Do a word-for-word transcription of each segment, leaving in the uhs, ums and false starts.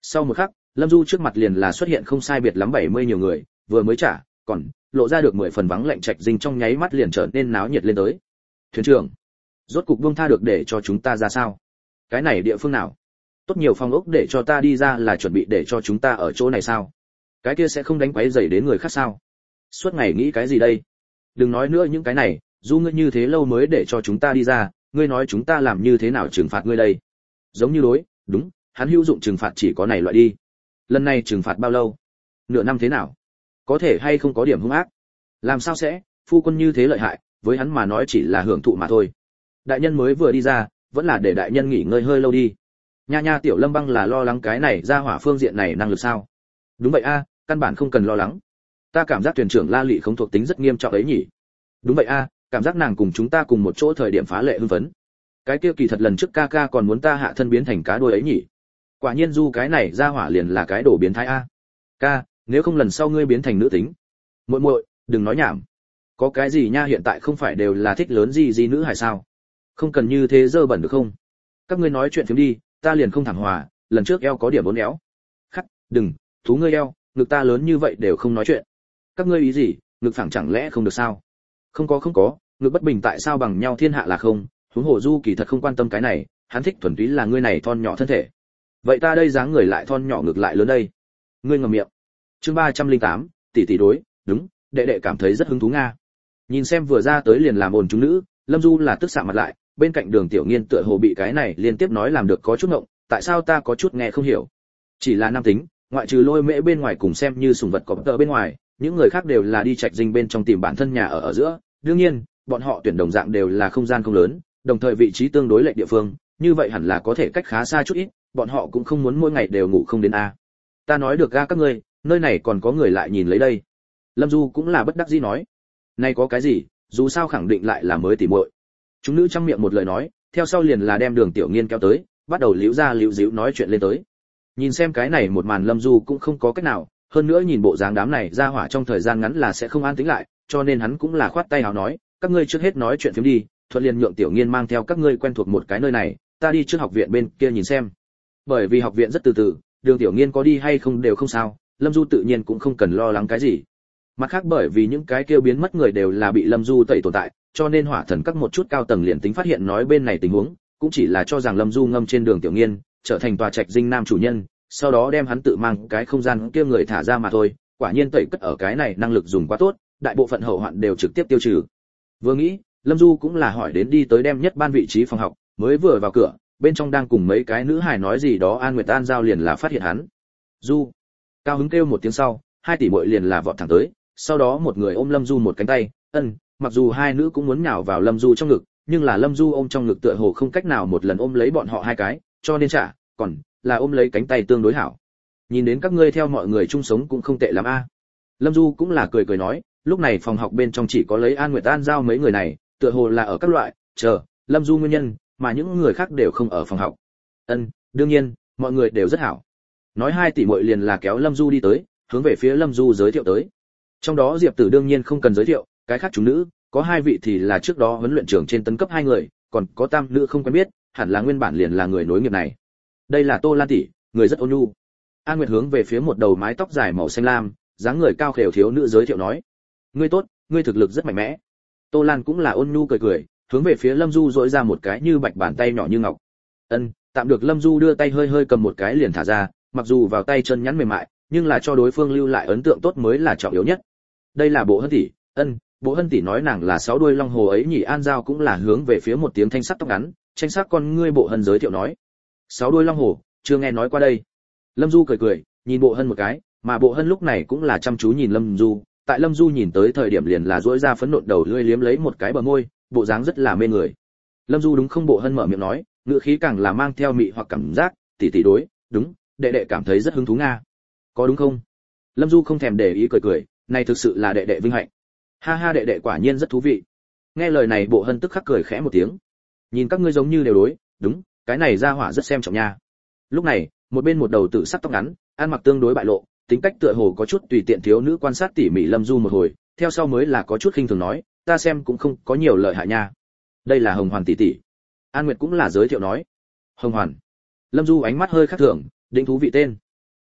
Sau một khắc, Lâm Du trước mặt liền là xuất hiện không sai biệt lắm bảy mươi nhiều người, vừa mới trả, còn lộ ra được mười phần vắng lạnh trạch dinh trong nháy mắt liền trở nên náo nhiệt lên tới. Thuyền trưởng, rốt cục buông tha được để cho chúng ta ra sao? Cái này địa phương nào? Tốt nhiều phòng ốc để cho ta đi ra là chuẩn bị để cho chúng ta ở chỗ này sao? Cái kia sẽ không đánh quấy rầy đến người khác sao? Suốt ngày nghĩ cái gì đây? Đừng nói nữa những cái này, dù ngươi như thế lâu mới để cho chúng ta đi ra, ngươi nói chúng ta làm như thế nào trừng phạt ngươi đây? Giống như đối, đúng, hắn hữu dụng trừng phạt chỉ có này loại đi. Lần này trừng phạt bao lâu? Nửa năm thế nào? Có thể hay không có điểm hung ác? Làm sao sẽ, phu quân như thế lợi hại, với hắn mà nói chỉ là hưởng thụ mà thôi. Đại nhân mới vừa đi ra, vẫn là để đại nhân nghỉ ngơi hơi lâu đi. Nha nha tiểu Lâm Băng là lo lắng cái này ra hỏa phương diện này năng lực sao? Đúng vậy a, căn bản không cần lo lắng. Ta cảm giác thuyền trưởng La Lệ không thuộc tính rất nghiêm trọng ấy nhỉ? Đúng vậy a, cảm giác nàng cùng chúng ta cùng một chỗ thời điểm phá lệ hưng phấn. Cái kia kỳ thật lần trước ca ca còn muốn ta hạ thân biến thành cá đuôi ấy nhỉ? Quả nhiên du cái này ra hỏa liền là cái đồ biến thái a. Ca, nếu không lần sau ngươi biến thành nữ tính. Muội muội, đừng nói nhảm. Có cái gì nha, hiện tại không phải đều là thích lớn gì gì nữ hay sao? Không cần như thế dơ bẩn được không? Các ngươi nói chuyện phiếm đi, ta liền không thẳng hòa, lần trước eo có điểm bốn éo. Khắc, đừng, thú ngươi eo, ngực ta lớn như vậy đều không nói chuyện. Các ngươi ý gì, ngực phẳng chẳng lẽ không được sao? Không có không có, ngực bất bình tại sao bằng nhau thiên hạ là không? Huống hồ du kỳ thật không quan tâm cái này, hắn thích thuần túy là ngươi này thon nhỏ thân thể. Vậy ta đây dáng người lại thon nhỏ ngược lại lớn đây. Ngươi ngậm miệng. Chương ba trăm lẻ tám, tỷ tỷ đối, đúng, đệ đệ cảm thấy rất hứng thú nga. Nhìn xem vừa ra tới liền làm ồn chúng nữ, Lâm Du là tức sạm mặt lại, bên cạnh Đường Tiểu Nghiên tựa hồ bị cái này liên tiếp nói làm được có chút ngộng, tại sao ta có chút nghe không hiểu. Chỉ là nam tính, ngoại trừ Lôi Mễ bên ngoài cùng xem như sủng vật có tờ bên ngoài, những người khác đều là đi trạch dinh bên trong tìm bản thân nhà ở ở giữa, đương nhiên, bọn họ tuyển đồng dạng đều là không gian không lớn, đồng thời vị trí tương đối lệch địa phương, như vậy hẳn là có thể cách khá xa chút ít, bọn họ cũng không muốn mỗi ngày đều ngủ không đến a. Ta nói được ga các ngươi, nơi này còn có người lại nhìn lấy đây. Lâm Du cũng là bất đắc dĩ nói, này có cái gì, dù sao khẳng định lại là mới tỉ muội. Chúng nữ trong miệng một lời nói, theo sau liền là đem Đường Tiểu Nghiên kéo tới, bắt đầu liễu ra liễu díu nói chuyện lên tới. Nhìn xem cái này một màn Lâm Du cũng không có cách nào, hơn nữa nhìn bộ dáng đám này ra hỏa trong thời gian ngắn là sẽ không an tĩnh lại, cho nên hắn cũng là khoát tay hào nói, các ngươi trước hết nói chuyện phiếm đi, thuận liền nhượng Tiểu Nghiên mang theo các ngươi quen thuộc một cái nơi này, ta đi trước học viện bên kia nhìn xem. Bởi vì học viện rất từ từ, Đường Tiểu Nghiên có đi hay không đều không sao, Lâm Du tự nhiên cũng không cần lo lắng cái gì. Mặt khác bởi vì những cái kêu biến mất người đều là bị Lâm Du tẩy tồn tại, cho nên hỏa thần các một chút cao tầng liền tính phát hiện nói bên này tình huống, cũng chỉ là cho rằng Lâm Du ngâm trên Đường Tiểu Nghiên, trở thành tòa trạch dinh nam chủ nhân, sau đó đem hắn tự mang cái không gian kia người thả ra mà thôi. Quả nhiên tẩy cất ở cái này năng lực dùng quá tốt, đại bộ phận hậu hoạn đều trực tiếp tiêu trừ. Vừa nghĩ, Lâm Du cũng là hỏi đến đi tới đem nhất ban vị trí phòng học, mới vừa vào cửa, bên trong đang cùng mấy cái nữ hài nói gì đó, An Nguyệt An giao liền là phát hiện hắn. Du, cao hứng kêu một tiếng sau, hai tỷ muội liền là vọt thẳng tới, sau đó một người ôm Lâm Du một cánh tay, ân, mặc dù hai nữ cũng muốn nhào vào Lâm Du trong ngực, nhưng là Lâm Du ôm trong ngực tựa hồ không cách nào một lần ôm lấy bọn họ hai cái, cho nên chả, còn là ôm lấy cánh tay tương đối hảo. Nhìn đến các ngươi theo mọi người chung sống cũng không tệ lắm a. Lâm Du cũng là cười cười nói, lúc này phòng học bên trong chỉ có lấy An Nguyệt An giao mấy người này, tựa hồ là ở các loại, chờ, Lâm Du nguyên nhân, mà những người khác đều không ở phòng học. Ân, đương nhiên, mọi người đều rất hảo. Nói hai tỷ muội liền là kéo Lâm Du đi tới, hướng về phía Lâm Du giới thiệu tới. Trong đó Diệp Tử đương nhiên không cần giới thiệu, cái khác chúng nữ, có hai vị thì là trước đó huấn luyện trưởng trên tấn cấp hai người, còn có tam nữ không quen biết, hẳn là nguyên bản liền là người nối nghiệp này. Đây là Tô Lan tỷ, người rất ôn nhu. An Nguyệt hướng về phía một đầu mái tóc dài màu xanh lam, dáng người cao khều thiếu nữ giới thiệu nói: "Ngươi tốt, ngươi thực lực rất mạnh mẽ." Tô Lan cũng là ôn nhu cười cười, hướng về phía Lâm Du dỗi ra một cái như bạch bàn tay nhỏ như ngọc. Ân, tạm được. Lâm Du đưa tay hơi hơi cầm một cái liền thả ra, mặc dù vào tay chân nhắn mềm mại, nhưng là cho đối phương lưu lại ấn tượng tốt mới là trọng yếu nhất. Đây là Bộ Hân tỷ. Ân, Bộ Hân tỷ nói nàng là sáu đuôi long hồ ấy nhỉ. An Giao cũng là hướng về phía một tiếng thanh sắc tóc ngắn, tranh sắc con ngươi Bộ Hân giới thiệu nói: "Sáu đuôi long hồ, chưa nghe nói qua đây." Lâm Du cười cười, nhìn Bộ Hân một cái, mà Bộ Hân lúc này cũng là chăm chú nhìn Lâm Du, tại Lâm Du nhìn tới thời điểm liền là duỗi ra phấn nộn đầu lưỡi liếm lấy một cái bờ môi, bộ dáng rất là mê người. Lâm Du đúng không? Bộ Hân mở miệng nói, ngữ khí càng là mang theo mị hoặc cảm giác, tỷ tỷ đối, đúng, đệ đệ cảm thấy rất hứng thú nga. Có đúng không? Lâm Du không thèm để ý cười cười, này thực sự là đệ đệ vinh hạnh. Ha ha, đệ đệ quả nhiên rất thú vị. Nghe lời này Bộ Hân tức khắc cười khẽ một tiếng. Nhìn các ngươi giống như đều đối, đúng, cái này ra hỏa rất xem trọng nha. Lúc này, một bên một đầu tự sắc tóc ngắn, ăn mặc tương đối bại lộ, tính cách tựa hồ có chút tùy tiện thiếu nữ quan sát tỉ mỉ Lâm Du một hồi, theo sau mới là có chút khinh thường nói, ta xem cũng không có nhiều lợi hại nha. Đây là Hồng Hoàn tỷ tỷ. An Nguyệt cũng là giới thiệu nói. Hồng Hoàn. Lâm Du ánh mắt hơi khác thường, định thú vị tên.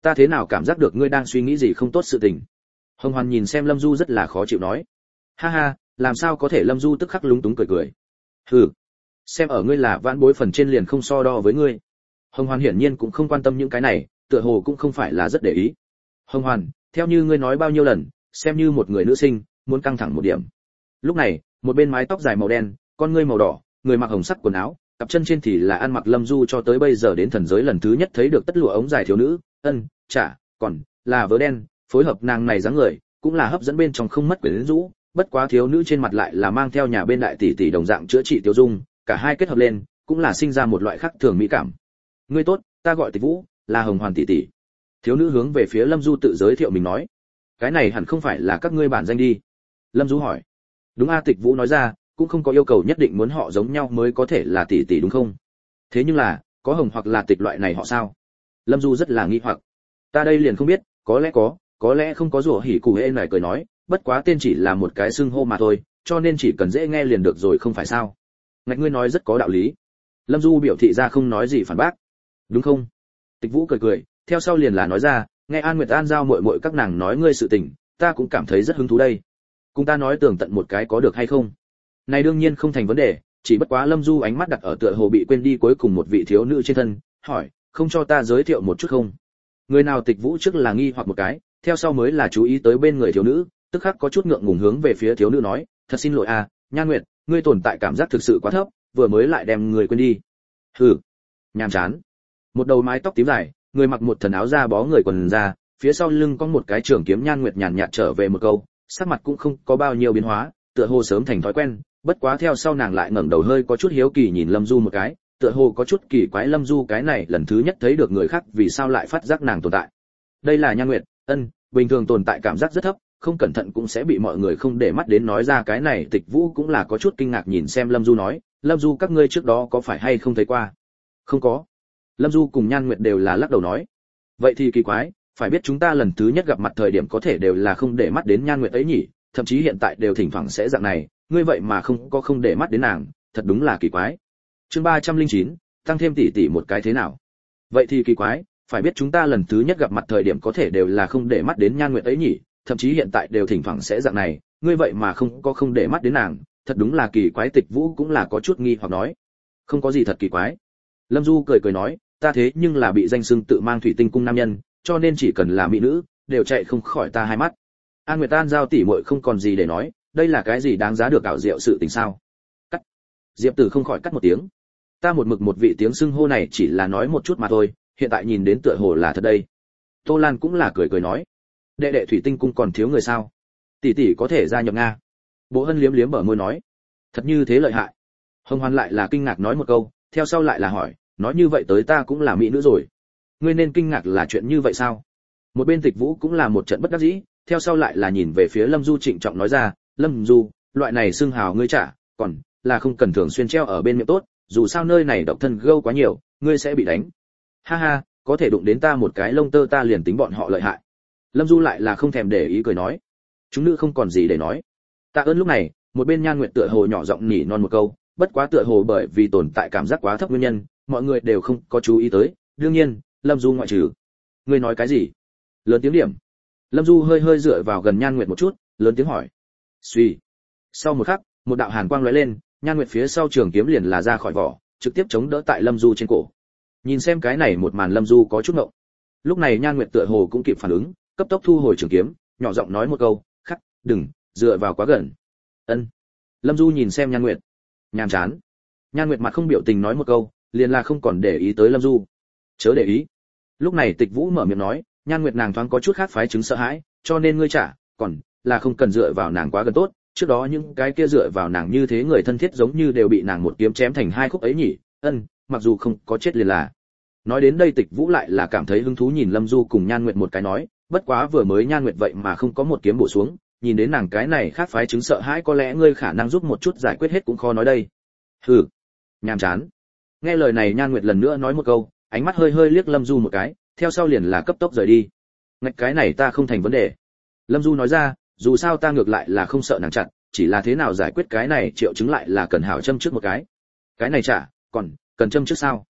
Ta thế nào cảm giác được ngươi đang suy nghĩ gì không tốt sự tình? Hồng Hoàn nhìn xem Lâm Du rất là khó chịu nói. Ha ha, làm sao có thể? Lâm Du tức khắc lúng túng cười cười. Hừ, xem ở ngươi là vãn bối phần trên liền không so đo với ngươi. Hồng Hoàn hiển nhiên cũng không quan tâm những cái này, tựa hồ cũng không phải là rất để ý. Hồng Hoàn, theo như ngươi nói bao nhiêu lần, xem như một người nữ sinh, muốn căng thẳng một điểm. Lúc này, một bên mái tóc dài màu đen, con ngươi màu đỏ, người mặc hồng sắc quần áo, cặp chân trên thì là ăn mặc Lâm Du cho tới bây giờ đến thần giới lần thứ nhất thấy được tất lụa ống dài thiếu nữ, ân, chả, còn là vớ đen, phối hợp nàng này dáng người, cũng là hấp dẫn bên trong không mất quyến rũ, bất quá thiếu nữ trên mặt lại là mang theo nhà bên đại tỷ tỷ đồng dạng chữa trị tiêu dung, cả hai kết hợp lên, cũng là sinh ra một loại khác thường mỹ cảm. Ngươi tốt, ta gọi Tịch Vũ, là Hồng Hoàn tỷ tỷ. Thiếu nữ hướng về phía Lâm Du tự giới thiệu mình nói. Cái này hẳn không phải là các ngươi bản danh đi? Lâm Du hỏi. Đúng a, Tịch Vũ nói ra, cũng không có yêu cầu nhất định muốn họ giống nhau mới có thể là tỷ tỷ đúng không? Thế nhưng là, có Hồng hoặc là Tịch loại này họ sao? Lâm Du rất là nghi hoặc. Ta đây liền không biết, có lẽ có, có lẽ không có. Rủa hỉ cụ hễ này cười nói, bất quá tên chỉ là một cái xưng hô mà thôi, cho nên chỉ cần dễ nghe liền được rồi không phải sao? Ngạch ngươi nói rất có đạo lý. Lâm Du biểu thị ra không nói gì phản bác. Đúng không? Tịch Vũ cười cười, theo sau liền là nói ra, nghe An Nguyệt An giao muội muội các nàng nói ngươi sự tình, ta cũng cảm thấy rất hứng thú đây. Cùng ta nói tường tận một cái có được hay không? Này đương nhiên không thành vấn đề, chỉ bất quá Lâm Du ánh mắt đặt ở tựa hồ bị quên đi cuối cùng một vị thiếu nữ trên thân, hỏi, không cho ta giới thiệu một chút không? Người nào? Tịch Vũ trước là nghi hoặc một cái, theo sau mới là chú ý tới bên người thiếu nữ, tức khắc có chút ngượng ngùng hướng về phía thiếu nữ nói, thật xin lỗi à, Nhan Nguyệt, ngươi tồn tại cảm giác thực sự quá thấp, vừa mới lại đem người quên đi. Hừ, nhàm chán. Một đầu mái tóc tím dài, người mặc một thần áo da bó người quần da, phía sau lưng có một cái trường kiếm. Nhan Nguyệt nhàn nhạt trở về một câu, sắc mặt cũng không có bao nhiêu biến hóa, tựa hồ sớm thành thói quen, bất quá theo sau nàng lại ngẩng đầu hơi có chút hiếu kỳ nhìn Lâm Du một cái, tựa hồ có chút kỳ quái Lâm Du cái này lần thứ nhất thấy được người khác vì sao lại phát giác nàng tồn tại. Đây là Nhan Nguyệt, ân, bình thường tồn tại cảm giác rất thấp, không cẩn thận cũng sẽ bị mọi người không để mắt đến. Nói ra cái này Tịch Vũ cũng là có chút kinh ngạc nhìn xem Lâm Du nói, Lâm Du các ngươi trước đó có phải hay không thấy qua? Không có. Lâm Du cùng Nhan Nguyệt đều là lắc đầu nói. Vậy thì kỳ quái, phải biết chúng ta lần thứ nhất gặp mặt thời điểm có thể đều là không để mắt đến Nhan Nguyệt ấy nhỉ, thậm chí hiện tại đều thỉnh thoảng sẽ dạng này, ngươi vậy mà không có không để mắt đến nàng, thật đúng là kỳ quái. Chương ba trăm lẻ chín, tăng thêm tỷ tỷ một cái thế nào? Vậy thì kỳ quái, phải biết chúng ta lần thứ nhất gặp mặt thời điểm có thể đều là không để mắt đến Nhan Nguyệt ấy nhỉ, thậm chí hiện tại đều thỉnh thoảng sẽ dạng này, ngươi vậy mà không có không để mắt đến nàng, thật đúng là kỳ quái. Tịch Vũ cũng là có chút nghi hoặc nói. Không có gì thật kỳ quái. Lâm Du cười cười nói, ta thế nhưng là bị danh xưng tự mang thủy tinh cung nam nhân, cho nên chỉ cần là mỹ nữ, đều chạy không khỏi ta hai mắt. An Nguyệt An giao tỷ muội không còn gì để nói, đây là cái gì đáng giá được ảo diệu sự tình sao? Cắt. Diệp Tử không khỏi cắt một tiếng. Ta một mực một vị tiếng xưng hô này chỉ là nói một chút mà thôi, hiện tại nhìn đến tựa hồ là thật đây. Tô Lan cũng là cười cười nói, đệ đệ thủy tinh cung còn thiếu người sao? Tỷ tỷ có thể gia nhập Nga. Bố Hân liếm liếm bờ môi nói, thật như thế lợi hại. Hồng Hoan lại là kinh ngạc nói một câu, theo sau lại là hỏi, nói như vậy tới ta cũng là mỹ nữ rồi. Ngươi nên kinh ngạc là chuyện như vậy sao? Một bên Tịch Vũ cũng là một trận bất đắc dĩ, theo sau lại là nhìn về phía Lâm Du trịnh trọng nói ra, Lâm Du, loại này xưng hào ngươi trả, còn là không cần thường xuyên treo ở bên miệng tốt, dù sao nơi này độc thân gâu quá nhiều, ngươi sẽ bị đánh. Ha ha, có thể đụng đến ta một cái lông tơ ta liền tính bọn họ lợi hại. Lâm Du lại là không thèm để ý cười nói, chúng nữ không còn gì để nói. Tạ ơn. Lúc này, một bên Nhan Nguyệt tựa hồ nhỏ giọng nỉ non một câu, bất quá tựa hồ bởi vì tồn tại cảm giác quá thấp nguyên nhân, mọi người đều không có chú ý tới, đương nhiên, Lâm Du ngoại trừ. Ngươi nói cái gì? Lớn tiếng điểm. Lâm Du hơi hơi dựa vào gần Nhan Nguyệt một chút, lớn tiếng hỏi. Suy. Sau một khắc, một đạo hàn quang lóe lên, Nhan Nguyệt phía sau trường kiếm liền là ra khỏi vỏ, trực tiếp chống đỡ tại Lâm Du trên cổ. Nhìn xem cái này một màn Lâm Du có chút ngộng. Lúc này Nhan Nguyệt tựa hồ cũng kịp phản ứng, cấp tốc thu hồi trường kiếm, nhỏ giọng nói một câu, "Khắc, đừng dựa vào quá gần." Ân. Lâm Du nhìn xem Nhan Nguyệt, nhàm chán. Nhan Nguyệt mặt không biểu tình nói một câu, liền là không còn để ý tới Lâm Du. Chớ để ý. Lúc này Tịch Vũ mở miệng nói, Nhan Nguyệt nàng thoáng có chút khác phái chứng sợ hãi, cho nên ngươi trả, còn là không cần dựa vào nàng quá gần tốt, trước đó những cái kia dựa vào nàng như thế người thân thiết giống như đều bị nàng một kiếm chém thành hai khúc ấy nhỉ. Ân, mặc dù không có chết liền là. Nói đến đây Tịch Vũ lại là cảm thấy hứng thú nhìn Lâm Du cùng Nhan Nguyệt một cái nói, bất quá vừa mới Nhan Nguyệt vậy mà không có một kiếm bổ xuống, nhìn đến nàng cái này khác phái chứng sợ hãi có lẽ ngươi khả năng giúp một chút giải quyết hết cũng khó nói đây. Hừ, nhàm chán. Nghe lời này Nhan Nguyệt lần nữa nói một câu, ánh mắt hơi hơi liếc Lâm Du một cái, theo sau liền là cấp tốc rời đi. Ngạch cái này ta không thành vấn đề. Lâm Du nói ra, dù sao ta ngược lại là không sợ nàng chặn, chỉ là thế nào giải quyết cái này triệu chứng lại là cần hảo châm trước một cái. Cái này chả, còn cần châm trước sao?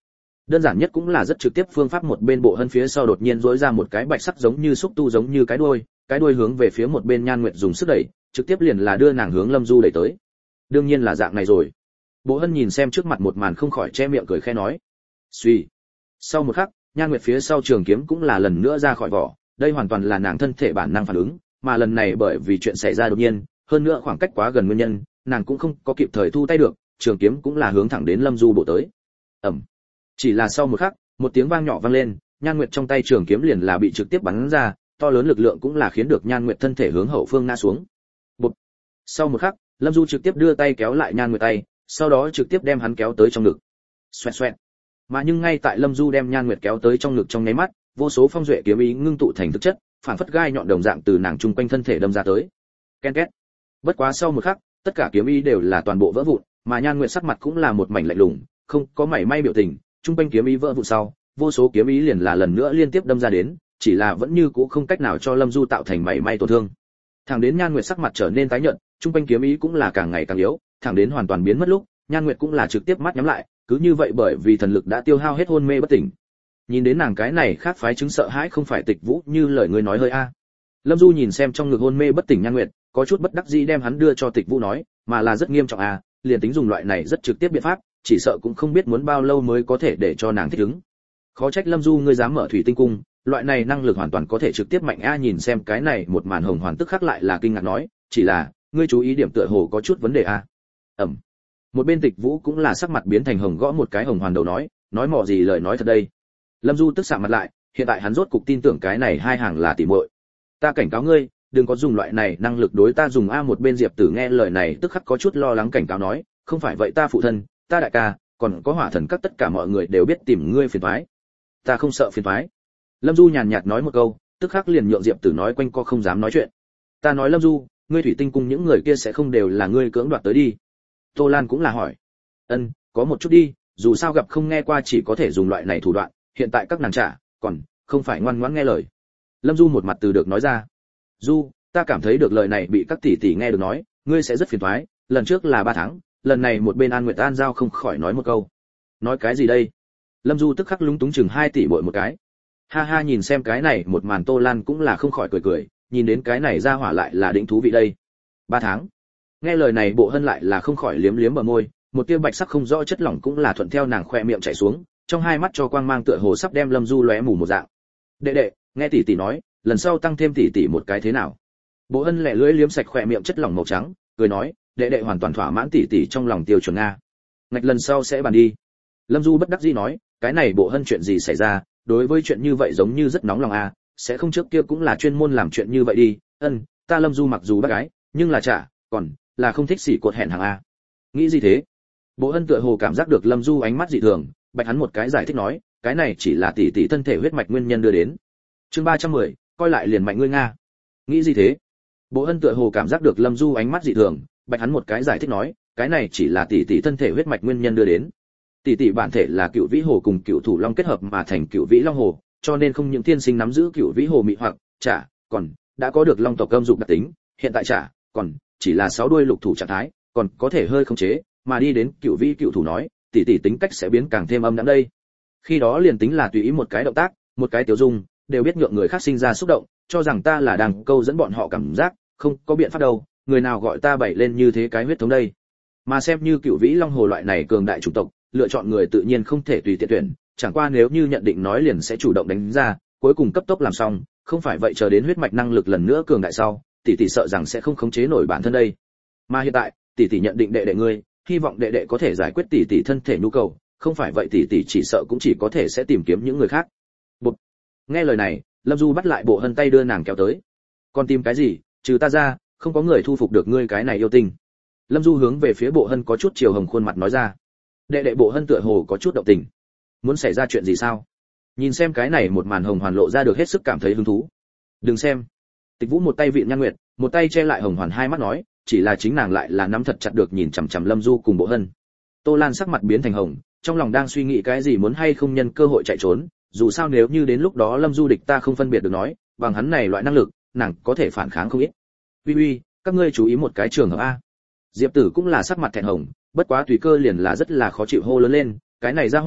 Đơn giản nhất cũng là rất trực tiếp phương pháp, một bên Bộ Hân phía sau đột nhiên rỗi ra một cái bạch sắc giống như xúc tu giống như cái đuôi, cái đuôi hướng về phía một bên Nhan Nguyệt dùng sức đẩy, trực tiếp liền là đưa nàng hướng Lâm Du đẩy tới. Đương nhiên là dạng này rồi. Bộ Hân nhìn xem trước mặt một màn không khỏi che miệng cười khẽ nói. Suy. Sau một khắc, Nhan Nguyệt phía sau trường kiếm cũng là lần nữa ra khỏi vỏ, đây hoàn toàn là nàng thân thể bản năng phản ứng, mà lần này bởi vì chuyện xảy ra đột nhiên, hơn nữa khoảng cách quá gần nguyên nhân, nàng cũng không có kịp thời thu tay được, trường kiếm cũng là hướng thẳng đến Lâm Du bổ tới. Ầm. Chỉ là sau một khắc, một tiếng vang nhỏ vang lên, Nhan Nguyệt trong tay trường kiếm liền là bị trực tiếp bắn ra, to lớn lực lượng cũng là khiến được Nhan Nguyệt thân thể hướng hậu phương ngã xuống. Bụp. Sau một khắc, Lâm Du trực tiếp đưa tay kéo lại Nhan Nguyệt tay, sau đó trực tiếp đem hắn kéo tới trong ngực. Xoẹt xoẹt. Mà nhưng ngay tại Lâm Du đem Nhan Nguyệt kéo tới trong ngực trong nháy mắt, vô số phong duệ kiếm ý ngưng tụ thành thực chất, phản phất gai nhọn đồng dạng từ nàng trung quanh thân thể đâm ra tới. Ken két. Bất quá sau một khắc, tất cả kiếm ý đều là toàn bộ vỡ vụn, mà Nhan Nguyệt sắc mặt cũng là một mảnh lạnh lùng, không có mảy may biểu tình, trung quanh kiếm ý vỡ vụn sau, vô số kiếm ý liền là lần nữa liên tiếp đâm ra đến, chỉ là vẫn như cũ không cách nào cho Lâm Du tạo thành mảy may tổn thương. Thẳng đến Nhan Nguyệt sắc mặt trở nên tái nhợt, trung quanh kiếm ý cũng là càng ngày càng yếu, thẳng đến hoàn toàn biến mất lúc, Nhan Nguyệt cũng là trực tiếp mắt nhắm lại, cứ như vậy bởi vì thần lực đã tiêu hao hết hôn mê bất tỉnh. Nhìn đến nàng cái này khác phái chứng sợ hãi không phải Tịch Vũ như lời ngươi nói hơi a. Lâm Du nhìn xem trong ngực hôn mê bất tỉnh Nhan Nguyệt, có chút bất đắc dĩ đem hắn đưa cho Tịch Vũ nói, mà là rất nghiêm trọng a, liền tính dùng loại này rất trực tiếp biện pháp, chỉ sợ cũng không biết muốn bao lâu mới có thể để cho nàng thích ứng. Khó trách Lâm Du ngươi dám mở thủy tinh cung, loại này năng lực hoàn toàn có thể trực tiếp mạnh a. Nhìn xem cái này một màn Hồng Hoàn tức khắc lại là kinh ngạc nói, chỉ là ngươi chú ý điểm tựa hồ có chút vấn đề a. Ẩm. Một bên Tịch Vũ cũng là sắc mặt biến thành hồng, gõ một cái Hồng Hoàn đầu nói, nói mò gì lời nói thật đây. Lâm Du tức sạm mặt lại, hiện tại hắn rốt cục tin tưởng cái này hai hàng là tỉ muội. Ta cảnh cáo ngươi, đừng có dùng loại này năng lực đối ta dùng a. Một bên Diệp Tử nghe lời này tức khắc có chút lo lắng cảnh cáo nói, không phải vậy ta phụ thân, ta đại ca, còn có Hỏa Thần các tất cả mọi người đều biết tìm ngươi phiền toái. Ta không sợ phiền toái. Lâm Du nhàn nhạt nói một câu, tức khắc liền nhượng Diệp Tử nói quanh co không dám nói chuyện. Ta nói Lâm Du, ngươi thủy tinh cung những người kia sẽ không đều là ngươi cưỡng đoạt tới đi. Tô Lan cũng là hỏi. Ân, có một chút đi, dù sao gặp không nghe qua chỉ có thể dùng loại này thủ đoạn, hiện tại các nàng trả, còn không phải ngoan ngoãn nghe lời. Lâm Du một mặt từ được nói ra. Du, ta cảm thấy được lời này bị các tỷ tỷ nghe được nói, ngươi sẽ rất phiền toái, lần trước là ba tháng, lần này một bên An Nguyệt An giao không khỏi nói một câu. Nói cái gì đây? Lâm Du tức khắc lúng túng chừng hai tỷ bội một cái. Ha ha, nhìn xem cái này một màn Tô Lan cũng là không khỏi cười cười, nhìn đến cái này ra hỏa lại là định thú vị đây. Ba tháng. Nghe lời này Bộ Hân lại là không khỏi liếm liếm bờ môi, một tia bạch sắc không rõ chất lỏng cũng là thuận theo nàng khoe miệng chảy xuống, trong hai mắt cho quang mang tựa hồ sắp đem Lâm Du lóe mù một dạng. Đệ đệ, nghe tỷ tỷ nói, lần sau tăng thêm tỷ tỷ một cái thế nào? Bộ Hân lẹ lưỡi liếm sạch khoe miệng chất lỏng màu trắng, cười nói, đệ đệ hoàn toàn thỏa mãn tỷ tỷ trong lòng tiêu chuẩn nga. Ngạch lần sau sẽ bàn đi. Lâm Du bất đắc dĩ nói, cái này Bộ Hân chuyện gì xảy ra, đối với chuyện như vậy giống như rất nóng lòng a, sẽ không trước kia cũng là chuyên môn làm chuyện như vậy đi. Ân, ta Lâm Du mặc dù bác gái, nhưng là chả, còn là không thích xỉ cột hẹn hàng a. Nghĩ gì thế? Bộ Hân tựa hồ cảm giác được Lâm Du ánh mắt dị thường, bạch hắn một cái giải thích nói, cái này chỉ là tỷ tỷ thân thể huyết mạch nguyên nhân đưa đến. Chương ba trăm mười, coi lại liền mạnh ngươi nga. Nghĩ gì thế? Bộ Hân tựa hồ cảm giác được Lâm Du ánh mắt dị thường, bạch hắn một cái giải thích nói, cái này chỉ là tỷ tỷ thân thể huyết mạch nguyên nhân đưa đến. Tỷ tỷ bản thể là Cựu Vĩ Hồ cùng Cựu Thủ Long kết hợp mà thành Cựu Vĩ Long Hồ, cho nên không những thiên sinh nắm giữ Cựu Vĩ Hồ mị hoặc, chả, còn đã có được Long tộc âm dục đặc tính, hiện tại chả, còn chỉ là sáu đuôi lục thủ trạng thái, còn có thể hơi khống chế, mà đi đến Cựu Vĩ Cựu Thủ nói, tỷ tỷ tính cách sẽ biến càng thêm âm đãng đây. Khi đó liền tính là tùy ý một cái động tác, một cái tiểu dung, đều biết nhượng người khác sinh ra xúc động, cho rằng ta là đang câu dẫn bọn họ cảm giác, không có biện pháp đâu, người nào gọi ta bày lên như thế cái huyết thống đây. Mà xem như Cựu Vĩ Long Hồ loại này cường đại chủng tộc, lựa chọn người tự nhiên không thể tùy tiện tuyển, chẳng qua nếu như nhận định nói liền sẽ chủ động đánh ra, cuối cùng cấp tốc làm xong, không phải vậy chờ đến huyết mạch năng lực lần nữa cường đại sau, tỷ tỷ sợ rằng sẽ không khống chế nổi bản thân đây. Mà hiện tại, tỷ tỷ nhận định đệ đệ ngươi, hy vọng đệ đệ có thể giải quyết tỷ tỷ thân thể nhu cầu, không phải vậy tỷ tỷ chỉ sợ cũng chỉ có thể sẽ tìm kiếm những người khác. Bụt. Nghe lời này, Lâm Du bắt lại Bộ Hân tay đưa nàng kéo tới. Còn tìm cái gì, trừ ta ra, không có người thu phục được ngươi cái này yêu tinh. Lâm Du hướng về phía Bộ Hân có chút chiều hồng khuôn mặt nói ra. Đệ đệ Bộ Hân tựa hồ có chút động tình. Muốn xảy ra chuyện gì sao? Nhìn xem cái này một màn Hồng Hoàn lộ ra được hết sức cảm thấy hứng thú. Đừng xem. Tịch Vũ một tay vịn Nhan Nguyệt, một tay che lại Hồng Hoàn hai mắt nói, chỉ là chính nàng lại là nắm thật chặt được nhìn chằm chằm Lâm Du cùng Bộ Hân. Tô Lan sắc mặt biến thành hồng, trong lòng đang suy nghĩ cái gì muốn hay không nhân cơ hội chạy trốn, dù sao nếu như đến lúc đó Lâm Du địch ta không phân biệt được nói, bằng hắn này loại năng lực, nàng có thể phản kháng không ít. Uy uy, các ngươi chú ý một cái trường hợp a. Diệp Tử cũng là sắc mặt thẹn hồng, bất quá tùy cơ liền là rất là khó chịu hô lớn lên, cái này ra hỏa,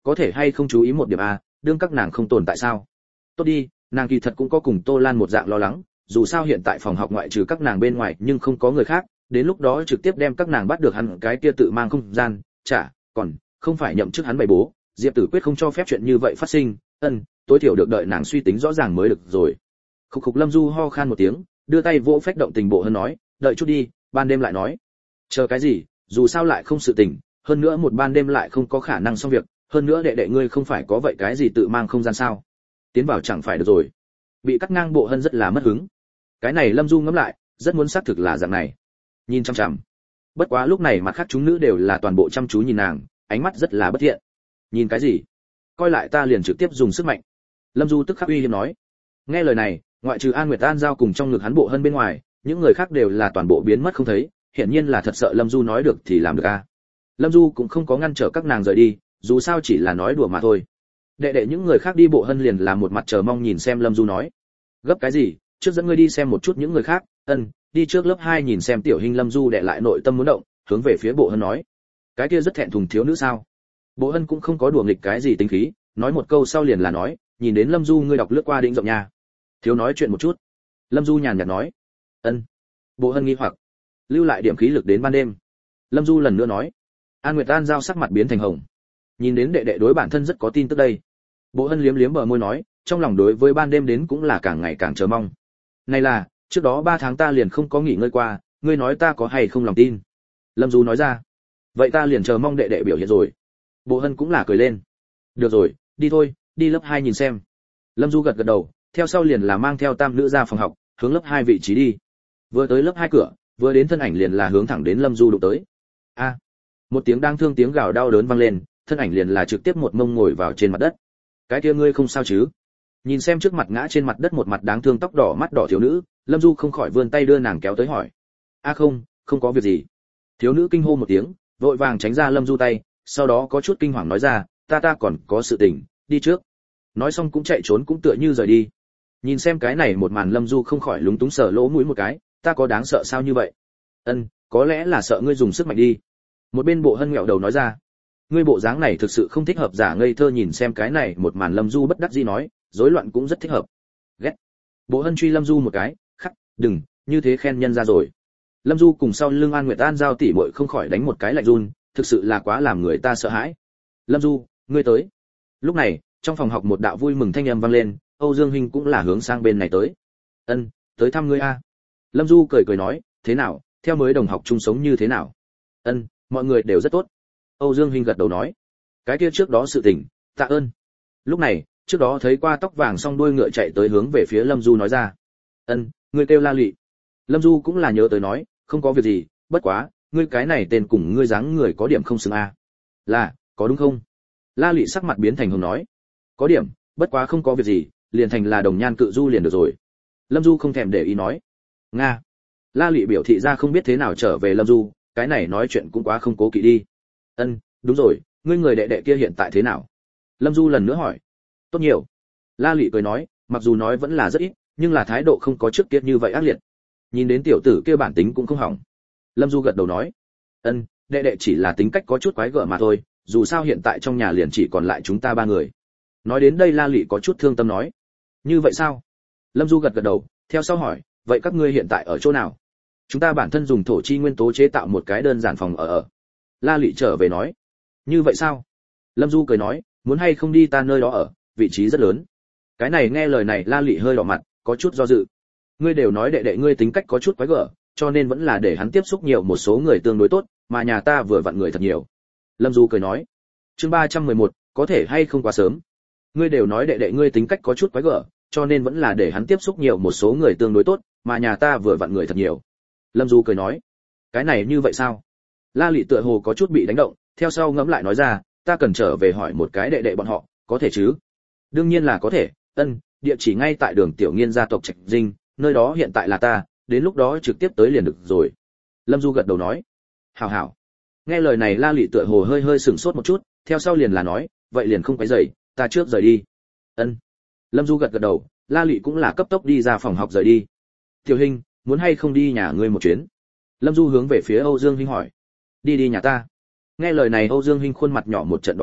có thể hay không chú ý một điểm a, đương các nàng không tồn tại sao? Tốt đi, nàng kỳ thật cũng có cùng Tô Lan một dạng lo lắng, dù sao hiện tại phòng học ngoại trừ các nàng bên ngoài nhưng không có người khác, đến lúc đó trực tiếp đem các nàng bắt được hắn cái kia tự mang không gian, chả, còn không phải nhậm chức hắn bày bố, Diệp Tử quyết không cho phép chuyện như vậy phát sinh, ân, tối thiểu được đợi nàng suy tính rõ ràng mới được rồi. Khục khục Lâm Du ho khan một tiếng, đưa tay vỗ phách động tình bộ hơn nói, đợi chút đi, ban đêm lại nói. Chờ cái gì, dù sao lại không sự tình, hơn nữa một ban đêm lại không có khả năng xong việc, hơn nữa đệ đệ ngươi không phải có vậy cái gì tự mang không gian sao? Tiến vào chẳng phải được rồi. Bị cắt ngang bộ hân rất là mất hứng. Cái này Lâm Du ngẫm lại, rất muốn xác thực là dạng này. Nhìn chăm chăm. Bất quá lúc này mặt khác chúng nữ đều là toàn bộ chăm chú nhìn nàng, ánh mắt rất là bất thiện. Nhìn cái gì? Coi lại ta liền trực tiếp dùng sức mạnh. Lâm Du tức khắc uy hiếp nói. Nghe lời này, ngoại trừ An Nguyệt An giao cùng trong ngực hắn bộ hân bên ngoài, những người khác đều là toàn bộ biến mất không thấy, hiển nhiên là thật sợ Lâm Du nói được thì làm được a. Lâm Du cũng không có ngăn trở các nàng rời đi, dù sao chỉ là nói đùa mà thôi. Đệ đệ những người khác đi bộ hân liền là một mặt chờ mong nhìn xem Lâm Du nói. Gấp cái gì, trước dẫn ngươi đi xem một chút những người khác, ân, đi trước lớp hai nhìn xem tiểu hình. Lâm Du đệ lại nội tâm muốn động, hướng về phía bộ hân nói. Cái kia rất thẹn thùng thiếu nữ sao? Bộ hân cũng không có đùa nghịch cái gì tính khí, nói một câu sau liền là nói, nhìn đến Lâm Du ngươi đọc lướt qua đỉnh rộng nha. Thiếu nói chuyện một chút. Lâm Du nhàn nhạt nói. Ân. Bộ hân nghi hoặc. Lưu lại điểm khí lực đến ban đêm. Lâm Du lần nữa nói. An Nguyệt An giao sắc mặt biến thành hồng. Nhìn đến đệ đệ đối bản thân rất có tin tức đây. Bộ hân liếm liếm bờ môi nói, trong lòng đối với ban đêm đến cũng là càng ngày càng chờ mong. Này là, trước đó ba tháng ta liền không có nghỉ ngơi qua, ngươi nói ta có hay không lòng tin? Lâm Du nói ra. Vậy ta liền chờ mong đệ đệ biểu hiện rồi. Bộ hân cũng là cười lên. Được rồi, đi thôi, đi lớp hai nhìn xem. Lâm Du gật gật đầu, theo sau liền là mang theo tam nữ ra phòng học, hướng lớp hai vị trí đi. Vừa tới lớp hai cửa, vừa đến thân ảnh liền là hướng thẳng đến Lâm Du đụng tới. A! Một tiếng đang thương tiếng gào đau đớn vang lên, thân ảnh liền là trực tiếp một mông ngồi vào trên mặt đất. Cái kia ngươi không sao chứ? Nhìn xem trước mặt ngã trên mặt đất một mặt đáng thương tóc đỏ mắt đỏ thiếu nữ, Lâm Du không khỏi vươn tay đưa nàng kéo tới hỏi. A không, không có việc gì. Thiếu nữ kinh hô một tiếng, vội vàng tránh ra Lâm Du tay, sau đó có chút kinh hoàng nói ra, ta ta còn có sự tình, đi trước. Nói xong cũng chạy trốn cũng tựa như rời đi. Nhìn xem cái này một màn Lâm Du không khỏi lúng túng sờ lỗ mũi một cái, ta có đáng sợ sao như vậy? Ân, có lẽ là sợ ngươi dùng sức mạnh đi. Một bên bộ hân nghẹo đầu nói ra. Ngươi bộ dáng này thực sự không thích hợp giả ngây thơ nhìn xem cái này một màn Lâm Du bất đắc dĩ nói, rối loạn cũng rất thích hợp. Ghét. Bộ hân truy Lâm Du một cái, khắc, đừng, như thế khen nhân ra rồi. Lâm Du cùng sau lưng An Nguyệt An giao tỉ muội không khỏi đánh một cái lạnh run, thực sự là quá làm người ta sợ hãi. Lâm Du, ngươi tới. Lúc này, trong phòng học một đạo vui mừng thanh âm vang lên, Âu Dương Hinh cũng là hướng sang bên này tới. Ân, tới thăm ngươi a. Lâm Du cười cười nói, thế nào, theo mới đồng học chung sống như thế nào? Ân, mọi người đều rất tốt. Âu Dương Hinh gật đầu nói, cái kia trước đó sự tình, tạ ơn. Lúc này, trước đó thấy qua tóc vàng song đuôi ngựa chạy tới hướng về phía Lâm Du nói ra. Ân, ngươi kêu La Lị. Lâm Du cũng là nhớ tới nói, không có việc gì, bất quá, ngươi cái này tên cùng ngươi dáng người có điểm không xứng a. Là, có đúng không? La Lị sắc mặt biến thành hồng nói, có điểm, bất quá không có việc gì, liền thành là đồng nhan cự du liền được rồi. Lâm Du không thèm để ý nói. Nga. La Lị biểu thị ra không biết thế nào trở về Lâm Du, cái này nói chuyện cũng quá không cố kỵ đi. Ân, đúng rồi, ngươi người đệ đệ kia hiện tại thế nào? Lâm Du lần nữa hỏi. Tốt nhiều. La Lị cười nói, mặc dù nói vẫn là rất ít, nhưng là thái độ không có trước kia như vậy ác liệt. Nhìn đến tiểu tử kia bản tính cũng không hỏng. Lâm Du gật đầu nói. Ân, đệ đệ chỉ là tính cách có chút quái gở mà thôi, dù sao hiện tại trong nhà liền chỉ còn lại chúng ta ba người. Nói đến đây La Lị có chút thương tâm nói. Như vậy sao? Lâm Du gật gật đầu, theo sau hỏi, vậy các ngươi hiện tại ở chỗ nào? Chúng ta bản thân dùng thổ chi nguyên tố chế tạo một cái đơn giản phòng ở ở. La Lị trở về nói. Như vậy sao? Lâm Du cười nói, muốn hay không đi ta nơi đó ở, vị trí rất lớn. Cái này nghe lời này La Lị hơi đỏ mặt, có chút do dự. Ngươi đều nói đệ đệ ngươi tính cách có chút quái gở, cho nên vẫn là để hắn tiếp xúc nhiều một số người tương đối tốt, mà nhà ta vừa vặn người thật nhiều. Lâm Du cười nói. Chương ba trăm mười một, có thể hay không quá sớm. Ngươi đều nói đệ đệ ngươi tính cách có chút quái gở, cho nên vẫn là để hắn tiếp xúc nhiều một số người tương đối tốt, mà nhà ta vừa vặn người thật nhiều. Lâm Du cười nói. Cái này như vậy sao? La Lị tựa hồ có chút bị đánh động, theo sau ngẫm lại nói ra, ta cần trở về hỏi một cái đệ đệ bọn họ, có thể chứ? Đương nhiên là có thể, ân, địa chỉ ngay tại đường Tiểu Nghiên gia tộc Trạch Dinh, nơi đó hiện tại là ta, đến lúc đó trực tiếp tới liền được rồi. Lâm Du gật đầu nói. Hảo hảo. Nghe lời này La Lị tựa hồ hơi hơi sửng sốt một chút, theo sau liền là nói, vậy liền không quấy rầy, ta trước rời đi. Ân. Lâm Du gật gật đầu, La Lị cũng là cấp tốc đi ra phòng học rời đi. Tiểu Hinh, muốn hay không đi nhà ngươi một chuyến? Lâm Du hướng về phía Âu Dương Hinh hỏi. Đi đi nhà ta. Nghe lời này Âu Dương Hinh khuôn mặt nhỏ một trận đỏ bừng,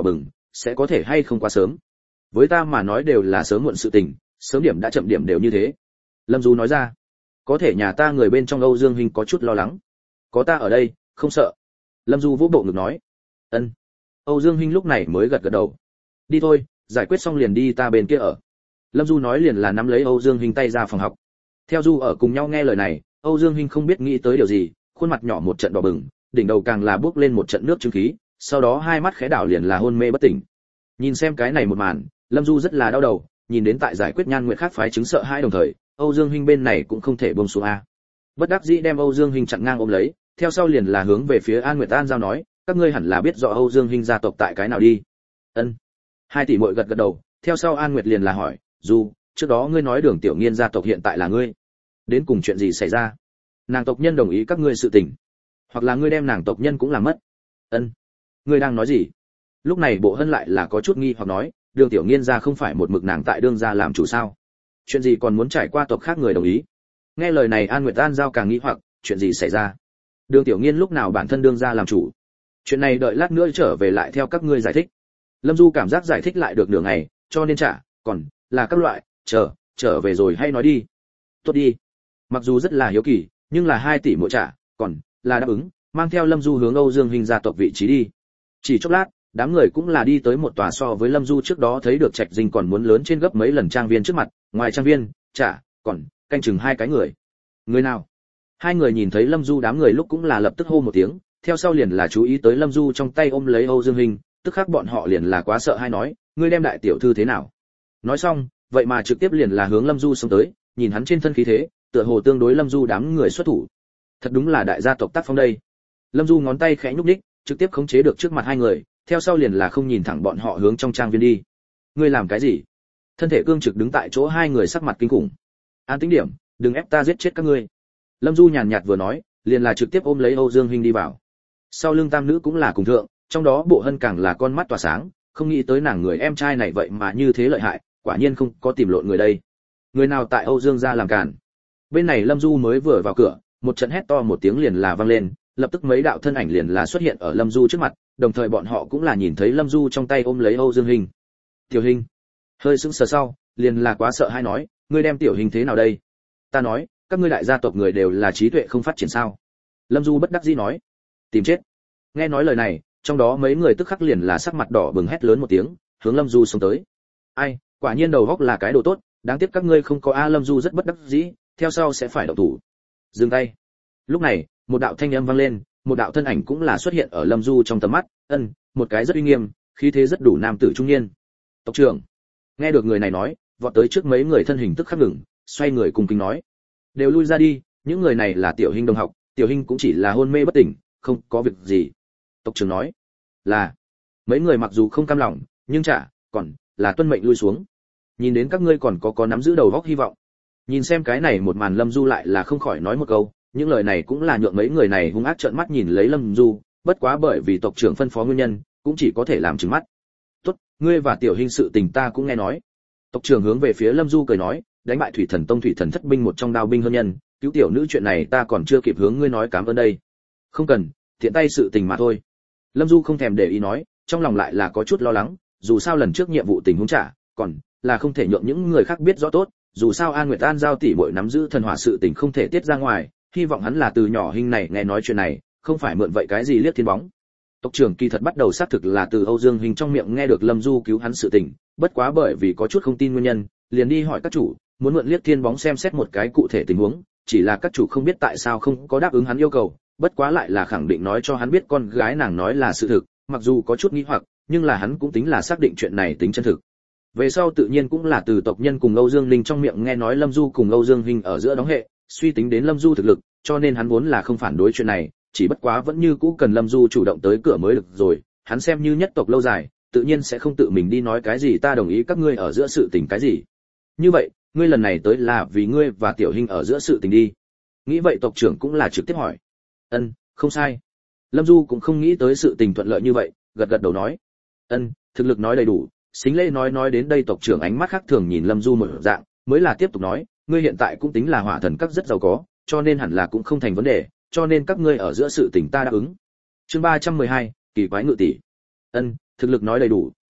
sẽ có thể hay không quá sớm. Với ta mà nói đều là sớm muộn sự tình, sớm điểm đã chậm điểm đều như thế. Lâm Du nói ra. Có thể nhà ta người bên trong Âu Dương huynh có chút lo lắng. Có ta ở đây, không sợ. Lâm Du vỗ bộ ngực nói. Ân. Âu Dương huynh lúc này mới gật gật đầu. Đi thôi, giải quyết xong liền đi ta bên kia ở. Lâm Du nói liền là nắm lấy Âu Dương huynh tay ra phòng học. Theo Du ở cùng nhau nghe lời này, Âu Dương huynh không biết nghĩ tới điều gì, khuôn mặt nhỏ một trận đỏ bừng, đỉnh đầu càng là bước lên một trận nước chứng khí, sau đó hai mắt khẽ đảo liền là hôn mê bất tỉnh. Nhìn xem cái này một màn, Lâm Du rất là đau đầu, nhìn đến tại giải quyết Nhan Nguyệt khác phái chứng sợ hai đồng thời, Âu Dương huynh bên này cũng không thể buông xuống a. Bất đắc dĩ đem Âu Dương huynh chặn ngang ôm lấy, theo sau liền là hướng về phía An Nguyệt An giao nói, các ngươi hẳn là biết rõ Âu Dương huynh gia tộc tại cái nào đi. Ân. Hai tỷ muội gật gật đầu, theo sau An Nguyệt liền là hỏi, "Du, trước đó ngươi nói Đường Tiểu Nghiên gia tộc hiện tại là ngươi, đến cùng chuyện gì xảy ra? Nàng tộc nhân đồng ý các ngươi sự tình, hoặc là ngươi đem nàng tộc nhân cũng làm mất?" Ân. Ngươi đang nói gì? Lúc này Bộ Hân lại là có chút nghi hoặc nói, Đường Tiểu Nghiên gia không phải một mực nàng tại đương gia làm chủ sao? Chuyện gì còn muốn trải qua tộc khác người đồng ý? Nghe lời này An Nguyệt An giao càng nghi hoặc, chuyện gì xảy ra? Đường Tiểu Nghiên lúc nào bản thân đương gia làm chủ? Chuyện này đợi lát nữa trở về lại theo các ngươi giải thích. Lâm Du cảm giác giải thích lại được nửa ngày, cho nên trả, còn là các loại, chờ, trở về rồi hay nói đi. Tốt đi. Mặc dù rất là hiếu kỳ, nhưng là hai tỷ mỗi trả, còn là đáp ứng, mang theo Lâm Du hướng Âu Dương huynh gia tộc vị trí đi. Chỉ chốc lát, đám người cũng là đi tới một tòa so với Lâm Du trước đó thấy được trạch dinh còn muốn lớn trên gấp mấy lần trang viên trước mặt, ngoài trang viên, trả, còn canh chừng hai cái người. Người nào? Hai người nhìn thấy Lâm Du đám người lúc cũng là lập tức hô một tiếng, theo sau liền là chú ý tới Lâm Du trong tay ôm lấy Âu Dương huynh, tức khắc bọn họ liền là quá sợ hay nói, ngươi đem đại tiểu thư thế nào? Nói xong, vậy mà trực tiếp liền là hướng Lâm Du xông tới, nhìn hắn trên thân khí thế, tựa hồ tương đối Lâm Du đám người xuất thủ. Thật đúng là đại gia tộc tác phong đây. Lâm Du ngón tay khẽ nhúc nhích, trực tiếp khống chế được trước mặt hai người, theo sau liền là không nhìn thẳng bọn họ hướng trong trang viên đi. Ngươi làm cái gì? Thân thể cương trực đứng tại chỗ hai người sắc mặt kinh khủng. An tĩnh điểm, đừng ép ta giết chết các ngươi. Lâm Du nhàn nhạt vừa nói, liền là trực tiếp ôm lấy Âu Dương huynh đi vào. Sau lưng tam nữ cũng là cùng thượng, trong đó Bộ Hân càng là con mắt tỏa sáng, không nghĩ tới nàng người em trai này vậy mà như thế lợi hại, quả nhiên không có tìm lộn người đây. Người nào tại Âu Dương gia làm cản? Bên này Lâm Du mới vừa vào cửa, một trận hét to một tiếng liền là vang lên, lập tức mấy đạo thân ảnh liền là xuất hiện ở Lâm Du trước mặt, đồng thời bọn họ cũng là nhìn thấy Lâm Du trong tay ôm lấy Âu Dương Hình. Tiểu Hình hơi sững sờ sau, liền là quá sợ hãi nói, ngươi đem Tiểu Hình thế nào đây? Ta nói, các ngươi đại gia tộc người đều là trí tuệ không phát triển sao? Lâm Du bất đắc dĩ nói, tìm chết. Nghe nói lời này, trong đó mấy người tức khắc liền là sắc mặt đỏ bừng hét lớn một tiếng, hướng Lâm Du xông tới. Ai, quả nhiên đầu óc là cái đồ tốt, đáng tiếc các ngươi không có a. Lâm Du rất bất đắc dĩ, theo sau sẽ phải động thủ. Dừng tay. Lúc này, một đạo thanh âm vang lên, một đạo thân ảnh cũng là xuất hiện ở Lâm Du trong tầm mắt, ân, một cái rất uy nghiêm, khí thế rất đủ nam tử trung niên. Tộc trưởng. Nghe được người này nói, vọt tới trước mấy người thân hình tức khắc ngừng, xoay người cùng kính nói, đều lui ra đi, những người này là Tiểu Hình đồng học, Tiểu Hình cũng chỉ là hôn mê bất tỉnh, không có việc gì. Tộc trưởng nói, là. Mấy người mặc dù không cam lòng, nhưng chả, còn là tuân mệnh lui xuống. Nhìn đến các ngươi còn có có nắm giữ đầu góc hy vọng. Nhìn xem cái này một màn Lâm Du lại là không khỏi nói một câu, những lời này cũng là nhượng mấy người này hung ác trợn mắt nhìn lấy Lâm Du, bất quá bởi vì tộc trưởng phân phó nguyên nhân, cũng chỉ có thể làm trừng mắt. "Tốt, ngươi và Tiểu Hình sự tình ta cũng nghe nói." Tộc trưởng hướng về phía Lâm Du cười nói, "Đánh bại Thủy Thần Tông Thủy Thần Thất binh một trong đao binh hơn nhân, cứu tiểu nữ chuyện này ta còn chưa kịp hướng ngươi nói cảm ơn đây." "Không cần, tiện tay sự tình mà thôi." Lâm Du không thèm để ý nói, trong lòng lại là có chút lo lắng, dù sao lần trước nhiệm vụ tình huống trả, còn là không thể nhượng những người khác biết rõ tốt, dù sao An Nguyệt An giao tỷ muội nắm giữ thần hỏa sự tình không thể tiết ra ngoài, hy vọng hắn là từ nhỏ Hình này nghe nói chuyện này, không phải mượn vậy cái gì liếc thiên bóng. Tộc trưởng kỳ thật bắt đầu xác thực là từ Âu Dương Hình trong miệng nghe được Lâm Du cứu hắn sự tình, bất quá bởi vì có chút không tin nguyên nhân, liền đi hỏi các chủ, muốn mượn liếc thiên bóng xem xét một cái cụ thể tình huống, chỉ là các chủ không biết tại sao không có đáp ứng hắn yêu cầu, bất quá lại là khẳng định nói cho hắn biết con gái nàng nói là sự thực, mặc dù có chút nghi hoặc, nhưng là hắn cũng tính là xác định chuyện này tính chân thực. Về sau tự nhiên cũng là từ tộc nhân cùng Âu Dương Linh trong miệng nghe nói Lâm Du cùng Âu Dương Hình ở giữa đóng hệ, suy tính đến Lâm Du thực lực, cho nên hắn vốn là không phản đối chuyện này, chỉ bất quá vẫn như cũ cần Lâm Du chủ động tới cửa mới được rồi, hắn xem như nhất tộc lâu dài, tự nhiên sẽ không tự mình đi nói cái gì ta đồng ý các ngươi ở giữa sự tình cái gì. Như vậy, ngươi lần này tới là vì ngươi và Tiểu Hình ở giữa sự tình đi. Nghĩ vậy tộc trưởng cũng là trực tiếp hỏi. Ân, không sai. Lâm Du cũng không nghĩ tới sự tình thuận lợi như vậy, gật gật đầu nói. Ân, thực lực nói đầy đủ. Xính lễ nói nói đến đây tộc trưởng ánh mắt khác thường nhìn Lâm Du một dạng, mới là tiếp tục nói, ngươi hiện tại cũng tính là hỏa thần các rất giàu có, cho nên hẳn là cũng không thành vấn đề, cho nên các ngươi ở giữa sự tình ta đáp ứng. Chương ba trăm mười hai, kỳ quái ngự tỷ. Ân, thực lực nói đầy đủ,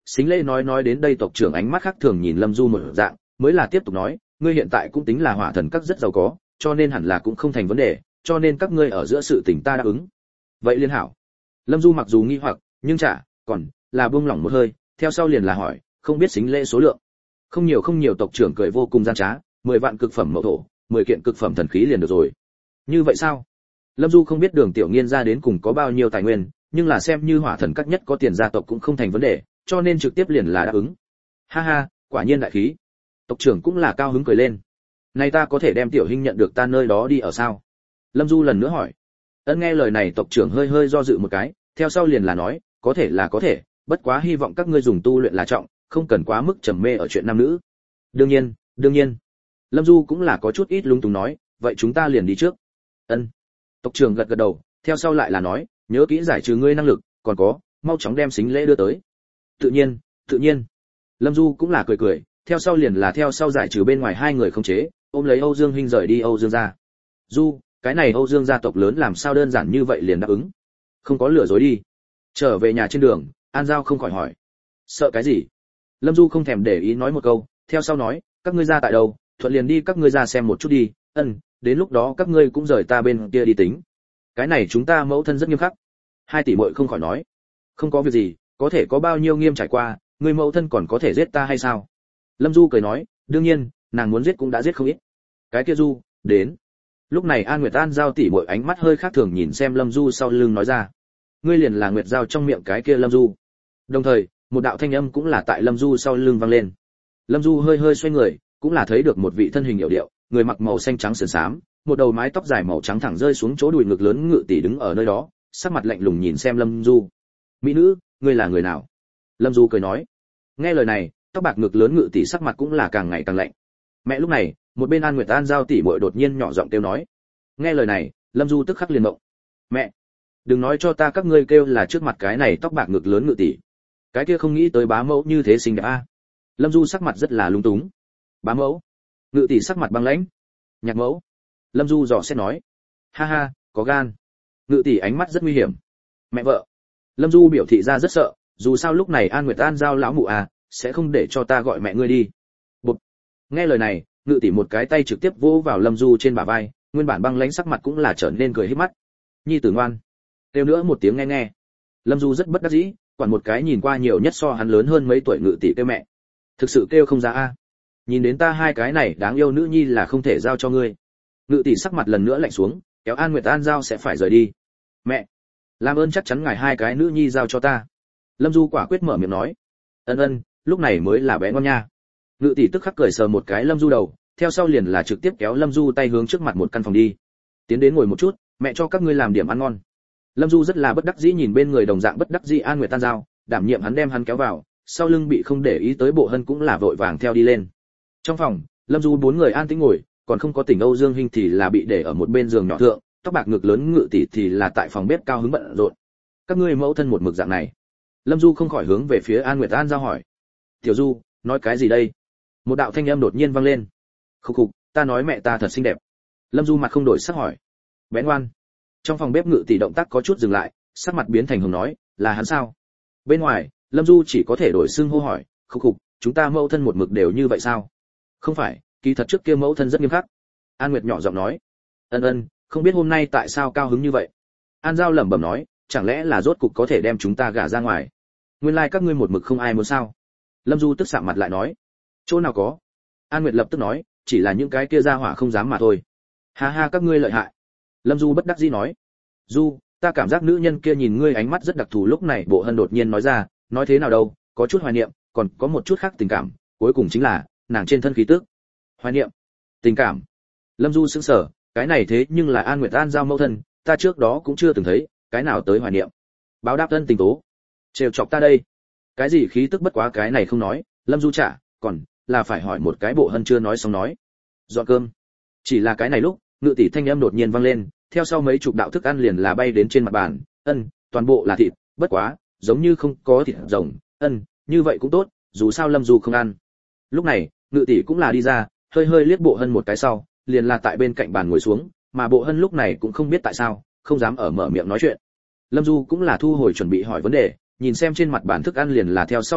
Xính Lễ nói nói đến đây, tộc trưởng ánh mắt khác thường nhìn Lâm Du một dạng, mới là tiếp tục nói, ngươi hiện tại cũng tính là hỏa thần các rất giàu có, cho nên hẳn là cũng không thành vấn đề, cho nên các ngươi ở giữa sự tình ta đáp ứng. Vậy liên hảo. Lâm Du mặc dù nghi hoặc, nhưng chả còn là buông lỏng một hơi, theo sau liền là hỏi, không biết Xính Lễ số lượng. Không nhiều không nhiều, tộc trưởng cười vô cùng gian trá, mười vạn cực phẩm mậu thổ, mười kiện cực phẩm thần khí liền được rồi. Như vậy sao? Lâm Du không biết Đường Tiểu Nghiên ra đến cùng có bao nhiêu tài nguyên, nhưng là xem như hỏa thần các nhất có tiền gia tộc cũng không thành vấn đề, cho nên trực tiếp liền là đáp ứng. Ha ha, quả nhiên đại khí. Tộc trưởng cũng là cao hứng cười lên. Này ta có thể đem Tiểu Hinh nhận được ta nơi đó đi ở sao? Lâm Du lần nữa hỏi. Ân, nghe lời này tộc trưởng hơi hơi do dự một cái, theo sau liền là nói, có thể là có thể, bất quá hy vọng các ngươi dùng tu luyện là trọng, không cần quá mức trầm mê ở chuyện nam nữ. Đương nhiên, đương nhiên. Lâm Du cũng là có chút ít lung túng nói, vậy chúng ta liền đi trước. Ân. Tộc trưởng gật gật đầu, theo sau lại là nói, nhớ kỹ giải trừ ngươi năng lực, còn có, mau chóng đem Xính Lễ đưa tới. Tự nhiên, tự nhiên. Lâm Du cũng là cười cười, theo sau liền là theo sau giải trừ bên ngoài hai người không chế, ôm lấy Âu Dương Hinh rời đi Âu Dương gia. Du, cái này Âu Dương gia tộc lớn làm sao đơn giản như vậy liền đáp ứng? Không có lừa dối đi. Trở về nhà trên đường, An Giao không khỏi hỏi. Sợ cái gì? Lâm Du không thèm để ý nói một câu, theo sau nói, các ngươi ra tại đâu, thuận liền đi các ngươi ra xem một chút đi, ân, đến lúc đó các ngươi cũng rời ta bên kia đi tính. Cái này chúng ta mẫu thân rất nghiêm khắc. Hai tỷ muội không khỏi nói. Không có việc gì, có thể có bao nhiêu nghiêm trải qua, người mẫu thân còn có thể giết ta hay sao? Lâm Du cười nói, đương nhiên, nàng muốn giết cũng đã giết không ít. Cái kia Du, đến. Lúc này An Nguyệt An Giao tỷ muội ánh mắt hơi khác thường nhìn xem Lâm Du sau lưng nói ra. Ngươi liền là Nguyệt Giao trong miệng cái kia Lâm Du. Đồng thời, một đạo thanh âm cũng là tại Lâm Du sau lưng vang lên. Lâm Du hơi hơi xoay người, cũng là thấy được một vị thân hình hiểu điệu, người mặc màu xanh trắng sườn xám, một đầu mái tóc dài màu trắng thẳng rơi xuống chỗ đùi ngực lớn Ngự tỷ đứng ở nơi đó, sắc mặt lạnh lùng nhìn xem Lâm Du. Mỹ nữ, ngươi là người nào? Lâm Du cười nói. Nghe lời này, tóc bạc ngực lớn Ngự tỷ sắc mặt cũng là càng ngày càng lạnh. Mẹ, lúc này, một bên An Nguyệt An Giao tỷ muội đột nhiên nhỏ giọng kêu nói. Nghe lời này, Lâm Du tức khắc liền động. Mẹ, đừng nói cho ta các ngươi kêu là trước mặt cái này tóc bạc ngực lớn Ngự tỷ. Cái kia không nghĩ tới bá mẫu như thế xinh đẹp a. Lâm Du sắc mặt rất là lung túng. Bá mẫu? Ngự tỷ sắc mặt băng lãnh. Nhạc mẫu? Lâm Du dò xét nói. Ha ha, có gan. Ngự tỷ ánh mắt rất nguy hiểm. Mẹ vợ? Lâm Du biểu thị ra rất sợ, dù sao lúc này An Nguyệt An Giao lão mụ à, sẽ không để cho ta gọi mẹ ngươi đi. Bụt. Nghe lời này, Ngự tỷ một cái tay trực tiếp vỗ vào Lâm Du trên bả vai, nguyên bản băng lãnh sắc mặt cũng là trở nên cười híp mắt. Nhi tử ngoan. Kêu nữa một tiếng nghe nghe. Lâm Du rất bất đắc dĩ, quản một cái nhìn qua nhiều nhất so hắn lớn hơn mấy tuổi Ngự tỷ kêu mẹ. Thực sự kêu không ra a. Nhìn đến ta hai cái này đáng yêu nữ nhi là không thể giao cho ngươi. Ngự tỷ sắc mặt lần nữa lạnh xuống, kéo An Nguyệt An Giao sẽ phải rời đi. Mẹ, làm ơn chắc chắn ngài hai cái nữ nhi giao cho ta. Lâm Du quả quyết mở miệng nói. Ân ân, lúc này mới là bé ngon nha. Ngự tỷ tức khắc cười sờ một cái Lâm Du đầu, theo sau liền là trực tiếp kéo Lâm Du tay hướng trước mặt một căn phòng đi. Tiến đến ngồi một chút, mẹ cho các ngươi làm điểm ăn ngon. Lâm Du rất là bất đắc dĩ nhìn bên người đồng dạng bất đắc dĩ An Nguyệt An Giao, đảm nhiệm hắn đem hắn kéo vào, sau lưng bị không để ý tới Bộ Hân cũng là vội vàng theo đi lên. Trong phòng, Lâm Du bốn người an tĩnh ngồi, còn không có tỉnh Âu Dương Hinh thì là bị để ở một bên giường nhỏ thượng, tóc bạc ngực lớn Ngự tỷ thì là tại phòng bếp cao hứng bận rộn. Các ngươi mẫu thân một mực dạng này. Lâm Du không khỏi hướng về phía An Nguyệt An Giao hỏi. Tiểu Du, nói cái gì đây? Một đạo thanh âm đột nhiên vang lên. Khục khục, ta nói mẹ ta thật xinh đẹp. Lâm Du mặt không đổi sắc hỏi. Bé ngoan. Trong phòng bếp Ngự tỷ động tác có chút dừng lại, sắc mặt biến thành hồng nói, là hắn sao? Bên ngoài, Lâm Du chỉ có thể đổi xưng hô hỏi, khục khục, chúng ta mẫu thân một mực đều như vậy sao? Không phải, kỳ thật trước kia mẫu thân rất nghiêm khắc. An Nguyệt nhỏ giọng nói. Ân ân, không biết hôm nay tại sao cao hứng như vậy. An Giao lẩm bẩm nói, chẳng lẽ là rốt cục có thể đem chúng ta gả ra ngoài? Nguyên lai like các ngươi một mực không ai muốn sao? Lâm Du tức sạm mặt lại nói. Chỗ nào có? An Nguyệt lập tức nói, chỉ là những cái kia ra hỏa không dám mà thôi. Ha ha, các ngươi lợi hại. Lâm Du bất đắc dĩ nói. Du, ta cảm giác nữ nhân kia nhìn ngươi ánh mắt rất đặc thù. Lúc này Bộ Hân đột nhiên nói ra, nói thế nào đâu, có chút hoài niệm, còn có một chút khác tình cảm, cuối cùng chính là nàng trên thân khí tức. Hoài niệm, tình cảm. Lâm Du sững sờ, cái này thế nhưng là An Nguyệt An Giao mẫu thân, ta trước đó cũng chưa từng thấy, cái nào tới hoài niệm. Báo đáp thân tình tố. Trêu chọc ta đây. Cái gì khí tức bất quá cái này không nói, Lâm Du trả, còn là phải hỏi một cái. Bộ Hân chưa nói xong nói. Dọn cơm. Chỉ là cái này lúc, Ngự tỷ thanh âm đột nhiên vang lên, theo sau mấy chục đạo thức ăn liền là bay đến trên mặt bàn, ân, toàn bộ là thịt, bất quá, giống như không có thịt rồng, ân, như vậy cũng tốt, dù sao Lâm Du không ăn. Lúc này, Ngự tỷ cũng là đi ra, hơi hơi liếc Bộ Hân một cái sau, liền là tại bên cạnh bàn ngồi xuống, mà Bộ Hân lúc này cũng không biết tại sao, không dám ở mở miệng nói chuyện. Lâm Du cũng là thu hồi chuẩn bị hỏi vấn đề, nhìn xem trên mặt bàn thức ăn liền là theo sau hỏi,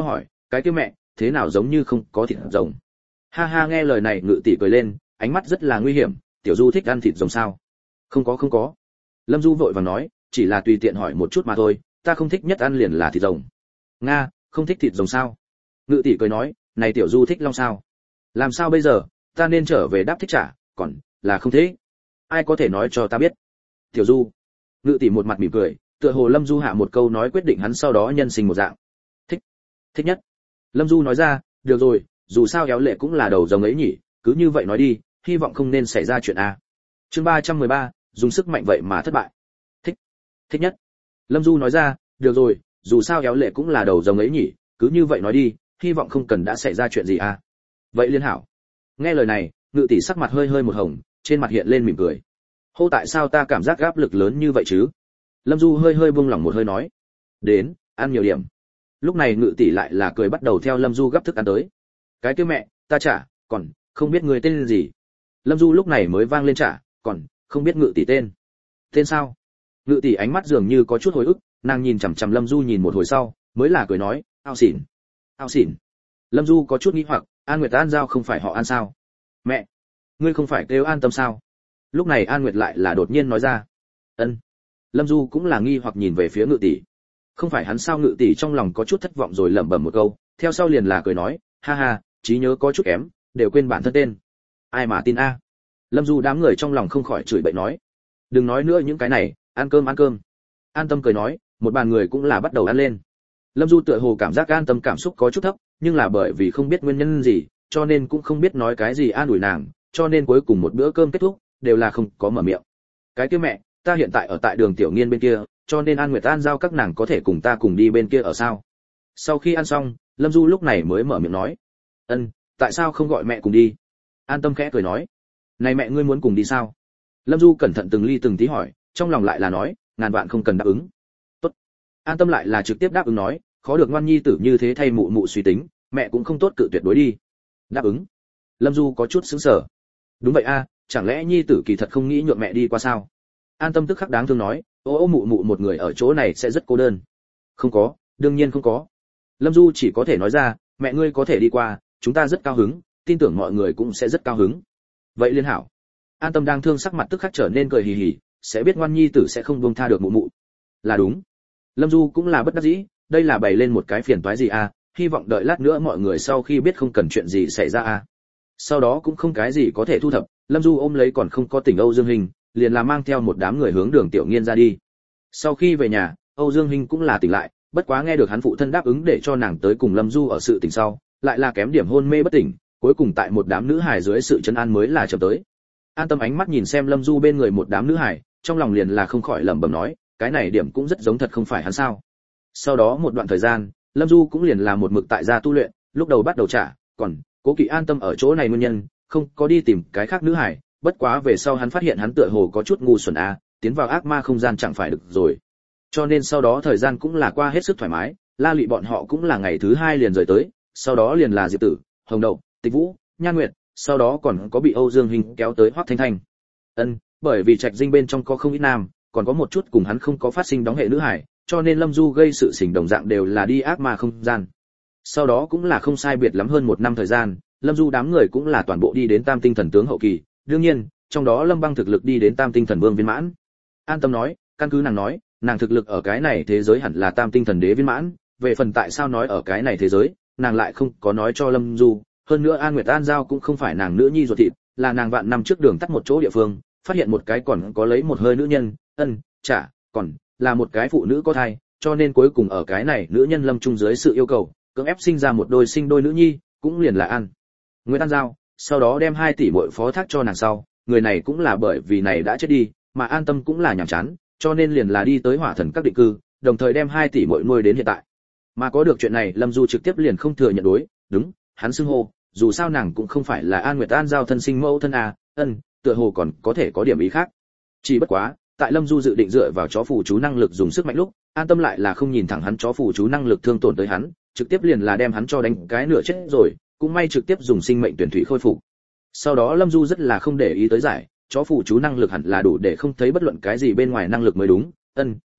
cái kia mẹ, thế nào giống như không có thịt rồng. Ha ha, nghe lời này Ngự tỷ cười lên, ánh mắt rất là nguy hiểm, tiểu Du thích ăn thịt rồng sao? Không có không có. Lâm Du vội vàng nói, chỉ là tùy tiện hỏi một chút mà thôi, ta không thích nhất ăn liền là thịt rồng. Nga, không thích thịt rồng sao? Ngự tỷ cười nói, này tiểu Du thích long sao? Làm sao bây giờ, ta nên trở về đáp thích trả, còn là không thế? Ai có thể nói cho ta biết? Tiểu Du. Ngự tỷ một mặt mỉm cười, tựa hồ Lâm Du hạ một câu nói quyết định hắn sau đó nhân sinh một dạng. Thích, thích nhất. Lâm Du nói ra, được rồi, dù sao Éo Lệ cũng là đầu rồng ấy nhỉ, cứ như vậy nói đi, hy vọng không nên xảy ra chuyện a. Chương ba trăm mười ba, dùng sức mạnh vậy mà thất bại. Thích, thích nhất. Lâm Du nói ra, được rồi, dù sao Éo Lệ cũng là đầu rồng ấy nhỉ, cứ như vậy nói đi, hy vọng không cần đã xảy ra chuyện gì a. Vậy liên hảo. Nghe lời này, Ngự tỷ sắc mặt hơi hơi một hồng, trên mặt hiện lên mỉm cười. Hô, tại sao ta cảm giác áp lực lớn như vậy chứ? Lâm Du hơi hơi buông lỏng một hơi nói, đến, ăn nhiều điểm. Lúc này Ngự tỷ lại là cười bắt đầu theo Lâm Du gấp thức ăn tới. Cái kia mẹ, ta trả, còn không biết người tên gì. Lâm Du lúc này mới vang lên trả, còn không biết Ngự tỷ tên. Tên sao? Ngự tỷ ánh mắt dường như có chút hồi ức, nàng nhìn chằm chằm Lâm Du nhìn một hồi sau, mới là cười nói, Ao Xỉn. Ao Xỉn. Lâm Du có chút nghi hoặc, An Nguyệt An Giao không phải họ An sao? Mẹ, ngươi không phải kêu An Tâm sao? Lúc này An Nguyệt lại là đột nhiên nói ra. Ân. Lâm Du cũng là nghi hoặc nhìn về phía Ngự tỷ. Không phải hắn sao? Ngự tỷ trong lòng có chút thất vọng rồi lẩm bẩm một câu, theo sau liền là cười nói, ha ha, trí nhớ có chút kém, đều quên bản thân tên. Ai mà tin a? Lâm Du đám người trong lòng không khỏi chửi bậy nói, đừng nói nữa những cái này, ăn cơm ăn cơm. An Tâm cười nói, một bàn người cũng là bắt đầu ăn lên. Lâm Du tựa hồ cảm giác An Tâm cảm xúc có chút thấp, nhưng là bởi vì không biết nguyên nhân gì, cho nên cũng không biết nói cái gì an ủi nàng, cho nên cuối cùng một bữa cơm kết thúc, đều là không có mở miệng. Cái kia mẹ, ta hiện tại ở tại đường Tiểu Nghiên bên kia, cho nên An Nguyệt An Giao các nàng có thể cùng ta cùng đi bên kia ở sao? Sau khi ăn xong, Lâm Du lúc này mới mở miệng nói, ân, tại sao không gọi mẹ cùng đi? An Tâm khẽ cười nói, này mẹ ngươi muốn cùng đi sao? Lâm Du cẩn thận từng ly từng tí hỏi, trong lòng lại là nói, ngàn vạn không cần đáp ứng. Tốt. An Tâm lại là trực tiếp đáp ứng nói, khó được ngoan nhi tử như thế thay mụ mụ suy tính, mẹ cũng không tốt cự tuyệt đối đi. Đáp ứng. Lâm Du có chút sững sờ. Đúng vậy a, chẳng lẽ nhi tử kỳ thật không nghĩ nhượng mẹ đi qua sao? An Tâm tức khắc đáng thương nói, ô ô mụ mụ một người ở chỗ này sẽ rất cô đơn. Không có, đương nhiên không có. Lâm Du chỉ có thể nói ra, mẹ ngươi có thể đi qua, chúng ta rất cao hứng, tin tưởng mọi người cũng sẽ rất cao hứng. Vậy liên hảo. An Tâm đang thương sắc mặt tức khắc trở nên cười hì hì, sẽ biết ngoan nhi tử sẽ không buông tha được mụ mụ. Là đúng. Lâm Du cũng là bất đắc dĩ, đây là bày lên một cái phiền toái gì à, hy vọng đợi lát nữa mọi người sau khi biết không cần chuyện gì xảy ra à. Sau đó cũng không cái gì có thể thu thập, Lâm Du ôm lấy còn không có tỉnh Âu Dương Hình, liền là mang theo một đám người hướng đường Tiểu Nghiên ra đi. Sau khi về nhà, Âu Dương Hình cũng là tỉnh lại, bất quá nghe được hắn phụ thân đáp ứng để cho nàng tới cùng Lâm Du ở sự tỉnh sau, lại là kém điểm hôn mê bất tỉnh, cuối cùng tại một đám nữ hài dưới sự trấn an mới là chậm tới. An Tâm ánh mắt nhìn xem Lâm Du bên người một đám nữ hài, trong lòng liền là không khỏi lẩm bẩm nói, cái này điểm cũng rất giống thật không phải hắn sao? Sau đó một đoạn thời gian, Lâm Du cũng liền là một mực tại gia tu luyện, lúc đầu bắt đầu trả, còn Cố Kỵ an tâm ở chỗ này nguyên nhân, không có đi tìm cái khác nữ hài, bất quá về sau hắn phát hiện hắn tựa hồ có chút ngu xuẩn a, tiến vào ác ma không gian chẳng phải được rồi. Cho nên sau đó thời gian cũng là qua hết sức thoải mái, La Lụy bọn họ cũng là ngày thứ hai liền rời tới, sau đó liền là Diệp Tử, Hồng Đậu, Tịch Vũ, Nhan Nguyệt, sau đó còn có bị Âu Dương Hình kéo tới Hoắc Thanh Thanh. Ân, bởi vì trạch dinh bên trong có không ít nam, còn có một chút cùng hắn không có phát sinh đóng hệ nữ hải, cho nên Lâm Du gây sự tình đồng dạng đều là đi ác ma không gian. Sau đó cũng là không sai biệt lắm hơn một năm thời gian, Lâm Du đám người cũng là toàn bộ đi đến Tam Tinh Thần tướng hậu kỳ, đương nhiên, trong đó Lâm Băng thực lực đi đến Tam Tinh Thần vương viên mãn. An Tâm nói, căn cứ nàng nói, nàng thực lực ở cái này thế giới hẳn là Tam Tinh Thần đế viên mãn, về phần tại sao nói ở cái này thế giới, nàng lại không có nói cho Lâm Du, hơn nữa An Nguyệt An Giao cũng không phải nàng nữ nhi ruột thịt, là nàng vạn năm trước đường tắt một chỗ địa phương, phát hiện một cái còn có lấy một hơi nữ nhân, ân, chả, còn là một cái phụ nữ có thai, cho nên cuối cùng ở cái này nữ nhân lâm trung dưới sự yêu cầu, cưỡng ép sinh ra một đôi sinh đôi nữ nhi, cũng liền là An Nguyệt An Giao, sau đó đem hai tỷ muội phó thác cho nàng sau, người này cũng là bởi vì này đã chết đi, mà An Tâm cũng là nhàm chán, cho nên liền là đi tới Hỏa Thần các định cư, đồng thời đem hai tỷ muội nuôi đến hiện tại. Mà có được chuyện này, Lâm Du trực tiếp liền không thừa nhận đối, đúng, hắn xưng hô, dù sao nàng cũng không phải là An Nguyệt An Giao thân sinh mẫu thân à, ân, tựa hồ còn có thể có điểm ý khác. Chỉ bất quá, tại Lâm Du dự định dựa vào chó phù chú năng lực dùng sức mạnh lúc, An Tâm lại là không nhìn thẳng hắn chó phù chú năng lực thương tổn tới hắn, trực tiếp liền là đem hắn cho đánh cái nửa chết rồi, cũng may trực tiếp dùng sinh mệnh tuyển thủy khôi phục. Sau đó Lâm Du rất là không để ý tới giải, chó phù chú năng lực hẳn là đủ để không thấy bất luận cái gì bên ngoài năng lực mới đúng, ân,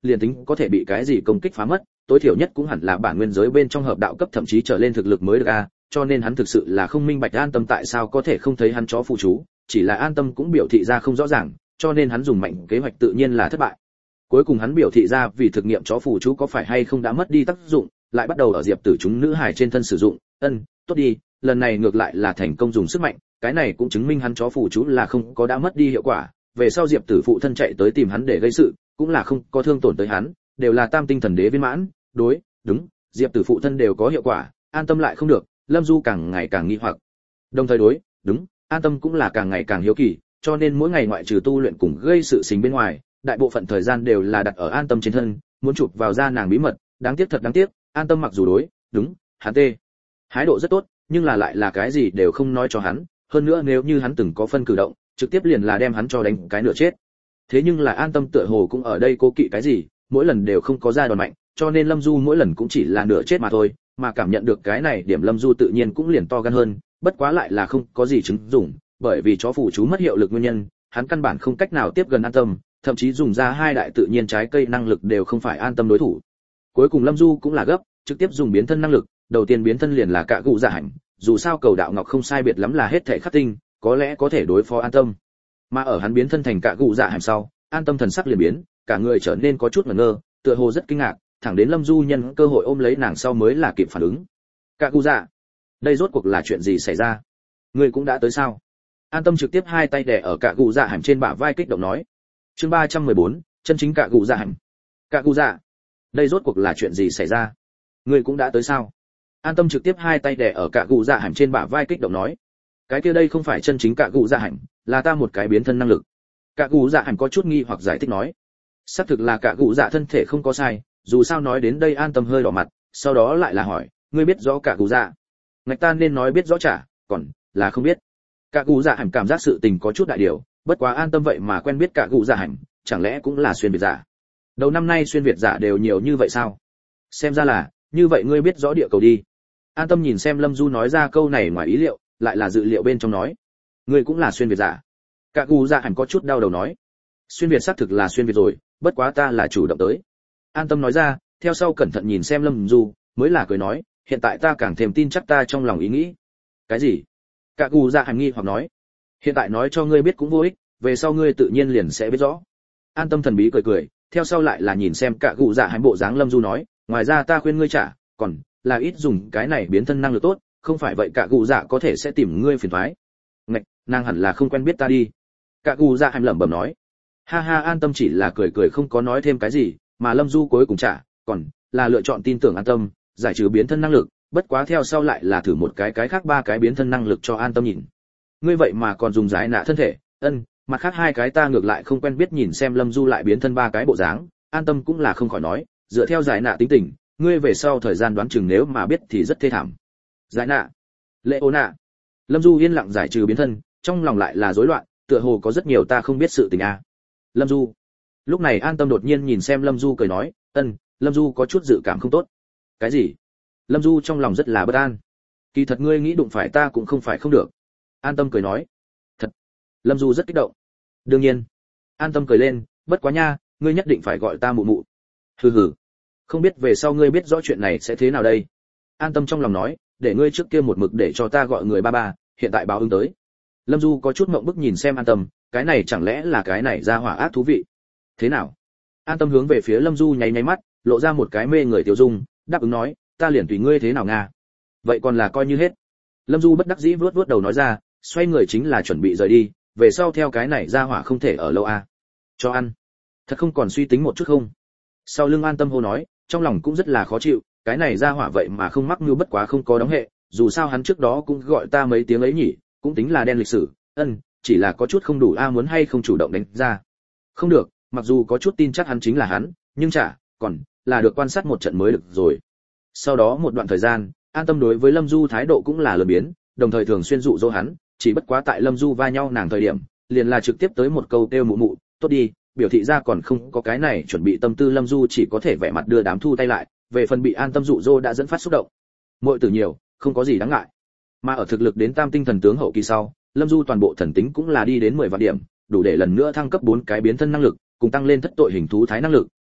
liền tính có thể bị cái gì công kích phá mất, tối thiểu nhất cũng hẳn là bản nguyên giới bên trong hợp đạo cấp thậm chí trở lên thực lực mới được a, cho nên hắn thực sự là không minh bạch An Tâm tại sao có thể không thấy hắn chó phụ chú, chỉ là An Tâm cũng biểu thị ra không rõ ràng, cho nên hắn dùng mạnh kế hoạch tự nhiên là thất bại. Cuối cùng hắn biểu thị ra vì thực nghiệm chó phụ chú có phải hay không đã mất đi tác dụng, lại bắt đầu ở Diệp Tử chúng nữ hài trên thân sử dụng, ân, tốt đi, lần này ngược lại là thành công dùng sức mạnh, cái này cũng chứng minh hắn chó phụ chú là không có đã mất đi hiệu quả, về sau Diệp Tử phụ thân chạy tới tìm hắn để gây sự, cũng là không có thương tổn tới hắn, đều là tam tinh thần đế viên mãn, đối, đúng, Diệp Tử phụ thân đều có hiệu quả, An Tâm lại không được, Lâm Du càng ngày càng nghi hoặc. Đồng thời đối, đúng, An Tâm cũng là càng ngày càng hiếu kỳ, cho nên mỗi ngày ngoại trừ tu luyện cùng gây sự sinh bên ngoài, đại bộ phận thời gian đều là đặt ở An Tâm trên thân, muốn chụp vào da nàng bí mật, đáng tiếc thật đáng tiếc, An Tâm mặc dù đối, đúng, hắn tê, hái độ rất tốt, nhưng là lại là cái gì đều không nói cho hắn, hơn nữa nếu như hắn từng có phân cử động, trực tiếp liền là đem hắn cho đánh cái nửa chết. Thế nhưng là An Tâm tựa hồ cũng ở đây cố kỵ cái gì, mỗi lần đều không có ra đòn mạnh, cho nên Lâm Du mỗi lần cũng chỉ là nửa chết mà thôi, mà cảm nhận được cái này điểm Lâm Du tự nhiên cũng liền to gan hơn, bất quá lại là không có gì chứng dụng, bởi vì chó phụ chú mất hiệu lực nguyên nhân, hắn căn bản không cách nào tiếp gần An Tâm, thậm chí dùng ra hai đại tự nhiên trái cây năng lực đều không phải An Tâm đối thủ. Cuối cùng Lâm Du cũng là gấp, trực tiếp dùng biến thân năng lực, đầu tiên biến thân liền là Cạ Gụ Dạ Hành, dù sao cầu đạo ngọc không sai biệt lắm là hết thảy khắc tinh, có lẽ có thể đối phó An Tâm. Mà ở hắn biến thân thành Cạ Gụ Dạ Hành sau, An Tâm thần sắc liền biến, cả người trở nên có chút ngẩn ngơ, tựa hồ rất kinh ngạc, thẳng đến Lâm Du nhân cơ hội ôm lấy nàng sau mới là kịp phản ứng. Cạ Gụ Dạ, đây rốt cuộc là chuyện gì xảy ra? Ngươi cũng đã tới sao? An Tâm trực tiếp hai tay đè ở Cạ Gụ Dạ Hành trên bả vai kích động nói. Chương ba trăm mười bốn, chân chính Cạ Gụ Dạ Hành. Cạ Gụ Dạ, đây rốt cuộc là chuyện gì xảy ra? Ngươi cũng đã tới sao? An Tâm trực tiếp hai tay đè ở Cạ Gụ Dạ Hành trên bả vai kích động nói. Cái kia đây không phải chân chính Cạ Gụ Dạ Hành, là ta một cái biến thân năng lực. Cạ Gụ Dạ Hành có chút nghi hoặc giải thích nói. Xác thực là Cạ Gụ Dạ thân thể không có sai, dù sao nói đến đây An Tâm hơi đỏ mặt, sau đó lại là hỏi, ngươi biết rõ Cạ Gụ Dạ? Ngạch ta nên nói biết rõ chả, còn là không biết. Cạ Gụ Dạ Hành cảm giác sự tình có chút đại điều, bất quá An Tâm vậy mà quen biết Cạ Gụ Dạ Hành, chẳng lẽ cũng là xuyên việt giả? Đầu năm nay xuyên việt giả đều nhiều như vậy sao? Xem ra là, như vậy ngươi biết rõ địa cầu đi. An Tâm nhìn xem Lâm Du nói ra câu này ngoài ý liệu, lại là dự liệu bên trong nói, ngươi cũng là xuyên việt giả. Cạ Gụ Dạ Hành có chút đau đầu nói, xuyên việt xác thực là xuyên việt rồi, bất quá ta là chủ động tới. An Tâm nói ra, theo sau cẩn thận nhìn xem Lâm Du, mới là cười nói, hiện tại ta càng thêm tin chắc ta trong lòng ý nghĩ. Cái gì? Cạ Gụ Dạ Hành nghi hoặc nói, hiện tại nói cho ngươi biết cũng vô ích, về sau ngươi tự nhiên liền sẽ biết rõ. An Tâm thần bí cười cười, theo sau lại là nhìn xem Cạ Gụ Dạ Hành bộ dáng Lâm Du nói, ngoài ra ta khuyên ngươi trả, còn là ít dùng cái này biến thân năng lực tốt, không phải vậy Cạ Gụ Dạ có thể sẽ tìm ngươi phiền toái. Ngạch, nàng hẳn là không quen biết ta đi. Cạ Gụ Dạ Hành lẩm bẩm nói. Ha ha, An Tâm chỉ là cười cười không có nói thêm cái gì, mà Lâm Du cuối cùng trả, còn là lựa chọn tin tưởng An Tâm, giải trừ biến thân năng lực, bất quá theo sau lại là thử một cái cái khác ba cái biến thân năng lực cho An Tâm nhìn. Ngươi vậy mà còn dùng giải nạ thân thể, ân, mặt khác hai cái ta ngược lại không quen biết, nhìn xem Lâm Du lại biến thân ba cái bộ dáng, An Tâm cũng là không khỏi nói, dựa theo giải nạ tính tình, ngươi về sau thời gian đoán chừng nếu mà biết thì rất thê thảm. Giải nạ, lệ ô nạ. Lâm Du yên lặng giải trừ biến thân, trong lòng lại là rối loạn, tựa hồ có rất nhiều ta không biết sự tình a. À. Lâm Du. Lúc này An Tâm đột nhiên nhìn xem Lâm Du cười nói, ân, Lâm Du có chút dự cảm không tốt. Cái gì? Lâm Du trong lòng rất là bất an. Kỳ thật ngươi nghĩ đụng phải ta cũng không phải không được. An Tâm cười nói. Thật. Lâm Du rất kích động. Đương nhiên. An Tâm cười lên, bất quá nha, ngươi nhất định phải gọi ta mụ mụ. Hừ hừ. Không biết về sau ngươi biết rõ chuyện này sẽ thế nào đây? An Tâm trong lòng nói, để ngươi trước kia một mực để cho ta gọi người ba ba, hiện tại báo ứng tới. Lâm Du có chút ngượng bức nhìn xem An Tâm, cái này chẳng lẽ là cái này ra hỏa ác thú vị? Thế nào? An Tâm hướng về phía Lâm Du nháy nháy mắt, lộ ra một cái mê người tiêu dung, đáp ứng nói, ta liền tùy ngươi thế nào nga. Vậy còn là coi như hết. Lâm Du bất đắc dĩ vuốt vuốt đầu nói ra, xoay người chính là chuẩn bị rời đi, về sau theo cái này ra hỏa không thể ở lâu à. Cho ăn. Thật không còn suy tính một chút không? Sau lưng An Tâm hô nói, trong lòng cũng rất là khó chịu, cái này ra hỏa vậy mà không mắc mưu, bất quá không có đóng hệ, dù sao hắn trước đó cũng gọi ta mấy tiếng ấy nhỉ, cũng tính là đen lịch sử, ân, chỉ là có chút không đủ a, muốn hay không chủ động đánh ra. Không được, mặc dù có chút tin chắc hắn chính là hắn, nhưng chả, còn là được quan sát một trận mới được rồi. Sau đó một đoạn thời gian, An Tâm đối với Lâm Du thái độ cũng là lờ biến, đồng thời thường xuyên dụ dỗ hắn, chỉ bất quá tại Lâm Du va nhau nàng thời điểm, liền là trực tiếp tới một câu kêu mụ mụ, tốt đi, biểu thị ra còn không có cái này chuẩn bị tâm tư, Lâm Du chỉ có thể vẻ mặt đưa đám thu tay lại, về phần bị An Tâm dụ dỗ đã dẫn phát xúc động. Muội tử nhiều, không có gì đáng ngại. Mà ở thực lực đến tam tinh thần tướng hậu kỳ sau, Lâm Du toàn bộ thần tính cũng là đi đến mười vạn điểm, đủ để lần nữa thăng cấp bốn cái biến thân năng lực, cùng tăng lên thất tội hình thú thái năng lực,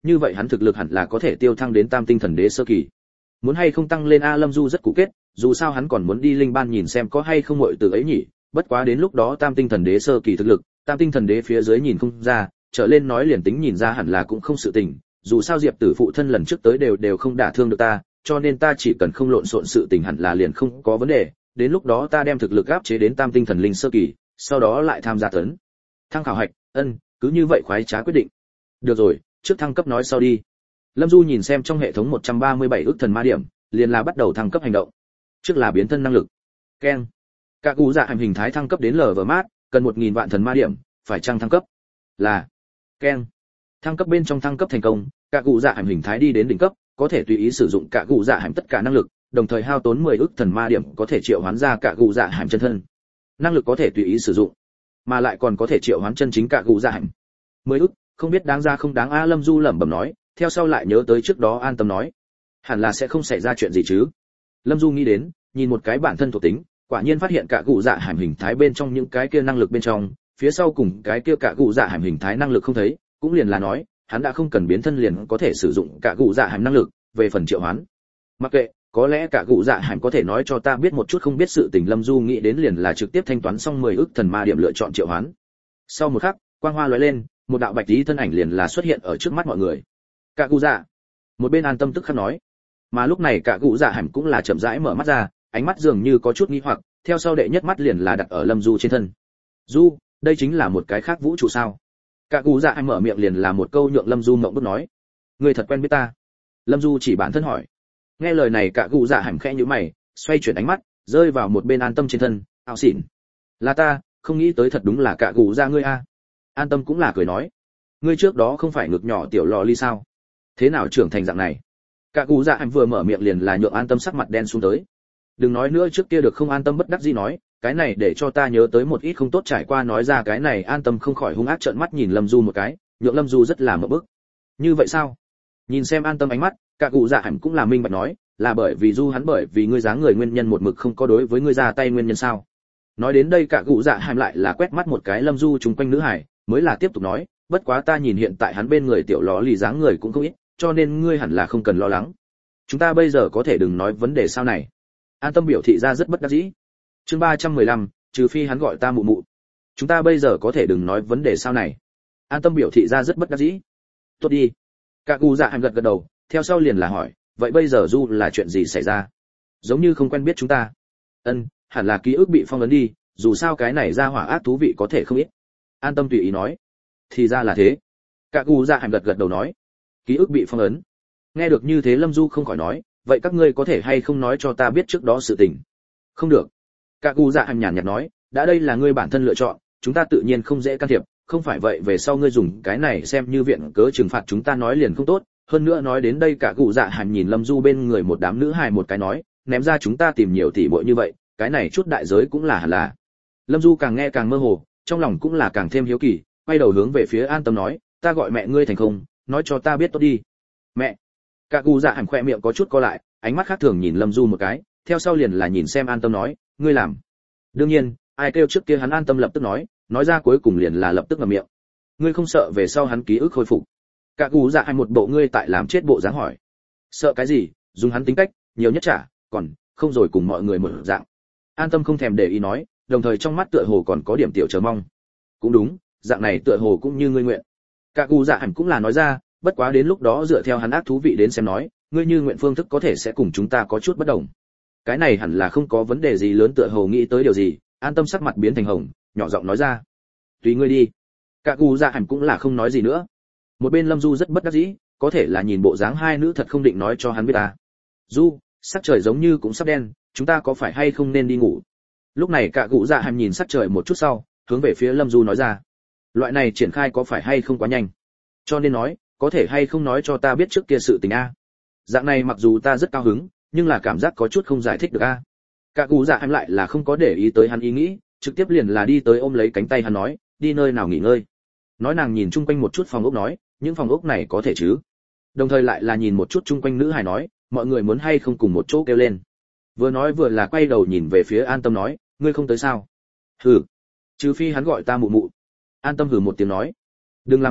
như vậy hắn thực lực hẳn là có thể tiêu thăng đến tam tinh thần đế sơ kỳ. Muốn hay không tăng lên a Lâm Du rất cụ kết, dù sao hắn còn muốn đi linh ban nhìn xem có hay không muội từ ấy nhỉ, bất quá đến lúc đó tam tinh thần đế sơ kỳ thực lực, tam tinh thần đế phía dưới nhìn không ra, trở lên nói liền tính nhìn ra hẳn là cũng không sự tình, dù sao Diệp Tử phụ thân lần trước tới đều đều không đả thương được ta, cho nên ta chỉ cần không lộn xộn sự tình hẳn là liền không có vấn đề, đến lúc đó ta đem thực lực áp chế đến tam tinh thần linh sơ kỳ, sau đó lại tham gia tấn thăng khảo hạch. Ân, cứ như vậy khoái trá quyết định. Được rồi, trước thăng cấp nói sau đi. Lâm Du nhìn xem trong hệ thống một trăm ba mươi bảy ức thần ma điểm, liền là bắt đầu thăng cấp hành động. Trước là biến thân năng lực. Keng. Cả cụ dạ hành hình thái thăng cấp đến lờ vờ mát, cần một nghìn vạn thần ma điểm, phải chăng thăng cấp? Là. Keng. Thăng cấp bên trong thăng cấp thành công, cả cụ dạ hành hình thái đi đến đỉnh cấp, có thể tùy ý sử dụng cả cụ dạ hành tất cả năng lực, đồng thời hao tốn mười ức thần ma điểm có thể triệu hoán ra cả cụ dạ hành chân thân. Năng lực có thể tùy ý sử dụng, mà lại còn có thể triệu hoán chân chính cả cụ dạ hành. mười ức, không biết đáng ra không đáng a Lâm Du lẩm bẩm nói, theo sau lại nhớ tới trước đó an tâm nói, hẳn là sẽ không xảy ra chuyện gì chứ. Lâm Du nghĩ đến, nhìn một cái bản thân thuộc tính, quả nhiên phát hiện cả cụ dạ hành hình thái bên trong những cái kia năng lực bên trong, phía sau cùng cái kia cả cụ dạ hành hình thái năng lực không thấy, cũng liền là nói, hắn đã không cần biến thân liền có thể sử dụng cả cụ dạ hành năng lực, về phần triệu hoán. Mặc kệ, có lẽ cả cụ dạ hành có thể nói cho ta biết một chút không biết sự tình. Lâm Du nghĩ đến liền là trực tiếp thanh toán xong mười ức thần ma điểm lựa chọn triệu hoán. Sau một khắc, quang hoa lóe lên, một đạo bạch tí thân ảnh liền là xuất hiện ở trước mắt mọi người. Cả cụ dạ. Một bên an tâm tức khắc nói. Mà lúc này cả cụ dạ hành cũng là chậm rãi mở mắt ra, ánh mắt dường như có chút nghi hoặc, theo sau đệ nhất mắt liền là đặt ở Lâm Du trên thân. Du, đây chính là một cái khác vũ trụ sao? Cả cụ dạ hành mở miệng liền là một câu nhượng Lâm Du ngậm bức nói. Ngươi thật quen biết ta? Lâm Du chỉ bản thân hỏi. Nghe lời này cả cụ dạ hành khẽ nhíu mày, xoay chuyển ánh mắt, rơi vào một bên an tâm trên thân. Ảo xỉn. Là ta, không nghĩ tới thật đúng là cả cụ dạ ngươi a. An tâm cũng là cười nói. Ngươi trước đó không phải ngực nhỏ tiểu lò ly sao? Thế nào trưởng thành dạng này? Cả cụ dạ hành vừa mở miệng liền là nhượng an tâm sắc mặt đen xuống tới. Đừng nói nữa, trước kia được không an tâm bất đắc dĩ nói, cái này để cho ta nhớ tới một ít không tốt trải qua, nói ra cái này an tâm không khỏi hung ác trợn mắt nhìn Lâm Du một cái, nhượng Lâm Du rất là ngộp bức. Như vậy sao? Nhìn xem an tâm ánh mắt, cả cụ dạ hành cũng là minh bạch nói, là bởi vì Du hắn bởi vì ngươi dáng người nguyên nhân một mực không có đối với ngươi ra tay nguyên nhân sao? Nói đến đây cả cụ dạ hành lại là quét mắt một cái Lâm Du chung quanh nữ hải, mới là tiếp tục nói, bất quá ta nhìn hiện tại hắn bên người tiểu ló lì dáng người cũng không ít, cho nên ngươi hẳn là không cần lo lắng. Chúng ta bây giờ có thể đừng nói vấn đề sau này. An tâm biểu thị ra rất bất đắc dĩ. Chương ba trăm mười lăm, trừ phi hắn gọi ta mụ mụ. Chúng ta bây giờ có thể đừng nói vấn đề sau này. An tâm biểu thị ra rất bất đắc dĩ. Tốt đi. Cả cụ dạ hành gật gật đầu, theo sau liền là hỏi, vậy bây giờ Du là chuyện gì xảy ra? Giống như không quen biết chúng ta. Ân, hẳn là ký ức bị phong ấn đi, dù sao cái này ra hỏa ác thú vị có thể không ít. An tâm tùy ý nói. Thì ra là thế. Cả cụ dạ hành gật gật đầu nói. Ký ức bị phong ấn. Nghe được như thế Lâm Du không khỏi nói, vậy các ngươi có thể hay không nói cho ta biết trước đó sự tình? Không được. Cả cụ dạ hành nhàn nhạt nói, đã đây là ngươi bản thân lựa chọn, chúng ta tự nhiên không dễ can thiệp, không phải vậy về sau ngươi dùng cái này xem như viện cớ trừng phạt chúng ta nói liền không tốt. Hơn nữa nói đến đây cả cụ dạ hành nhìn Lâm Du bên người một đám nữ hài một cái nói, ném ra chúng ta tìm nhiều tỷ muội như vậy, cái này chút đại giới cũng là hẳn là. Lâm Du càng nghe càng mơ hồ, trong lòng cũng là càng thêm hiếu kỳ, quay đầu hướng về phía an tâm nói, ta gọi mẹ ngươi thành không, nói cho ta biết tốt đi. Mẹ. Cả cụ dạ hành khỏe miệng có chút co lại, ánh mắt khác thường nhìn Lâm Du một cái, theo sau liền là nhìn xem an tâm nói, ngươi làm. Đương nhiên, ai kêu trước kia hắn an tâm lập tức nói, nói ra cuối cùng liền là lập tức ngậm miệng. Ngươi không sợ về sau hắn ký ức khôi phục? Cả cụ dạ hành một bộ ngươi tại làm chết bộ dáng hỏi. Sợ cái gì, dùng hắn tính cách, nhiều nhất trả, còn không rồi cùng mọi người một dạng. An tâm không thèm để ý nói, đồng thời trong mắt tựa hồ còn có điểm tiểu chờ mong. Cũng đúng, dạng này tựa hồ cũng như ngươi nguyện. Cả cụ dạ hành cũng là nói ra, bất quá đến lúc đó dựa theo hắn ác thú vị đến xem nói, ngươi như nguyện phương thức có thể sẽ cùng chúng ta có chút bất đồng. Cái này hẳn là không có vấn đề gì lớn, tựa hồ nghĩ tới điều gì, an tâm sắc mặt biến thành hồng, nhỏ giọng nói ra. Tùy ngươi đi. Cả cụ dạ hành cũng là không nói gì nữa. Một bên Lâm Du rất bất đắc dĩ, có thể là nhìn bộ dáng hai nữ thật không định nói cho hắn biết à. Du, sắc trời giống như cũng sắp đen, chúng ta có phải hay không nên đi ngủ? Lúc này cả cụ dạ hành nhìn sắc trời một chút sau, hướng về phía Lâm Du nói ra. Loại này triển khai có phải hay không quá nhanh? Cho nên nói, có thể hay không nói cho ta biết trước kia sự tình a? Dạng này mặc dù ta rất cao hứng, nhưng là cảm giác có chút không giải thích được a. Cả cụ dạ em lại là không có để ý tới hắn ý nghĩ, trực tiếp liền là đi tới ôm lấy cánh tay hắn nói, đi nơi nào nghỉ ngơi. Nói nàng nhìn chung quanh một chút phòng ốc nói, những phòng ốc này có thể chứ? Đồng thời lại là nhìn một chút chung quanh nữ hài nói, mọi người muốn hay không cùng một chỗ kêu lên. Vừa nói vừa là quay đầu nhìn về phía An Tâm nói, ngươi không tới sao? Hừ, trừ phi hắn gọi ta mụ mụ. An Tâm hừ một tiếng nói, đừng làm rộn,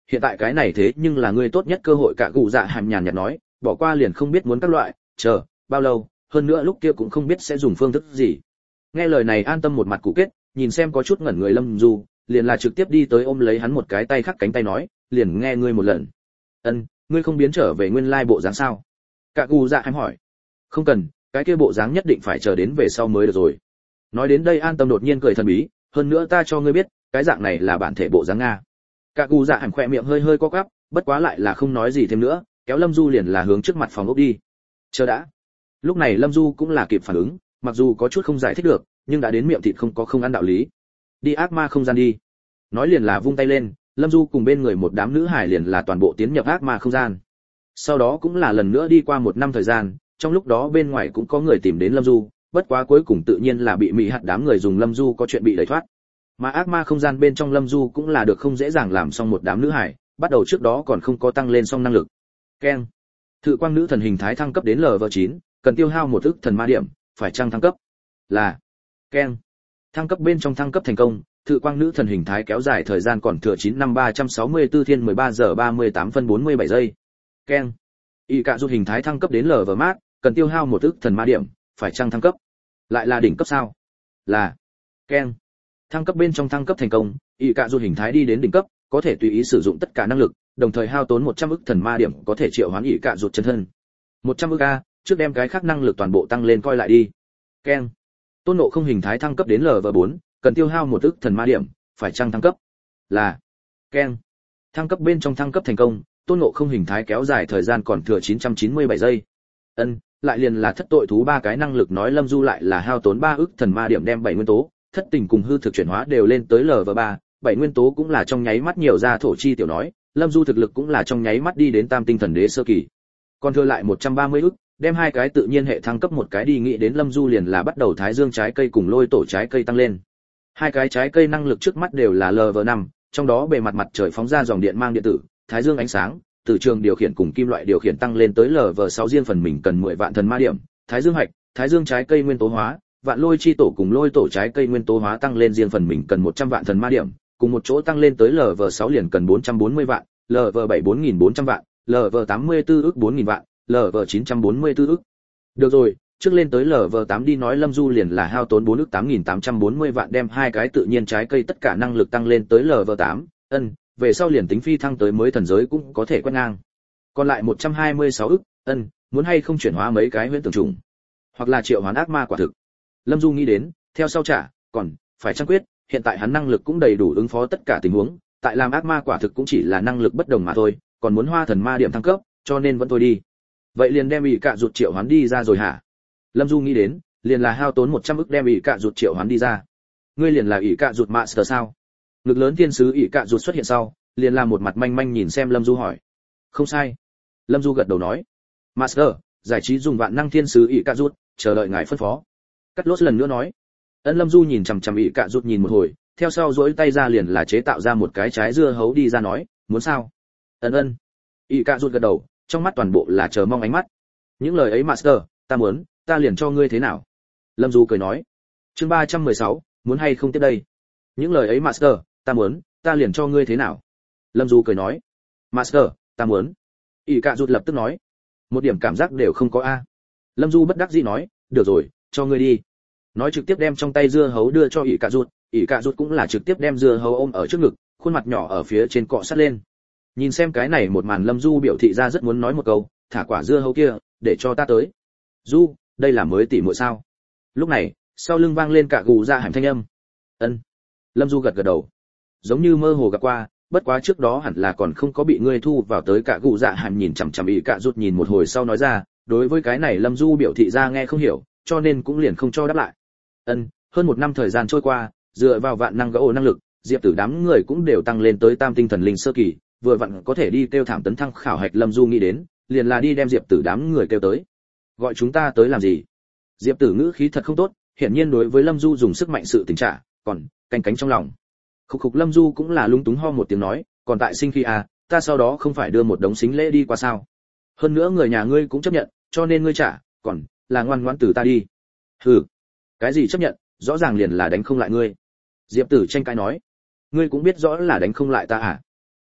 hiện tại cái này thế nhưng là ngươi tốt nhất cơ hội. Cả cụ dạ hàm nhàn nhạt nói, bỏ qua liền không biết muốn các loại, chờ bao lâu, hơn nữa lúc kia cũng không biết sẽ dùng phương thức gì. Nghe lời này An Tâm một mặt cụ kết, nhìn xem có chút ngẩn người Lâm Du, liền là trực tiếp đi tới ôm lấy hắn một cái tay khác cánh tay nói, liền nghe ngươi một lần. Ân, ngươi không biến trở về nguyên lai bộ dáng sao? Cả cụ dạ hàm hỏi. Không cần, cái kia bộ dáng nhất định phải chờ đến về sau mới được rồi. Nói đến đây An Tâm đột nhiên cười thần bí, hơn nữa ta cho ngươi biết, cái dạng này là bản thể bộ dáng nga. Cả cụ dạ hàm khỏe miệng hơi hơi co quắp, bất quá lại là không nói gì thêm nữa, kéo Lâm Du liền là hướng trước mặt phòng ốc đi. Chờ đã. Lúc này Lâm Du cũng là kịp phản ứng, mặc dù có chút không giải thích được, nhưng đã đến miệng thịt không có không ăn đạo lý. Đi ác ma không gian đi. Nói liền là vung tay lên, Lâm Du cùng bên người một đám nữ hải liền là toàn bộ tiến nhập ác ma không gian. Sau đó cũng là lần nữa đi qua một năm thời gian, trong lúc đó bên ngoài cũng có người tìm đến Lâm Du, bất quá cuối cùng tự nhiên là bị Mỹ hạt đám người dùng Lâm Du có chuyện bị đẩy thoát. Mà ác ma không gian bên trong Lâm Du cũng là được không dễ dàng làm xong một đám nữ hải, bắt đầu trước đó còn không có tăng lên xong năng lực. Keng. Thự quang nữ thần hình thái thăng cấp đến lv chín, cần tiêu hao một ức thần ma điểm, phải chăng thăng cấp? Là. Keng. Thăng cấp bên trong thăng cấp thành công, thự quang nữ thần hình thái kéo dài thời gian còn thừa chín năm ba trăm sáu mươi tư thiên mười ba giờ ba mươi tám phân bốn mươi bảy giây. Keng. Y cạ rút hình thái thăng cấp đến lv mát, cần tiêu hao một ức thần ma điểm, phải chăng thăng cấp? Lại là đỉnh cấp sao? Là. Keng. Thăng cấp bên trong thăng cấp thành công, Y cạ rút hình thái đi đến đỉnh cấp, có thể tùy ý sử dụng tất cả năng lực, đồng thời hao tốn một trăm ức thần ma điểm có thể triệu hoán Y cạ rút chân thân. một trăm ức a, trước đem cái khác năng lực toàn bộ tăng lên coi lại đi. Keng. Tôn Ngộ Không hình thái thăng cấp đến lv bốn, cần tiêu hao một ức thần ma điểm, phải chăng thăng cấp? Là. Keng. Thăng cấp bên trong thăng cấp thành công, Tôn Ngộ Không hình thái kéo dài thời gian còn thừa chín trăm chín mươi bảy giây. Ân, lại liền là thất tội thú ba cái năng lực nói Lâm Du lại là hao tốn ba ức thần ma điểm đem bảy nguyên tố, thất tình cùng hư thực chuyển hóa đều lên tới lv ba, bảy nguyên tố cũng là trong nháy mắt nhiều ra thổ chi tiểu nói, Lâm Du thực lực cũng là trong nháy mắt đi đến tam tinh thần đế sơ kỳ. Còn thừa lại một trăm ba mươi ức, đem hai cái tự nhiên hệ thăng cấp một cái đi nghĩ đến Lâm Du liền là bắt đầu thái dương trái cây cùng lôi tổ trái cây tăng lên. Hai cái trái cây năng lực trước mắt đều là lv năm, trong đó bề mặt mặt trời phóng ra dòng điện mang điện tử, thái dương ánh sáng, từ trường điều khiển cùng kim loại điều khiển tăng lên tới lv sáu riêng phần mình cần mười vạn thần ma điểm, thái dương hạch, thái dương trái cây nguyên tố hóa, vạn lôi chi tổ cùng lôi tổ trái cây nguyên tố hóa tăng lên riêng phần mình cần một trăm vạn thần ma điểm, cùng một chỗ tăng lên tới lv sáu liền cần bốn trăm bốn mươi vạn, lv bảy bốn nghìn bốn trăm vạn, lv tám mươi tư ức bốn nghìn vạn, lv chín trăm bốn mươi tư ức. Được rồi, trước lên tới lv tám đi nói Lâm Du liền là hao tốn bốn ức tám nghìn tám trăm bốn mươi vạn đem hai cái tự nhiên trái cây tất cả năng lực tăng lên tới lv tám, ân, về sau liền tính phi thăng tới mới thần giới cũng có thể quét ngang. Còn lại một trăm hai mươi sáu ức, ân, muốn hay không chuyển hóa mấy cái huyễn tưởng trùng, hoặc là triệu hoán ác ma quả thực. Lâm Du nghĩ đến, theo sau trả, còn phải trang quyết, hiện tại hắn năng lực cũng đầy đủ ứng phó tất cả tình huống, tại làm ác ma quả thực cũng chỉ là năng lực bất đồng mà thôi, còn muốn hoa thần ma điểm thăng cấp, cho nên vẫn thôi đi. Vậy liền đem ỷ cạ rụt triệu hoán đi ra rồi hả? Lâm Du nghĩ đến, liền là hao tốn một trăm ức đem ỷ cạ rụt triệu hoán đi ra. Ngươi liền là ỷ cạ rụt master sao? Ngực lớn thiên sứ ỷ cạ rụt xuất hiện sau, liền là một mặt manh manh nhìn xem Lâm Du hỏi. Không sai. Lâm Du gật đầu nói. Master, giải trí dùng vạn năng thiên sứ ỷ cạ rụt, chờ đợi ngài phân phó. Cắt lốt lần nữa nói. Ân Lâm Du nhìn chằm chằm ỷ cạ rụt nhìn một hồi, theo sau duỗi tay ra liền là chế tạo ra một cái trái dưa hấu đi ra nói, muốn sao? Ân ân. ỷ cạ rụt gật đầu, trong mắt toàn bộ là chờ mong ánh mắt. Những lời ấy Master, ta muốn, ta liền cho ngươi thế nào? Lâm Du cười nói. Chương ba trăm mười sáu, muốn hay không tiếp đây? Những lời ấy Master, ta muốn, ta liền cho ngươi thế nào? Lâm Du cười nói. Master, ta muốn. ỷ cạ rụt lập tức nói. Một điểm cảm giác đều không có a. Lâm Du bất đắc dĩ nói, được rồi, cho ngươi đi. Nói trực tiếp đem trong tay dưa hấu đưa cho ỷ cạ rụt, ỷ cạ rụt cũng là trực tiếp đem dưa hấu ôm ở trước ngực, khuôn mặt nhỏ ở phía trên cọ sát lên. Nhìn xem cái này một màn Lâm Du biểu thị ra rất muốn nói một câu, thả quả dưa hấu kia, để cho ta tới. Du, đây là mới tỉ muội sao? Lúc này, sau lưng vang lên cả gù ra hàm thanh âm. Ân. Lâm Du gật gật đầu. Giống như mơ hồ gặp qua, bất quá trước đó hẳn là còn không có bị ngươi thu vào tới cả gù dạ hàm nhìn chằm chằm ỷ cạ rụt nhìn một hồi sau nói ra, đối với cái này Lâm Du biểu thị ra nghe không hiểu, cho nên cũng liền không cho đáp lại. Ân, hơn một năm thời gian trôi qua, dựa vào vạn năng gỗ năng lực, Diệp Tử đám người cũng đều tăng lên tới tam tinh thần linh sơ kỳ, vừa vặn có thể đi kêu thảm tấn thăng khảo hạch. Lâm Du nghĩ đến, liền là đi đem Diệp Tử đám người kêu tới. Gọi chúng ta tới làm gì? Diệp Tử ngữ khí thật không tốt, hiển nhiên đối với Lâm Du dùng sức mạnh sự tình trả, còn canh cánh trong lòng. Khục khục Lâm Du cũng là lung túng ho một tiếng nói, còn tại sinh khi à, ta sau đó không phải đưa một đống xính lễ đi qua sao? Hơn nữa người nhà ngươi cũng chấp nhận, cho nên ngươi trả, còn là ngoan ngoãn từ ta đi. Hừ, cái gì chấp nhận, rõ ràng liền là đánh không lại ngươi. Diệp Tử tranh cãi nói, ngươi cũng biết rõ là đánh không lại ta à?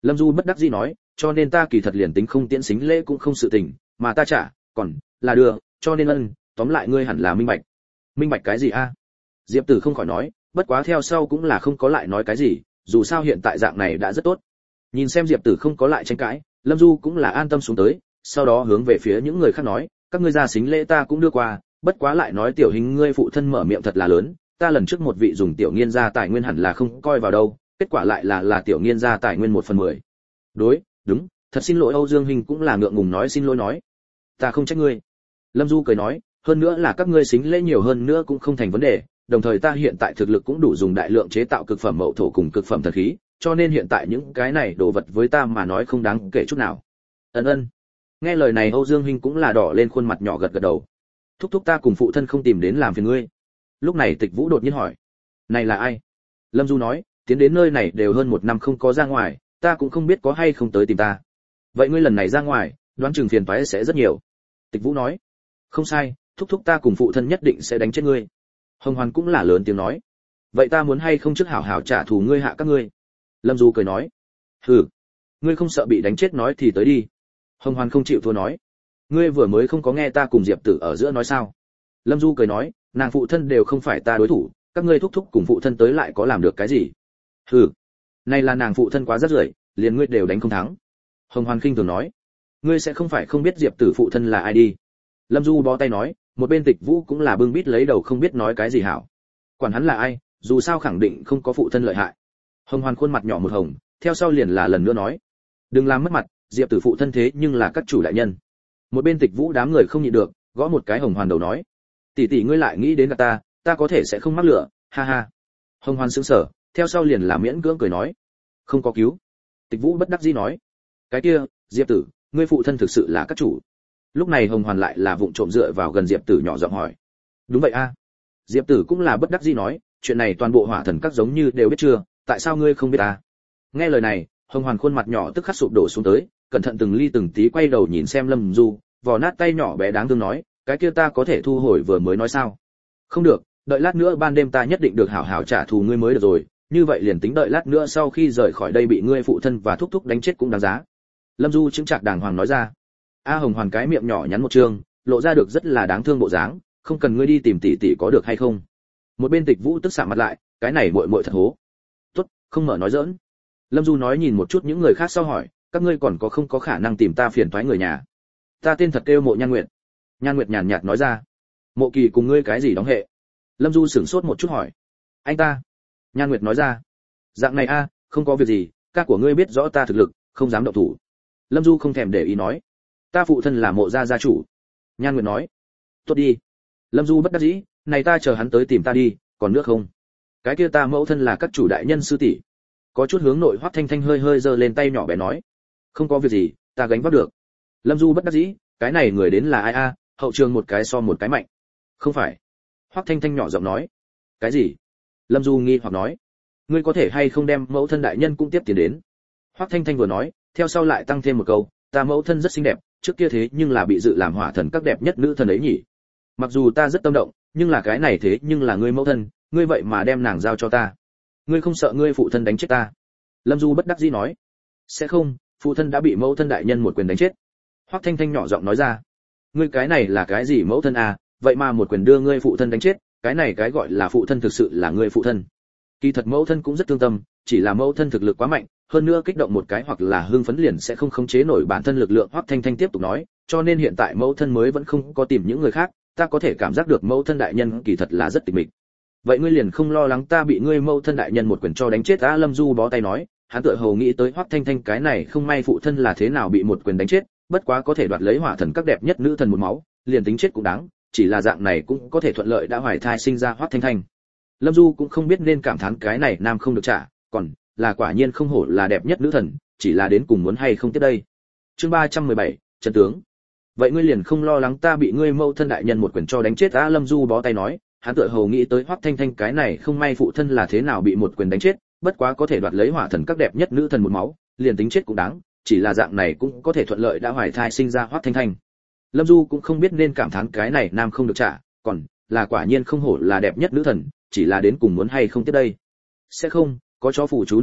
Lâm Du bất đắc dĩ nói, cho nên ta kỳ thật liền tính không tiễn xính lễ cũng không sự tình, mà ta trả, còn là đưa, cho nên ân, tóm lại ngươi hẳn là minh bạch. Minh bạch cái gì a? Diệp Tử không khỏi nói, bất quá theo sau cũng là không có lại nói cái gì, dù sao hiện tại dạng này đã rất tốt. Nhìn xem Diệp Tử không có lại tranh cãi, Lâm Du cũng là an tâm xuống tới, sau đó hướng về phía những người khác nói, các ngươi ra xính lễ ta cũng đưa qua, bất quá lại nói tiểu hình ngươi phụ thân mở miệng thật là lớn, ta lần trước một vị dùng tiểu nghiên gia tài nguyên hẳn là không coi vào đâu, kết quả lại là là tiểu nghiên gia tài nguyên một phần mười. Đối, đúng, thật xin lỗi. Âu Dương Hình cũng là ngượng ngùng nói xin lỗi nói, ta không trách ngươi. Lâm Du cười nói, hơn nữa là các ngươi xính lễ nhiều hơn nữa cũng không thành vấn đề, đồng thời ta hiện tại thực lực cũng đủ dùng đại lượng chế tạo cực phẩm mậu thổ cùng cực phẩm thần khí, cho nên hiện tại những cái này đồ vật với ta mà nói không đáng kể chút nào. Ân ân. Nghe lời này Âu Dương Hình cũng là đỏ lên khuôn mặt nhỏ gật gật đầu. Thúc thúc ta cùng phụ thân không tìm đến làm phiền ngươi. Lúc này Tịch Vũ đột nhiên hỏi, này là ai? Lâm Du nói, tiến đến nơi này đều hơn một năm không có ra ngoài, ta cũng không biết có hay không tới tìm ta. Vậy ngươi lần này ra ngoài, đoán chừng phiền toái sẽ rất nhiều. Tịch Vũ nói, không sai, thúc thúc ta cùng phụ thân nhất định sẽ đánh chết ngươi. Hồng Hoàn cũng là lớn tiếng nói, vậy ta muốn hay không trước hảo hảo trả thù ngươi hạ các ngươi. Lâm Du cười nói, hừ, ngươi không sợ bị đánh chết nói thì tới đi. Hồng Hoàn không chịu thua nói, ngươi vừa mới không có nghe ta cùng Diệp Tử ở giữa nói sao? Lâm Du cười nói, nàng phụ thân đều không phải ta đối thủ, các ngươi thúc thúc cùng phụ thân tới lại có làm được cái gì? Hừ, này là nàng phụ thân quá rất rưởi, liền ngươi đều đánh không thắng. Hồng Hoàn khinh thường nói, ngươi sẽ không phải không biết Diệp Tử phụ thân là ai đi? Lâm Du bó tay nói, một bên Tịch Vũ cũng là bưng bít lấy đầu không biết nói cái gì hảo. Quản hắn là ai, dù sao khẳng định không có phụ thân lợi hại. Hồng Hoàn khuôn mặt nhỏ một hồng, theo sau liền là lần nữa nói, đừng làm mất mặt, Diệp Tử phụ thân thế nhưng là các chủ đại nhân. Một bên Tịch Vũ đám người không nhịn được, gõ một cái Hồng Hoàn đầu nói, tỷ tỷ ngươi lại nghĩ đến cả ta, ta có thể sẽ không mắc lửa, ha ha. Hồng Hoàn sững sờ, theo sau liền là miễn cưỡng cười nói, không có cứu. Tịch Vũ bất đắc dĩ nói, cái kia, Diệp Tử, ngươi phụ thân thực sự là các chủ. Lúc này Hồng Hoàn lại là vụng trộm dựa vào gần Diệp Tử nhỏ giọng hỏi, đúng vậy a. Diệp Tử cũng là bất đắc dĩ nói, chuyện này toàn bộ Hỏa Thần các giống như đều biết chưa, tại sao ngươi không biết ta? Nghe lời này, Hồng Hoàn khuôn mặt nhỏ tức khắc sụp đổ xuống tới, cẩn thận từng ly từng tí quay đầu nhìn xem Lâm Du, vò nát tay nhỏ bé đáng thương nói, cái kia ta có thể thu hồi vừa mới nói sao? Không được, đợi lát nữa ban đêm ta nhất định được hảo hảo trả thù ngươi mới được rồi, như vậy liền tính đợi lát nữa sau khi rời khỏi đây bị ngươi phụ thân và thúc thúc đánh chết cũng đáng giá. Lâm Du chứng trạc đàng hoàng nói ra. A Hồng Hoàn cái miệng nhỏ nhắn một trương, lộ ra được rất là đáng thương bộ dáng, không cần ngươi đi tìm tỷ tỷ có được hay không? Một bên Tịch Vũ tức sạm mặt lại, cái này muội muội thật hố. Tốt, không mở nói giỡn. Lâm Du nói nhìn một chút những người khác sau hỏi, các ngươi còn có không có khả năng tìm ta phiền toái người nhà? Ta tên thật kêu Mộ Nhan Nguyệt. Nhan Nguyệt nhàn nhạt nói ra. Mộ Kỳ cùng ngươi cái gì đóng hệ? Lâm Du sửng sốt một chút hỏi. Anh ta. Nhan Nguyệt nói ra. Dạng này a, không có việc gì, ca của ngươi biết rõ ta thực lực, không dám động thủ. Lâm Du không thèm để ý nói. Ta phụ thân là Mộ gia gia chủ. Nhan Nguyệt nói. Tốt đi. Lâm Du bất đắc dĩ, này ta chờ hắn tới tìm ta đi, còn nước không? Cái kia ta mẫu thân là các chủ đại nhân sư tỷ. Có chút hướng nội Hoắc Thanh Thanh hơi hơi giơ lên tay nhỏ bé nói. Không có việc gì, ta gánh vác được. Lâm Du bất đắc dĩ, cái này người đến là ai a? Hậu trường một cái so một cái mạnh. Không phải. Hoắc Thanh Thanh nhỏ giọng nói. Cái gì? Lâm Du nghi hoặc nói. Ngươi có thể hay không đem mẫu thân đại nhân cũng tiếp tiền đến? Hoắc Thanh Thanh vừa nói, theo sau lại tăng thêm một câu, ta mẫu thân rất xinh đẹp, trước kia thế nhưng là bị dự làm Hỏa Thần các đẹp nhất nữ thần ấy nhỉ. Mặc dù ta rất tâm động, nhưng là cái này thế nhưng là ngươi mẫu thân, ngươi vậy mà đem nàng giao cho ta. Ngươi không sợ ngươi phụ thân đánh chết ta? Lâm Du bất đắc dĩ nói. Sẽ không, phụ thân đã bị mẫu thân đại nhân một quyền đánh chết. Hoắc Thanh Thanh nhỏ giọng nói ra. Ngươi cái này là cái gì mẫu thân à, vậy mà một quyền đưa ngươi phụ thân đánh chết, cái này cái gọi là phụ thân thực sự là ngươi phụ thân. Kỳ thật mẫu thân cũng rất thương tâm, chỉ là mẫu thân thực lực quá mạnh, hơn nữa kích động một cái hoặc là hưng phấn liền sẽ không khống chế nổi bản thân lực lượng. Hoắc Thanh Thanh tiếp tục nói, cho nên hiện tại mẫu thân mới vẫn không có tìm những người khác, ta có thể cảm giác được mẫu thân đại nhân kỳ thật là rất tịch mịch. Vậy ngươi liền không lo lắng ta bị ngươi mẫu thân đại nhân một quyền cho đánh chết á? Lâm Du bó tay nói, hắn tựa hồ nghĩ tới Hoắc Thanh Thanh cái này không may phụ thân là thế nào bị một quyền đánh chết, bất quá có thể đoạt lấy Hỏa Thần các đẹp nhất nữ thần một máu, liền tính chết cũng đáng, chỉ là dạng này cũng có thể thuận lợi đã hoài thai sinh ra Hoắc Thanh Thanh. Lâm Du cũng không biết nên cảm thán cái này nam không được trả, còn là quả nhiên không hổ là đẹp nhất nữ thần, chỉ là đến cùng muốn hay không tiếp đây. Chương ba trăm mười bảy, trận tướng. Vậy ngươi liền không lo lắng ta bị ngươi mẫu thân đại nhân một quyền cho đánh chết á? Lâm Du bó tay nói, hắn tựa hồ nghĩ tới Hoắc Thanh Thanh cái này không may phụ thân là thế nào bị một quyền đánh chết, bất quá có thể đoạt lấy Hỏa Thần các đẹp nhất nữ thần một máu, liền tính chết cũng đáng, chỉ là dạng này cũng có thể thuận lợi đã hoài thai sinh ra Hoắc Thanh Thanh. Lâm Du cũng không biết nên cảm thán cái này nam không được trả, còn là quả nhiên không hổ là đẹp nhất nữ thần, chỉ là đến cùng muốn hay không tiếp đây. Sẽ không, có chó phụ chú năng lực,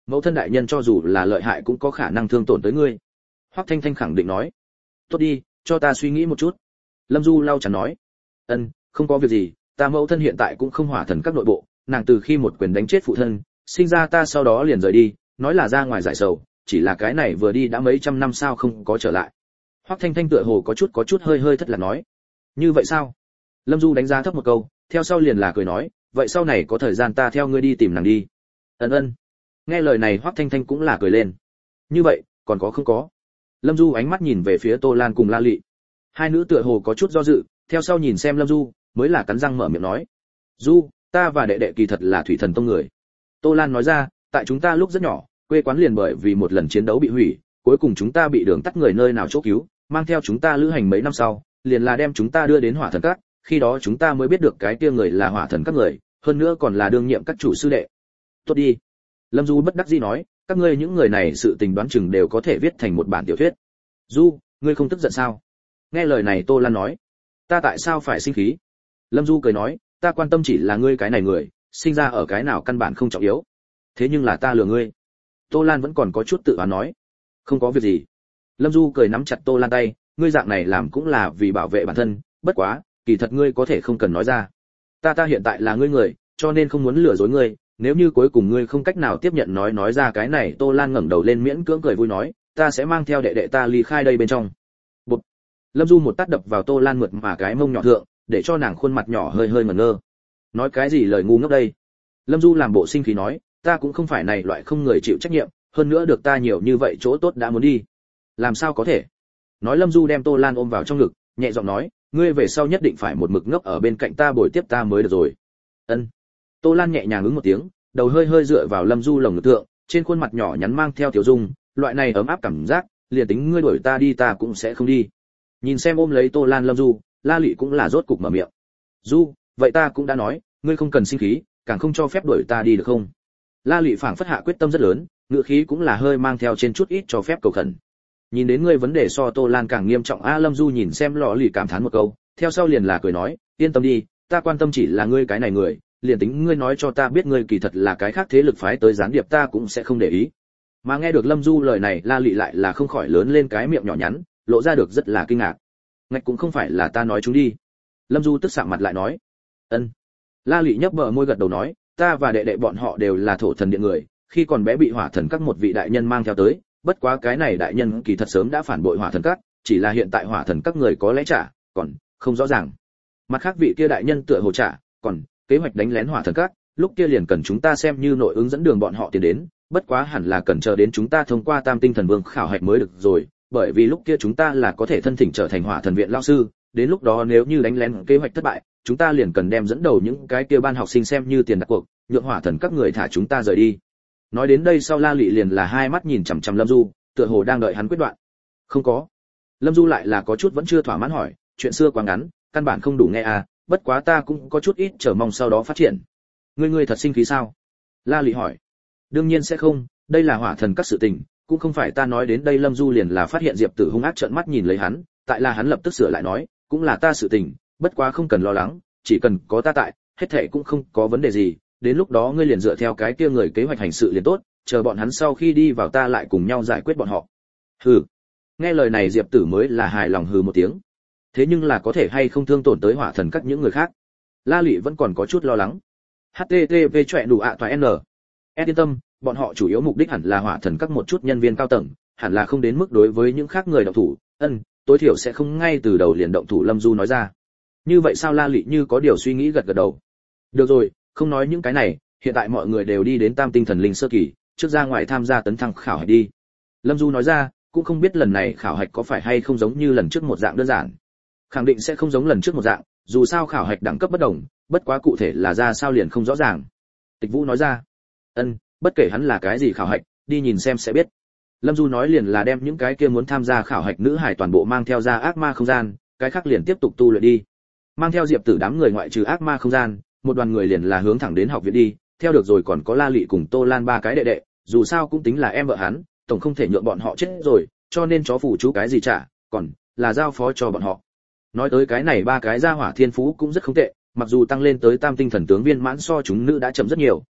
mẫu thân đại nhân cho dù là lợi hại cũng có khả năng thương tổn tới ngươi. Hoắc Thanh Thanh khẳng định nói. Tốt đi, cho ta suy nghĩ một chút. Lâm Du lau chắn nói. Ân, không có việc gì, ta mẫu thân hiện tại cũng không hỏa thần các nội bộ, nàng từ khi một quyền đánh chết phụ thân, sinh ra ta sau đó liền rời đi, nói là ra ngoài giải sầu, chỉ là cái này vừa đi đã mấy trăm năm sao không có trở lại. Hoắc Thanh Thanh tựa hồ có chút có chút hơi hơi thất lạc nói. Như vậy sao? Lâm Du đánh giá thấp một câu, theo sau liền là cười nói, vậy sau này có thời gian ta theo ngươi đi tìm nàng đi. Ân ân. Nghe lời này Hoắc Thanh Thanh cũng là cười lên. Như vậy, còn có không có? Lâm Du ánh mắt nhìn về phía Tô Lan cùng La Lệ. Hai nữ tựa hồ có chút do dự, theo sau nhìn xem Lâm Du, mới là cắn răng mở miệng nói. Du, ta và đệ đệ kỳ thật là thủy thần tông người. Tô Lan nói ra, tại chúng ta lúc rất nhỏ, quê quán liền bởi vì một lần chiến đấu bị hủy, cuối cùng chúng ta bị đường tắt người nơi nào chỗ cứu, mang theo chúng ta lữ hành mấy năm sau, liền là đem chúng ta đưa đến Hỏa Thần Các, khi đó chúng ta mới biết được cái kia người là Hỏa Thần Các người, hơn nữa còn là đương nhiệm các chủ sư đệ. Tốt đi. Lâm Du bất đắc dĩ nói, các ngươi những người này sự tình đoán chừng đều có thể viết thành một bản tiểu thuyết. Du, ngươi không tức giận sao? Nghe lời này Tô Lan nói, ta tại sao phải sinh khí? Lâm Du cười nói, ta quan tâm chỉ là ngươi cái này người, sinh ra ở cái nào căn bản không trọng yếu. Thế nhưng là ta lừa ngươi. Tô Lan vẫn còn có chút tự oán nói, không có việc gì. Lâm Du cười nắm chặt Tô Lan tay, ngươi dạng này làm cũng là vì bảo vệ bản thân, bất quá, kỳ thật ngươi có thể không cần nói ra. Ta ta hiện tại là ngươi người, cho nên không muốn lừa dối ngươi, nếu như cuối cùng ngươi không cách nào tiếp nhận nói nói ra cái này, Tô Lan ngẩng đầu lên miễn cưỡng cười vui nói, ta sẽ mang theo đệ đệ ta ly khai đây bên trong. Bụp. Lâm Du một tát đập vào Tô Lan mượt mà cái mông nhỏ thượng, để cho nàng khuôn mặt nhỏ hơi hơi ngẩn ngơ. Nói cái gì lời ngu ngốc đây? Lâm Du làm bộ sinh khí nói, ta cũng không phải này loại không người chịu trách nhiệm, hơn nữa được ta nhiều như vậy chỗ tốt đã muốn đi. Làm sao có thể? Nói Lâm Du đem Tô Lan ôm vào trong ngực, nhẹ giọng nói, ngươi về sau nhất định phải một mực ngốc ở bên cạnh ta bồi tiếp ta mới được rồi. Ân. Tô Lan nhẹ nhàng ứng một tiếng, đầu hơi hơi dựa vào Lâm Du lồng ngực thượng, trên khuôn mặt nhỏ nhắn mang theo tiểu dung, loại này ấm áp cảm giác, liền tính ngươi đuổi ta đi ta cũng sẽ không đi. Nhìn xem ôm lấy Tô Lan Lâm Du, La Lệ cũng là rốt cục mở miệng. Du, vậy ta cũng đã nói, ngươi không cần sinh khí, càng không cho phép đuổi ta đi được không? La Lệ phảng phất hạ quyết tâm rất lớn, ngữ khí cũng là hơi mang theo trên chút ít cho phép cầu khẩn. Nhìn đến ngươi vấn đề so Tô Lan càng nghiêm trọng, a Lâm Du nhìn xem Lọ Lì cảm thán một câu, theo sau liền là cười nói, yên tâm đi, ta quan tâm chỉ là ngươi cái này người, liền tính ngươi nói cho ta biết ngươi kỳ thật là cái khác thế lực phái tới gián điệp ta cũng sẽ không để ý. Mà nghe được Lâm Du lời này, La Lệ lại là không khỏi lớn lên cái miệng nhỏ nhắn, lộ ra được rất là kinh ngạc. Ngạch cũng không phải là ta nói chúng đi. Lâm Du tức sạm mặt lại nói, ân. La Lệ nhấp bờ môi gật đầu nói, ta và đệ đệ bọn họ đều là thổ thần điện người, khi còn bé bị Hỏa Thần Các một vị đại nhân mang theo tới, bất quá cái này đại nhân kỳ thật sớm đã phản bội Hỏa Thần Các, chỉ là hiện tại Hỏa Thần Các người có lẽ trả, còn không rõ ràng. Mặt khác vị kia đại nhân tựa hồ trả, còn kế hoạch đánh lén Hỏa Thần Các, lúc kia liền cần chúng ta xem như nội ứng dẫn đường bọn họ tiến đến, bất quá hẳn là cần chờ đến chúng ta thông qua Tam Tinh Thần Vương khảo hạch mới được rồi, bởi vì lúc kia chúng ta là có thể thân thỉnh trở thành Hỏa Thần viện lão sư, đến lúc đó nếu như đánh lén kế hoạch thất bại, chúng ta liền cần đem dẫn đầu những cái kia ban học sinh xem như tiền đặt cuộc, nhượng Hỏa Thần Các người thả chúng ta rời đi. Nói đến đây sau La Lệ liền là hai mắt nhìn chằm chằm Lâm Du, tựa hồ đang đợi hắn quyết đoạn. Không có. Lâm Du lại là có chút vẫn chưa thỏa mãn hỏi, chuyện xưa quá ngắn, căn bản không đủ nghe à, bất quá ta cũng có chút ít chờ mong sau đó phát triển. Ngươi ngươi thật sinh khí sao? La Lệ hỏi. Đương nhiên sẽ không, đây là Hỏa Thần Các sự tình, cũng không phải ta nói đến đây. Lâm Du liền là phát hiện Diệp Tử hung ác trợn mắt nhìn lấy hắn, tại là hắn lập tức sửa lại nói, cũng là ta sự tình, bất quá không cần lo lắng, chỉ cần có ta tại, hết thảy cũng không có vấn đề gì, đến lúc đó ngươi liền dựa theo cái kia người kế hoạch hành sự liền tốt, chờ bọn hắn sau khi đi vào ta lại cùng nhau giải quyết bọn họ. Hừ. Nghe lời này Diệp Tử mới là hài lòng hừ một tiếng. Thế nhưng là có thể hay không thương tổn tới Hỏa Thần Các những người khác? La Lệ vẫn còn có chút lo lắng. hát tê tê pê chọe đủ ạ toại n. Yên tâm, bọn họ chủ yếu mục đích hẳn là Hỏa Thần Các một chút nhân viên cao tầng, hẳn là không đến mức đối với những khác người động thủ, ân, tối thiểu sẽ không ngay từ đầu liền động thủ. Lâm Du nói ra. Như vậy sao? La Lệ như có điều suy nghĩ gật gật đầu. Được rồi, không nói những cái này, hiện tại mọi người đều đi đến Tam Tinh Thần Linh sơ kỳ, trước ra ngoài tham gia tấn thăng khảo hạch đi. Lâm Du nói ra, cũng không biết lần này khảo hạch có phải hay không giống như lần trước một dạng đơn giản. Khẳng định sẽ không giống lần trước một dạng, dù sao khảo hạch đẳng cấp bất đồng, bất quá cụ thể là ra sao liền không rõ ràng. Tịch Vũ nói ra. Ân, bất kể hắn là cái gì khảo hạch, đi nhìn xem sẽ biết. Lâm Du nói liền là đem những cái kia muốn tham gia khảo hạch nữ hải toàn bộ mang theo ra ác ma không gian, cái khác liền tiếp tục tu luyện đi. Mang theo Diệp Tử đám người ngoại trừ ác ma không gian, một đoàn người liền là hướng thẳng đến học viện đi, theo được rồi còn có La Lệ cùng Tô Lan ba cái đệ đệ, dù sao cũng tính là em vợ hắn, tổng không thể nhượng bọn họ chết rồi, cho nên chó phủ chú cái gì trả, còn là giao phó cho bọn họ. Nói tới cái này ba cái gia hỏa thiên phú cũng rất không tệ, mặc dù tăng lên tới Tam Tinh Thần tướng viên mãn so chúng nữ đã chậm rất nhiều,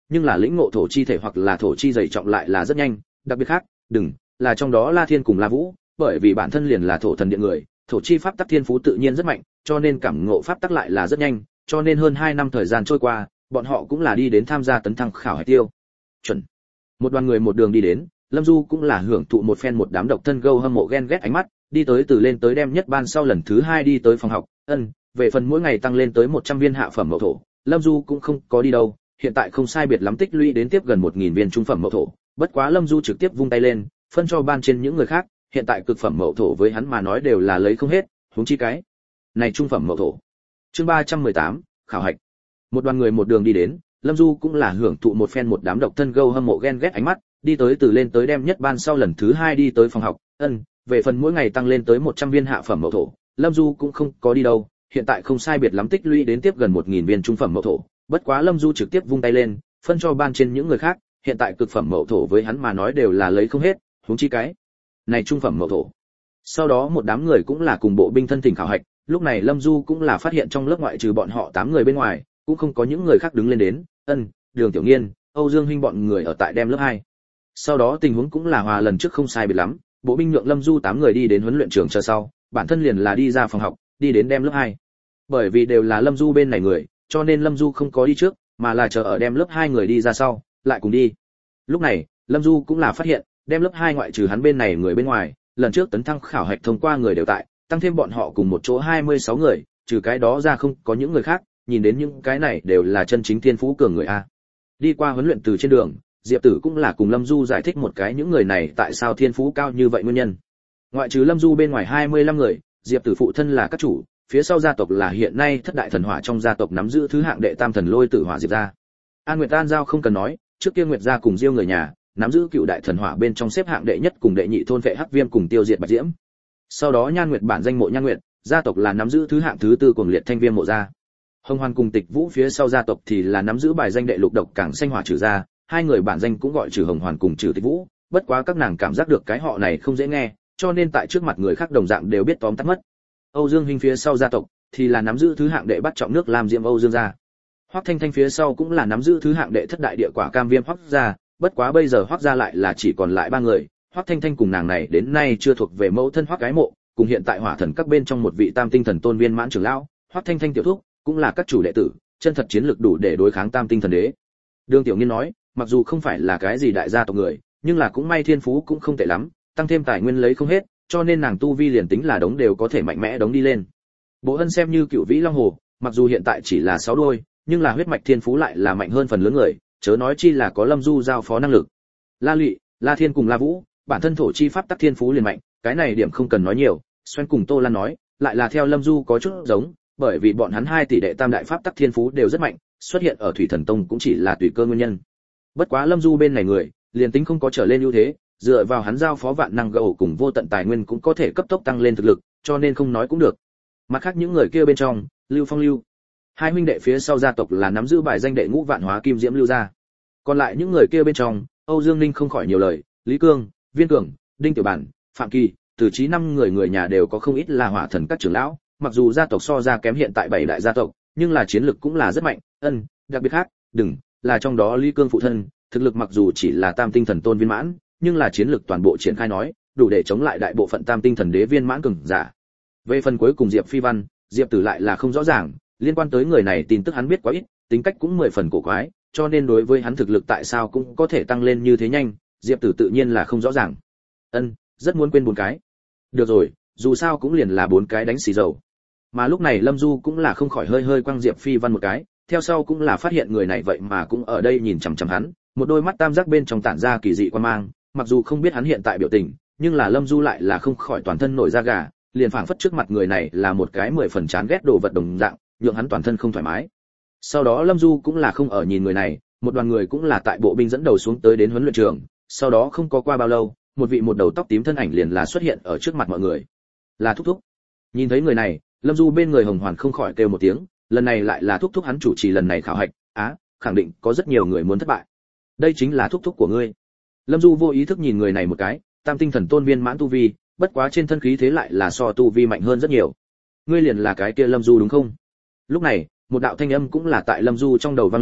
nhưng là lĩnh ngộ thổ chi thể hoặc là thổ chi dày trọng lại là rất nhanh, đặc biệt khác, đừng là trong đó La Thiên cùng La Vũ, bởi vì bản thân liền là thổ thần điện người, thổ chi pháp tắc thiên phú tự nhiên rất mạnh, cho nên cảm ngộ pháp tắc lại là rất nhanh, cho nên hơn hai năm thời gian trôi qua, bọn họ cũng là đi đến tham gia tấn thăng khảo hải tiêu. Chuẩn. Một đoàn người một đường đi đến, Lâm Du cũng là hưởng thụ một phen một đám độc thân gâu hâm mộ ghen ghét ánh mắt, đi tới từ lên tới đem nhất ban sau lần thứ hai đi tới phòng học, ân, về phần mỗi ngày tăng lên tới một trăm viên hạ phẩm mậu thổ, Lâm Du cũng không có đi đâu, hiện tại không sai biệt lắm tích lũy đến tiếp gần một nghìn viên trung phẩm mậu thổ, bất quá Lâm Du trực tiếp vung tay lên, phân cho ban trên những người khác, hiện tại cực phẩm mậu thổ với hắn mà nói đều là lấy không hết, huống chi cái này trung phẩm mậu thổ. Chương ba trăm mười tám, khảo hạch. Một đoàn người một đường đi đến, Lâm Du cũng là hưởng thụ một phen một đám độc thân gâu hâm mộ ghen ghét ánh mắt, đi tới từ lên tới đem nhất ban sau lần thứ hai đi tới phòng học, ân, về phần mỗi ngày tăng lên tới một trăm viên hạ phẩm mậu thổ, Lâm Du cũng không có đi đâu, hiện tại không sai biệt lắm tích lũy đến tiếp gần một nghìn viên trung phẩm mậu thổ, bất quá Lâm Du trực tiếp vung tay lên, phân cho ban trên những người khác, hiện tại cực phẩm mậu thổ với hắn mà nói đều là lấy không hết, huống chi cái này trung phẩm mậu thổ. Sau đó một đám người cũng là cùng bộ binh thân thỉnh khảo hạch, lúc này Lâm Du cũng là phát hiện trong lớp ngoại trừ bọn họ tám người bên ngoài, cũng không có những người khác đứng lên đến, ân, Đường Tiểu Nghiên, Âu Dương Hinh bọn người ở tại đem lớp hai. Sau đó tình huống cũng là hòa lần trước không sai biệt lắm, bộ binh nhượng Lâm Du tám người đi đến huấn luyện trường chờ sau, bản thân liền là đi ra phòng học, đi đến đem lớp hai. Bởi vì đều là Lâm Du bên này người, cho nên Lâm Du không có đi trước, mà là chờ ở đem lớp hai người đi ra sau, lại cùng đi. Lúc này, Lâm Du cũng là phát hiện, đem lớp hai ngoại trừ hắn bên này người bên ngoài, lần trước tấn thăng khảo hạch thông qua người đều tại, tăng thêm bọn họ cùng một chỗ hai mươi sáu người, trừ cái đó ra không có những người khác, nhìn đến những cái này đều là chân chính thiên phú cường người a. Đi qua huấn luyện từ trên đường, Diệp Tử cũng là cùng Lâm Du giải thích một cái những người này tại sao thiên phú cao như vậy nguyên nhân. Ngoại trừ Lâm Du bên ngoài hai mươi lăm người, Diệp Tử phụ thân là các chủ, phía sau gia tộc là hiện nay thất đại thần hỏa trong gia tộc nắm giữ thứ hạng đệ tam thần lôi tử hỏa Diệp gia. An Nguyệt An giao không cần nói, trước kia Nguyệt gia cùng Diêu người nhà, nắm giữ cựu đại thần hỏa bên trong xếp hạng đệ nhất cùng đệ nhị thôn vệ hắc viêm cùng tiêu diệt bạch diễm. Sau đó Nhan Nguyệt bản danh mộ Nhan Nguyệt, gia tộc là nắm giữ thứ hạng thứ tư cuồng liệt thanh viêm mộ gia. Hồng Hoan cùng Tịch Vũ phía sau gia tộc thì là nắm giữ bài danh đệ lục độc cảng xanh hỏa trừ gia, hai người bản danh cũng gọi trừ Hồng Hoàn cùng trừ Tịch Vũ, bất quá các nàng cảm giác được cái họ này không dễ nghe, cho nên tại trước mặt người khác đồng dạng đều biết tóm tắt mất. Âu Dương Hinh phía sau gia tộc thì là nắm giữ thứ hạng đệ bắt trọng nước Lam Diệm Âu Dương gia. Hoắc Thanh Thanh phía sau cũng là nắm giữ thứ hạng đệ thất đại địa quả cam viêm Hoắc gia, bất quá bây giờ Hoắc gia lại là chỉ còn lại ba người, Hoắc Thanh Thanh cùng nàng này đến nay chưa thuộc về mẫu thân Hoắc cái mộ, cùng hiện tại hỏa thần các bên trong một vị tam tinh thần tôn viên mãn trưởng lão, Hoắc Thanh Thanh tiểu thúc, cũng là các chủ đệ tử, chân thật chiến lực đủ để đối kháng tam tinh thần đế. Đường Tiểu Nghiên nói, mặc dù không phải là cái gì đại gia tộc người, nhưng là cũng may thiên phú cũng không tệ lắm, tăng thêm tài nguyên lấy không hết, cho nên nàng tu vi liền tính là đống đều có thể mạnh mẽ đống đi lên. Bộ Hân xem như cựu vĩ long hồ, mặc dù hiện tại chỉ là sáu đôi, nhưng là huyết mạch thiên phú lại là mạnh hơn phần lớn người, chớ nói chi là có Lâm Du giao phó năng lực. La Lụy, La Thiên cùng La Vũ, bản thân thổ chi pháp tắc thiên phú liền mạnh, cái này điểm không cần nói nhiều, Xoen cùng Tô Lan nói, lại là theo Lâm Du có chút giống, bởi vì bọn hắn hai tỷ đệ tam đại pháp tắc thiên phú đều rất mạnh, xuất hiện ở Thủy Thần Tông cũng chỉ là tùy cơ nguyên nhân. Bất quá Lâm Du bên này người, liền tính không có trở lên ưu thế, dựa vào hắn giao phó vạn năng gậu cùng vô tận tài nguyên cũng có thể cấp tốc tăng lên thực lực, cho nên không nói cũng được. Mặt khác những người kia bên trong, Lưu Phong Lưu, hai huynh đệ phía sau gia tộc là nắm giữ bài danh đệ ngũ vạn hóa kim diễm Lưu gia. Còn lại những người kia bên trong, Âu Dương Ninh không khỏi nhiều lời, Lý Cương, Viên Cường, Đinh Tiểu Bản, Phạm Kỳ, từ chí năm người người nhà đều có không ít là hỏa thần các trưởng lão, mặc dù gia tộc so ra kém hiện tại bảy đại gia tộc, nhưng là chiến lực cũng là rất mạnh, ân, đặc biệt khác, đừng, là trong đó Lý Cương phụ thân, thực lực mặc dù chỉ là tam tinh thần tôn viên mãn, nhưng là chiến lực toàn bộ triển khai nói, đủ để chống lại đại bộ phận tam tinh thần đế viên mãn cường giả. Về phần cuối cùng Diệp Phi Văn, Diệp Tử lại là không rõ ràng, liên quan tới người này tin tức hắn biết quá ít, tính cách cũng mười phần cổ quái, cho nên đối với hắn thực lực tại sao cũng có thể tăng lên như thế nhanh, Diệp Tử tự nhiên là không rõ ràng. Ân, rất muốn quên bốn cái. Được rồi, dù sao cũng liền là bốn cái đánh xì dầu. Mà lúc này Lâm Du cũng là không khỏi hơi hơi quăng Diệp Phi Văn một cái, theo sau cũng là phát hiện người này vậy mà cũng ở đây nhìn chằm chằm hắn, một đôi mắt tam giác bên trong tản ra kỳ dị quan mang, mặc dù không biết hắn hiện tại biểu tình, nhưng là Lâm Du lại là không khỏi toàn thân nổi da gà, liền phảng phất trước mặt người này là một cái mười phần chán ghét đồ vật đồng dạng, nhượng hắn toàn thân không thoải mái. Sau đó Lâm Du cũng là không ở nhìn người này, một đoàn người cũng là tại bộ binh dẫn đầu xuống tới đến huấn luyện trường, sau đó không có qua bao lâu, một vị một đầu tóc tím thân ảnh liền là xuất hiện ở trước mặt mọi người. Là Thúc Thúc. Nhìn thấy người này, Lâm Du bên người Hồng Hoàn không khỏi kêu một tiếng, lần này lại là Thúc Thúc hắn chủ trì lần này khảo hạch, á, khẳng định có rất nhiều người muốn thất bại. Đây chính là Thúc Thúc của ngươi. Lâm Du vô ý thức nhìn người này một cái, tam tinh thần tôn viên mãn tu vi, bất quá trên thân khí thế lại là so tu vi mạnh hơn rất nhiều. Ngươi liền là cái kia Lâm Du đúng không? Lúc này, một đạo thanh âm cũng là tại Lâm Du trong đầu vang lên,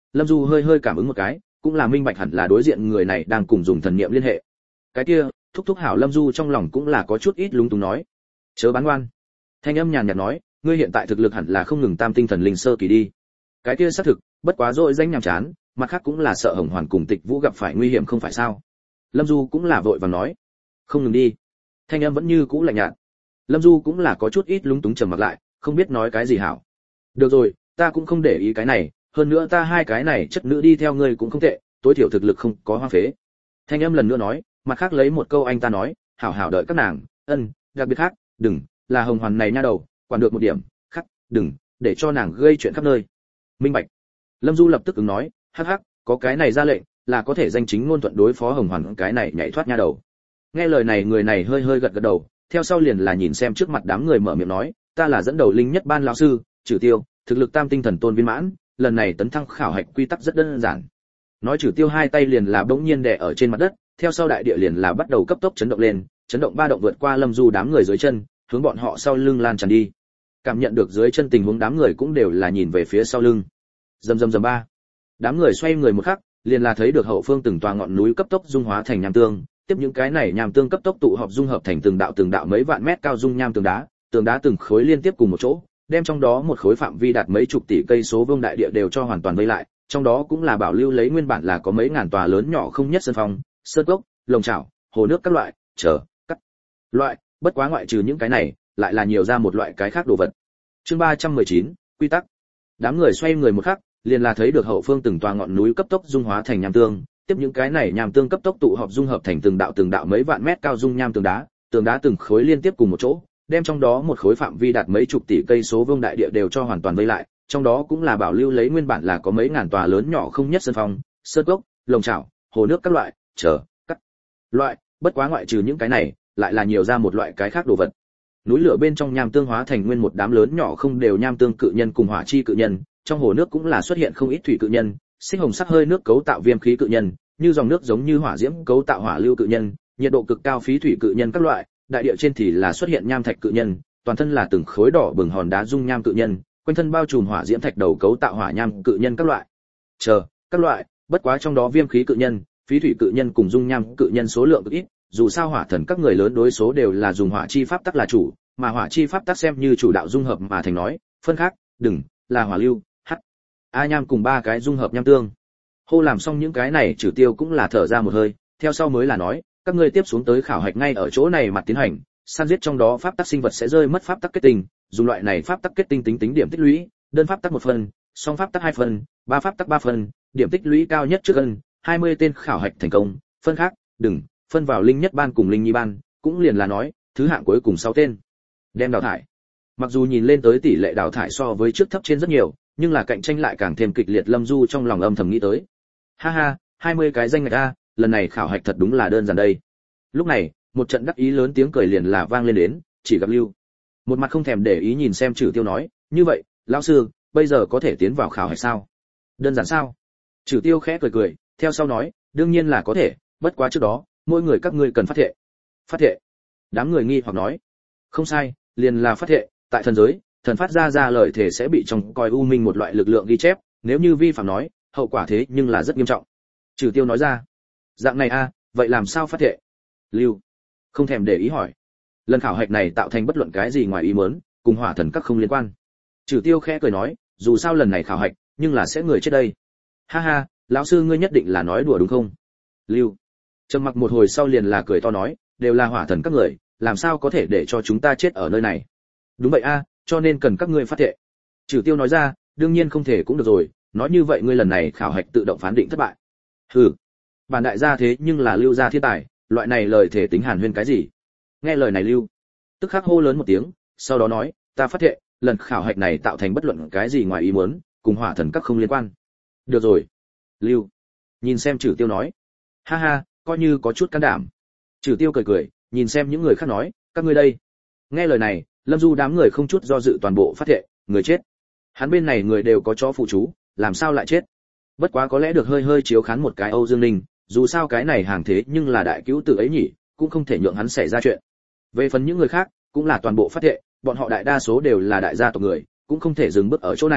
Lâm Du hơi hơi cảm ứng một cái, cũng là minh bạch hẳn là đối diện người này đang cùng dùng thần niệm liên hệ. Cái kia, thúc thúc hảo. Lâm Du trong lòng cũng là có chút ít lúng túng nói, chớ bán ngoan. Thanh âm nhàn nhạt nói, ngươi hiện tại thực lực hẳn là không ngừng tam tinh thần linh sơ kỳ đi. Cái kia xác thực, bất quá rồi danh nhàm chán, mặt khác cũng là sợ Hồng Hoàn cùng Tịch Vũ gặp phải nguy hiểm không phải sao? Lâm Du cũng là vội vàng nói, không ngừng đi. Thanh âm vẫn như cũ lạnh nhạt. Lâm Du cũng là có chút ít lúng túng trầm mặt lại, không biết nói cái gì hảo. Được rồi, ta cũng không để ý cái này, hơn nữa ta hai cái này chất nữ đi theo ngươi cũng không tệ, tối thiểu thực lực không có hoang phế. Thanh âm lần nữa nói, mặt khác lấy một câu anh ta nói, hảo hảo đợi các nàng, ân, đặc biệt khác, đừng, là Hồng Hoàn này nha đầu, quản được một điểm, khác, đừng, để cho nàng gây chuyện khắp nơi. Minh bạch. Lâm Du lập tức ứng nói, hắc hắc, có cái này ra lệnh, là có thể danh chính ngôn thuận đối phó Hồng Hoàn cái này nhảy thoát nha đầu. Nghe lời này người này hơi hơi gật gật đầu, theo sau liền là nhìn xem trước mặt đám người mở miệng nói, ta là dẫn đầu linh nhất ban lão sư, Trử Tiêu, thực lực tam tinh thần tôn viên mãn, lần này tấn thăng khảo hạch quy tắc rất đơn giản. Nói Trử Tiêu hai tay liền là bỗng nhiên đè ở trên mặt đất, theo sau đại địa liền là bắt đầu cấp tốc chấn động lên, chấn động ba động vượt qua Lâm Du đám người dưới chân, hướng bọn họ sau lưng lan tràn đi. Cảm nhận được dưới chân tình huống đám người cũng đều là nhìn về phía sau lưng. Rầm rầm rầm ba. Đám người xoay người một khắc, liền là thấy được hậu phương từng tòa ngọn núi cấp tốc dung hóa thành nham tương, tiếp những cái này nham tương cấp tốc tụ họp dung hợp thành từng đạo từng đạo mấy vạn mét cao dung nham tường đá, tường đá từng khối liên tiếp cùng một chỗ, đem trong đó một khối phạm vi đạt mấy chục tỷ cây số vuông đại địa đều cho hoàn toàn vây lại, trong đó cũng là bảo lưu lấy nguyên bản là có mấy ngàn tòa lớn nhỏ không nhất sơn phong, sơn cốc, lồng chảo, hồ nước các loại, chờ, các loại, bất quá ngoại trừ những cái này, lại là nhiều ra một loại cái khác đồ vật. Chương ba trăm mười chín, quy tắc. Đám người xoay người một khắc, liền là thấy được hậu phương từng tòa ngọn núi cấp tốc dung hóa thành nham tương, tiếp những cái này nham tương cấp tốc tụ họp dung hợp thành từng đạo từng đạo mấy vạn mét cao dung nham tường đá, tường đá từng khối liên tiếp cùng một chỗ, đem trong đó một khối phạm vi đạt mấy chục tỷ cây số vuông đại địa đều cho hoàn toàn vây lại, trong đó cũng là bảo lưu lấy nguyên bản là có mấy ngàn tòa lớn nhỏ không nhất sơn phong, sơn cốc, lồng chảo, hồ nước các loại, chờ, các loại, bất quá ngoại trừ những cái này, lại là nhiều ra một loại cái khác đồ vật. Núi lửa bên trong nham tương hóa thành nguyên một đám lớn nhỏ không đều nham tương cự nhân cùng hỏa chi cự nhân, trong hồ nước cũng là xuất hiện không ít thủy cự nhân, xích hồng sắc hơi nước cấu tạo viêm khí cự nhân, như dòng nước giống như hỏa diễm cấu tạo hỏa lưu cự nhân, nhiệt độ cực cao phí thủy cự nhân các loại, đại địa trên thì là xuất hiện nham thạch cự nhân, toàn thân là từng khối đỏ bừng hòn đá dung nham cự nhân, quanh thân bao trùm hỏa diễm thạch đầu cấu tạo hỏa nham cự nhân các loại. Chờ, các loại, bất quá trong đó viêm khí cự nhân, phí thủy cự nhân cùng dung nham cự nhân số lượng cực ít, dù sao hỏa thần các người lớn đối số đều là dùng hỏa chi pháp tắc là chủ, mà hỏa chi pháp tắc xem như chủ đạo dung hợp mà thành nói, phân khác, đừng, là hỏa lưu, hắc. A nham cùng ba cái dung hợp nham tương. Hô làm xong những cái này Trử Tiêu cũng là thở ra một hơi, theo sau mới là nói, các ngươi tiếp xuống tới khảo hạch ngay ở chỗ này mặt tiến hành, săn giết trong đó pháp tắc sinh vật sẽ rơi mất pháp tắc kết tinh, dùng loại này pháp tắc kết tinh tính tính điểm tích lũy, đơn pháp tắc một phần, song pháp tắc hai phần, ba pháp tắc ba phần, điểm tích lũy cao nhất trước gần hai mươi tên khảo hạch thành công, phân khác, đừng, phân vào linh nhất ban cùng linh nhi ban, cũng liền là nói, thứ hạng cuối cùng sáu tên. Đem đào thải. Mặc dù nhìn lên tới tỷ lệ đào thải so với trước thấp trên rất nhiều, nhưng là cạnh tranh lại càng thêm kịch liệt. Lâm Du trong lòng âm thầm nghĩ tới. Ha ha, hai mươi cái danh ngạch a, lần này khảo hạch thật đúng là đơn giản đây. Lúc này, một trận đắc ý lớn tiếng cười liền là vang lên đến, chỉ gặp Lưu. Một mặt không thèm để ý nhìn xem Trử Tiêu nói, như vậy, lão sư, bây giờ có thể tiến vào khảo hạch sao? Đơn giản sao? Trử Tiêu khẽ cười cười, theo sau nói, đương nhiên là có thể, bất quá trước đó, mỗi người các ngươi cần phát thệ. Phát thệ? Đám người nghi hoặc nói, không sai, liền là phát thệ, tại thần giới, thần phát ra ra lời thể sẽ bị trong coi u minh một loại lực lượng ghi chép, nếu như vi phạm nói, hậu quả thế nhưng là rất nghiêm trọng. Trử Tiêu nói ra, dạng này a, vậy làm sao phát thệ? Lưu không thèm để ý hỏi, lần khảo hạch này tạo thành bất luận cái gì ngoài ý muốn, cùng hỏa thần các không liên quan. Trử Tiêu khẽ cười nói, dù sao lần này khảo hạch, nhưng là sẽ người chết đây. Ha ha, lão sư ngươi nhất định là nói đùa đúng không? Lưu trầm mặc một hồi sau liền là cười to nói, đều là hỏa thần các người, làm sao có thể để cho chúng ta chết ở nơi này? Đúng vậy a, cho nên cần các ngươi phát thệ. Trử Tiêu nói ra, đương nhiên không thể cũng được rồi, nói như vậy ngươi lần này khảo hạch tự động phán định thất bại. Hừ, bản đại gia thế nhưng là Lưu gia thiên tài, loại này lời thể tính hàn huyên cái gì? Nghe lời này Lưu tức khắc hô lớn một tiếng, sau đó nói, ta phát thệ, lần khảo hạch này tạo thành bất luận cái gì ngoài ý muốn, cùng hỏa thần các không liên quan. Được rồi. Lưu nhìn xem Trử Tiêu nói, ha ha, coi như có chút can đảm. Trử Tiêu cười cười, nhìn xem những người khác nói, các ngươi đây. Nghe lời này, Lâm Du đám người không chút do dự toàn bộ phát thệ, người chết. Hắn bên này người đều có chó phụ chú, làm sao lại chết? Bất quá có lẽ được hơi hơi chiếu khán một cái Âu Dương Ninh, dù sao cái này hàng thế nhưng là đại cứu tử ấy nhỉ, cũng không thể nhượng hắn xảy ra chuyện. Về phần những người khác, cũng là toàn bộ phát thệ, bọn họ đại đa số đều là đại gia tộc người, cũng không thể dừng bước ở chỗ này,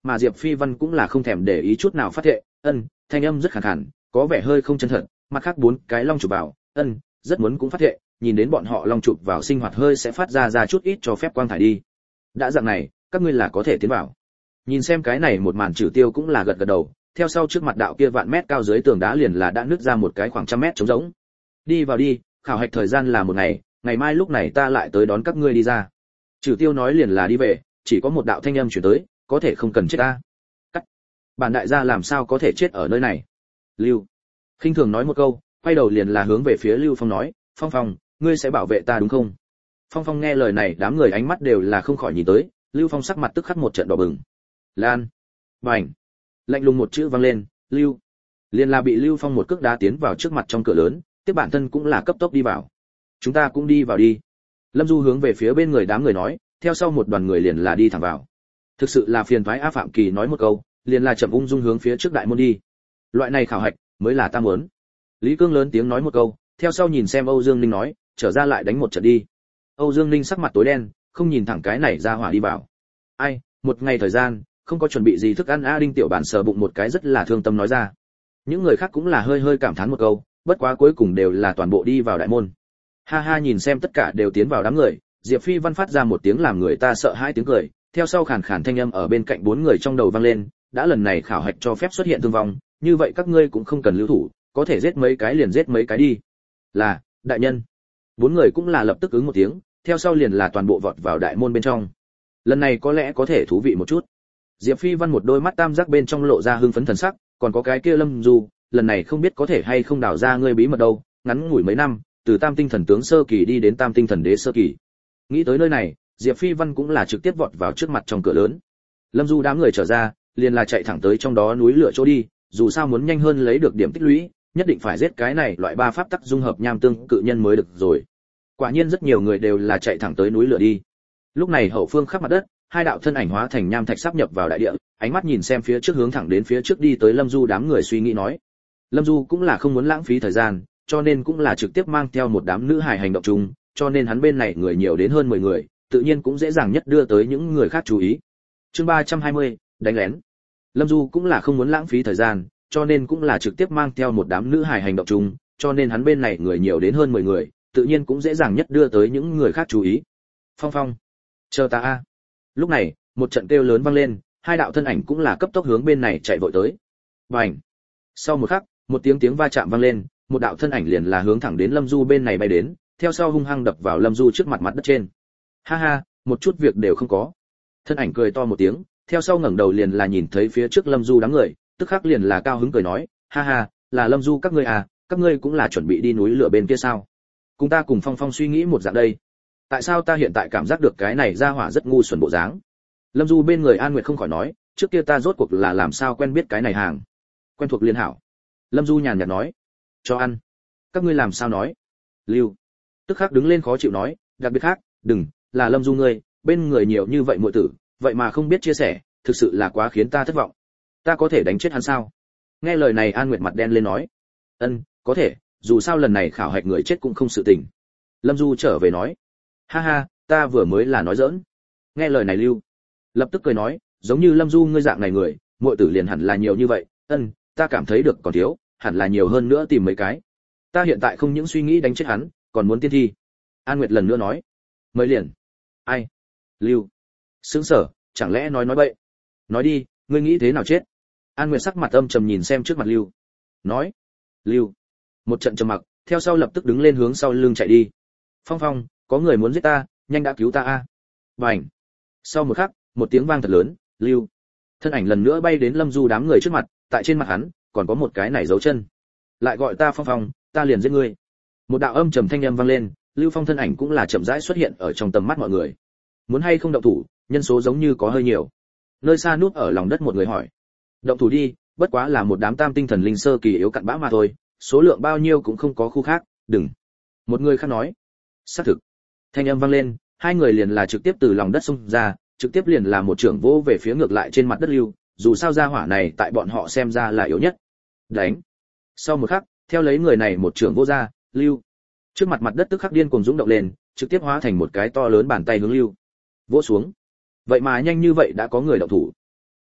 mà Diệp Phi Văn cũng là không thèm để ý chút nào phát thệ, ân, thanh âm rất khàn khàn, có vẻ hơi không chân thật, mặt khác bốn cái long chụp vào, ân, rất muốn cũng phát thệ, nhìn đến bọn họ long chụp vào sinh hoạt hơi sẽ phát ra ra chút ít cho phép quang thải đi. Đã dạng này, các ngươi là có thể tiến vào. Nhìn xem cái này một màn Trử Tiêu cũng là gật gật đầu, theo sau trước mặt đạo kia vạn mét cao dưới tường đá liền là đã nứt ra một cái khoảng trăm mét trống rỗng. Đi vào đi, khảo hạch thời gian là một ngày, ngày mai lúc này ta lại tới đón các ngươi đi ra. Trử Tiêu nói liền là đi về, chỉ có một đạo thanh âm truyền tới, có thể không cần chết ta. Cắt. Bản đại gia làm sao có thể chết ở nơi này? Lưu. Khinh thường nói một câu, quay đầu liền là hướng về phía Lưu Phong nói, Phong Phong, ngươi sẽ bảo vệ ta đúng không? Phong Phong nghe lời này, đám người ánh mắt đều là không khỏi nhìn tới, Lưu Phong sắc mặt tức khắc một trận đỏ bừng. Lan. Bành. Lạnh lùng một chữ vang lên, Lưu. Liền là bị Lưu Phong một cước đá tiến vào trước mặt trong cửa lớn, tiếp bản thân cũng là cấp tốc đi vào. Chúng ta cũng đi vào đi. Lâm Du hướng về phía bên người đám người nói, theo sau một đoàn người liền là đi thẳng vào. Thực sự là phiền toái. A Phạm Kỳ nói một câu, liền là chậm ung dung hướng phía trước đại môn đi. Loại này khảo hạch mới là ta muốn. Lý Cương lớn tiếng nói một câu, theo sau nhìn xem Âu Dương Ninh nói, trở ra lại đánh một trận đi. Âu Dương Ninh sắc mặt tối đen, không nhìn thẳng cái này ra hỏa đi vào. Ai, một ngày thời gian, không có chuẩn bị gì thức ăn. A Đinh tiểu bản sờ bụng một cái rất là thương tâm nói ra. Những người khác cũng là hơi hơi cảm thán một câu, bất quá cuối cùng đều là toàn bộ đi vào đại môn. Ha ha, nhìn xem tất cả đều tiến vào đám người, Diệp Phi Văn phát ra một tiếng làm người ta sợ hãi tiếng cười, theo sau khàn khàn thanh âm ở bên cạnh bốn người trong đầu vang lên, đã lần này khảo hạch cho phép xuất hiện thương vong, như vậy các ngươi cũng không cần lưu thủ, có thể giết mấy cái liền giết mấy cái đi. Là, đại nhân. Bốn người cũng là lập tức ứng một tiếng, theo sau liền là toàn bộ vọt vào đại môn bên trong. Lần này có lẽ có thể thú vị một chút. Diệp Phi Văn một đôi mắt tam giác bên trong lộ ra hưng phấn thần sắc, còn có cái kia Lâm Du, lần này không biết có thể hay không đào ra ngươi bí mật đâu, ngắn ngủi mấy năm, từ Tam Tinh Thần tướng sơ kỳ đi đến Tam Tinh Thần đế sơ kỳ. Nghĩ tới nơi này, Diệp Phi Văn cũng là trực tiếp vọt vào trước mặt trong cửa lớn. Lâm Du đám người trở ra, liền là chạy thẳng tới trong đó núi lửa chỗ đi, dù sao muốn nhanh hơn lấy được điểm tích lũy, nhất định phải giết cái này loại ba pháp tắc dung hợp nham tương cự nhân mới được rồi. Quả nhiên rất nhiều người đều là chạy thẳng tới núi lửa đi. Lúc này hậu phương khắp mặt đất, hai đạo thân ảnh hóa thành nham thạch sắp nhập vào đại địa, ánh mắt nhìn xem phía trước hướng thẳng đến phía trước đi tới Lâm Du đám người suy nghĩ nói. Lâm Du cũng là không muốn lãng phí thời gian, cho nên cũng là trực tiếp mang theo một đám nữ hài hành động chung, cho nên hắn bên này người nhiều đến hơn mười người, tự nhiên cũng dễ dàng nhất đưa tới những người khác chú ý. Chương ba trăm hai mươi, đánh lén. Lâm Du cũng là không muốn lãng phí thời gian, cho nên cũng là trực tiếp mang theo một đám nữ hài hành động chung, cho nên hắn bên này người nhiều đến hơn mười người, tự nhiên cũng dễ dàng nhất đưa tới những người khác chú ý. Phong Phong, chờ ta a. Lúc này, một trận kêu lớn vang lên, hai đạo thân ảnh cũng là cấp tốc hướng bên này chạy vội tới. Bành. Sau một khắc, một tiếng tiếng va chạm vang lên, một đạo thân ảnh liền là hướng thẳng đến Lâm Du bên này bay đến, theo sau hung hăng đập vào Lâm Du trước mặt mặt đất trên. Ha ha, một chút việc đều không có. Thân ảnh cười to một tiếng, theo sau ngẩng đầu liền là nhìn thấy phía trước Lâm Du đám người, tức khắc liền là cao hứng cười nói, ha ha, là Lâm Du các ngươi à, các ngươi cũng là chuẩn bị đi núi lửa bên kia sao? Cùng ta cùng Phong Phong suy nghĩ một dạng đây. Tại sao ta hiện tại cảm giác được cái này ra hỏa rất ngu xuẩn bộ dáng? Lâm Du bên người An Nguyệt không khỏi nói, trước kia ta rốt cuộc là làm sao quen biết cái này hàng? Quen thuộc liên hảo. Lâm Du nhàn nhạt nói, cho ăn. Các ngươi làm sao nói? Lưu. Tức khắc đứng lên khó chịu nói, đặc biệt khác, đừng, là Lâm Du ngươi, bên người nhiều như vậy muội tử, vậy mà không biết chia sẻ, thực sự là quá khiến ta thất vọng. Ta có thể đánh chết hắn sao? Nghe lời này An Nguyệt mặt đen lên nói, ân, có thể, dù sao lần này khảo hạch người chết cũng không sự tình. Lâm Du trở về nói, ha ha, ta vừa mới là nói giỡn. Nghe lời này Lưu lập tức cười nói, giống như Lâm Du ngươi dạng này người, muội tử liền hẳn là nhiều như vậy, ân, ta cảm thấy được còn thiếu, hẳn là nhiều hơn nữa tìm mấy cái. Ta hiện tại không những suy nghĩ đánh chết hắn, còn muốn tiên thi. An Nguyệt lần nữa nói, mới liền. Ai? Lưu. Sững sở, chẳng lẽ nói nói bậy? Nói đi, ngươi nghĩ thế nào chết? An Nguyệt sắc mặt âm trầm nhìn xem trước mặt Lưu. Nói. Lưu. Một trận trầm mặc, theo sau lập tức đứng lên hướng sau lưng chạy đi. Phong Phong, có người muốn giết ta, nhanh đã cứu ta a. Bành. Sau một khắc, một tiếng vang thật lớn, Lưu. Thân ảnh lần nữa bay đến Lâm Du đám người trước mặt, tại trên mặt hắn còn có một cái này dấu chân. Lại gọi ta Phong Phong, ta liền giết ngươi. Một đạo âm trầm thanh âm vang lên, Lưu Phong thân ảnh cũng là chậm rãi xuất hiện ở trong tầm mắt mọi người. Muốn hay không động thủ, nhân số giống như có hơi nhiều. Nơi xa núp ở lòng đất một người hỏi. Động thủ đi, bất quá là một đám tam tinh thần linh sơ kỳ yếu cặn bã mà thôi, số lượng bao nhiêu cũng không có khu khác, đừng. Một người khác nói. Xác thực. Thanh âm vang lên, hai người liền là trực tiếp từ lòng đất xông ra, trực tiếp liền là một trưởng vỗ về phía ngược lại trên mặt đất Lưu, dù sao gia hỏa này tại bọn họ xem ra là yếu nhất. Đánh. Sau một khắc, theo lấy người này một trưởng vô ra, Lưu. Trước mặt mặt đất tức khắc điên cuồng dũng động lên, trực tiếp hóa thành một cái to lớn bàn tay hướng Lưu vỗ xuống. Vậy mà nhanh như vậy đã có người động thủ.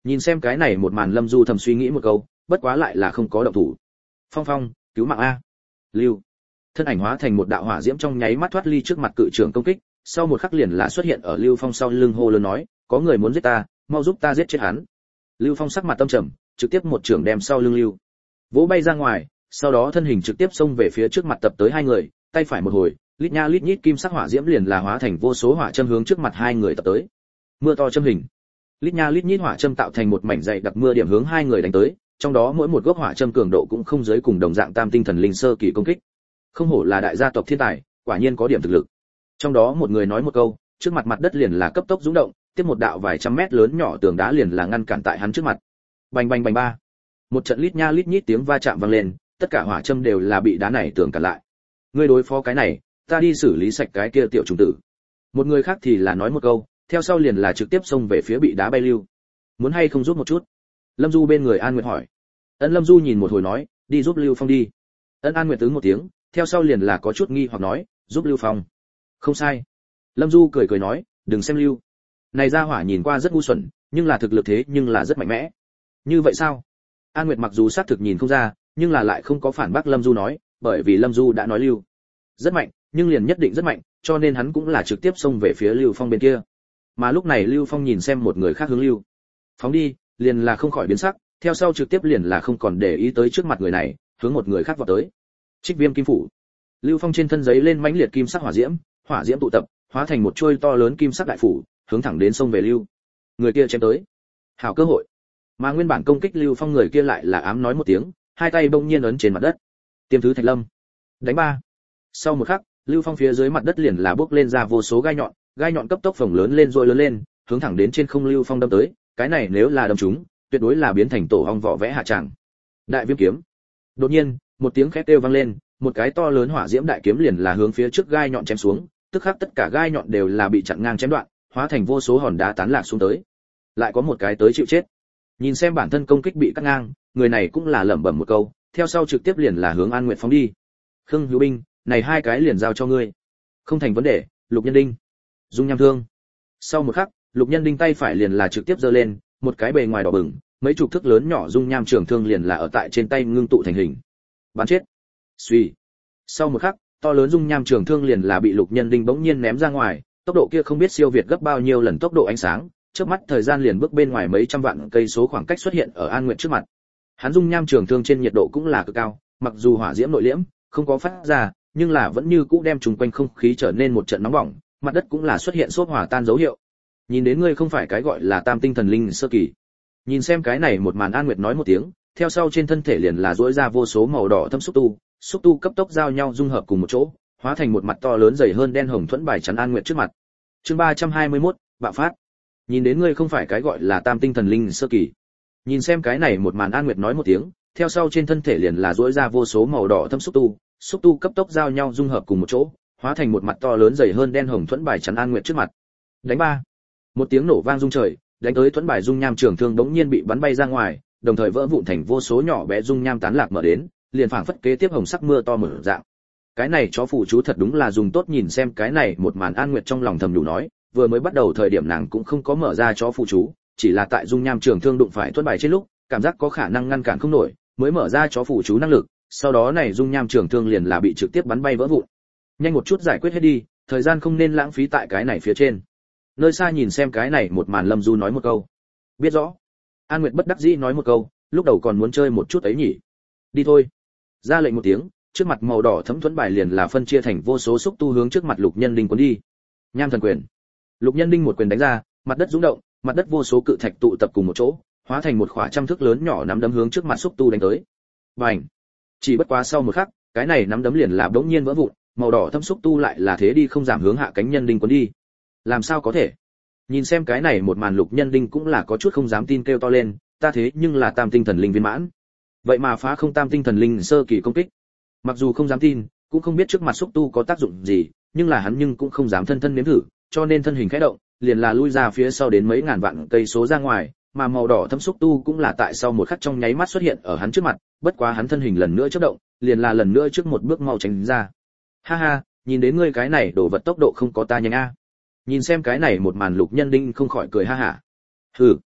Nhìn xem cái này một màn, Lâm Du thầm suy nghĩ một câu, bất quá lại là không có động thủ. Phong Phong, cứu mạng a. Lưu. Thân ảnh hóa thành một đạo hỏa diễm trong nháy mắt thoát ly trước mặt cự trưởng công kích, sau một khắc liền là xuất hiện ở Lưu Phong sau lưng hô lớn nói, có người muốn giết ta, mau giúp ta giết chết hắn. Lưu Phong sắc mặt tâm trầm, trực tiếp một trưởng đem sau lưng Lưu vỗ bay ra ngoài, sau đó thân hình trực tiếp xông về phía trước mặt tập tới hai người, tay phải một hồi, lít nha lít nhít kim sắc hỏa diễm liền là hóa thành vô số hỏa châm hướng trước mặt hai người tập tới. Mưa to châm hình. Lít nha lít nhít hỏa châm tạo thành một mảnh dày đặc mưa điểm hướng hai người đánh tới, trong đó mỗi một gốc hỏa châm cường độ cũng không dưới cùng đồng dạng tam tinh thần linh sơ kỳ công kích. Không hổ là đại gia tộc thiên tài, quả nhiên có điểm thực lực. Trong đó một người nói một câu, trước mặt mặt đất liền là cấp tốc rung động, tiếp một đạo vài trăm mét lớn nhỏ tường đá liền là ngăn cản tại hắn trước mặt. Bành bành bành ba. Một trận lít nha lít nhít tiếng va chạm vang lên, tất cả hỏa châm đều là bị đá này tường cản lại. Ngươi đối phó cái này, ta đi xử lý sạch cái kia tiểu trùng tử. Một người khác thì là nói một câu, theo sau liền là trực tiếp xông về phía bị đá bay Lưu. Muốn hay không giúp một chút? Lâm Du bên người An Nguyệt hỏi. Ân Lâm Du nhìn một hồi nói, đi giúp Lưu Phong đi. Ân An Nguyệt ứng một tiếng, theo sau liền là có chút nghi hoặc nói, giúp Lưu Phong. Không sai. Lâm Du cười cười nói, đừng xem Lưu. Này ra hỏa nhìn qua rất ngu xuẩn, nhưng là thực lực thế nhưng là rất mạnh mẽ. Như vậy sao? An Nguyệt mặc dù xác thực nhìn không ra, nhưng là lại không có phản bác Lâm Du nói, bởi vì Lâm Du đã nói Lưu rất mạnh, nhưng liền nhất định rất mạnh, cho nên hắn cũng là trực tiếp xông về phía Lưu Phong bên kia. Mà lúc này Lưu Phong nhìn xem một người khác hướng Lưu phóng đi, liền là không khỏi biến sắc, theo sau trực tiếp liền là không còn để ý tới trước mặt người này, hướng một người khác vọt tới. Trích Viêm Kim Phủ. Lưu Phong trên thân giấy lên mãnh liệt kim sắc hỏa diễm, hỏa diễm tụ tập, hóa thành một chuôi to lớn kim sắc đại phủ, hướng thẳng đến sông về Lưu. Người kia chém tới. Hảo cơ hội. Mà nguyên bản công kích Lưu Phong người kia lại là ám nói một tiếng, hai tay bỗng nhiên ấn trên mặt đất. Tiêm thứ Thạch Lâm. Đánh ba. Sau một khắc, Lưu Phong phía dưới mặt đất liền là bước lên ra vô số gai nhọn, gai nhọn cấp tốc phồng lớn lên rồi lớn lên, hướng thẳng đến trên không Lưu Phong đâm tới, cái này nếu là đâm trúng, tuyệt đối là biến thành tổ ong vỏ vẽ hạ tràng. Đại Viêm kiếm. Đột nhiên, một tiếng khét kêu vang lên, một cái to lớn hỏa diễm đại kiếm liền là hướng phía trước gai nhọn chém xuống, tức khắc tất cả gai nhọn đều là bị chặn ngang chém đoạn, hóa thành vô số hòn đá tán lạc xuống tới. Lại có một cái tới chịu chết. Nhìn xem bản thân công kích bị cắt ngang, người này cũng là lẩm bẩm một câu, theo sau trực tiếp liền là hướng An Nguyệt phóng đi. Khương Hữu Binh, này hai cái liền giao cho ngươi. Không thành vấn đề, Lục Nhân Đinh. Dung nham thương. Sau một khắc, Lục Nhân Đinh tay phải liền là trực tiếp giơ lên, một cái bề ngoài đỏ bừng, mấy chục thước lớn nhỏ dung nham trường thương liền là ở tại trên tay ngưng tụ thành hình. Bắn chết. Suy. Sau một khắc, to lớn dung nham trường thương liền là bị Lục Nhân Đinh bỗng nhiên ném ra ngoài, tốc độ kia không biết siêu việt gấp bao nhiêu lần tốc độ ánh sáng, chớp mắt thời gian liền bước bên ngoài mấy trăm vạn cây số khoảng cách xuất hiện ở An Nguyệt trước mặt. Hắn dung nham trường thương trên nhiệt độ cũng là cực cao, mặc dù hỏa diễm nội liễm, không có phát ra, nhưng là vẫn như cũ đem trùng quanh không khí trở nên một trận nóng bỏng, mặt đất cũng là xuất hiện xốp hòa tan dấu hiệu. Nhìn đến ngươi không phải cái gọi là tam tinh thần linh sơ kỳ. Nhìn xem cái này một màn, An Nguyệt nói một tiếng, theo sau trên thân thể liền là rũa ra vô số màu đỏ thâm xúc tu, xúc tu cấp tốc giao nhau dung hợp cùng một chỗ, hóa thành một mặt to lớn dày hơn đen hồng thuẫn bài chắn An Nguyệt trước mặt. Chương ba trăm hai mươi mốt, bạo phát. Nhìn đến ngươi không phải cái gọi là tam tinh thần linh sơ kỳ. Nhìn xem cái này một màn, An Nguyệt nói một tiếng, theo sau trên thân thể liền là rũa ra vô số màu đỏ thâm xúc tu, xúc tu cấp tốc giao nhau dung hợp cùng một chỗ, hóa thành một mặt to lớn dày hơn đen hồng thuẫn bài chắn An Nguyệt trước mặt. Đánh ba. Một tiếng nổ vang rung trời, đánh tới thuẫn bài dung nham trường thương bỗng nhiên bị bắn bay ra ngoài, đồng thời vỡ vụn thành vô số nhỏ bé dung nham tán lạc mở đến, liền phảng phất kế tiếp hồng sắc mưa to mở dạng. Cái này chó phụ chú thật đúng là dùng tốt. Nhìn xem cái này một màn, An Nguyệt trong lòng thầm nhủ nói, vừa mới bắt đầu thời điểm nàng cũng không có mở ra chó phụ chú, chỉ là tại dung nham trường thương đụng phải thuẫn bài trên lúc, cảm giác có khả năng ngăn cản không nổi, mới mở ra chó phụ chú năng lực, sau đó này dung nham trường thương liền là bị trực tiếp bắn bay vỡ vụn. Nhanh một chút giải quyết hết đi, thời gian không nên lãng phí tại cái này phía trên. Nơi xa nhìn xem cái này một màn, Lâm Du nói một câu. Biết rõ. An Nguyệt bất đắc dĩ nói một câu, lúc đầu còn muốn chơi một chút ấy nhỉ. Đi thôi. Ra lệnh một tiếng, trước mặt màu đỏ thấm thuẫn bài liền là phân chia thành vô số xúc tu hướng trước mặt Lục Nhân Đinh cuốn đi. Nham thần quyền. Lục Nhân Đinh một quyền đánh ra, mặt đất rung động, mặt đất vô số cự thạch tụ tập cùng một chỗ, hóa thành một khỏa trăm thước lớn nhỏ nắm đấm hướng trước mặt xúc tu đánh tới. Bành. Chỉ bất quá sau một khắc, cái này nắm đấm liền là bỗng nhiên vỡ vụn, màu đỏ thâm xúc tu lại là thế đi không giảm hướng hạ cánh Nhân Đinh cuốn đi. Làm sao có thể? Nhìn xem cái này một màn, Lục Nhân Đinh cũng là có chút không dám tin, kêu to lên, ta thế nhưng là tam tinh thần linh viên mãn, vậy mà phá không tam tinh thần linh sơ kỳ công kích. Mặc dù không dám tin, cũng không biết trước mặt xúc tu có tác dụng gì, nhưng là hắn nhưng cũng không dám thân thân nếm thử, cho nên thân hình khẽ động, liền là lui ra phía sau đến mấy ngàn vạn cây số ra ngoài, mà màu đỏ thâm xúc tu cũng là tại sau một khắc trong nháy mắt xuất hiện ở hắn trước mặt, bất quá hắn thân hình lần nữa chớp động, liền là lần nữa trước một bước mau tránh ra. Ha ha, nhìn đến ngươi cái này đổ vật tốc độ không có ta nhanh a. Nhìn xem cái này một màn, Lục Nhân Đinh không khỏi cười ha hả. Hừ.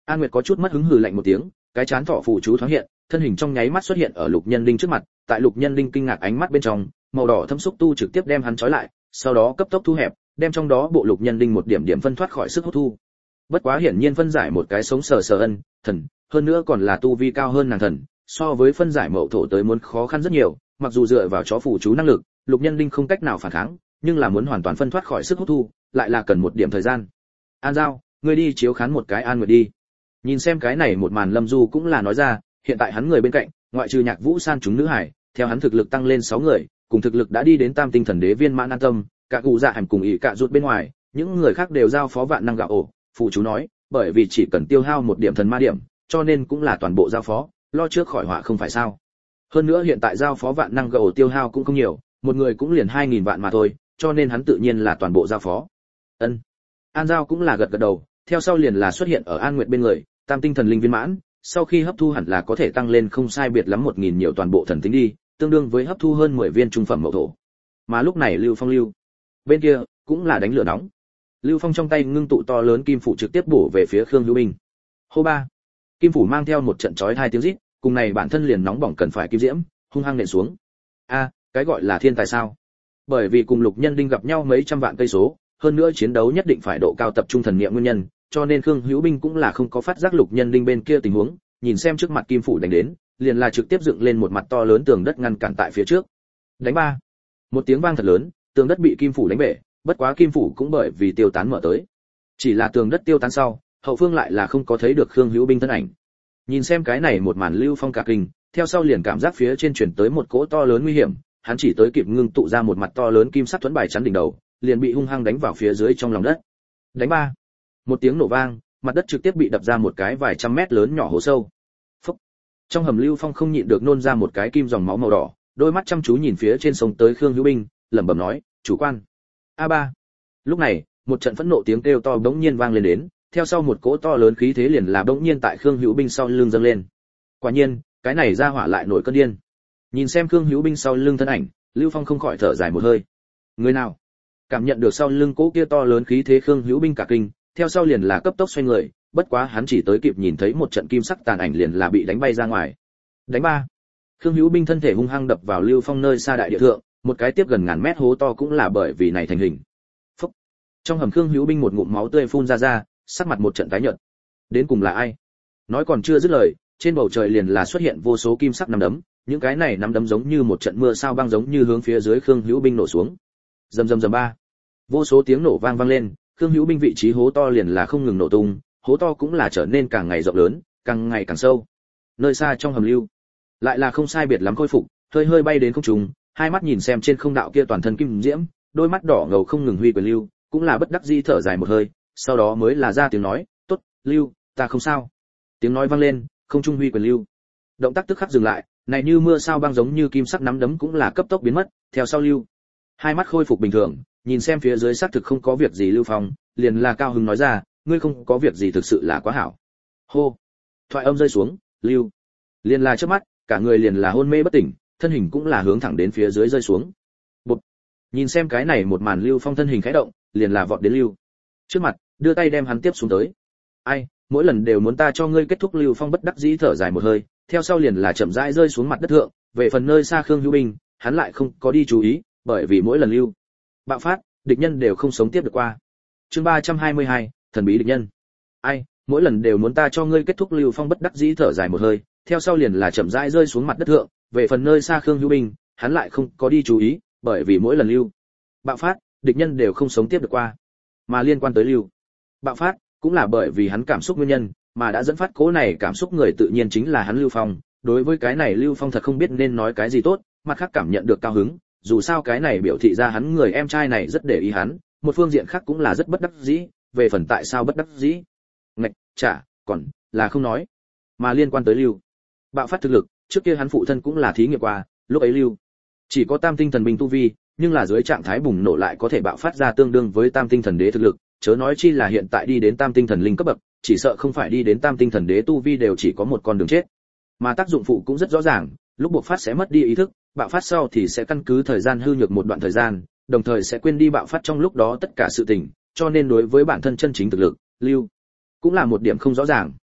An Nguyệt có chút mất hứng hừ lạnh một tiếng, cái chán thọ phù chú thoáng hiện, thân hình trong nháy mắt xuất hiện ở Lục Nhân Đinh trước mặt, tại Lục Nhân Đinh kinh ngạc ánh mắt bên trong, màu đỏ thâm xúc tu trực tiếp đem hắn trói lại, sau đó cấp tốc thu hẹp, đem trong đó bộ Lục Nhân Đinh một điểm điểm phân thoát khỏi sức hút thu. Bất quá hiển nhiên phân giải một cái sống sờ sờ ân thần, hơn nữa còn là tu vi cao hơn nàng thần, so với phân giải mậu thổ tới muốn khó khăn rất nhiều, mặc dù dựa vào chó phù chú năng lực, Lục Nhân Đinh không cách nào phản kháng, nhưng là muốn hoàn toàn phân thoát khỏi sức hút thu, lại là cần một điểm thời gian. An Giao, ngươi đi chiếu khán một cái An Nguyệt đi. Nhìn xem cái này một màn Lâm Du cũng là nói ra, hiện tại hắn người bên cạnh, ngoại trừ Nhạc Vũ San chúng nữ hải, theo hắn thực lực tăng lên sáu người, cùng thực lực đã đi đến Tam Tinh Thần Đế viên mãn an tâm, cả cụ dạ hàm cùng ý cả rút bên ngoài, những người khác đều giao phó vạn năng gạo ổ, phụ chú nói, bởi vì chỉ cần tiêu hao một điểm thần ma điểm, cho nên cũng là toàn bộ giao phó, lo trước khỏi họa không phải sao? Hơn nữa hiện tại giao phó vạn năng gạo tiêu hao cũng không nhiều, một người cũng liền hai nghìn vạn mà thôi, cho nên hắn tự nhiên là toàn bộ giao phó. Ân. An Giao cũng là gật gật đầu, theo sau liền là xuất hiện ở An Nguyệt bên người, Tam Tinh Thần Linh viên mãn, sau khi hấp thu hẳn là có thể tăng lên không sai biệt lắm một nghìn nhiều toàn bộ thần tính đi, tương đương với hấp thu hơn mười viên trung phẩm mậu thổ. Mà lúc này Lưu Phong lưu, bên kia cũng là đánh lửa nóng. Lưu Phong trong tay ngưng tụ to lớn kim phủ trực tiếp bổ về phía Khương Hữu Binh. Hô ba. Kim phủ mang theo một trận chói hai tiếng rít, cùng này bản thân liền nóng bỏng cần phải kim diễm, hung hăng nện xuống. A, cái gọi là thiên tài sao? Bởi vì cùng Lục Nhân Đinh gặp nhau mấy trăm vạn cây số, hơn nữa chiến đấu nhất định phải độ cao tập trung thần niệm nguyên nhân, cho nên Khương Hữu Binh cũng là không có phát giác Lục Nhân Đinh bên kia tình huống, nhìn xem trước mặt kim phủ đánh đến, liền là trực tiếp dựng lên một mặt to lớn tường đất ngăn cản tại phía trước. Đánh ba. Một tiếng vang thật lớn, tường đất bị kim phủ đánh bể, bất quá kim phủ cũng bởi vì tiêu tán mở tới. Chỉ là tường đất tiêu tán sau, hậu phương lại là không có thấy được Khương Hữu Binh thân ảnh. Nhìn xem cái này một màn Lưu Phong cả kinh, theo sau liền cảm giác phía trên chuyển tới một cỗ to lớn nguy hiểm, hắn chỉ tới kịp ngưng tụ ra một mặt to lớn kim sắc thuẫn bài chắn đỉnh đầu, liền bị hung hăng đánh vào phía dưới trong lòng đất. Đánh ba. Một tiếng nổ vang, mặt đất trực tiếp bị đập ra một cái vài trăm mét lớn nhỏ hố sâu. Phúc. Trong hầm Lưu Phong không nhịn được nôn ra một cái kim dòng máu màu đỏ, đôi mắt chăm chú nhìn phía trên sông tới Khương Hữu Binh, lẩm bẩm nói, "Chủ quan." A ba. Lúc này, một trận phẫn nộ tiếng kêu to bỗng nhiên vang lên đến, theo sau một cỗ to lớn khí thế liền là bỗng nhiên tại Khương Hữu Binh sau lưng dâng lên. Quả nhiên, cái này ra hỏa lại nổi cơn điên. Nhìn xem Khương Hữu Binh sau lưng thân ảnh, Lưu Phong không khỏi thở dài một hơi. Người nào? Cảm nhận được sau lưng cỗ kia to lớn khí thế Khương Hữu Binh cả kinh, theo sau liền là cấp tốc xoay người, bất quá hắn chỉ tới kịp nhìn thấy một trận kim sắc tàn ảnh liền là bị đánh bay ra ngoài. Đánh ba. Khương Hữu Binh thân thể hung hăng đập vào Lưu Phong nơi xa đại địa thượng, một cái tiếp gần ngàn mét hố to cũng là bởi vì này thành hình. Phúc. Trong hầm Khương Hữu Binh một ngụm máu tươi phun ra ra, sắc mặt một trận tái nhợt. Đến cùng là ai? Nói còn chưa dứt lời, trên bầu trời liền là xuất hiện vô số kim sắc nắm đấm, những cái này nắm đấm giống như một trận mưa sao băng giống như hướng phía dưới Khương Hữu Binh nổ xuống. Rầm rầm rầm ba. Vô số tiếng nổ vang vang lên, Khương Hữu Binh vị trí hố to liền là không ngừng nổ tung, hố to cũng là trở nên càng ngày rộng lớn, càng ngày càng sâu. Nơi xa trong hầm lưu, lại là không sai biệt lắm khôi phục, hơi hơi bay đến không trung, hai mắt nhìn xem trên không đạo kia toàn thân kim diễm, đôi mắt đỏ ngầu không ngừng huy quyền lưu, cũng là bất đắc dĩ thở dài một hơi, sau đó mới là ra tiếng nói, "Tốt, Lưu, ta không sao." Tiếng nói vang lên, không trung huy quyền lưu. Động tác tức khắc dừng lại, này như mưa sao băng giống như kim sắc nắm đấm cũng là cấp tốc biến mất, theo sau Lưu, hai mắt khôi phục bình thường, nhìn xem phía dưới xác thực không có việc gì Lưu Phong, liền là cao hứng nói ra, "Ngươi không có việc gì thực sự là quá hảo." Hô. Thoại âm rơi xuống, Lưu liền là trước mắt, cả người liền là hôn mê bất tỉnh, thân hình cũng là hướng thẳng đến phía dưới rơi xuống. Bụp. Nhìn xem cái này một màn Lưu Phong thân hình khẽ động, liền là vọt đến Lưu trước mặt, đưa tay đem hắn tiếp xuống tới. "Ai, mỗi lần đều muốn ta cho ngươi kết thúc." Lưu Phong bất đắc dĩ thở dài một hơi, theo sau liền là chậm rãi rơi xuống mặt đất thượng, về phần nơi xa Khương Hữu Binh, hắn lại không có đi chú ý, bởi vì mỗi lần Lưu bạo phát, địch nhân đều không sống tiếp được qua. Chương ba trăm hai mươi hai, thần bí địch nhân. "Ai, mỗi lần đều muốn ta cho ngươi kết thúc." Lưu Phong bất đắc dĩ thở dài một hơi, theo sau liền là chậm rãi rơi xuống mặt đất thượng, về phần nơi xa Khương Hữu Binh, hắn lại không có đi chú ý, bởi vì mỗi lần Lưu bạo phát, địch nhân đều không sống tiếp được qua. Mà liên quan tới Lưu bạo phát, cũng là bởi vì hắn cảm xúc nguyên nhân, mà đã dẫn phát cố này cảm xúc người tự nhiên chính là hắn Lưu Phong. Đối với cái này Lưu Phong thật không biết nên nói cái gì tốt, mặt khác cảm nhận được cao hứng, dù sao cái này biểu thị ra hắn người em trai này rất để ý hắn, một phương diện khác cũng là rất bất đắc dĩ, về phần tại sao bất đắc dĩ, ngạch, chả, còn là không nói. Mà liên quan tới Lưu bạo phát thực lực, trước kia hắn phụ thân cũng là thí nghiệm qua, lúc ấy Lưu chỉ có tam tinh thần binh tu vi, nhưng là dưới trạng thái bùng nổ lại có thể bạo phát ra tương đương với tam tinh thần đế thực lực, chớ nói chi là hiện tại đi đến tam tinh thần linh cấp bậc, chỉ sợ không phải đi đến tam tinh thần đế tu vi đều chỉ có một con đường chết. Mà tác dụng phụ cũng rất rõ ràng, lúc bộc phát sẽ mất đi ý thức, bạo phát sau thì sẽ căn cứ thời gian hư nhược một đoạn thời gian, đồng thời sẽ quên đi bạo phát trong lúc đó tất cả sự tình, cho nên đối với bản thân chân chính thực lực, Lưu cũng là một điểm không rõ ràng.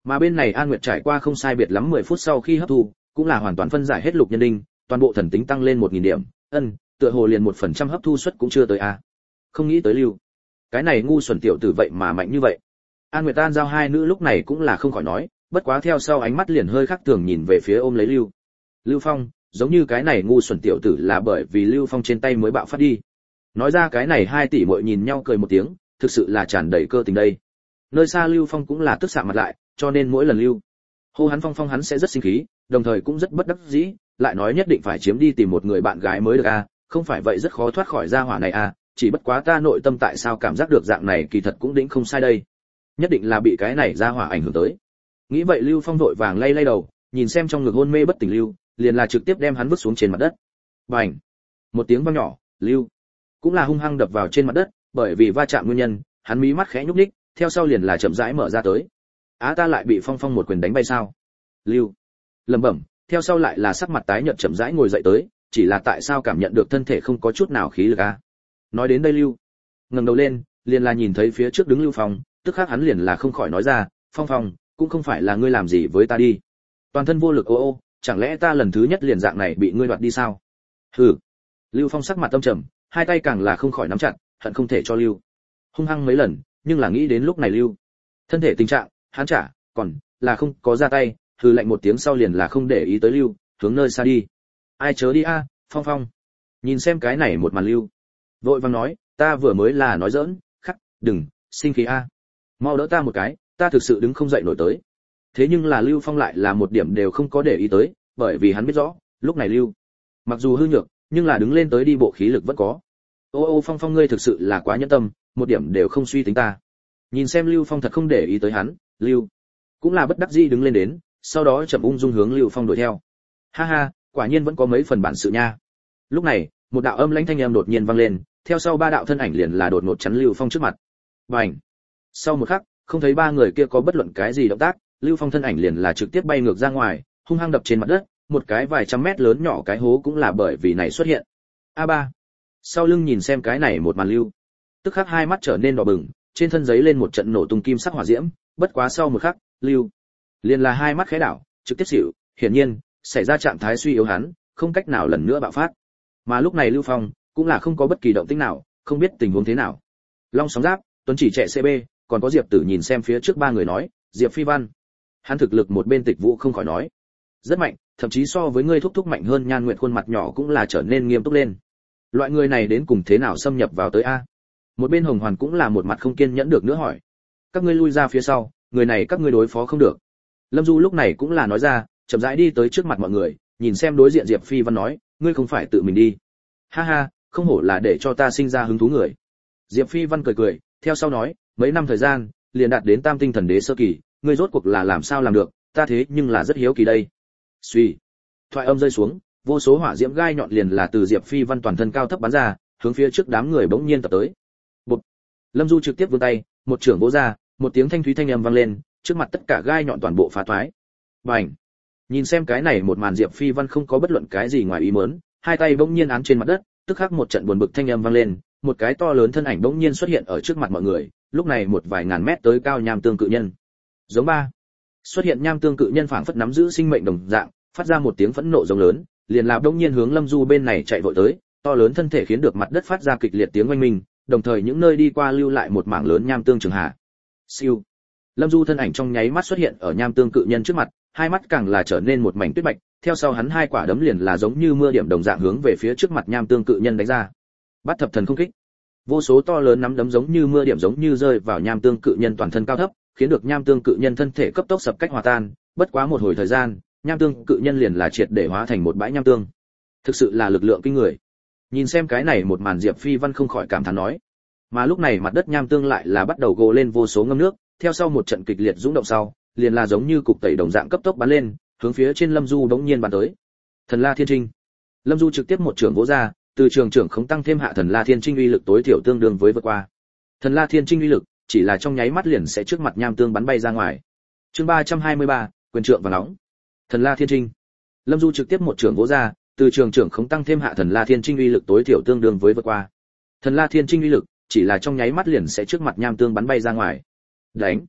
Mà bên này An Nguyệt trải qua không sai biệt lắm mười phút sau khi hấp thu, cũng là hoàn toàn phân giải hết lục nhân đinh, toàn bộ thần tính tăng lên một nghìn điểm, ân, tựa hồ liền một phần trăm hấp thu suất cũng chưa tới a. Không nghĩ tới Lưu, cái này ngu xuẩn tiểu tử vậy mà mạnh như vậy. An Nguyệt An giao hai nữ lúc này cũng là không khỏi nói, bất quá theo sau ánh mắt liền hơi khác thường nhìn về phía ôm lấy Lưu. Lưu Phong, giống như cái này ngu xuẩn tiểu tử là bởi vì Lưu Phong trên tay mới bạo phát đi. Nói ra cái này hai tỷ muội nhìn nhau cười một tiếng, thực sự là tràn đầy cơ tình đây. Nơi xa Lưu Phong cũng là tức sạm mặt lại, cho nên mỗi lần Lưu hô hắn Phong Phong hắn sẽ rất sinh khí, đồng thời cũng rất bất đắc dĩ, lại nói nhất định phải chiếm đi tìm một người bạn gái mới được a, không phải vậy rất khó thoát khỏi gia hỏa này a, chỉ bất quá ta nội tâm tại sao cảm giác được dạng này kỳ thật cũng đỉnh không sai đây. Nhất định là bị cái này gia hỏa ảnh hưởng tới. Nghĩ vậy Lưu Phong vội vàng lay lay đầu, nhìn xem trong ngực hôn mê bất tỉnh Lưu, liền là trực tiếp đem hắn vứt xuống trên mặt đất. Bành! Một tiếng vang nhỏ, Lưu cũng là hung hăng đập vào trên mặt đất, bởi vì va chạm nguyên nhân, hắn mí mắt khẽ nhúc nhích, theo sau liền là chậm rãi mở ra tới. Á ta lại bị Phong Phong một quyền đánh bay sao? Lưu lẩm bẩm, theo sau lại là sắc mặt tái nhợt chậm rãi ngồi dậy tới, chỉ là tại sao cảm nhận được thân thể không có chút nào khí lực a. Nói đến đây Lưu ngẩng đầu lên, liền là nhìn thấy phía trước đứng Lưu Phong, tức khắc hắn liền là không khỏi nói ra, Phong Phong, cũng không phải là ngươi làm gì với ta đi. Toàn thân vô lực ô ô, chẳng lẽ ta lần thứ nhất liền dạng này bị ngươi đoạt đi sao? Hừ. Lưu Phong sắc mặt âm trầm, hai tay càng là không khỏi nắm chặt, hận không thể cho Lưu hung hăng mấy lần, nhưng là nghĩ đến lúc này Lưu thân thể tình trạng, hắn chả còn là không có ra tay, hừ lạnh một tiếng sau liền là không để ý tới Lưu, hướng nơi xa đi. Ai chớ đi a, Phong Phong. Nhìn xem cái này một màn Lưu vội vàng nói, ta vừa mới là nói giỡn, khắc, đừng sinh khí a. Mau đỡ ta một cái, ta thực sự đứng không dậy nổi tới. Thế nhưng là Lưu Phong lại là một điểm đều không có để ý tới, bởi vì hắn biết rõ, lúc này Lưu mặc dù hư nhược, nhưng là đứng lên tới đi bộ khí lực vẫn có. Ô ô Phong Phong ngươi thực sự là quá nhẫn tâm, một điểm đều không suy tính ta. Nhìn xem Lưu Phong thật không để ý tới hắn, Lưu cũng là bất đắc dĩ đứng lên đến, sau đó chậm ung dung hướng Lưu Phong đuổi theo. Ha ha, quả nhiên vẫn có mấy phần bản sự nha. Lúc này, một đạo âm lãnh thanh âm đột nhiên vang lên, theo sau ba đạo thân ảnh liền là đột ngột chắn Lưu Phong trước mặt. Bành! Sau một khắc, không thấy ba người kia có bất luận cái gì động tác, Lưu Phong thân ảnh liền là trực tiếp bay ngược ra ngoài, hung hăng đập trên mặt đất, một cái vài trăm mét lớn nhỏ cái hố cũng là bởi vì này xuất hiện. A ba. Sau lưng nhìn xem cái này một màn Lưu, tức khắc hai mắt trở nên đỏ bừng, trên thân giấy lên một trận nổ tung kim sắc hỏa diễm, bất quá sau một khắc, Lưu liền là hai mắt khẽ đảo, trực tiếp xỉu, hiển nhiên, xảy ra trạng thái suy yếu hắn, không cách nào lần nữa bạo phát. Mà lúc này Lưu Phong cũng là không có bất kỳ động tĩnh nào, không biết tình huống thế nào. Long Sóng Giáp, Tuấn Chỉ Trẻ xê bê, còn có Diệp Tử nhìn xem phía trước ba người nói, Diệp Phi Văn, hắn thực lực một bên Tịch Vũ không khỏi nói, rất mạnh, thậm chí so với ngươi thúc thúc mạnh hơn. Nhan Nguyệt khuôn mặt nhỏ cũng là trở nên nghiêm túc lên. Loại người này đến cùng thế nào xâm nhập vào tới a? Một bên Hồng Hoàn cũng là một mặt không kiên nhẫn được nữa hỏi, các ngươi lui ra phía sau, người này các ngươi đối phó không được. Lâm Du lúc này cũng là nói ra, chậm rãi đi tới trước mặt mọi người, nhìn xem đối diện Diệp Phi Văn nói, ngươi không phải tự mình đi. Ha ha, không hổ là để cho ta sinh ra hứng thú người. Diệp Phi Văn cười cười, theo sau nói, mấy năm thời gian, liền đạt đến Tam Tinh Thần Đế sơ kỳ, ngươi rốt cuộc là làm sao làm được, ta thế nhưng là rất hiếu kỳ đây. Suy. Thoại âm rơi xuống, vô số hỏa diễm gai nhọn liền là từ Diệp Phi Văn toàn thân cao thấp bắn ra, hướng phía trước đám người bỗng nhiên tập tới. Bụp. Lâm Du trực tiếp vươn tay, một chưởng vỗ ra, một tiếng thanh thúy thanh âm vang lên, trước mặt tất cả gai nhọn toàn bộ phá toái. Bành. Nhìn xem cái này một màn Diệp Phi Văn không có bất luận cái gì ngoài ý muốn, hai tay bỗng nhiên án trên mặt đất, tức khắc một trận buồn bực thanh âm vang lên, một cái to lớn thân ảnh bỗng nhiên xuất hiện ở trước mặt mọi người, lúc này một vài ngàn mét tới cao nham tương cự nhân. Giống ba. Xuất hiện nham tương cự nhân phảng phất nắm giữ sinh mệnh đồng dạng, phát ra một tiếng phẫn nộ giống lớn, liền là bỗng nhiên hướng Lâm Du bên này chạy vội tới, to lớn thân thể khiến được mặt đất phát ra kịch liệt tiếng oanh minh, đồng thời những nơi đi qua lưu lại một mảng lớn nham tương trường hạ. Siêu. Lâm Du thân ảnh trong nháy mắt xuất hiện ở nham tương cự nhân trước mặt, hai mắt càng là trở nên một mảnh tuyết bạch, theo sau hắn hai quả đấm liền là giống như mưa điểm đồng dạng hướng về phía trước mặt nham tương cự nhân đánh ra. Bắt thập thần không kích. Vô số to lớn nắm đấm giống như mưa điểm giống như rơi vào nham tương cự nhân toàn thân cao thấp, khiến được nham tương cự nhân thân thể cấp tốc sập cách hòa tan, bất quá một hồi thời gian, nham tương cự nhân liền là triệt để hóa thành một bãi nham tương. Thực sự là lực lượng kinh người. Nhìn xem cái này một màn Diệp Phi Văn không khỏi cảm thán nói. Mà lúc này mặt đất nham tương lại là bắt đầu gồ lên vô số ngâm nước, theo sau một trận kịch liệt rung động sau, liền là giống như cục tẩy đồng dạng cấp tốc bắn lên, hướng phía trên Lâm Du đống nhiên bắn tới. Thần La Thiên Trinh. Lâm Du trực tiếp một trường vỗ ra, từ trường trưởng không tăng thêm hạ Thần La Thiên Trinh uy lực tối thiểu tương đương với vượt qua. Thần La Thiên Trinh uy lực, chỉ là trong nháy mắt liền sẽ trước mặt nham tương bắn bay ra ngoài. Chương ba trăm hai mươi ba, quyền trượng và nóng. Thần La Thiên Trinh. Lâm Du trực tiếp một trường vỗ ra, từ trường trưởng không tăng thêm hạ Thần La Thiên Trinh uy lực tối thiểu tương đương với vượt qua. Thần La Thiên Trinh uy lực, chỉ là trong nháy mắt liền sẽ trước mặt nham tương bắn bay ra ngoài. Đánh.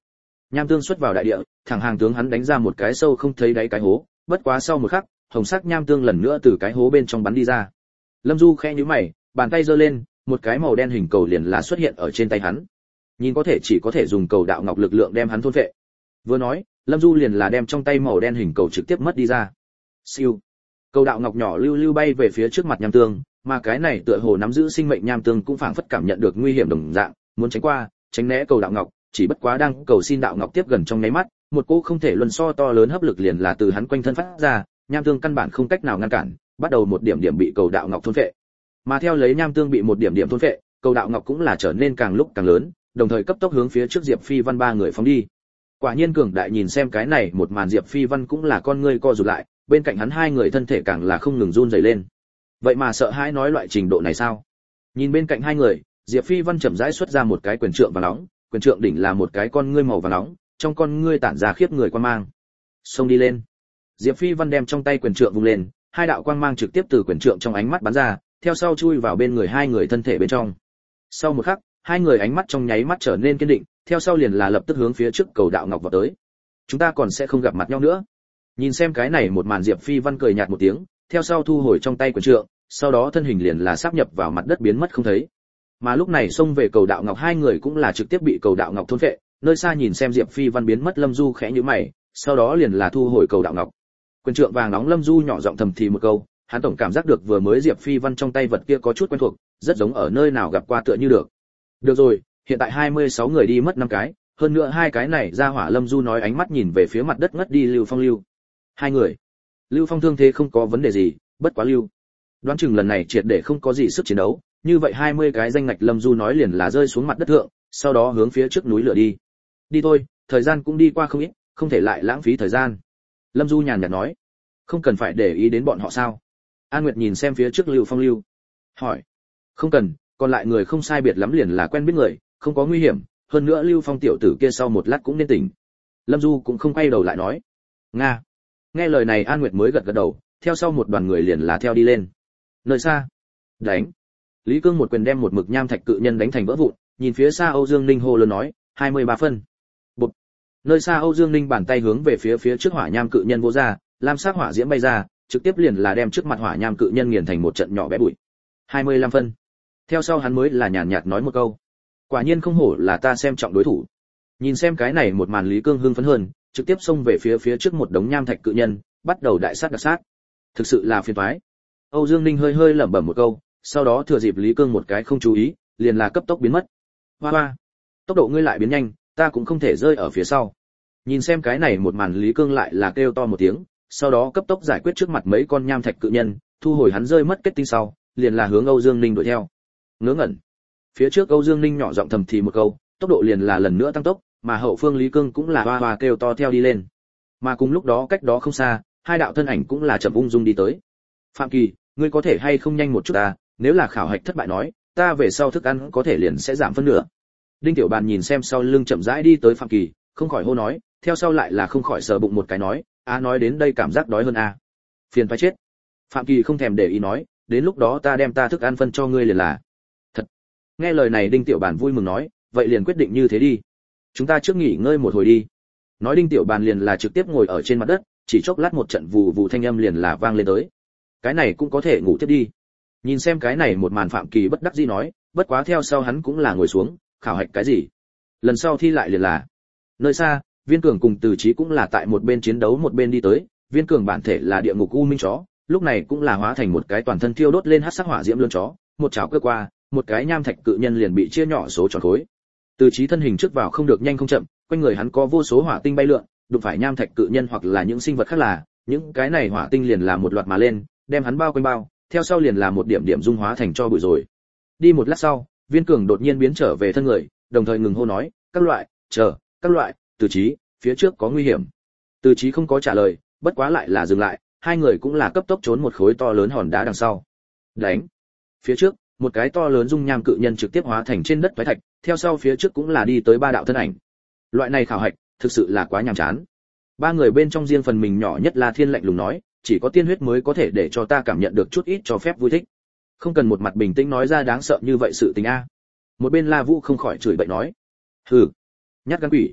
Nham tương xuất vào đại địa, thẳng hàng tướng hắn đánh ra một cái sâu không thấy đáy cái hố, bất quá sau một khắc, hồng sắc nham tương lần nữa từ cái hố bên trong bắn đi ra. Lâm Du khẽ nhíu mày, bàn tay giơ lên, một cái màu đen hình cầu liền là xuất hiện ở trên tay hắn. Nhìn có thể chỉ có thể dùng cầu đạo ngọc lực lượng đem hắn thôn phệ. Vừa nói, Lâm Du liền là đem trong tay màu đen hình cầu trực tiếp mất đi ra. Siêu. Cầu đạo ngọc nhỏ lưu lưu bay về phía trước mặt nham tương, mà cái này tựa hồ nắm giữ sinh mệnh nham tương cũng phảng phất cảm nhận được nguy hiểm đồng dạng, muốn tránh qua, tránh né cầu đạo ngọc, chỉ bất quá đang cầu xin đạo ngọc tiếp gần trong nháy mắt, một cỗ không thể luân so to lớn hấp lực liền là từ hắn quanh thân phát ra, nham tương căn bản không cách nào ngăn cản, bắt đầu một điểm điểm bị cầu đạo ngọc thôn phệ. Mà theo lấy nham tương bị một điểm điểm thôn phệ, cầu đạo ngọc cũng là trở nên càng lúc càng lớn, đồng thời cấp tốc hướng phía trước Diệp Phi Văn ba người phóng đi. Quả nhiên cường đại, nhìn xem cái này một màn, Diệp Phi Văn cũng là con ngươi co rụt lại, bên cạnh hắn hai người thân thể càng là không ngừng run rẩy lên. Vậy mà sợ hãi nói loại trình độ này sao? Nhìn bên cạnh hai người, Diệp Phi Văn chậm rãi xuất ra một cái quyền trượng vàng nóng, quyền trượng đỉnh là một cái con ngươi màu vàng nóng, trong con ngươi tản ra khiếp người quan mang. Xông đi lên. Diệp Phi Văn đem trong tay quyền trượng vung lên, hai đạo quang mang trực tiếp từ quyền trượng trong ánh mắt bắn ra, theo sau chui vào bên người hai người thân thể bên trong. Sau một khắc, hai người ánh mắt trong nháy mắt trở nên kiên định, theo sau liền là lập tức hướng phía trước cầu đạo ngọc vào tới. Chúng ta còn sẽ không gặp mặt nhau nữa. Nhìn xem cái này một màn, Diệp Phi Văn cười nhạt một tiếng, theo sau thu hồi trong tay quyền trượng, sau đó thân hình liền là sáp nhập vào mặt đất biến mất không thấy. Mà lúc này xông về cầu đạo ngọc hai người cũng là trực tiếp bị cầu đạo ngọc thôn phệ, nơi xa nhìn xem Diệp Phi Văn biến mất, Lâm Du khẽ nhíu mày, sau đó liền là thu hồi cầu đạo ngọc. Quyền trượng vàng nóng, Lâm Du nhỏ giọng thầm thì một câu, hắn tổng cảm giác được vừa mới Diệp Phi Văn trong tay vật kia có chút quen thuộc, rất giống ở nơi nào gặp qua tựa như được. Được rồi, hiện tại hai mươi sáu người đi mất năm cái, hơn nữa hai cái này ra hỏa. Lâm Du nói, ánh mắt nhìn về phía mặt đất ngất đi Lưu Phong Lưu. Hai người. Lưu Phong thương thế không có vấn đề gì, bất quá Lưu. Đoán chừng lần này triệt để không có gì sức chiến đấu, như vậy hai mươi cái danh ngạch, Lâm Du nói liền là rơi xuống mặt đất thượng, sau đó hướng phía trước núi lửa đi. Đi thôi, thời gian cũng đi qua không ít, không thể lại lãng phí thời gian. Lâm Du nhàn nhạt nói. Không cần phải để ý đến bọn họ sao? An Nguyệt nhìn xem phía trước Lưu Phong Lưu, hỏi. Không cần, còn lại người không sai biệt lắm, liền là quen biết người, không có nguy hiểm, hơn nữa Lưu Phong tiểu tử kia sau một lát cũng nên tỉnh. Lâm Du cũng không quay đầu lại nói. Nga. Nghe lời này, An Nguyệt mới gật gật đầu, theo sau một đoàn người liền là theo đi lên. Nơi xa, đánh. Lý Cương một quyền đem một mực nham thạch cự nhân đánh thành vỡ vụn, nhìn phía xa Âu Dương Ninh hô lớn nói, hai mươi ba phân. Bụp. Nơi xa Âu Dương Ninh bàn tay hướng về phía phía trước hỏa nham cự nhân vỗ ra, lam sắc hỏa diễm bay ra, trực tiếp liền là đem trước mặt hỏa nham cự nhân nghiền thành một trận nhỏ bé bụi. hai mươi lăm phân. Theo sau hắn mới là nhàn nhạt nói một câu, quả nhiên không hổ là ta xem trọng đối thủ. Nhìn xem cái này một màn, Lý Cương hưng phấn hơn, trực tiếp xông về phía phía trước một đống nham thạch cự nhân, bắt đầu đại sát đặc sát. Thực sự là phiền toái. Âu Dương Ninh hơi hơi lẩm bẩm một câu, sau đó thừa dịp Lý Cương một cái không chú ý, liền là cấp tốc biến mất. Hoa hoa, tốc độ ngươi lại biến nhanh, ta cũng không thể rơi ở phía sau. Nhìn xem cái này một màn, Lý Cương lại là kêu to một tiếng, sau đó cấp tốc giải quyết trước mặt mấy con nham thạch cự nhân, thu hồi hắn rơi mất kết tinh sau, liền là hướng Âu Dương Ninh đuổi theo. Ngớ ngẩn. Phía trước Âu Dương Ninh nhỏ giọng thầm thì một câu, tốc độ liền là lần nữa tăng tốc, mà hậu phương Lý Cương cũng là hoa hoa kêu to theo đi lên. Mà cùng lúc đó cách đó không xa, hai đạo thân ảnh cũng là chậm ung dung đi tới. Phạm Kỳ, ngươi có thể hay không nhanh một chút ta, nếu là khảo hạch thất bại nói, ta về sau thức ăn có thể liền sẽ giảm phân nửa. Đinh Tiểu Bàn nhìn xem sau lưng chậm rãi đi tới Phạm Kỳ, không khỏi hô nói, theo sau lại là không khỏi sờ bụng một cái nói, a nói đến đây cảm giác đói hơn a. Phiền phải chết. Phạm Kỳ không thèm để ý nói, đến lúc đó ta đem ta thức ăn phân cho ngươi liền là. Thật. Nghe lời này, Đinh Tiểu Bàn vui mừng nói, vậy liền quyết định như thế đi. Chúng ta trước nghỉ ngơi một hồi đi. Nói Đinh Tiểu Bàn liền là trực tiếp ngồi ở trên mặt đất, chỉ chốc lát một trận vù vù thanh âm liền là vang lên tới. Cái này cũng có thể ngủ tiếp đi. Nhìn xem cái này một màn, Phạm Kỳ bất đắc dĩ nói, bất quá theo sau hắn cũng là ngồi xuống, khảo hạch cái gì? Lần sau thi lại liền là. Nơi xa, Viên Cường cùng Từ Chí cũng là tại một bên chiến đấu một bên đi tới, Viên Cường bản thể là địa ngục u minh chó, lúc này cũng là hóa thành một cái toàn thân thiêu đốt lên hắc sắc hỏa diễm lươn chó, một chảo cơ qua, một cái nham thạch cự nhân liền bị chia nhỏ số tròn khối. Từ Chí thân hình trước vào không được nhanh không chậm, quanh người hắn có vô số hỏa tinh bay lượn, đụng phải nham thạch cự nhân hoặc là những sinh vật khác là, những cái này hỏa tinh liền là một loạt mà lên, đem hắn bao quanh bao, theo sau liền là một điểm điểm dung hóa thành cho bụi rồi. Đi một lát sau, Viên Cường đột nhiên biến trở về thân người, đồng thời ngừng hô nói, các loại, chờ, các loại, Từ Chí, phía trước có nguy hiểm. Từ Chí không có trả lời, bất quá lại là dừng lại, hai người cũng là cấp tốc trốn một khối to lớn hòn đá đằng sau. Đánh. Phía trước, một cái to lớn dung nham cự nhân trực tiếp hóa thành trên đất toái thạch, theo sau phía trước cũng là đi tới ba đạo thân ảnh. Loại này khảo hạch, thực sự là quá nhàm chán. Ba người bên trong riêng phần mình nhỏ nhất là Thiên lạnh lùng nói, chỉ có tiên huyết mới có thể để cho ta cảm nhận được chút ít cho phép vui thích. Không cần một mặt bình tĩnh nói ra đáng sợ như vậy sự tình a. Một bên La Vũ không khỏi chửi bậy nói, hừ, nhát gan quỷ.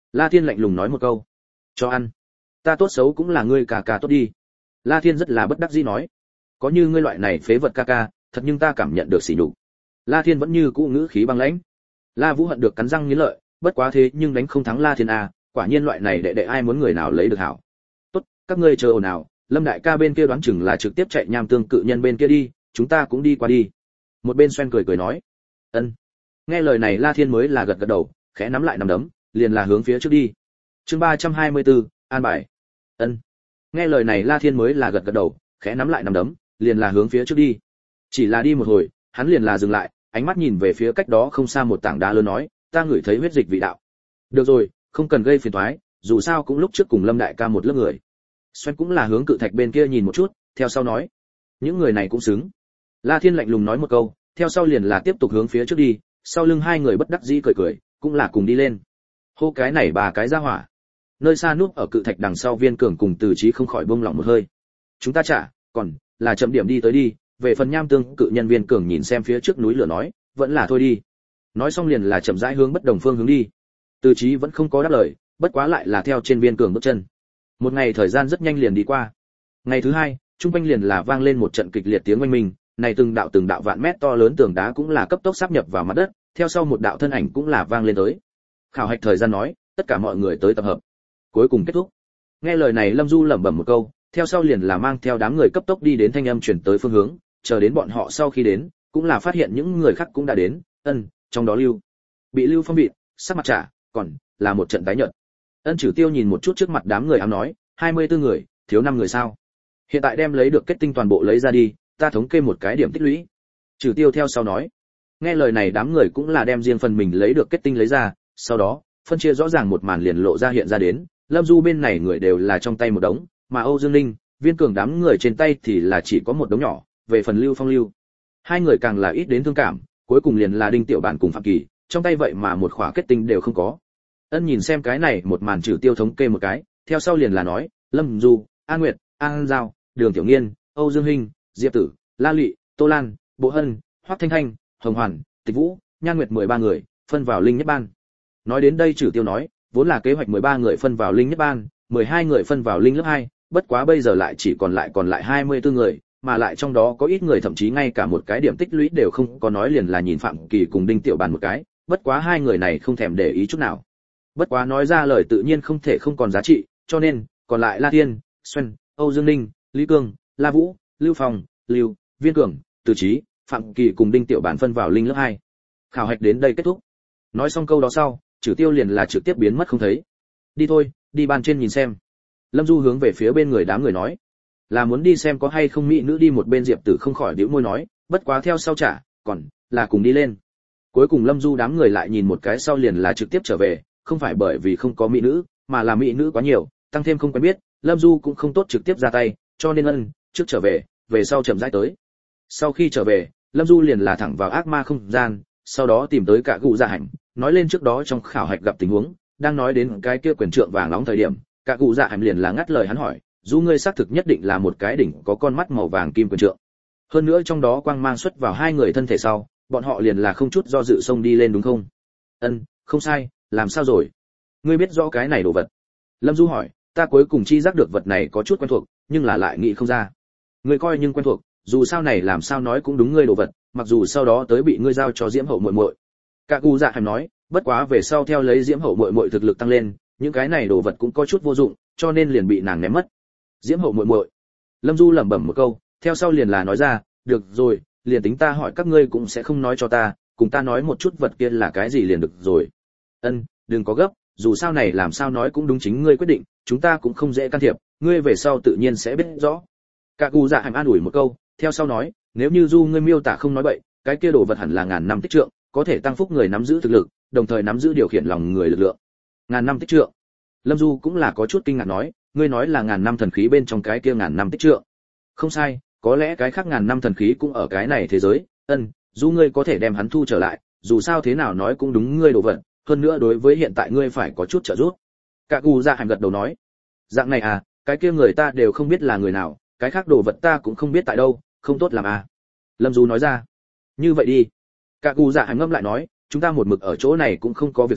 La Thiên lạnh lùng nói một câu. Cho ăn. Ta tốt xấu cũng là ngươi ca ca tốt đi. La Thiên rất là bất đắc dĩ nói. Có như ngươi loại này phế vật ca ca, thật nhưng ta cảm nhận được sỉ nhục. La Thiên vẫn như cũ ngữ khí băng lãnh. La Vũ hận được cắn răng nghiến lợi, bất quá thế nhưng đánh không thắng La Thiên a, quả nhiên loại này đệ đệ ai muốn người nào lấy được hảo. Tốt, các ngươi chờ ồn nào, Lâm đại ca bên kia đoán chừng là trực tiếp chạy Nham Tương cự nhân bên kia đi, chúng ta cũng đi qua đi. Một bên Xoen cười cười nói. Ân. Nghe lời này La Thiên mới là gật gật đầu, khẽ nắm lại nắm đấm, liền là hướng phía trước đi. Chương ba trăm hai mươi tư, an bài. Ân. Nghe lời này La Thiên mới là gật gật đầu, khẽ nắm lại nắm đấm, liền là hướng phía trước đi. Chỉ là đi một hồi, hắn liền là dừng lại, ánh mắt nhìn về phía cách đó không xa một tảng đá lớn nói, ta ngửi thấy huyết dịch vị đạo. Được rồi, không cần gây phiền toái, dù sao cũng lúc trước cùng Lâm đại ca một lớp người. Xoen cũng là hướng cự thạch bên kia nhìn một chút, theo sau nói, những người này cũng xứng. La Thiên lạnh lùng nói một câu, theo sau liền là tiếp tục hướng phía trước đi, sau lưng hai người bất đắc dĩ cười cười, cũng là cùng đi lên. Hô cái này bà cái ra hỏa. Nơi xa núp ở cự thạch đằng sau Viên Cường cùng Từ Chí không khỏi buông lỏng một hơi. Chúng ta trả, còn là chậm điểm đi tới đi, về phần Nham Tương cự nhân Viên Cường nhìn xem phía trước núi lửa nói, vẫn là thôi đi. Nói xong liền là chậm rãi hướng bất đồng phương hướng đi. Từ Chí vẫn không có đáp lời, bất quá lại là theo trên Viên Cường bước chân. Một ngày thời gian rất nhanh liền đi qua. Ngày thứ hai, trung quanh liền là vang lên một trận kịch liệt tiếng oanh minh, này từng đạo từng đạo vạn mét to lớn tường đá cũng là cấp tốc sáp nhập vào mặt đất, theo sau một đạo thân ảnh cũng là vang lên tới. Khảo hạch thời gian nói, tất cả mọi người tới tập hợp. Cuối cùng kết thúc. Nghe lời này Lâm Du lẩm bẩm một câu, theo sau liền là mang theo đám người cấp tốc đi đến thanh âm chuyển tới phương hướng, chờ đến bọn họ sau khi đến, cũng là phát hiện những người khác cũng đã đến, ân, trong đó Lưu. Bị Lưu Phong bị, sắc mặt trả, còn là một trận tái nhợt. Ân Trử Tiêu nhìn một chút trước mặt đám người ám nói, hai mươi tư người, thiếu năm người sao? Hiện tại đem lấy được kết tinh toàn bộ lấy ra đi, ta thống kê một cái điểm tích lũy. Trử Tiêu theo sau nói. Nghe lời này đám người cũng là đem riêng phần mình lấy được kết tinh lấy ra, sau đó, phân chia rõ ràng một màn liền lộ ra hiện ra đến, Lâm Du bên này người đều là trong tay một đống, mà Âu Dương Ninh, Viên Cường đám người trên tay thì là chỉ có một đống nhỏ, về phần Lưu Phong Lưu. Hai người càng là ít đến thương cảm, cuối cùng liền là Đinh Tiểu Bản cùng Phạm Kỳ, trong tay vậy mà một khỏa kết tinh đều không có. Ân nhìn xem cái này một màn Trừ Tiêu thống kê một cái, theo sau liền là nói, Lâm Du, An Nguyệt, An Giao, Đường Tiểu Nghiên, Âu Dương Hinh, Diệp Tử, La Lệ, Tô Lan, Bộ Hân, Hoắc Thanh Thanh, Hồng Hoàn, Tịch Vũ, Nhan Nguyệt mười ba người, phân vào linh nhất ban. Nói đến đây Trừ Tiêu nói, vốn là kế hoạch mười ba người phân vào linh nhất ban, mười hai người phân vào linh lớp hai, bất quá bây giờ lại chỉ còn lại còn lại hai mươi tư người, mà lại trong đó có ít người thậm chí ngay cả một cái điểm tích lũy đều không có, nói liền là nhìn Phạm Kỳ cùng Đinh Tiểu Bàn một cái, bất quá hai người này không thèm để ý chút nào. Bất quá nói ra lời tự nhiên không thể không còn giá trị, cho nên còn lại La Thiên, Xuân, Âu Dương Ninh, Lý Cương, La Vũ, Lưu Phong, Lưu, Viên Cường, Từ Chí, Phạm Kỳ cùng Đinh Tiểu Bản phân vào linh lớp hai. Khảo hạch đến đây kết thúc. Nói xong câu đó sau, Trừ Tiêu liền là trực tiếp biến mất không thấy. Đi thôi, đi ban trên nhìn xem. Lâm Du hướng về phía bên người đám người nói, là muốn đi xem có hay không mỹ nữ. Đi một bên Diệp Tử không khỏi bĩu môi nói, bất quá theo sau trả, còn là cùng đi lên. Cuối cùng Lâm Du đám người lại nhìn một cái sau liền là trực tiếp trở về, không phải bởi vì không có mỹ nữ, mà là mỹ nữ quá nhiều, tăng thêm không quen biết, Lâm Du cũng không tốt trực tiếp ra tay, cho nên ân, trước trở về, về sau chậm rãi tới. Sau khi trở về, Lâm Du liền là thẳng vào ác ma không gian, sau đó tìm tới cả Cụ Dạ Hành, nói lên trước đó trong khảo hạch gặp tình huống, đang nói đến cái kia quyền trượng vàng nóng thời điểm, cả Cụ Dạ Hành liền là ngắt lời hắn hỏi, "Du ngươi xác thực nhất định là một cái đỉnh có con mắt màu vàng kim quyền trượng?" Hơn nữa trong đó quang mang xuất vào hai người thân thể sau, bọn họ liền là không chút do dự xông đi lên đúng không? "Ân, không sai, làm sao rồi? Ngươi biết rõ cái này đồ vật?" Lâm Du hỏi, "Ta cuối cùng chi giác được vật này có chút quen thuộc, nhưng là lại nghĩ không ra." "Ngươi coi nhưng quen thuộc, dù sao này làm sao nói cũng đúng ngươi đồ vật, mặc dù sau đó tới bị ngươi giao cho Diễm Hậu muội muội." Cả Cụ Dạ Hành nói, "Bất quá về sau theo lấy Diễm Hậu muội muội thực lực tăng lên, những cái này đồ vật cũng có chút vô dụng, cho nên liền bị nàng ném mất." Diễm Hậu muội muội. Lâm Du lẩm bẩm một câu, theo sau liền là nói ra, "Được rồi, liền tính ta hỏi các ngươi cũng sẽ không nói cho ta, cùng ta nói một chút vật kia là cái gì liền được rồi." "Ân, đừng có gấp, dù sao này làm sao nói cũng đúng chính ngươi quyết định, chúng ta cũng không dễ can thiệp, ngươi về sau tự nhiên sẽ biết rõ." Cả Cụ Dạ Hành an ủi một câu, theo sau nói, "Nếu như Du ngươi miêu tả không nói bậy, cái kia đồ vật hẳn là ngàn năm tích trượng, có thể tăng phúc người nắm giữ thực lực, đồng thời nắm giữ điều khiển lòng người lực lượng." Ngàn năm tích trượng. Lâm Du cũng là có chút kinh ngạc nói, "Ngươi nói là ngàn năm thần khí bên trong cái kia ngàn năm tích trượng?" "Không sai, có lẽ cái khác ngàn năm thần khí cũng ở cái này thế giới, ân, Du ngươi có thể đem hắn thu trở lại, dù sao thế nào nói cũng đúng ngươi đồ vật, hơn nữa đối với hiện tại ngươi phải có chút trợ giúp." Cả Cụ Dạ Hành gật đầu nói, "Dạng này à, cái kia người ta đều không biết là người nào, cái khác đồ vật ta cũng không biết tại đâu, không tốt làm à." Lâm Du nói ra, "Như vậy đi." Cả Cụ Dạ Hành ngâm lại nói, "Chúng ta một mực ở chỗ này cũng không có việc gì,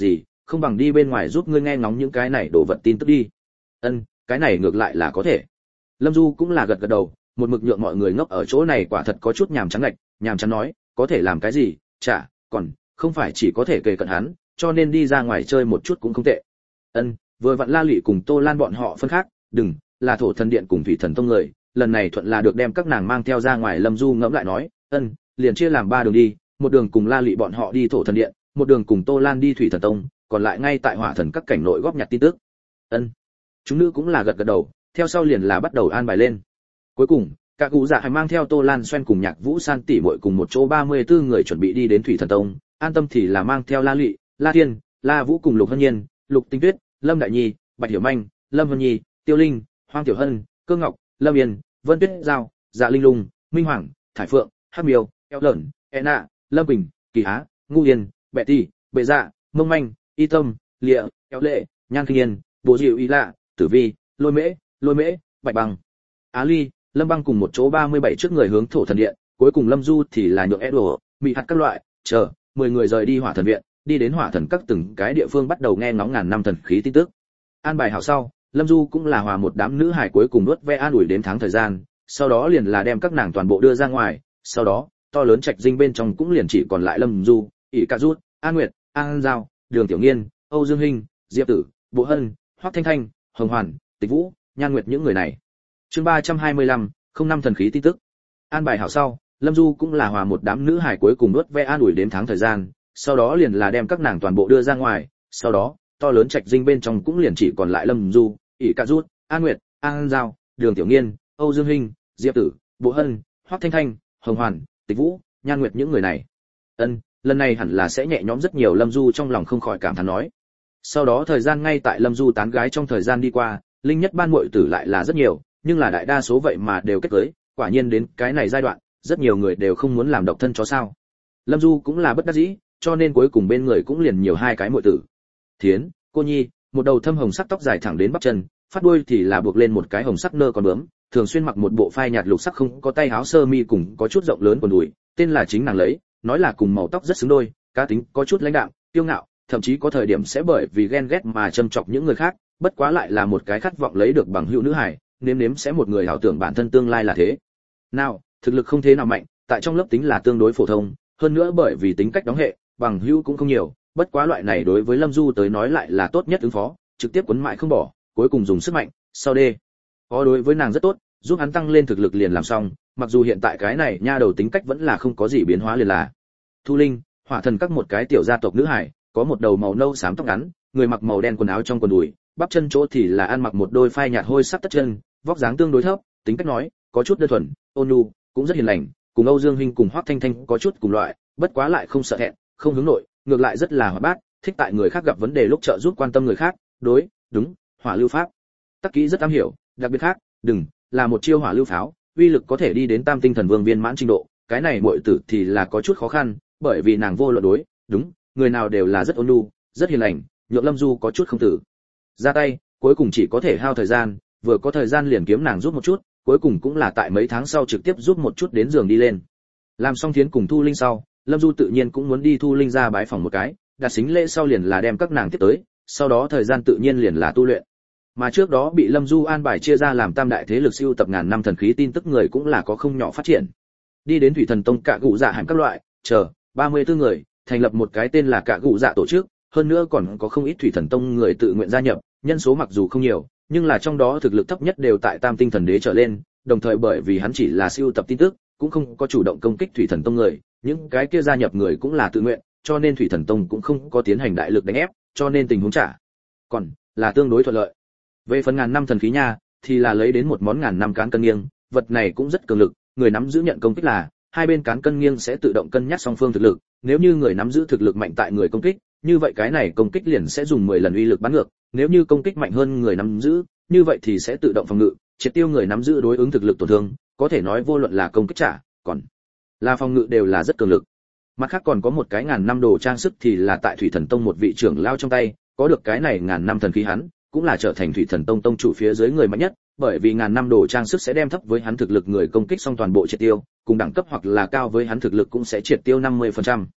không bằng đi bên ngoài giúp ngươi nghe ngóng những cái này đồ vật tin tức đi. Ân, cái này ngược lại là có thể. Lâm Du cũng là gật gật đầu, một mực nhượng mọi người ngốc ở chỗ này quả thật có chút nhàm chán lệch, nhàm chán nói, có thể làm cái gì, chả, còn không phải chỉ có thể kề cận hắn, cho nên đi ra ngoài chơi một chút cũng không tệ. Ân, vừa vặn La Lụy cùng Tô Lan bọn họ phân khác, đừng, là Thổ Thần Điện cùng Thủy Thần Tông người, lần này thuận là được đem các nàng mang theo ra ngoài. Lâm Du ngẫm lại nói, ân, liền chia làm ba đường đi, một đường cùng La Lụy bọn họ đi Thổ Thần Điện, một đường cùng Tô Lan đi Thủy Thần Tông, còn lại ngay tại Hỏa Thần các cảnh nội góp nhặt tin tức. Ân, chúng nữ cũng là gật gật đầu, theo sau liền là bắt đầu an bài lên. Cuối cùng, cả cụ dạ hành mang theo Tô Lan Xoen cùng Nhạc Vũ San tỷ muội cùng một chỗ ba mươi tư người chuẩn bị đi đến Thủy Thần Tông, An Tâm thì là mang theo La Lụy, La Thiên, La Vũ cùng Lục Hân Nhiên, Lục Tinh Tuyết, Lâm Đại Nhi, Bạch Hiểu Manh, Lâm Hân Nhi, Tiêu Linh, Hoang Tiểu Hân, Cơ Ngọc, Lâm Yên, Vân Tuyết Giao, Dạ Linh Lung, Minh Hoàng, Thải Phượng, Hắc Miêu, Eo Lợn, Ena, Lâm Bình, Kỳ Á, Ngu Yên, Bệ Tỷ, Bệ Dạ, Mông Manh, Y Tâm, Lịa, Eo Lệ, Nhan Kinh Yên, Bố Diệu Y Lạ, Tử Vi, Lôi Mễ, Lôi Mễ, Bạch Bằng, Á Ly, Lâm Băng cùng một chỗ ba mươi bảy trước người hướng Thổ Thần Điện, cuối cùng Lâm Du thì là nhượng Edo, Mị Hạt các loại, chờ mười người rời đi Hỏa Thần Viện, đi đến Hỏa Thần các từng cái địa phương bắt đầu nghe ngóng ngàn năm thần khí tin tức. An bài hảo sau, Lâm Du cũng là hòa một đám nữ hài cuối cùng nuốt ve an ủi đến tháng thời gian, sau đó liền là đem các nàng toàn bộ đưa ra ngoài, sau đó, to lớn trạch dinh bên trong cũng liền chỉ còn lại Lâm Du, ỷ Cạ Rút, An Nguyệt, An Giao, Đường Tiểu Nghiên, Âu Dương Hinh, Diệp Tử, Bộ Hân, Hoắc Thanh Thanh, Hồng Hoàn, Tịch Vũ, Nhan Nguyệt những người này. Chương ba trăm hai mươi lăm, không năm thần khí tin tức. An bài hảo sau, Lâm Du cũng là hòa một đám nữ hài cuối cùng nuốt ve an ủi đến tháng thời gian, sau đó liền là đem các nàng toàn bộ đưa ra ngoài, sau đó, to lớn trạch dinh bên trong cũng liền chỉ còn lại Lâm Du, ỷ Cạ Rút, An Nguyệt, An Giao, Đường Tiểu Nghiên, Âu Dương Hinh, Diệp Tử, Bộ Hân, Hoắc Thanh Thanh, Hồng Hoàn, Tịch Vũ, Nhan Nguyệt những người này. Ân, lần này hẳn là sẽ nhẹ nhõm rất nhiều. Lâm Du trong lòng không khỏi cảm thán nói. Sau đó thời gian ngay tại Lâm Du tán gái trong thời gian đi qua, linh nhất ban muội tử lại là rất nhiều, nhưng là đại đa số vậy mà đều kết cưới, quả nhiên đến cái này giai đoạn, rất nhiều người đều không muốn làm độc thân cho sao. Lâm Du cũng là bất đắc dĩ, cho nên cuối cùng bên người cũng liền nhiều hai cái muội tử. Thiến, Cô Nhi, một đầu thâm hồng sắc tóc dài thẳng đến bắp chân, phát đuôi thì là buộc lên một cái hồng sắc nơ con bướm, thường xuyên mặc một bộ phai nhạt lục sắc không có tay áo sơ mi cùng có chút rộng lớn quần đùi, tên là chính nàng lấy, nói là cùng màu tóc rất xứng đôi, cá tính có chút lãnh đạm, kiêu ngạo, thậm chí có thời điểm sẽ bởi vì ghen ghét mà châm chọc những người khác, bất quá lại là một cái khát vọng lấy được bằng hữu nữ hài, nếm nếm sẽ một người ảo tưởng bản thân tương lai là thế. Nào, thực lực không thế nào mạnh, tại trong lớp tính là tương đối phổ thông, hơn nữa bởi vì tính cách đóng hệ, bằng hữu cũng không nhiều, bất quá loại này đối với Lâm Du tới nói lại là tốt nhất ứng phó, trực tiếp quấn mãi không bỏ, cuối cùng dùng sức mạnh, sau đê. Có đối với nàng rất tốt, giúp hắn tăng lên thực lực liền làm xong, mặc dù hiện tại cái này nha đầu tính cách vẫn là không có gì biến hóa liền là. Thu Linh, Hỏa Thần các một cái tiểu gia tộc nữ hải, có một đầu màu nâu xám tóc ngắn, người mặc màu đen quần áo trong quần đùi, bắp chân chỗ thì là ăn mặc một đôi phai nhạt hôi sắc tất chân, vóc dáng tương đối thấp, tính cách nói, có chút đơn thuần, ôn nhu, cũng rất hiền lành, cùng Âu Dương Hinh cùng Hoắc Thanh Thanh có chút cùng loại, bất quá lại không sợ thẹn, không hướng nội, ngược lại rất là hoạt bát, thích tại người khác gặp vấn đề lúc trợ giúp quan tâm người khác, đối, đúng, hỏa lưu pháp. Tắc kỹ rất am hiểu, đặc biệt khác, đừng, là một chiêu hỏa lưu pháo, uy lực có thể đi đến tam tinh thần vương viên mãn trình độ, cái này muội tử thì là có chút khó khăn, bởi vì nàng vô luận đối, đúng, người nào đều là rất ôn nhu, rất hiền lành, nhượng Lâm Du có chút không tử. Ra tay, cuối cùng chỉ có thể hao thời gian, vừa có thời gian liền kiếm nàng giúp một chút, cuối cùng cũng là tại mấy tháng sau trực tiếp giúp một chút đến giường đi lên. Làm xong Thiến cùng Thu Linh sau, Lâm Du tự nhiên cũng muốn đi Thu Linh ra bái phòng một cái, đặt xính lễ sau liền là đem các nàng tiếp tới, sau đó thời gian tự nhiên liền là tu luyện. Mà trước đó bị Lâm Du an bài chia ra làm tam đại thế lực siêu tập ngàn năm thần khí tin tức người cũng là có không nhỏ phát triển. Đi đến Thủy Thần Tông Cạ Gụ Dạ hẳn các loại, chờ ba mươi tư người, thành lập một cái tên là Cạ Gụ Dạ tổ chức, hơn nữa còn có không ít Thủy Thần Tông người tự nguyện gia nhập, nhân số mặc dù không nhiều, nhưng là trong đó thực lực thấp nhất đều tại Tam Tinh Thần Đế trở lên, đồng thời bởi vì hắn chỉ là siêu tập tin tức, cũng không có chủ động công kích Thủy Thần Tông người, những cái kia gia nhập người cũng là tự nguyện, cho nên Thủy Thần Tông cũng không có tiến hành đại lực đánh ép, cho nên tình huống trả còn là tương đối thuận lợi. Về phần ngàn năm thần khí nha, thì là lấy đến một món ngàn năm cán cân nghiêng, vật này cũng rất cường lực, người nắm giữ nhận công kích là hai bên cán cân nghiêng sẽ tự động cân nhắc song phương thực lực, nếu như người nắm giữ thực lực mạnh tại người công kích, như vậy cái này công kích liền sẽ dùng mười lần uy lực bắn ngược, nếu như công kích mạnh hơn người nắm giữ, như vậy thì sẽ tự động phòng ngự, triệt tiêu người nắm giữ đối ứng thực lực tổn thương, có thể nói vô luận là công kích trả, còn là phòng ngự đều là rất cường lực. Mặt khác còn có một cái ngàn năm đồ trang sức thì là tại Thủy Thần Tông một vị trưởng lao trong tay, có được cái này ngàn năm thần khí hắn, cũng là trở thành Thủy Thần Tông tông chủ phía dưới người mạnh nhất, bởi vì ngàn năm đồ trang sức sẽ đem thấp với hắn thực lực người công kích xong toàn bộ triệt tiêu, cùng đẳng cấp hoặc là cao với hắn thực lực cũng sẽ triệt tiêu năm mươi phần trăm.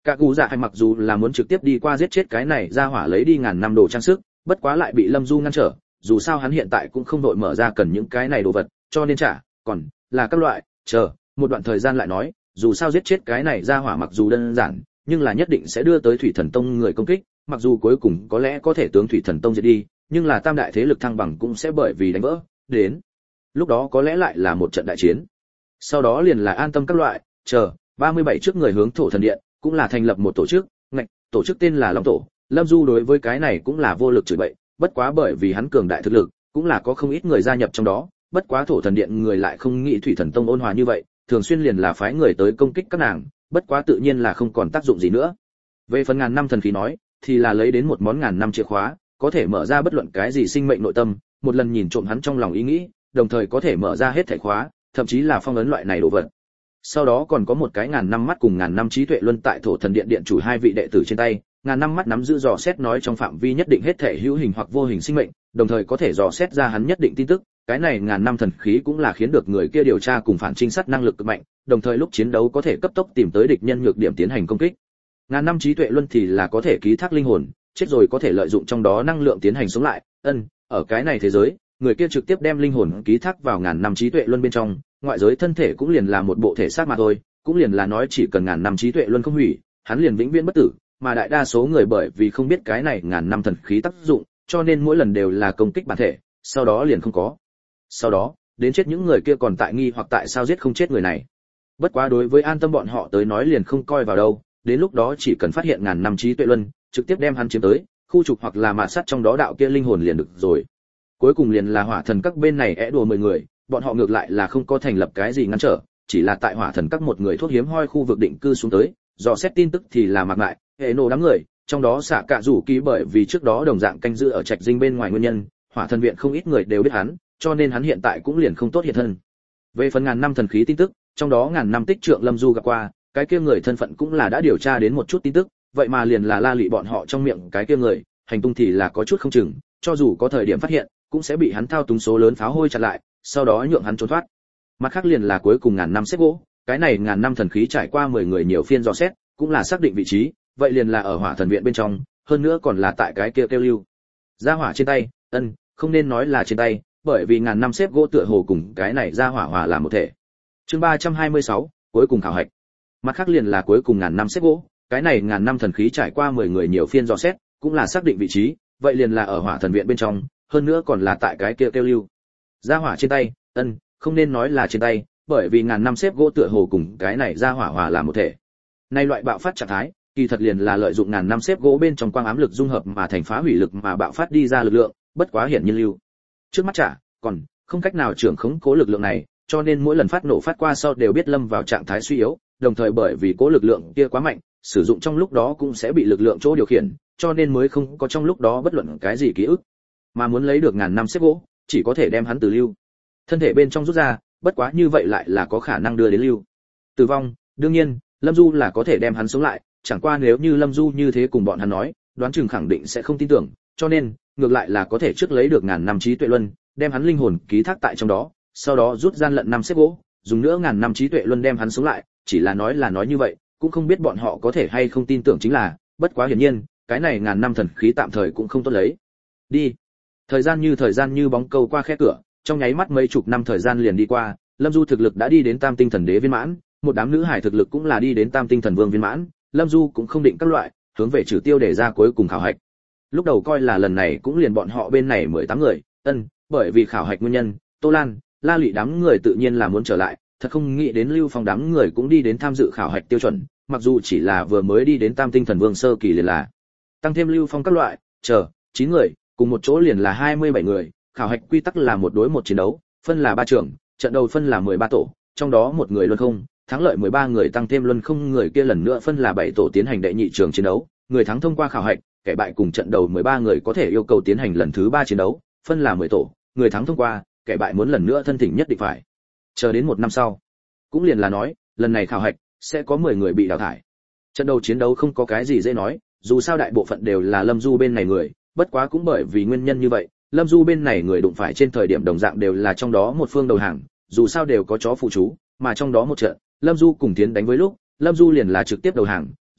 Cả cụ dạ hay mặc dù là muốn trực tiếp đi qua giết chết cái này ra hỏa lấy đi ngàn năm đồ trang sức, bất quá lại bị Lâm Du ngăn trở, dù sao hắn hiện tại cũng không đội mở ra cần những cái này đồ vật, cho nên trả, còn là các loại, chờ, một đoạn thời gian lại nói, dù sao giết chết cái này ra hỏa mặc dù đơn giản, nhưng là nhất định sẽ đưa tới Thủy Thần Tông người công kích, mặc dù cuối cùng có lẽ có thể tướng Thủy Thần Tông diệt đi, nhưng là tam đại thế lực thăng bằng cũng sẽ bởi vì đánh vỡ, đến lúc đó có lẽ lại là một trận đại chiến. Sau đó liền là an tâm các loại, chờ, ba mươi bảy trước người hướng Thổ Thần Điện, cũng là thành lập một tổ chức, ngạch, tổ chức tên là Long Tổ. Lâm Du đối với cái này cũng là vô lực chửi bậy, bất quá bởi vì hắn cường đại thực lực, cũng là có không ít người gia nhập trong đó, bất quá Thổ Thần Điện người lại không nghĩ Thủy Thần Tông ôn hòa như vậy, thường xuyên liền là phái người tới công kích các nàng, bất quá tự nhiên là không còn tác dụng gì nữa. Về phần ngàn năm thần khí nói, thì là lấy đến một món ngàn năm chìa khóa, có thể mở ra bất luận cái gì sinh mệnh nội tâm, một lần nhìn trộm hắn trong lòng ý nghĩ, đồng thời có thể mở ra hết thảy khóa, thậm chí là phong ấn loại này đồ vật. Sau đó còn có một cái ngàn năm mắt cùng ngàn năm trí tuệ luân tại Thổ Thần Điện điện chủ hai vị đệ tử trên tay, ngàn năm mắt nắm giữ dò xét nói trong phạm vi nhất định hết thể hữu hình hoặc vô hình sinh mệnh, đồng thời có thể dò xét ra hắn nhất định tin tức, cái này ngàn năm thần khí cũng là khiến được người kia điều tra cùng phản trinh sát năng lực cực mạnh, đồng thời lúc chiến đấu có thể cấp tốc tìm tới địch nhân nhược điểm tiến hành công kích. Ngàn năm trí tuệ luân thì là có thể ký thác linh hồn, chết rồi có thể lợi dụng trong đó năng lượng tiến hành sống lại, ân, ở cái này thế giới, người kia trực tiếp đem linh hồn ký thác vào ngàn năm trí tuệ luân bên trong, ngoại giới thân thể cũng liền là một bộ thể xác mà thôi, cũng liền là nói chỉ cần ngàn năm trí tuệ luân không hủy, hắn liền vĩnh viễn bất tử, mà đại đa số người bởi vì không biết cái này ngàn năm thần khí tác dụng, cho nên mỗi lần đều là công kích bản thể, sau đó liền không có. Sau đó, đến chết những người kia còn tại nghi hoặc tại sao giết không chết người này. Bất quá đối với an tâm bọn họ tới nói liền không coi vào đâu, đến lúc đó chỉ cần phát hiện ngàn năm trí tuệ luân, trực tiếp đem hắn chiếm tới, khu trục hoặc là mạt sát trong đó đạo kia linh hồn liền được rồi. Cuối cùng liền là hỏa thần các bên này é đùa mười người, bọn họ ngược lại là không có thành lập cái gì ngăn trở, chỉ là tại hỏa thần các một người thuốc hiếm hoi khu vực định cư xuống tới, dò xét tin tức thì là mặc lại, hệ nổ đám người, trong đó xạ cả rủ ký bởi vì trước đó đồng dạng canh giữ ở trạch dinh bên ngoài nguyên nhân, hỏa thần viện không ít người đều biết hắn, cho nên hắn hiện tại cũng liền không tốt hiện thân. Về phần ngàn năm thần khí tin tức, trong đó ngàn năm tích trượng Lâm Du gặp qua, cái kia người thân phận cũng là đã điều tra đến một chút tin tức, vậy mà liền là la lị bọn họ trong miệng cái kia người, hành tung thì là có chút không chừng, cho dù có thời điểm phát hiện, cũng sẽ bị hắn thao túng số lớn pháo hôi chặn lại, sau đó nhượng hắn trốn thoát. Mặt khác liền là cuối cùng ngàn năm xếp gỗ, cái này ngàn năm thần khí trải qua mười người nhiều phiên dò xét, cũng là xác định vị trí, vậy liền là ở hỏa thần viện bên trong, hơn nữa còn là tại cái kia kêu lưu. Ra hỏa trên tay, ân, không nên nói là trên tay, bởi vì ngàn năm xếp gỗ tựa hồ cùng cái này ra hỏa hòa làm một thể. Chương ba trăm hai mươi sáu, cuối cùng khảo hạch. Mặt khác liền là cuối cùng ngàn năm xếp gỗ, cái này ngàn năm thần khí trải qua mười người nhiều phiên dò xét, cũng là xác định vị trí, vậy liền là ở hỏa thần viện bên trong, hơn nữa còn là tại cái kia kêu lưu. Ra hỏa trên tay, ân, không nên nói là trên tay, bởi vì ngàn năm xếp gỗ tựa hồ cùng cái này ra hỏa hòa làm một thể. Nay loại bạo phát trạng thái, kỳ thật liền là lợi dụng ngàn năm xếp gỗ bên trong quang ám lực dung hợp mà thành phá hủy lực mà bạo phát đi ra lực lượng, bất quá hiển nhiên lưu. Trước mắt trả, còn không cách nào trưởng khống cố lực lượng này, cho nên mỗi lần phát nổ phát qua sau đều biết lâm vào trạng thái suy yếu, đồng thời bởi vì cố lực lượng kia quá mạnh, sử dụng trong lúc đó cũng sẽ bị lực lượng chỗ điều khiển, cho nên mới không có trong lúc đó bất luận cái gì ký ức. Mà muốn lấy được ngàn năm xếp gỗ, chỉ có thể đem hắn từ lưu thân thể bên trong rút ra, bất quá như vậy lại là có khả năng đưa đến lưu tử vong. Đương nhiên, Lâm Du là có thể đem hắn sống lại, chẳng qua nếu như Lâm Du như thế cùng bọn hắn nói, đoán chừng khẳng định sẽ không tin tưởng, cho nên ngược lại là có thể trước lấy được ngàn năm trí tuệ luân, đem hắn linh hồn ký thác tại trong đó, sau đó rút gian lận năm xếp gỗ, dùng nữa ngàn năm trí tuệ luân đem hắn sống lại, chỉ là nói là nói như vậy, cũng không biết bọn họ có thể hay không tin tưởng chính là, bất quá hiển nhiên, cái này ngàn năm thần khí tạm thời cũng không tốt lấy. Đi. Thời gian như thời gian như bóng câu qua khe cửa, trong nháy mắt mấy chục năm thời gian liền đi qua, Lâm Du thực lực đã đi đến Tam Tinh Thần Đế viên mãn, một đám nữ hải thực lực cũng là đi đến Tam Tinh Thần Vương viên mãn, Lâm Du cũng không định các loại, hướng về trừ tiêu để ra cuối cùng khảo hạch. Lúc đầu coi là lần này cũng liền bọn họ bên này mười tám người, ân, bởi vì khảo hạch nguyên nhân, Tô Lan, La Lị đám người tự nhiên là muốn trở lại, thật không nghĩ đến Lưu Phong đám người cũng đi đến tham dự khảo hạch tiêu chuẩn, mặc dù chỉ là vừa mới đi đến Tam Tinh Thần Vương sơ kỳ liền là. Tăng thêm Lưu Phong các loại, chờ, chín người, cùng một chỗ liền là hai mươi bảy người, khảo hạch quy tắc là một đối một chiến đấu, phân là ba trường, trận đầu phân là mười ba tổ, trong đó một người luân không, thắng lợi mười ba người tăng thêm luân không người kia lần nữa phân là bảy tổ tiến hành đệ nhị trường chiến đấu, người thắng thông qua khảo hạch, kẻ bại cùng trận đầu mười ba người có thể yêu cầu tiến hành lần thứ ba chiến đấu, phân là mười tổ, người thắng thông qua, kẻ bại muốn lần nữa thân thỉnh nhất định phải chờ đến một năm sau. Cũng liền là nói, lần này khảo hạch sẽ có mười người bị đào thải. Trận đầu chiến đấu không có cái gì dễ nói, dù sao đại bộ phận đều là Lâm Du bên này người, bất quá cũng bởi vì nguyên nhân như vậy, Lâm Du bên này người đụng phải trên thời điểm đồng dạng đều là trong đó một phương đầu hàng, dù sao đều có chó phụ chú, mà trong đó một trận, Lâm Du cùng tiến đánh với lúc, Lâm Du liền là trực tiếp đầu hàng,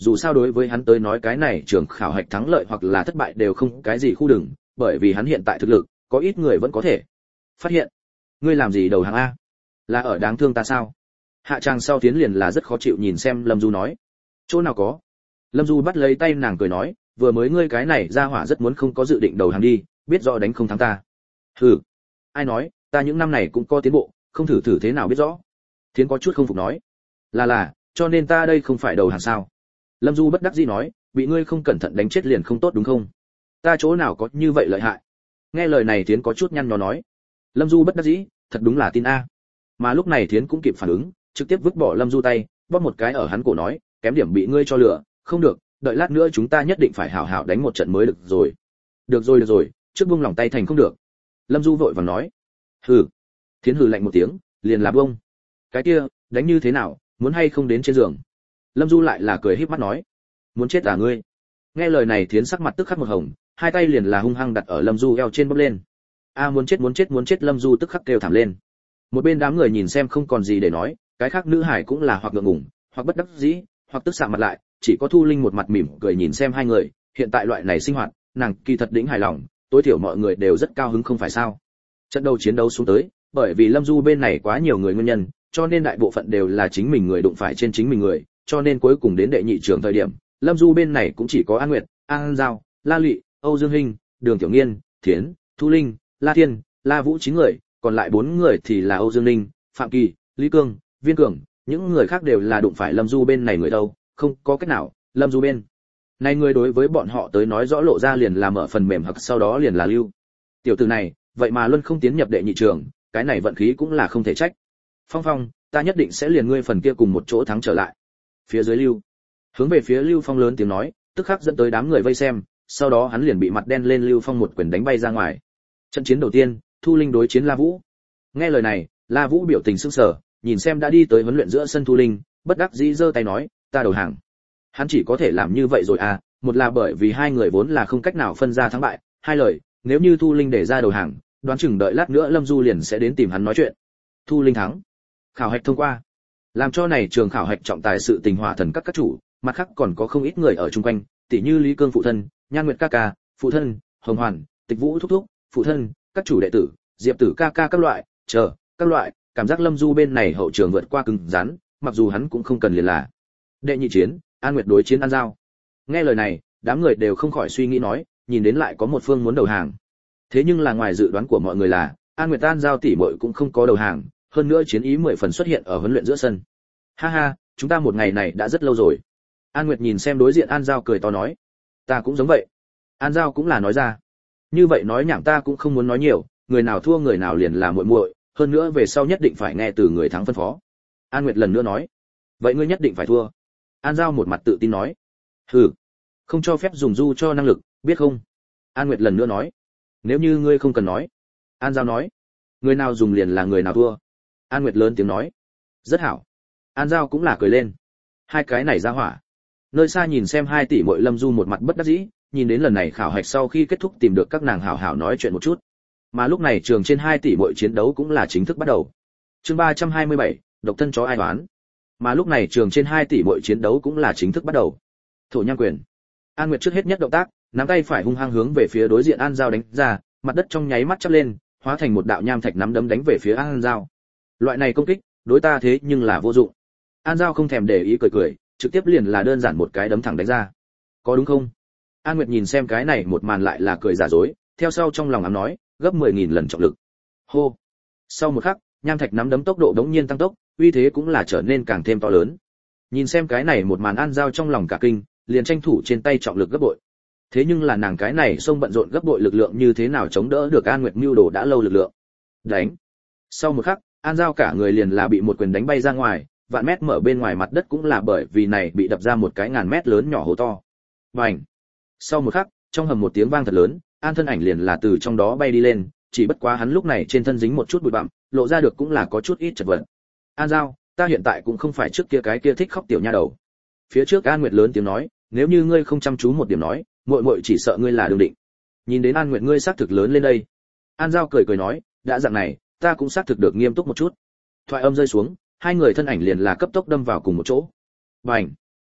dù sao đối với hắn tới nói cái này trường khảo hạch thắng lợi hoặc là thất bại đều không cái gì khu đừng, bởi vì hắn hiện tại thực lực, có ít người vẫn có thể phát hiện. Ngươi làm gì đầu hàng a? Là ở đáng thương ta sao? Hạ Trang sau tiến liền là rất khó chịu nhìn xem Lâm Du nói. Chỗ nào có? Lâm Du bắt lấy tay nàng cười nói, vừa mới ngươi cái này ra hỏa rất muốn không có dự định đầu hàng đi, biết rõ đánh không thắng ta. Hừ, ai nói, ta những năm này cũng có tiến bộ, không thử thử thế nào biết rõ. Thiến có chút không phục nói. Là là, cho nên ta đây không phải đầu hàng sao? Lâm Du bất đắc dĩ nói, bị ngươi không cẩn thận đánh chết liền không tốt đúng không? Ta chỗ nào có như vậy lợi hại? Nghe lời này Thiến có chút nhăn nhó nói. Lâm Du bất đắc dĩ, thật đúng là tin a. Mà lúc này Thiến cũng kịp phản ứng, trực tiếp vứt bỏ Lâm Du tay, bóp một cái ở hắn cổ nói, kém điểm bị ngươi cho lửa, không được, đợi lát nữa chúng ta nhất định phải hảo hảo đánh một trận mới được rồi. Được rồi được rồi, trước buông lòng tay thành không được. Lâm Du vội vàng nói. Hừ. Thiến hừ lạnh một tiếng, liền là buông. Cái kia, đánh như thế nào, muốn hay không đến trên giường? Lâm Du lại là cười híp mắt nói. Muốn chết à ngươi? Nghe lời này Thiến sắc mặt tức khắc một hồng, hai tay liền là hung hăng đặt ở Lâm Du eo trên bóp lên. A muốn chết muốn chết muốn chết, Lâm Du tức khắc kêu thảm lên. Một bên đám người nhìn xem không còn gì để nói, cái khác nữ hải cũng là hoặc ngượng ngùng, hoặc bất đắc dĩ, hoặc tức sạm mặt lại, chỉ có Thu Linh một mặt mỉm cười nhìn xem hai người, hiện tại loại này sinh hoạt, nàng kỳ thật đỉnh hài lòng, tối thiểu mọi người đều rất cao hứng không phải sao? Trận đấu chiến đấu xuống tới, bởi vì Lâm Du bên này quá nhiều người nguyên nhân, cho nên đại bộ phận đều là chính mình người đụng phải trên chính mình người, cho nên cuối cùng đến đệ nhị trường thời điểm, Lâm Du bên này cũng chỉ có An Nguyệt, An Giao, La Lụy, Âu Dương Hinh, Đường Tiểu Nghiên, Thiến, Thu Linh, La Thiên, La Vũ chín người, còn lại bốn người thì là Âu Dương Ninh, Phạm Kỳ, Lý Cương, Viên Cường, những người khác đều là đụng phải Lâm Du bên này người đâu, không có cách nào, Lâm Du bên này người đối với bọn họ tới nói rõ lộ ra liền là mở phần mềm hoặc sau đó liền là lưu. Tiểu tử này, vậy mà luôn không tiến nhập đệ nhị trường, cái này vận khí cũng là không thể trách. Phong Phong, ta nhất định sẽ liền ngươi phần kia cùng một chỗ thắng trở lại. Phía dưới Lưu, hướng về phía Lưu Phong lớn tiếng nói, tức khắc dẫn tới đám người vây xem, sau đó hắn liền bị mặt đen lên Lưu Phong một quyền đánh bay ra ngoài. Trận chiến đầu tiên, Thu Linh đối chiến La Vũ. Nghe lời này, La Vũ biểu tình sững sờ, nhìn xem đã đi tới huấn luyện giữa sân Thu Linh, bất đắc dĩ giơ tay nói, ta đầu hàng. Hắn chỉ có thể làm như vậy rồi à, một là bởi vì hai người vốn là không cách nào phân ra thắng bại, hai lời, nếu như Thu Linh để ra đầu hàng, đoán chừng đợi lát nữa Lâm Du liền sẽ đến tìm hắn nói chuyện. Thu Linh thắng. Khảo hạch thông qua. Làm cho này trường khảo hạch trọng tài sự tình hỏa thần các các chủ, mặt khác còn có không ít người ở chung quanh, tỷ như Lý Cương phụ thân, Nhan Nguyệt ca ca, phụ thân, Hồng Hoàn, Tịch Vũ thúc thúc, phụ thân, các chủ đệ tử, Diệp Tử ca ca các loại, chờ, các loại, cảm giác Lâm Du bên này hậu trường vượt qua cứng rắn, mặc dù hắn cũng không cần liền là. Đệ nhị chiến, An Nguyệt đối chiến An Giao. Nghe lời này, đám người đều không khỏi suy nghĩ nói, nhìn đến lại có một phương muốn đầu hàng. Thế nhưng là ngoài dự đoán của mọi người là, An Nguyệt An Giao tỷ muội cũng không có đầu hàng, hơn nữa chiến ý mười phần xuất hiện ở huấn luyện giữa sân. Ha ha, chúng ta một ngày này đã rất lâu rồi. An Nguyệt nhìn xem đối diện An Giao cười to nói, ta cũng giống vậy. An Giao cũng là nói ra, như vậy nói nhảm ta cũng không muốn nói nhiều, người nào thua người nào liền là muội muội, hơn nữa về sau nhất định phải nghe từ người thắng phân phó. An Nguyệt lần nữa nói, vậy ngươi nhất định phải thua. An Giao một mặt tự tin nói, hừ, không cho phép dùng du cho năng lực, biết không? An Nguyệt lần nữa nói, nếu như ngươi không cần nói. An Giao nói, người nào dùng liền là người nào thua. An Nguyệt lớn tiếng nói, rất hảo. An Giao cũng là cười lên, hai cái này ra hỏa. Nơi xa nhìn xem hai tỷ muội Lâm Du một mặt bất đắc dĩ, nhìn đến lần này khảo hạch sau khi kết thúc tìm được các nàng hảo hảo nói chuyện một chút. Mà lúc này trường trên hai tỷ muội chiến đấu cũng là chính thức bắt đầu. Chương ba trăm hai mươi bảy, độc thân chó ai đoán. Mà lúc này trường trên hai tỷ muội chiến đấu cũng là chính thức bắt đầu. Thổ nhang quyền. An Nguyệt trước hết nhất động tác, nắm tay phải hung hăng hướng về phía đối diện An Giao đánh ra, mặt đất trong nháy mắt chắp lên, hóa thành một đạo nham thạch nắm đấm đánh về phía An Giao. Loại này công kích, đối ta thế nhưng là vô dụng. An Giao không thèm để ý cười cười, trực tiếp liền là đơn giản một cái đấm thẳng đánh ra. Có đúng không? An Nguyệt nhìn xem cái này một màn lại là cười giả dối, theo sau trong lòng ám nói, gấp mười nghìn lần trọng lực. Hô. Sau một khắc, nham thạch nắm đấm tốc độ đống nhiên tăng tốc, uy thế cũng là trở nên càng thêm to lớn. Nhìn xem cái này một màn An Giao trong lòng cả kinh, liền tranh thủ trên tay trọng lực gấp bội. Thế nhưng là nàng cái này xông bận rộn gấp bội lực lượng như thế nào chống đỡ được An Nguyệt mưu đồ đã lâu lực lượng. Đánh. Sau một khắc, An Giao cả người liền là bị một quyền đánh bay ra ngoài, vạn mét mở bên ngoài mặt đất cũng là bởi vì này bị đập ra một cái ngàn mét lớn nhỏ hố to. Bành. Sau một khắc, trong hầm một tiếng vang thật lớn, An thân ảnh liền là từ trong đó bay đi lên, chỉ bất quá hắn lúc này trên thân dính một chút bụi bặm, lộ ra được cũng là có chút ít chật vật. An Giao, ta hiện tại cũng không phải trước kia cái kia thích khóc tiểu nha đầu. Phía trước An Nguyệt lớn tiếng nói, nếu như ngươi không chăm chú một điểm nói, muội muội chỉ sợ ngươi là đường định. Nhìn đến An Nguyệt ngươi xác thực lớn lên đây. An Giao cười cười nói, đã dạng này, ta cũng xác thực được nghiêm túc một chút. Thoại âm rơi xuống, hai người thân ảnh liền là cấp tốc đâm vào cùng một chỗ. Bành.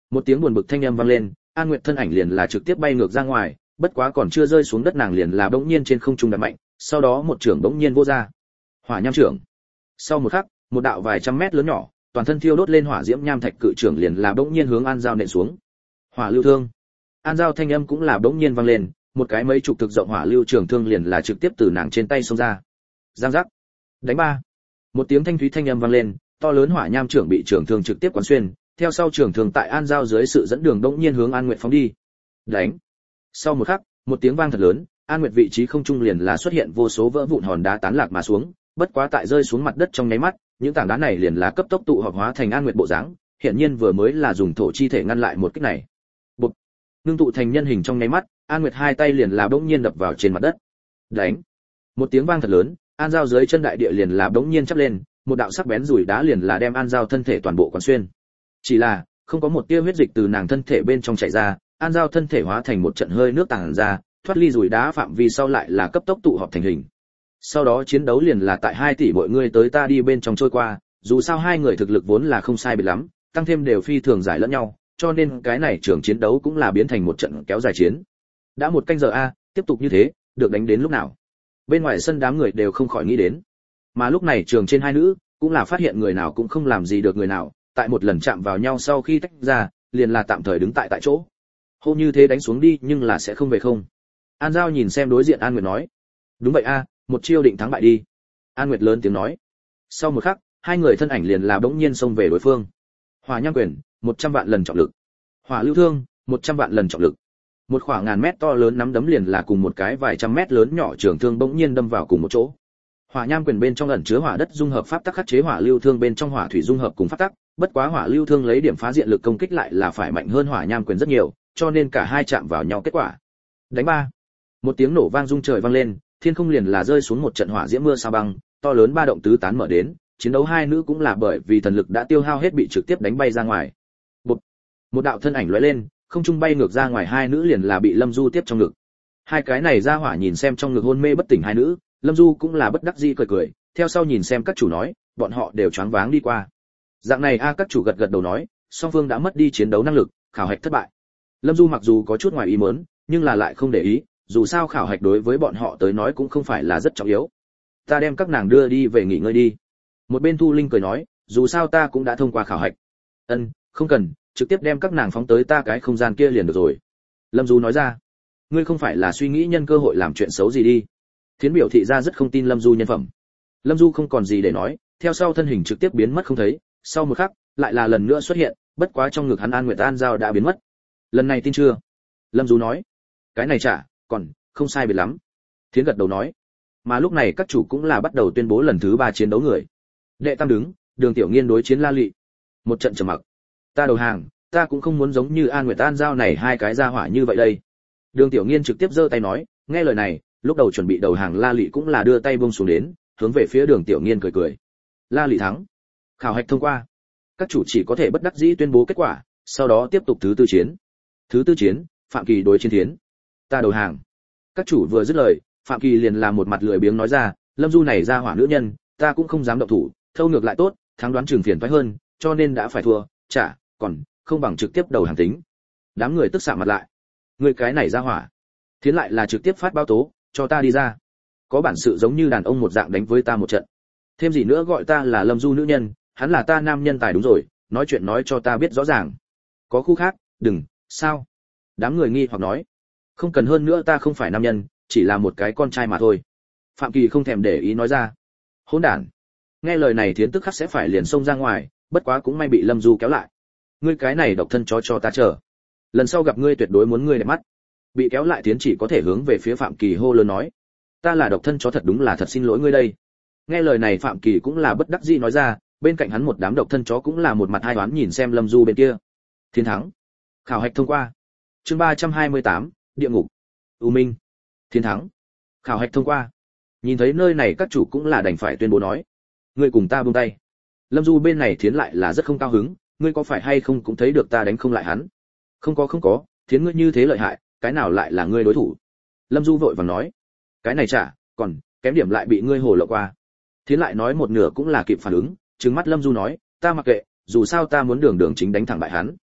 Một tiếng buồn bực thanh âm vang lên, An Nguyệt thân ảnh liền là trực tiếp bay ngược ra ngoài, bất quá còn chưa rơi xuống đất nàng liền là bỗng nhiên trên không trung đập mạnh, sau đó một trường bỗng nhiên vô ra. Hỏa nham trưởng. Sau một khắc, một đạo vài trăm mét lớn nhỏ, toàn thân thiêu đốt lên hỏa diễm nham thạch cự trưởng liền là bỗng nhiên hướng An Giao nện xuống. Hỏa lưu thương. An Giao thanh âm cũng là bỗng nhiên vang lên, một cái mấy chục thực rộng hỏa lưu trường thương liền là trực tiếp từ nàng trên tay xông ra. Giang giác. Đánh ba. Một tiếng thanh thúy thanh âm vang lên, to lớn hỏa nham trưởng bị trường thương trực tiếp quán xuyên, theo sau trường thương tại An Giao dưới sự dẫn đường bỗng nhiên hướng An Nguyệt phóng đi. Đánh. Sau một khắc, một tiếng vang thật lớn, An Nguyệt vị trí không trung liền là xuất hiện vô số vỡ vụn hòn đá tán lạc mà xuống, bất quá tại rơi xuống mặt đất trong nháy mắt, những tảng đá này liền là cấp tốc tụ họp hóa thành An Nguyệt bộ dáng, hiện nhiên vừa mới là dùng thổ chi thể ngăn lại một kích này. Bụp. Ngưng tụ thành nhân hình trong nháy mắt, An Nguyệt hai tay liền là bỗng nhiên đập vào trên mặt đất. Đánh. Một tiếng vang thật lớn, An Giao dưới chân đại địa liền là bỗng nhiên chắp lên, một đạo sắc bén rủi đá liền là đem An Giao thân thể toàn bộ quán xuyên. Chỉ là, không có một tia huyết dịch từ nàng thân thể bên trong chảy ra, An Giao thân thể hóa thành một trận hơi nước tàng ra, thoát ly rủi đá phạm vi sau lại là cấp tốc tụ họp thành hình. Sau đó chiến đấu liền là tại hai tỷ mọi người tới ta đi bên trong trôi qua, dù sao hai người thực lực vốn là không sai biệt lắm, tăng thêm đều phi thường giải lẫn nhau, cho nên cái này trường chiến đấu cũng là biến thành một trận kéo dài chiến. Đã một canh giờ a, tiếp tục như thế, được đánh đến lúc nào? Bên ngoài sân đám người đều không khỏi nghĩ đến. Mà lúc này trường trên hai nữ cũng là phát hiện người nào cũng không làm gì được người nào, tại một lần chạm vào nhau sau khi tách ra, liền là tạm thời đứng tại tại chỗ. Hô như thế đánh xuống đi nhưng là sẽ không về không. An Giao nhìn xem đối diện An Nguyệt nói, đúng vậy a, một chiêu định thắng bại đi. An Nguyệt lớn tiếng nói. Sau một khắc, hai người thân ảnh liền là bỗng nhiên xông về đối phương. Hỏa nham quyền, một trăm vạn lần trọng lực. Hỏa lưu thương, một trăm vạn lần trọng lực. Một khoảng ngàn mét to lớn nắm đấm liền là cùng một cái vài trăm mét lớn nhỏ trường thương bỗng nhiên đâm vào cùng một chỗ. Hỏa nham quyền bên trong ẩn chứa hỏa đất dung hợp pháp tắc khắc chế hỏa lưu thương bên trong hỏa thủy dung hợp cùng pháp tắc, bất quá hỏa lưu thương lấy điểm phá diện lực công kích lại là phải mạnh hơn hỏa nham quyền rất nhiều, cho nên cả hai chạm vào nhau kết quả. Đánh ba. Một tiếng nổ vang rung trời vang lên, thiên không liền là rơi xuống một trận hỏa diễm mưa sa băng, to lớn ba động tứ tán mở đến, chiến đấu hai nữ cũng là bởi vì thần lực đã tiêu hao hết bị trực tiếp đánh bay ra ngoài. Bụp. Một đạo thân ảnh lóe lên, không trung bay ngược ra ngoài, hai nữ liền là bị Lâm Du tiếp trong ngực. Hai cái này ra hỏa nhìn xem trong ngực hôn mê bất tỉnh hai nữ, Lâm Du cũng là bất đắc dĩ cười cười, theo sau nhìn xem các chủ nói, bọn họ đều choáng váng đi qua. Dạng này a, các chủ gật gật đầu nói, song phương đã mất đi chiến đấu năng lực, khảo hạch thất bại. Lâm Du mặc dù có chút ngoài ý muốn, nhưng là lại không để ý, dù sao khảo hạch đối với bọn họ tới nói cũng không phải là rất trọng yếu. Ta đem các nàng đưa đi về nghỉ ngơi đi. Một bên Thu Linh cười nói, dù sao ta cũng đã thông qua khảo hạch. Ân, không cần, trực tiếp đem các nàng phóng tới ta cái không gian kia liền được rồi. Lâm Du nói ra, ngươi không phải là suy nghĩ nhân cơ hội làm chuyện xấu gì đi. Thiến biểu thị ra rất không tin Lâm Du nhân phẩm. Lâm Du không còn gì để nói, theo sau thân hình trực tiếp biến mất không thấy, sau một khắc, lại là lần nữa xuất hiện, bất quá trong ngực hắn An Nguyệt An Giao đã biến mất. Lần này tin chưa? Lâm Du nói, cái này chả, còn, không sai biệt lắm. Thiến gật đầu nói, mà lúc này các chủ cũng là bắt đầu tuyên bố lần thứ ba chiến đấu người. Đệ tam đứng, Đường Tiểu Nghiên đối chiến La Lị. Một trận trầm mặc. Ta đầu hàng, ta cũng không muốn giống như An Nguyệt An Giao này hai cái ra hỏa như vậy đây. Đường Tiểu Nghiên trực tiếp giơ tay nói, nghe lời này, lúc đầu chuẩn bị đầu hàng La Lị cũng là đưa tay buông xuống đến, hướng về phía Đường Tiểu Nghiên cười cười. La Lị thắng. Khảo hạch thông qua. Các chủ chỉ có thể bất đắc dĩ tuyên bố kết quả, sau đó tiếp tục thứ tư chiến. Thứ tư chiến, Phạm Kỳ đối chiến Thiến. Ta đầu hàng. Các chủ vừa dứt lời, Phạm Kỳ liền làm một mặt lười biếng nói ra, Lâm Du này ra hỏa nữ nhân, ta cũng không dám động thủ, thâu ngược lại tốt, thắng đoán trường phiền toái hơn, cho nên đã phải thua, chả, còn không bằng trực tiếp đầu hàng tính. Đám người tức sạm mặt lại. Người cái này ra hỏa. Thiến lại là trực tiếp phát báo tố, cho ta đi ra. Có bản sự giống như đàn ông một dạng đánh với ta một trận. Thêm gì nữa gọi ta là Lâm Du nữ nhân, hắn là ta nam nhân tài đúng rồi, nói chuyện nói cho ta biết rõ ràng. Có khu khác, đừng, sao? Đám người nghi hoặc nói, không cần hơn nữa, ta không phải nam nhân, chỉ là một cái con trai mà thôi. Phạm Kỳ không thèm để ý nói ra. Hỗn đản. Nghe lời này Thiến tức khắc sẽ phải liền xông ra ngoài, bất quá cũng may bị Lâm Du kéo lại. Ngươi cái này độc thân chó cho ta chờ. Lần sau gặp ngươi tuyệt đối muốn ngươi đẹp mắt. Bị kéo lại Thiến chỉ có thể hướng về phía Phạm Kỳ hô lớn nói, ta là độc thân chó thật đúng là thật xin lỗi ngươi đây. Nghe lời này Phạm Kỳ cũng là bất đắc dĩ nói ra, bên cạnh hắn một đám độc thân chó cũng là một mặt hai đoán nhìn xem Lâm Du bên kia. Thiến thắng. Khảo hạch thông qua. Chương ba trăm hai mươi tám, địa ngục. U Minh. Thiến thắng. Khảo hạch thông qua. Nhìn thấy nơi này các chủ cũng là đành phải tuyên bố nói, ngươi cùng ta buông tay. Lâm Du bên này Thiến lại là rất không cao hứng, ngươi có phải hay không cũng thấy được ta đánh không lại hắn. Không có không có, Thiến ngươi như thế lợi hại, cái nào lại là ngươi đối thủ. Lâm Du vội vàng nói, cái này chả, còn kém điểm lại bị ngươi hồ lộ qua. Thiến lại nói một nửa cũng là kịp phản ứng, trừng mắt Lâm Du nói, ta mặc kệ, dù sao ta muốn đường đường chính đánh thẳng bại hắn.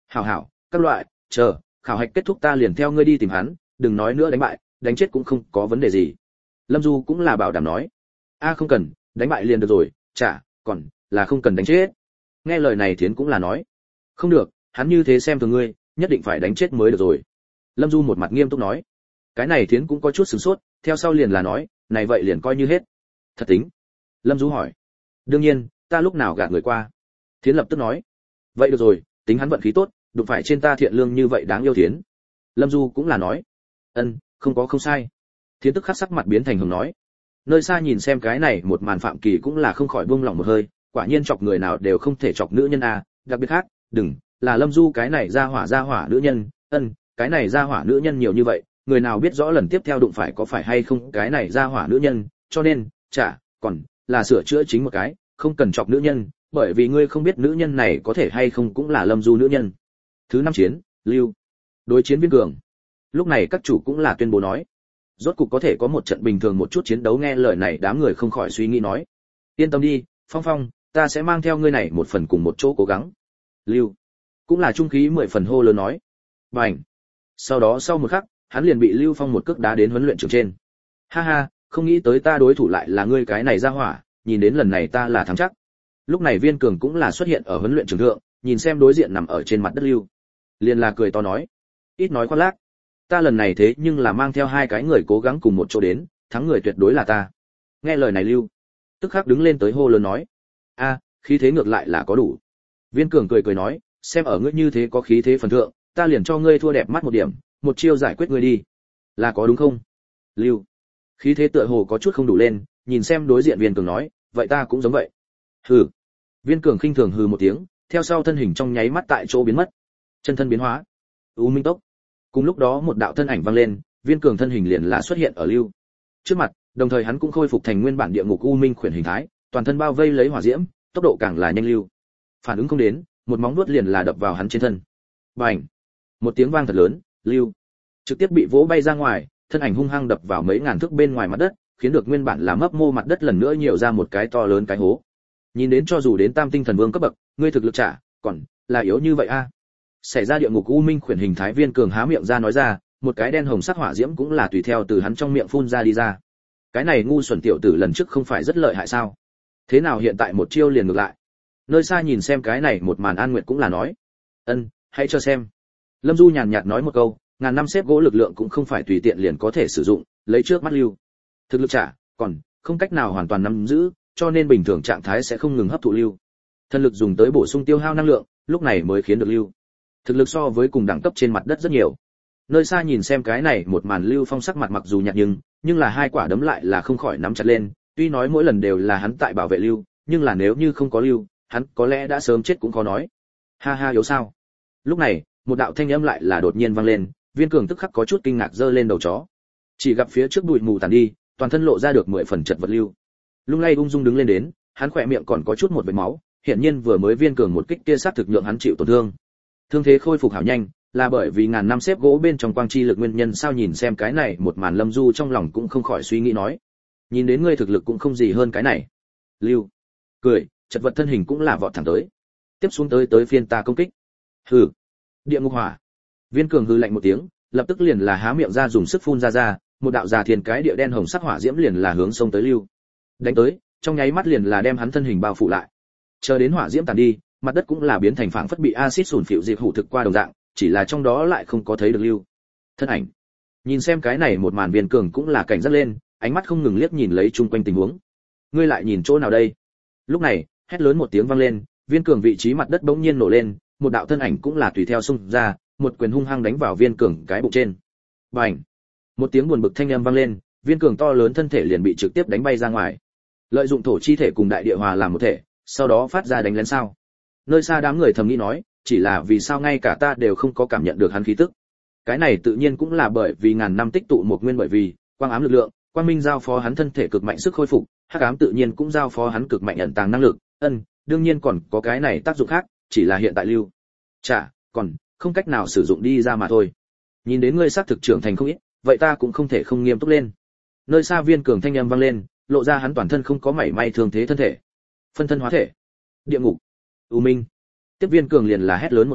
Hảo hảo, các loại, chờ khảo hạch kết thúc ta liền theo ngươi đi tìm hắn, đừng nói nữa đánh bại, đánh chết cũng không có vấn đề gì. Lâm Du cũng là bảo đảm nói. A không cần, đánh bại liền được rồi, chả, còn là không cần đánh chết. Nghe lời này Thiến cũng là nói. Không được, hắn như thế xem thường ngươi, nhất định phải đánh chết mới được rồi. Lâm Du một mặt nghiêm túc nói. Cái này Thiến cũng có chút sửng sốt, theo sau liền là nói, này vậy liền coi như hết. Thật tính. Lâm Du hỏi. Đương nhiên, ta lúc nào gạt người qua. Thiến lập tức nói. Vậy được rồi, tính hắn vận khí tốt, đụng phải trên ta thiện lương như vậy đáng yêu Thiến. Lâm Du cũng là nói. Ân, không có không sai. Thiến tức khắc sắc mặt biến thành hồng nói. Nơi xa nhìn xem cái này một màn Phạm Kỳ cũng là không khỏi buông lòng một hơi, quả nhiên chọc người nào đều không thể chọc nữ nhân a, đặc biệt khác, đừng, là Lâm Du cái này ra hỏa ra hỏa nữ nhân, ân, cái này ra hỏa nữ nhân nhiều như vậy, người nào biết rõ lần tiếp theo đụng phải có phải hay không cái này ra hỏa nữ nhân, cho nên, chả, còn là sửa chữa chính một cái, không cần chọc nữ nhân, bởi vì ngươi không biết nữ nhân này có thể hay không cũng là Lâm Du nữ nhân. Thứ năm chiến, Lưu. Đối chiến Viên Cường. Lúc này các chủ cũng là tuyên bố nói, rốt cục có thể có một trận bình thường một chút chiến đấu. Nghe lời này đám người không khỏi suy nghĩ nói, yên tâm đi, Phong Phong, ta sẽ mang theo ngươi này một phần cùng một chỗ cố gắng. Lưu cũng là trung khí mười phần hô lớn nói. Bành. Sau đó sau một khắc, hắn liền bị Lưu Phong một cước đá đến huấn luyện trường trên. Ha ha, không nghĩ tới ta đối thủ lại là ngươi cái này ra hỏa, nhìn đến lần này ta là thắng chắc. Lúc này Viên Cường cũng là xuất hiện ở huấn luyện trường thượng, nhìn xem đối diện nằm ở trên mặt đất Lưu, liền là cười to nói, ít nói khoác lác, ta lần này thế nhưng là mang theo hai cái người cố gắng cùng một chỗ đến, thắng người tuyệt đối là ta. Nghe lời này Lưu tức khắc đứng lên tới hô lớn nói, a, khí thế ngược lại là có đủ. Viên Cường cười cười nói, xem ở ngươi như thế có khí thế phần thượng, ta liền cho ngươi thua đẹp mắt một điểm, một chiêu giải quyết ngươi đi, là có đúng không? Lưu khí thế tựa hồ có chút không đủ lên, nhìn xem đối diện Viên Cường nói, vậy ta cũng giống vậy. Hừ. Viên Cường khinh thường hừ một tiếng, theo sau thân hình trong nháy mắt tại chỗ biến mất, chân thân biến hóa, u minh tốc. Cùng lúc đó một đạo thân ảnh vang lên, Viên Cường thân hình liền là xuất hiện ở Lưu trước mặt, đồng thời hắn cũng khôi phục thành nguyên bản địa ngục u minh khuyển hình thái, toàn thân bao vây lấy hỏa diễm, tốc độ càng là nhanh. Lưu phản ứng không đến, một móng vuốt liền là đập vào hắn trên thân. Bành! Một tiếng vang thật lớn, Lưu trực tiếp bị vỗ bay ra ngoài, thân ảnh hung hăng đập vào mấy ngàn thước bên ngoài mặt đất, khiến được nguyên bản là mấp mô mặt đất lần nữa nhiều ra một cái to lớn cái hố. Nhìn đến cho dù đến Tam Tinh Thần Vương cấp bậc, ngươi thực lực trả, còn là yếu như vậy a. À. Xảy ra địa ngục u minh khuyển hình thái, Viên Cường há miệng ra nói ra, một cái đen hồng sắc hỏa diễm cũng là tùy theo từ hắn trong miệng phun ra đi ra. Cái này ngu xuẩn tiểu tử lần trước không phải rất lợi hại sao? Thế nào hiện tại một chiêu liền ngược lại? Nơi xa nhìn xem cái này một màn An Nguyệt cũng là nói, ân, hãy cho xem. Lâm Du nhàn nhạt nói một câu, ngàn năm xếp gỗ lực lượng cũng không phải tùy tiện liền có thể sử dụng, lấy trước mắt Lưu thực lực trả, còn không cách nào hoàn toàn nắm giữ, cho nên bình thường trạng thái sẽ không ngừng hấp thụ Lưu thân lực dùng tới bổ sung tiêu hao năng lượng, lúc này mới khiến được Lưu thực lực so với cùng đẳng cấp trên mặt đất rất nhiều. Nơi xa nhìn xem cái này một màn, Lưu Phong sắc mặt mặc dù nhạt nhưng nhưng là hai quả đấm lại là không khỏi nắm chặt lên, tuy nói mỗi lần đều là hắn tại bảo vệ Lưu, nhưng là nếu như không có Lưu, hắn có lẽ đã sớm chết cũng khó nói. Ha ha, yếu sao? Lúc này một đạo thanh âm lại là đột nhiên vang lên, Viên Cường tức khắc có chút kinh ngạc giơ lên đầu chó, chỉ gặp phía trước bụi mù tàn đi, toàn thân lộ ra được mười phần chật vật Lưu lung lay ung dung đứng lên đến, hắn khỏe miệng còn có chút một vệt máu, hiển nhiên vừa mới Viên Cường một kích kia sát thực nhượng hắn chịu tổn thương. Thương thế khôi phục hảo nhanh, là bởi vì ngàn năm xếp gỗ bên trong quang chi lực nguyên nhân sao? Nhìn xem cái này một màn, Lâm Du trong lòng cũng không khỏi suy nghĩ nói, nhìn đến ngươi thực lực cũng không gì hơn cái này. Lưu cười, chật vật thân hình cũng là vọt thẳng tới, tiếp xuống tới tới phiên ta công kích. Hừ. Địa ngục hỏa. Viên Cường hừ lạnh một tiếng, lập tức liền là há miệng ra dùng sức phun ra ra, một đạo già thiền cái địa đen hồng sắc hỏa diễm liền là hướng sông tới Lưu đánh tới, trong nháy mắt liền là đem hắn thân hình bao phủ lại. Chờ đến hỏa diễm tàn đi, mặt đất cũng là biến thành phảng phất bị axit sủn phịu diệt hủ thực qua đồng dạng, chỉ là trong đó lại không có thấy được Lưu thân ảnh. Nhìn xem cái này một màn, Viên Cường cũng là cảnh giác lên, ánh mắt không ngừng liếc nhìn lấy chung quanh tình huống. Ngươi lại nhìn chỗ nào đây? Lúc này hét lớn một tiếng vang lên, Viên Cường vị trí mặt đất bỗng nhiên nổ lên, một đạo thân ảnh cũng là tùy theo xung ra, một quyền hung hăng đánh vào Viên Cường cái bụng trên. Bành! Một tiếng buồn bực thanh âm vang lên, Viên Cường to lớn thân thể liền bị trực tiếp đánh bay ra ngoài. Lợi dụng thổ chi thể cùng đại địa hòa làm một thể, sau đó phát ra đánh lén sao? Nơi xa đám người thầm nghĩ nói, chỉ là vì sao ngay cả ta đều không có cảm nhận được hắn khí tức. Cái này tự nhiên cũng là bởi vì ngàn năm tích tụ một nguyên, bởi vì quang ám lực lượng, quang minh giao phó hắn thân thể cực mạnh sức khôi phục, hắc ám tự nhiên cũng giao phó hắn cực mạnh ẩn tàng năng lực. Ân, đương nhiên còn có cái này tác dụng khác, chỉ là hiện tại Lưu chả còn không cách nào sử dụng đi ra mà thôi. Nhìn đến ngươi xác thực trưởng thành không ít, vậy ta cũng không thể không nghiêm túc lên. Nơi xa Viên Cường thanh âm vang lên, lộ ra hắn toàn thân không có mảy may thương thế thân thể, phân thân hóa thể, địa ngục, u minh. Tiếp Viên Cường liền là hét lớn một tiếng,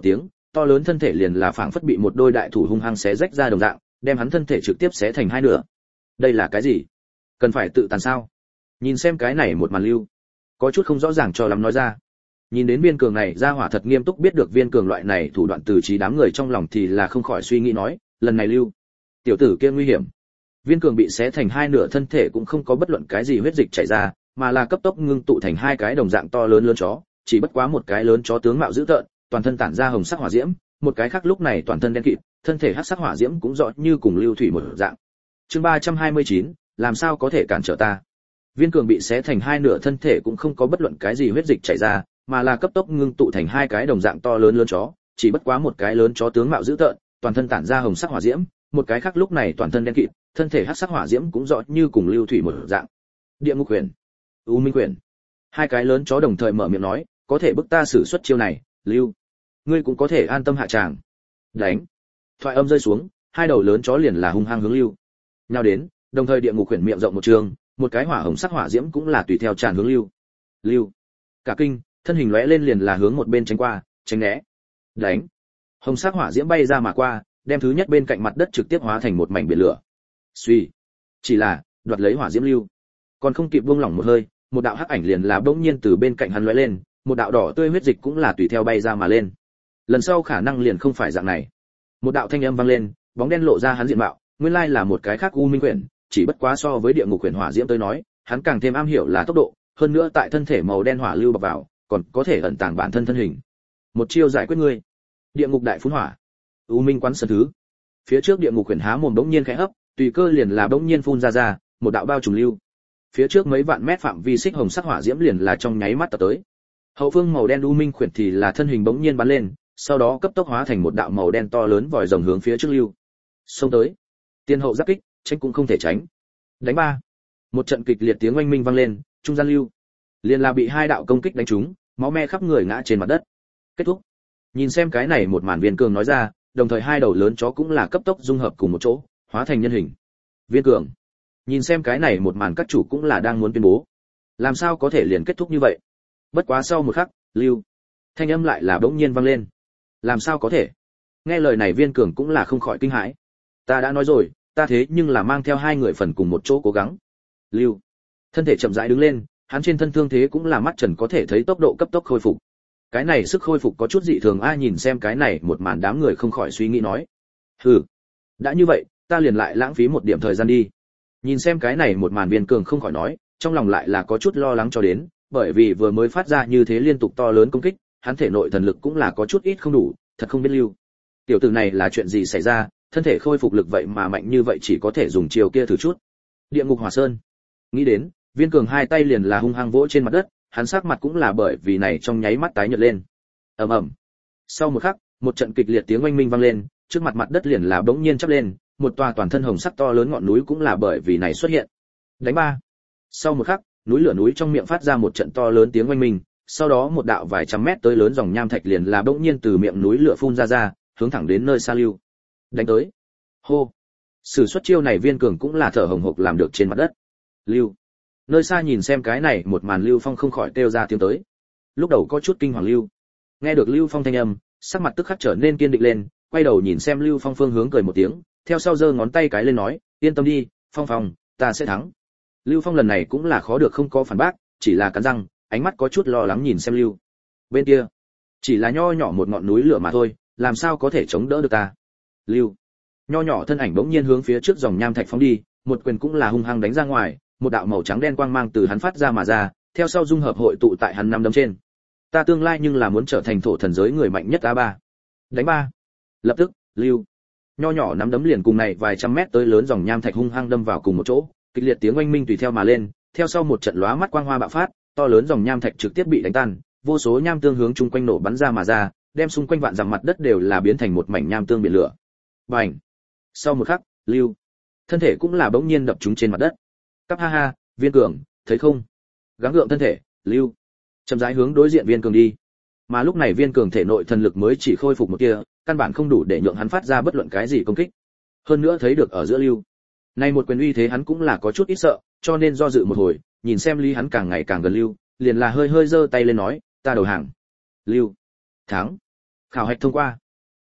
to lớn thân thể liền là phảng phất bị một đôi đại thủ hung hăng xé rách ra đồng dạng, đem hắn thân thể trực tiếp xé thành hai nửa. Đây là cái gì? Cần phải tự tàn sao? Nhìn xem cái này một màn lưu, có chút không rõ ràng cho lắm nói ra. Nhìn đến Viên Cường này ra hỏa thật nghiêm túc, biết được Viên Cường loại này thủ đoạn từ trí đám người trong lòng thì là không khỏi suy nghĩ nói, lần này lưu, tiểu tử kia nguy hiểm. Viên Cường bị xé thành hai nửa thân thể cũng không có bất luận cái gì huyết dịch chảy ra, mà là cấp tốc ngưng tụ thành hai cái đồng dạng to lớn lớn chó, chỉ bất quá một cái lớn chó tướng mạo dữ tợn, toàn thân tản ra hồng sắc hỏa diễm, một cái khác lúc này toàn thân đen kịt, thân thể hắc sắc hỏa diễm cũng rõ như cùng lưu thủy một dạng. Chương ba trăm hai mươi chín, làm sao có thể cản trở ta? Viên Cường bị xé thành hai nửa thân thể cũng không có bất luận cái gì huyết dịch chảy ra, mà là cấp tốc ngưng tụ thành hai cái đồng dạng to lớn lớn chó, chỉ bất quá một cái lớn chó tướng mạo dữ tợn, toàn thân tản ra hồng sắc hỏa diễm, một cái khác lúc này toàn thân đen kịt, thân thể hắc sắc hỏa diễm cũng rõ như cùng lưu thủy một dạng. Địa ngục huyền, U Minh huyền. Hai cái lớn chó đồng thời mở miệng nói, có thể bức ta sử xuất chiêu này, lưu, ngươi cũng có thể an tâm hạ tràng. Đánh. Thoại âm rơi xuống, hai đầu lớn chó liền là hung hăng hướng lưu nhào đến, đồng thời địa ngục huyền miệng rộng một trường, một cái hỏa hồng sắc hỏa diễm cũng là tùy theo tràn hướng lưu. Lưu. Cả kinh, thân hình lóe lên liền là hướng một bên tránh qua, tránh né. Đánh. Hồng sắc hỏa diễm bay ra mà qua, đem thứ nhất bên cạnh mặt đất trực tiếp hóa thành một mảnh biển lửa. Suy. Chỉ là đoạt lấy hỏa diễm lưu, còn không kịp buông lỏng một hơi, một đạo hắc ảnh liền là bỗng nhiên từ bên cạnh hắn lóe lên, một đạo đỏ tươi huyết dịch cũng là tùy theo bay ra mà lên. Lần sau khả năng liền không phải dạng này. Một đạo thanh âm vang lên, bóng đen lộ ra hắn diện mạo, nguyên lai là một cái khác U Minh quyển, chỉ bất quá so với địa ngục quyển hỏa diễm tới nói, hắn càng thêm am hiểu là tốc độ, hơn nữa tại thân thể màu đen hỏa lưu bọc vào, còn có thể ẩn tàng bản thân thân hình. Một chiêu giải quyết ngươi. Địa ngục đại phun hỏa. U Minh quán sơn thứ. Phía trước địa ngục quyển há mồm bỗng nhiên khẽ hấp, tùy cơ liền là bỗng nhiên phun ra ra, một đạo bao trùm lưu. Phía trước mấy vạn mét phạm vi xích hồng sắc hỏa diễm liền là trong nháy mắt tập tới. Hậu phương màu đen U Minh quyển thì là thân hình bỗng nhiên bắn lên, sau đó cấp tốc hóa thành một đạo màu đen to lớn vòi rồng hướng phía trước lưu. Xông tới. Tiên hậu giáp kích, tránh cũng không thể tránh. Đánh ba. Một trận kịch liệt tiếng oanh minh vang lên, trung gian lưu liền là bị hai đạo công kích đánh trúng, máu me khắp người ngã trên mặt đất. Kết thúc. Nhìn xem cái này một màn Viên Cường nói ra, đồng thời hai đầu lớn chó cũng là cấp tốc dung hợp cùng một chỗ, hóa thành nhân hình. Viên Cường. Nhìn xem cái này một màn các chủ cũng là đang muốn tuyên bố. Làm sao có thể liền kết thúc như vậy? Bất quá sau một khắc, lưu thanh âm lại là bỗng nhiên vang lên. Làm sao có thể? Nghe lời này Viên Cường cũng là không khỏi kinh hãi. Ta đã nói rồi, ta thế nhưng là mang theo hai người phần cùng một chỗ cố gắng. Lưu thân thể chậm rãi đứng lên, hắn trên thân thương thế cũng là mắt trần có thể thấy tốc độ cấp tốc khôi phục. Cái này sức khôi phục có chút dị thường, ai nhìn xem cái này một màn đám người không khỏi suy nghĩ nói. Hừ, đã như vậy, ta liền lại lãng phí một điểm thời gian đi. Nhìn xem cái này một màn Viên Cường không khỏi nói, trong lòng lại là có chút lo lắng cho đến, bởi vì vừa mới phát ra như thế liên tục to lớn công kích, hắn thể nội thần lực cũng là có chút ít không đủ, thật không biết lưu. Tiểu tử này là chuyện gì xảy ra, thân thể khôi phục lực vậy mà mạnh như vậy, chỉ có thể dùng chiều kia thử chút. Địa ngục hỏa sơn. Nghĩ đến, Viên Cường hai tay liền là hung hăng vỗ trên mặt đất, hắn sắc mặt cũng là bởi vì này trong nháy mắt tái nhợt lên. Ầm ầm. Sau một khắc, một trận kịch liệt tiếng oanh minh vang lên, trước mặt mặt đất liền là bỗng nhiên chắp lên, một tòa toàn thân hồng sắc to lớn ngọn núi cũng là bởi vì này xuất hiện. Đánh ba. Sau một khắc, núi lửa núi trong miệng phát ra một trận to lớn tiếng oanh minh, sau đó một đạo vài trăm mét tới lớn dòng nham thạch liền là bỗng nhiên từ miệng núi lửa phun ra ra, hướng thẳng đến nơi xa lưu. Đánh tới. Hô. Sử xuất chiêu này Viên Cường cũng là thở hổn hộc làm được trên mặt đất. Lưu. Nơi xa nhìn xem cái này một màn Lưu Phong không khỏi kêu ra tiếng tới. Lúc đầu có chút kinh hoàng Lưu. Nghe được Lưu Phong thanh âm, sắc mặt tức khắc trở nên kiên định lên, quay đầu nhìn xem Lưu Phong phương hướng cười một tiếng, theo sau giơ ngón tay cái lên nói, yên tâm đi, Phong Phong, ta sẽ thắng. Lưu Phong lần này cũng là khó được không có phản bác, chỉ là cắn răng, ánh mắt có chút lo lắng nhìn xem Lưu. Bên kia, chỉ là nho nhỏ một ngọn núi lửa mà thôi, làm sao có thể chống đỡ được ta? Lưu. Nho nhỏ thân ảnh bỗng nhiên hướng phía trước dòng nham thạch phóng đi, một quyền cũng là hung hăng đánh ra ngoài, một đạo màu trắng đen quang mang từ hắn phát ra mà ra, theo sau dung hợp hội tụ tại hắn năm đấm trên. Ta tương lai nhưng là muốn trở thành thổ thần giới người mạnh nhất a ba. Đánh ba. Lập tức, Lưu. Nho nhỏ nắm đấm liền cùng này vài trăm mét tới lớn dòng nham thạch hung hăng đâm vào cùng một chỗ, kịch liệt tiếng oanh minh tùy theo mà lên, theo sau một trận lóa mắt quang hoa bạo phát, to lớn dòng nham thạch trực tiếp bị đánh tan, vô số nham tương hướng chung quanh nổ bắn ra mà ra, đem xung quanh vạn dặm mặt đất đều là biến thành một mảnh nham tương biển lửa. Bành. Sau một khắc, Lưu thân thể cũng là bỗng nhiên đập trúng trên mặt đất. Cắp ha ha, Viên Cường, thấy không? Gắng gượng thân thể, Lưu chậm rãi hướng đối diện Viên Cường đi. Mà lúc này Viên Cường thể nội thần lực mới chỉ khôi phục một tia, căn bản không đủ để nhượng hắn phát ra bất luận cái gì công kích. Hơn nữa thấy được ở giữa Lưu, nay một quyền uy thế hắn cũng là có chút ít sợ, cho nên do dự một hồi, nhìn xem Lý hắn càng ngày càng gần Lưu, liền là hơi hơi giơ tay lên nói, ta đầu hàng. Lưu thắng. Khảo hạch thông qua.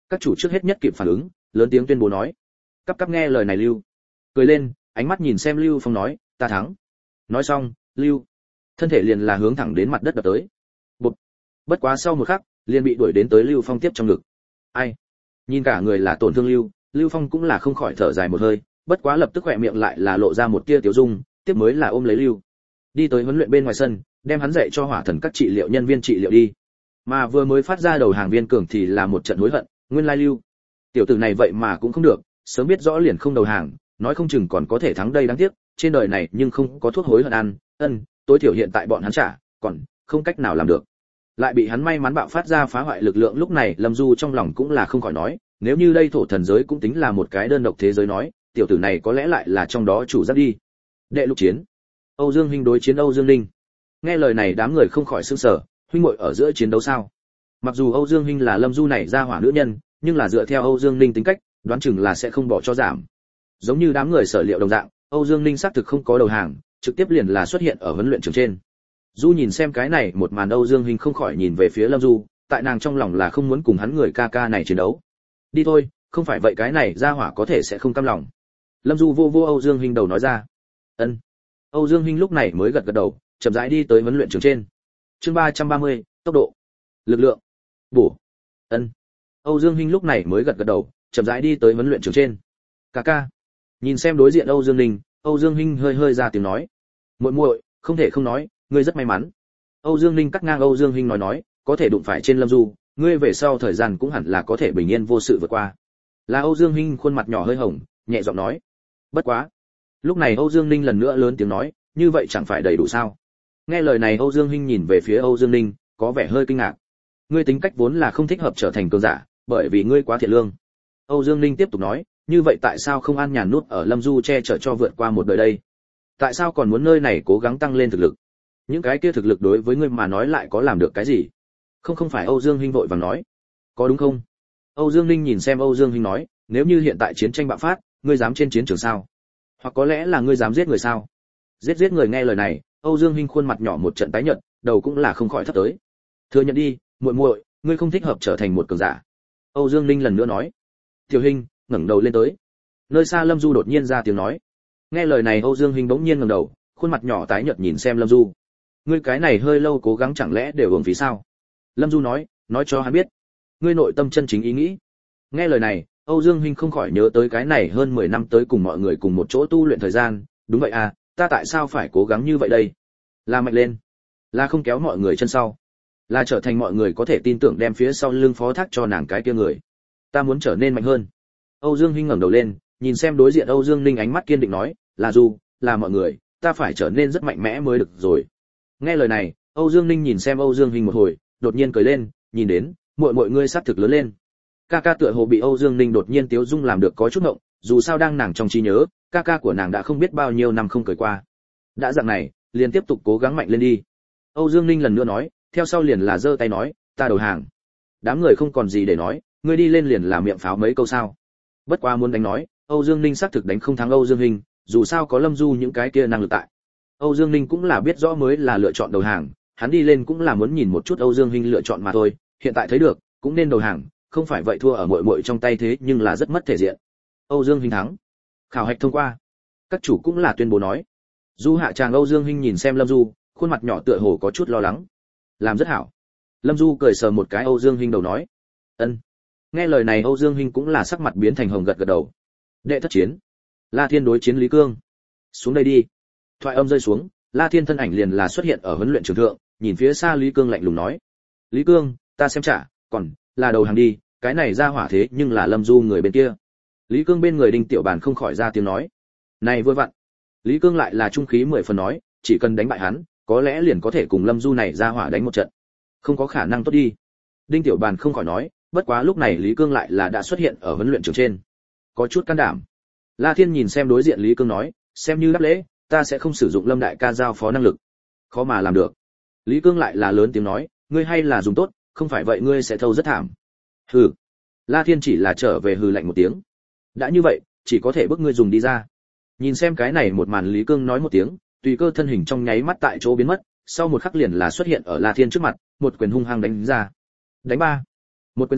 Các chủ trước hết nhất kịp phản ứng, lớn tiếng tuyên bố nói. Cắp cắp nghe lời này Lưu, cười lên, ánh mắt nhìn xem Lưu Phong nói, ta thắng. Nói xong, Lưu thân thể liền là hướng thẳng đến mặt đất đập tới. Bụp. Bất quá sau một khắc, liền bị đuổi đến tới Lưu Phong tiếp trong ngực. Ai? Nhìn cả người là tổn thương Lưu, Lưu Phong cũng là không khỏi thở dài một hơi, bất quá lập tức khỏe miệng lại là lộ ra một tia tiểu dung, tiếp mới là ôm lấy Lưu, đi tới huấn luyện bên ngoài sân, đem hắn dạy cho hỏa thần các trị liệu nhân viên trị liệu đi. Mà vừa mới phát ra đầu hàng viên cường thì là một trận hối hận, nguyên lai Lưu tiểu tử này vậy mà cũng không được, sớm biết rõ liền không đầu hàng, nói không chừng còn có thể thắng đây, đáng tiếc, trên đời này nhưng không có thuốc hối hận ăn, ân, tối thiểu hiện tại bọn hắn trả, còn không cách nào làm được. Lại bị hắn may mắn bạo phát ra phá hoại lực lượng, lúc này Lâm Du trong lòng cũng là không khỏi nói, nếu như đây thổ thần giới cũng tính là một cái đơn độc thế giới nói, tiểu tử này có lẽ lại là trong đó chủ giác đi. Đệ lục chiến, Âu Dương Hinh đối chiến Âu Dương Ninh. Nghe lời này đám người không khỏi sửng sở, huynh muội ở giữa chiến đấu sao? Mặc dù Âu Dương Hinh là Lâm Du này ra hỏa nữ nhân, nhưng là dựa theo Âu Dương Ninh tính cách, đoán chừng là sẽ không bỏ cho giảm. Giống như đám người sở liệu đồng dạng, Âu Dương Ninh xác thực không có đầu hàng, trực tiếp liền là xuất hiện ở huấn luyện trường trên. Du nhìn xem cái này một màn, Âu Dương Hinh không khỏi nhìn về phía Lâm Du, tại nàng trong lòng là không muốn cùng hắn người ca ca này chiến đấu. Đi thôi, không phải vậy cái này ra hỏa có thể sẽ không cam lòng. Lâm Du vô vô Âu Dương Hinh đầu nói ra. Ân. Âu Dương Hinh lúc này mới gật gật đầu, chậm rãi đi tới huấn luyện trường trên. Chương ba trăm ba mươi, tốc độ, lực lượng, bổ. Ân. Âu Dương Hinh lúc này mới gật gật đầu, chậm rãi đi tới huấn luyện trường trên. Ca ca. Nhìn xem đối diện Âu Dương Ninh, Âu Dương Hinh hơi hơi ra tiếng nói. Muội muội, không thể không nói, ngươi rất may mắn. Âu Dương Ninh cắt ngang Âu Dương Hinh nói nói, có thể đụng phải trên Lâm Du, ngươi về sau thời gian cũng hẳn là có thể bình yên vô sự vượt qua. Là Âu Dương Hinh khuôn mặt nhỏ hơi hồng, nhẹ giọng nói. Bất quá. Lúc này Âu Dương Ninh lần nữa lớn tiếng nói, như vậy chẳng phải đầy đủ sao? Nghe lời này Âu Dương Hinh nhìn về phía Âu Dương Ninh, có vẻ hơi kinh ngạc. Ngươi tính cách vốn là không thích hợp trở thành cường giả, bởi vì ngươi quá thiện lương. Âu Dương Ninh tiếp tục nói, như vậy tại sao không an nhàn nút ở Lâm Du che chở cho vượt qua một đời đây? Tại sao còn muốn nơi này cố gắng tăng lên thực lực? Những cái kia thực lực đối với ngươi mà nói lại có làm được cái gì? Không không phải Âu Dương Hinh vội vàng nói. Có đúng không? Âu Dương Ninh nhìn xem Âu Dương Hinh nói, nếu như hiện tại chiến tranh bạo phát, ngươi dám trên chiến trường sao? Hoặc có lẽ là ngươi dám giết người sao? Giết giết người. Nghe lời này, Âu Dương Hinh khuôn mặt nhỏ một trận tái nhợt, đầu cũng là không khỏi thấp tới. Thừa nhận đi, muội muội, ngươi không thích hợp trở thành một cường giả. Âu Dương Ninh lần nữa nói. Tiểu Hinh ngẩng đầu lên tới. Nơi xa Lâm Du đột nhiên ra tiếng nói. Nghe lời này Âu Dương Hinh bỗng nhiên ngẩng đầu, khuôn mặt nhỏ tái nhợt nhìn xem Lâm Du. Ngươi cái này hơi lâu cố gắng chẳng lẽ đều uổng phí sao? Lâm Du nói, nói cho hắn biết, ngươi nội tâm chân chính ý nghĩ. Nghe lời này, Âu Dương Hinh không khỏi nhớ tới cái này hơn mười năm tới cùng mọi người cùng một chỗ tu luyện thời gian, đúng vậy à, ta tại sao phải cố gắng như vậy đây? Là mạnh lên, là không kéo mọi người chân sau, là trở thành mọi người có thể tin tưởng đem phía sau lưng phó thác cho nàng cái kia người. Ta muốn trở nên mạnh hơn. Âu Dương Hinh ngẩng đầu lên, nhìn xem đối diện Âu Dương Ninh, ánh mắt kiên định nói, là Du, là mọi người, ta phải trở nên rất mạnh mẽ mới được rồi. Nghe lời này, Âu Dương Ninh nhìn xem Âu Dương Hinh một hồi, đột nhiên cười lên, nhìn đến, muội muội ngươi sát thực lớn lên. Ca ca tựa hồ bị Âu Dương Ninh đột nhiên tiếu dung làm được có chút ngộng, dù sao đang nàng trong trí nhớ, ca ca của nàng đã không biết bao nhiêu năm không cười qua. Đã dạng này, liền tiếp tục cố gắng mạnh lên đi. Âu Dương Ninh lần nữa nói, theo sau liền là giơ tay nói, ta đầu hàng. Đám người không còn gì để nói, ngươi đi lên liền là miệng pháo mấy câu sao? Bất quá muốn đánh nói, Âu Dương Ninh xác thực đánh không thắng Âu Dương Hinh, dù sao có Lâm Du những cái kia năng lực tại. Âu Dương Ninh cũng là biết rõ mới là lựa chọn đầu hàng, hắn đi lên cũng là muốn nhìn một chút Âu Dương Hinh lựa chọn mà thôi, hiện tại thấy được, cũng nên đầu hàng, không phải vậy thua ở muội muội trong tay thế nhưng là rất mất thể diện. Âu Dương Hinh thắng. Khảo hạch thông qua. Các chủ cũng là tuyên bố nói. Du hạ tràng Âu Dương Hinh nhìn xem Lâm Du, khuôn mặt nhỏ tựa hồ có chút lo lắng. Làm rất hảo. Lâm Du cười sờ một cái Âu Dương Hinh đầu nói. Ân. Nghe lời này Âu Dương Hinh cũng là sắc mặt biến thành hồng gật gật đầu. Đệ thất chiến. La Thiên đối chiến Lý Cương. Xuống đây đi. Thoại âm rơi xuống, La Thiên thân ảnh liền là xuất hiện ở huấn luyện trường thượng, nhìn phía xa Lý Cương lạnh lùng nói. Lý Cương, ta xem trả, còn là đầu hàng đi, cái này ra hỏa thế nhưng là Lâm Du người bên kia. Lý Cương bên người Đinh Tiểu Bàn không khỏi ra tiếng nói. Này vừa vặn. Lý Cương lại là trung khí mười phần nói, chỉ cần đánh bại hắn, có lẽ liền có thể cùng Lâm Du này ra hỏa đánh một trận. Không có khả năng tốt đi. Đinh Tiểu Bàn không khỏi nói, bất quá lúc này Lý Cương lại là đã xuất hiện ở huấn luyện trường trên. Có chút can đảm. La Thiên nhìn xem đối diện Lý Cương nói, xem như đáp lễ, ta sẽ không sử dụng Lâm đại ca giao phó năng lực. Khó mà làm được. Lý Cương lại là lớn tiếng nói, ngươi hay là dùng tốt, không phải vậy ngươi sẽ thâu rất thảm. Hừ. La Thiên chỉ là trở về hừ lạnh một tiếng. Đã như vậy, chỉ có thể bức ngươi dùng đi ra. Nhìn xem cái này một màn, Lý Cương nói một tiếng, tùy cơ thân hình trong nháy mắt tại chỗ biến mất, sau một khắc liền là xuất hiện ở La Thiên trước mặt, một quyền hung hăng đánh ra. Đánh ba. Một quyền ra,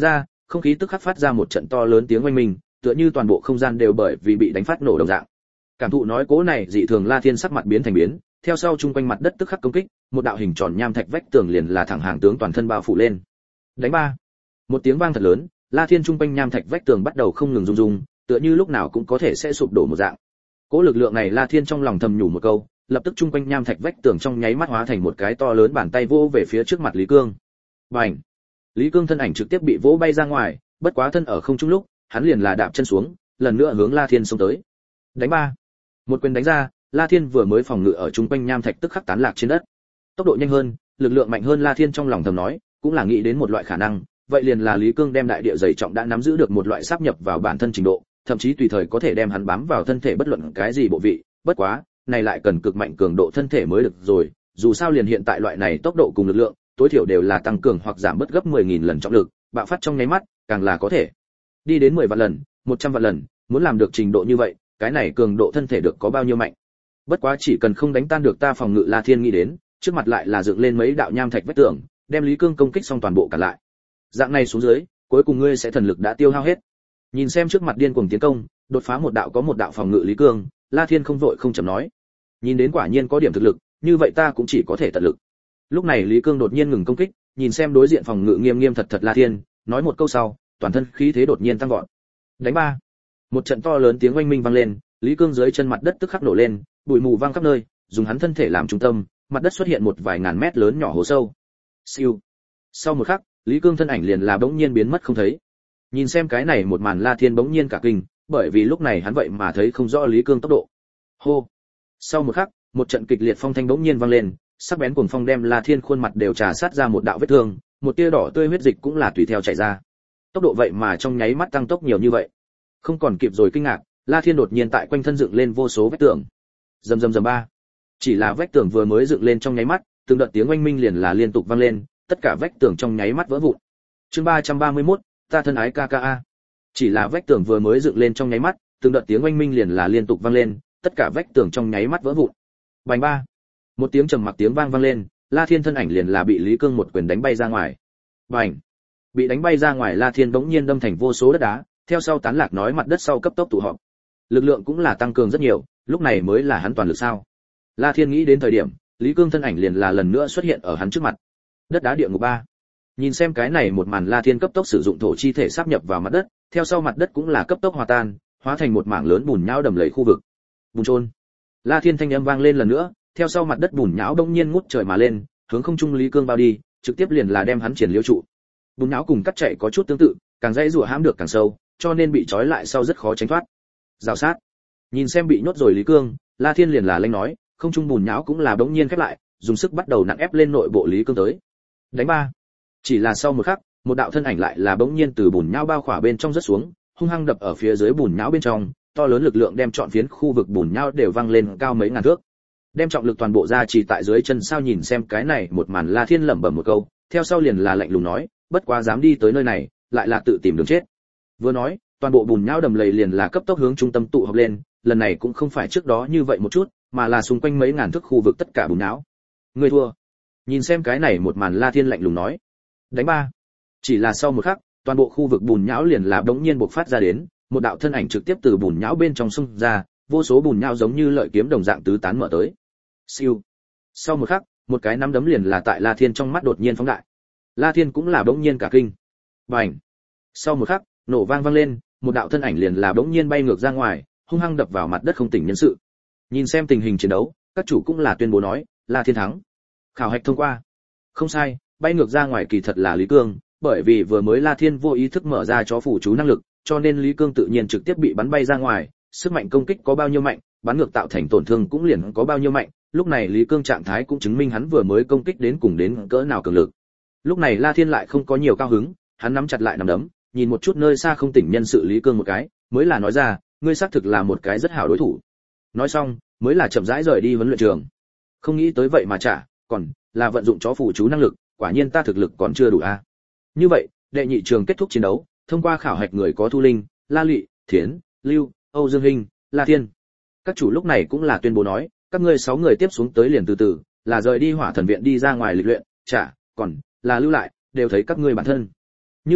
không khí tức khắc phát ra một trận to lớn tiếng oanh minh, tựa như toàn bộ không gian đều bởi vì bị đánh phát nổ đồng dạng. Cảm thụ nói cố này dị thường, La Thiên sắc mặt biến thành biến, theo sau chung quanh mặt đất tức khắc công kích, một đạo hình tròn nham thạch vách tường liền là thẳng hàng tướng toàn thân bao phủ lên. Đánh ba. Một tiếng vang thật lớn, La Thiên chung quanh nham thạch vách tường bắt đầu không ngừng rung rung, tựa như lúc nào cũng có thể sẽ sụp đổ một dạng. Cố lực lượng này, La Thiên trong lòng thầm nhủ một câu, lập tức chung quanh nham thạch vách tường trong nháy mắt hóa thành một cái to lớn bàn tay vô về phía trước mặt Lý Cương. Bành! Lý Cương thân ảnh trực tiếp bị vỗ bay ra ngoài, bất quá thân ở không trung lúc, hắn liền là đạp chân xuống, lần nữa hướng La Thiên xông tới. Đánh ba! Một quyền đánh ra, La Thiên vừa mới phòng ngự ở chung quanh nham thạch tức khắc tán lạc trên đất. Tốc độ nhanh hơn, lực lượng mạnh hơn, La Thiên trong lòng thầm nói, cũng là nghĩ đến một loại khả năng, vậy liền là Lý Cương đem đại địa dày trọng đã nắm giữ được một loại sáp nhập vào bản thân trình độ, thậm chí tùy thời có thể đem hắn bám vào thân thể bất luận cái gì bộ vị, bất quá, này lại cần cực mạnh cường độ thân thể mới được rồi, dù sao liền hiện tại loại này tốc độ cùng lực lượng, tối thiểu đều là tăng cường hoặc giảm bớt gấp mười nghìn lần trọng lực, bạo phát trong nháy mắt, càng là có thể đi đến mười vạn lần, một trăm vạn lần, muốn làm được trình độ như vậy, cái này cường độ thân thể được có bao nhiêu mạnh. Bất quá chỉ cần không đánh tan được ta phòng ngự, La Thiên nghĩ đến, trước mặt lại là dựng lên mấy đạo nham thạch vách tường, đem Lý Cương công kích xong toàn bộ cả lại. Dạng này xuống dưới, cuối cùng ngươi sẽ thần lực đã tiêu hao hết. Nhìn xem trước mặt điên cuồng tiến công, đột phá một đạo có một đạo phòng ngự Lý Cương, La Thiên không vội không chậm nói, nhìn đến quả nhiên có điểm thực lực, như vậy ta cũng chỉ có thể tận lực. Lúc này Lý Cương đột nhiên ngừng công kích, nhìn xem đối diện phòng ngự nghiêm nghiêm thật thật La Thiên, nói một câu sau, toàn thân khí thế đột nhiên tăng vọt. Đánh ba. Một trận to lớn tiếng oanh minh vang lên, Lý Cương dưới chân mặt đất tức khắc nổ lên, bụi mù vang khắp nơi, dùng hắn thân thể làm trung tâm, mặt đất xuất hiện một vài ngàn mét lớn nhỏ hố sâu. Siêu. Sau một khắc, Lý Cương thân ảnh liền là bỗng nhiên biến mất không thấy. Nhìn xem cái này một màn, La Thiên bỗng nhiên cả kinh, bởi vì lúc này hắn vậy mà thấy không rõ Lý Cương tốc độ. Hô. Sau một khắc, một trận kịch liệt phong thanh bỗng nhiên vang lên, sắc bén cuồng phong đem La Thiên khuôn mặt đều trà sát ra một đạo vết thương, một tia đỏ tươi huyết dịch cũng là tùy theo chảy ra. Tốc độ vậy mà trong nháy mắt tăng tốc nhiều như vậy. Không còn kịp rồi kinh ngạc, La Thiên đột nhiên tại quanh thân dựng lên vô số vách tường. Rầm rầm rầm ba. Chỉ là vách tường vừa mới dựng lên trong nháy mắt, từng đợt tiếng oanh minh liền là liên tục vang lên, tất cả vách tường trong nháy mắt vỡ vụn. Chương ba trăm ba mươi mốt, ta thân ái ca ca a. Chỉ là vách tường vừa mới dựng lên trong nháy mắt, từng đợt tiếng oanh minh liền là liên tục vang lên, tất cả vách tường trong nháy mắt vỡ vụn. Bành ba. Một tiếng trầm mặc tiếng vang vang lên, La Thiên thân ảnh liền là bị Lý Cương một quyền đánh bay ra ngoài. Bành. Bị đánh bay ra ngoài, La Thiên bỗng nhiên đâm thành vô số đất đá, theo sau tán lạc nói mặt đất sau cấp tốc tụ họp. Lực lượng cũng là tăng cường rất nhiều, lúc này mới là hắn toàn lực sao? La Thiên nghĩ đến thời điểm, Lý Cương thân ảnh liền là lần nữa xuất hiện ở hắn trước mặt. Đất đá địa ngục ba. Nhìn xem cái này một màn, La Thiên cấp tốc sử dụng thổ chi thể sáp nhập vào mặt đất, theo sau mặt đất cũng là cấp tốc hòa tan, hóa thành một mảng lớn bùn nhão đầm lầy khu vực. Bùn trôn. La Thiên thanh âm vang lên lần nữa, theo sau mặt đất bùn nhão đông nhiên ngút trời mà lên, hướng không trung Lý Cương bao đi, trực tiếp liền là đem hắn triển liêu trụ. Bùn nhão cùng cắt chạy có chút tương tự, càng dãy rủa hãm được càng sâu, cho nên bị trói lại sau rất khó tránh thoát. Rào sát. Nhìn xem bị nhốt rồi Lý Cương, La Thiên liền là lanh nói, không trung bùn nhão cũng là bỗng nhiên khép lại, dùng sức bắt đầu nặng ép lên nội bộ Lý Cương tới. Đánh ba. Chỉ là sau một khắc, một đạo thân ảnh lại là bỗng nhiên từ bùn nhão bao khỏa bên trong rớt xuống, hung hăng đập ở phía dưới bùn nhão bên trong, to lớn lực lượng đem trọn phiến khu vực bùn nhão đều văng lên cao mấy ngàn thước. Đem trọng lực toàn bộ ra chỉ tại dưới chân, sao nhìn xem cái này một màn, La Thiên lẩm bẩm một câu, theo sau liền là lạnh lùng nói, bất quá dám đi tới nơi này, lại là tự tìm đường chết. Vừa nói, toàn bộ bùn nhão đầm lầy liền là cấp tốc hướng trung tâm tụ họp lên, lần này cũng không phải trước đó như vậy một chút, mà là xung quanh mấy ngàn thước khu vực tất cả bùn nhão. Ngươi thua. Nhìn xem cái này một màn, La Thiên lạnh lùng nói, đánh ba. Chỉ là sau một khắc, toàn bộ khu vực bùn nhão liền là đống nhiên bộc phát ra đến, một đạo thân ảnh trực tiếp từ bùn nhão bên trong xung ra, vô số bùn nhão giống như lợi kiếm đồng dạng tứ tán mở tới. Siêu. Sau một khắc, một cái nắm đấm liền là tại La Thiên trong mắt đột nhiên phóng đại. La Thiên cũng là đống nhiên cả kinh. Bành. Sau một khắc, nổ vang vang lên, một đạo thân ảnh liền là đống nhiên bay ngược ra ngoài, hung hăng đập vào mặt đất không tỉnh nhân sự. Nhìn xem tình hình chiến đấu, các chủ cũng là tuyên bố nói, La Thiên thắng. Khảo hạch thông qua. Không sai, bay ngược ra ngoài kỳ thật là Lý Cương, bởi vì vừa mới La Thiên vô ý thức mở ra chó phủ chú năng lực, cho nên Lý Cương tự nhiên trực tiếp bị bắn bay ra ngoài, sức mạnh công kích có bao nhiêu mạnh, bắn ngược tạo thành tổn thương cũng liền có bao nhiêu mạnh, lúc này Lý Cương trạng thái cũng chứng minh hắn vừa mới công kích đến cùng đến cỡ nào cường lực. Lúc này La Thiên lại không có nhiều cao hứng, hắn nắm chặt lại nắm đấm, nhìn một chút nơi xa không tỉnh nhân sự Lý Cương một cái, mới là nói ra, ngươi xác thực là một cái rất hảo đối thủ. Nói xong, mới là chậm rãi rời đi huấn luyện trường. Không nghĩ tới vậy mà trả, còn là vận dụng chó phủ chú năng lực, quả nhiên ta thực lực còn chưa đủ a. À. Như vậy, đệ nhị trường kết thúc chiến đấu, thông qua khảo hạch người có Thu Linh, La Lụy, Thiến, Lưu, Âu Dương Hinh, La Thiên. Các chủ lúc này cũng là tuyên bố nói, các ngươi sáu người tiếp xuống tới liền từ từ, là rời đi Hỏa Thần viện đi ra ngoài lịch luyện, trả, còn là lưu lại, đều thấy các ngươi bản thân. Như vậy,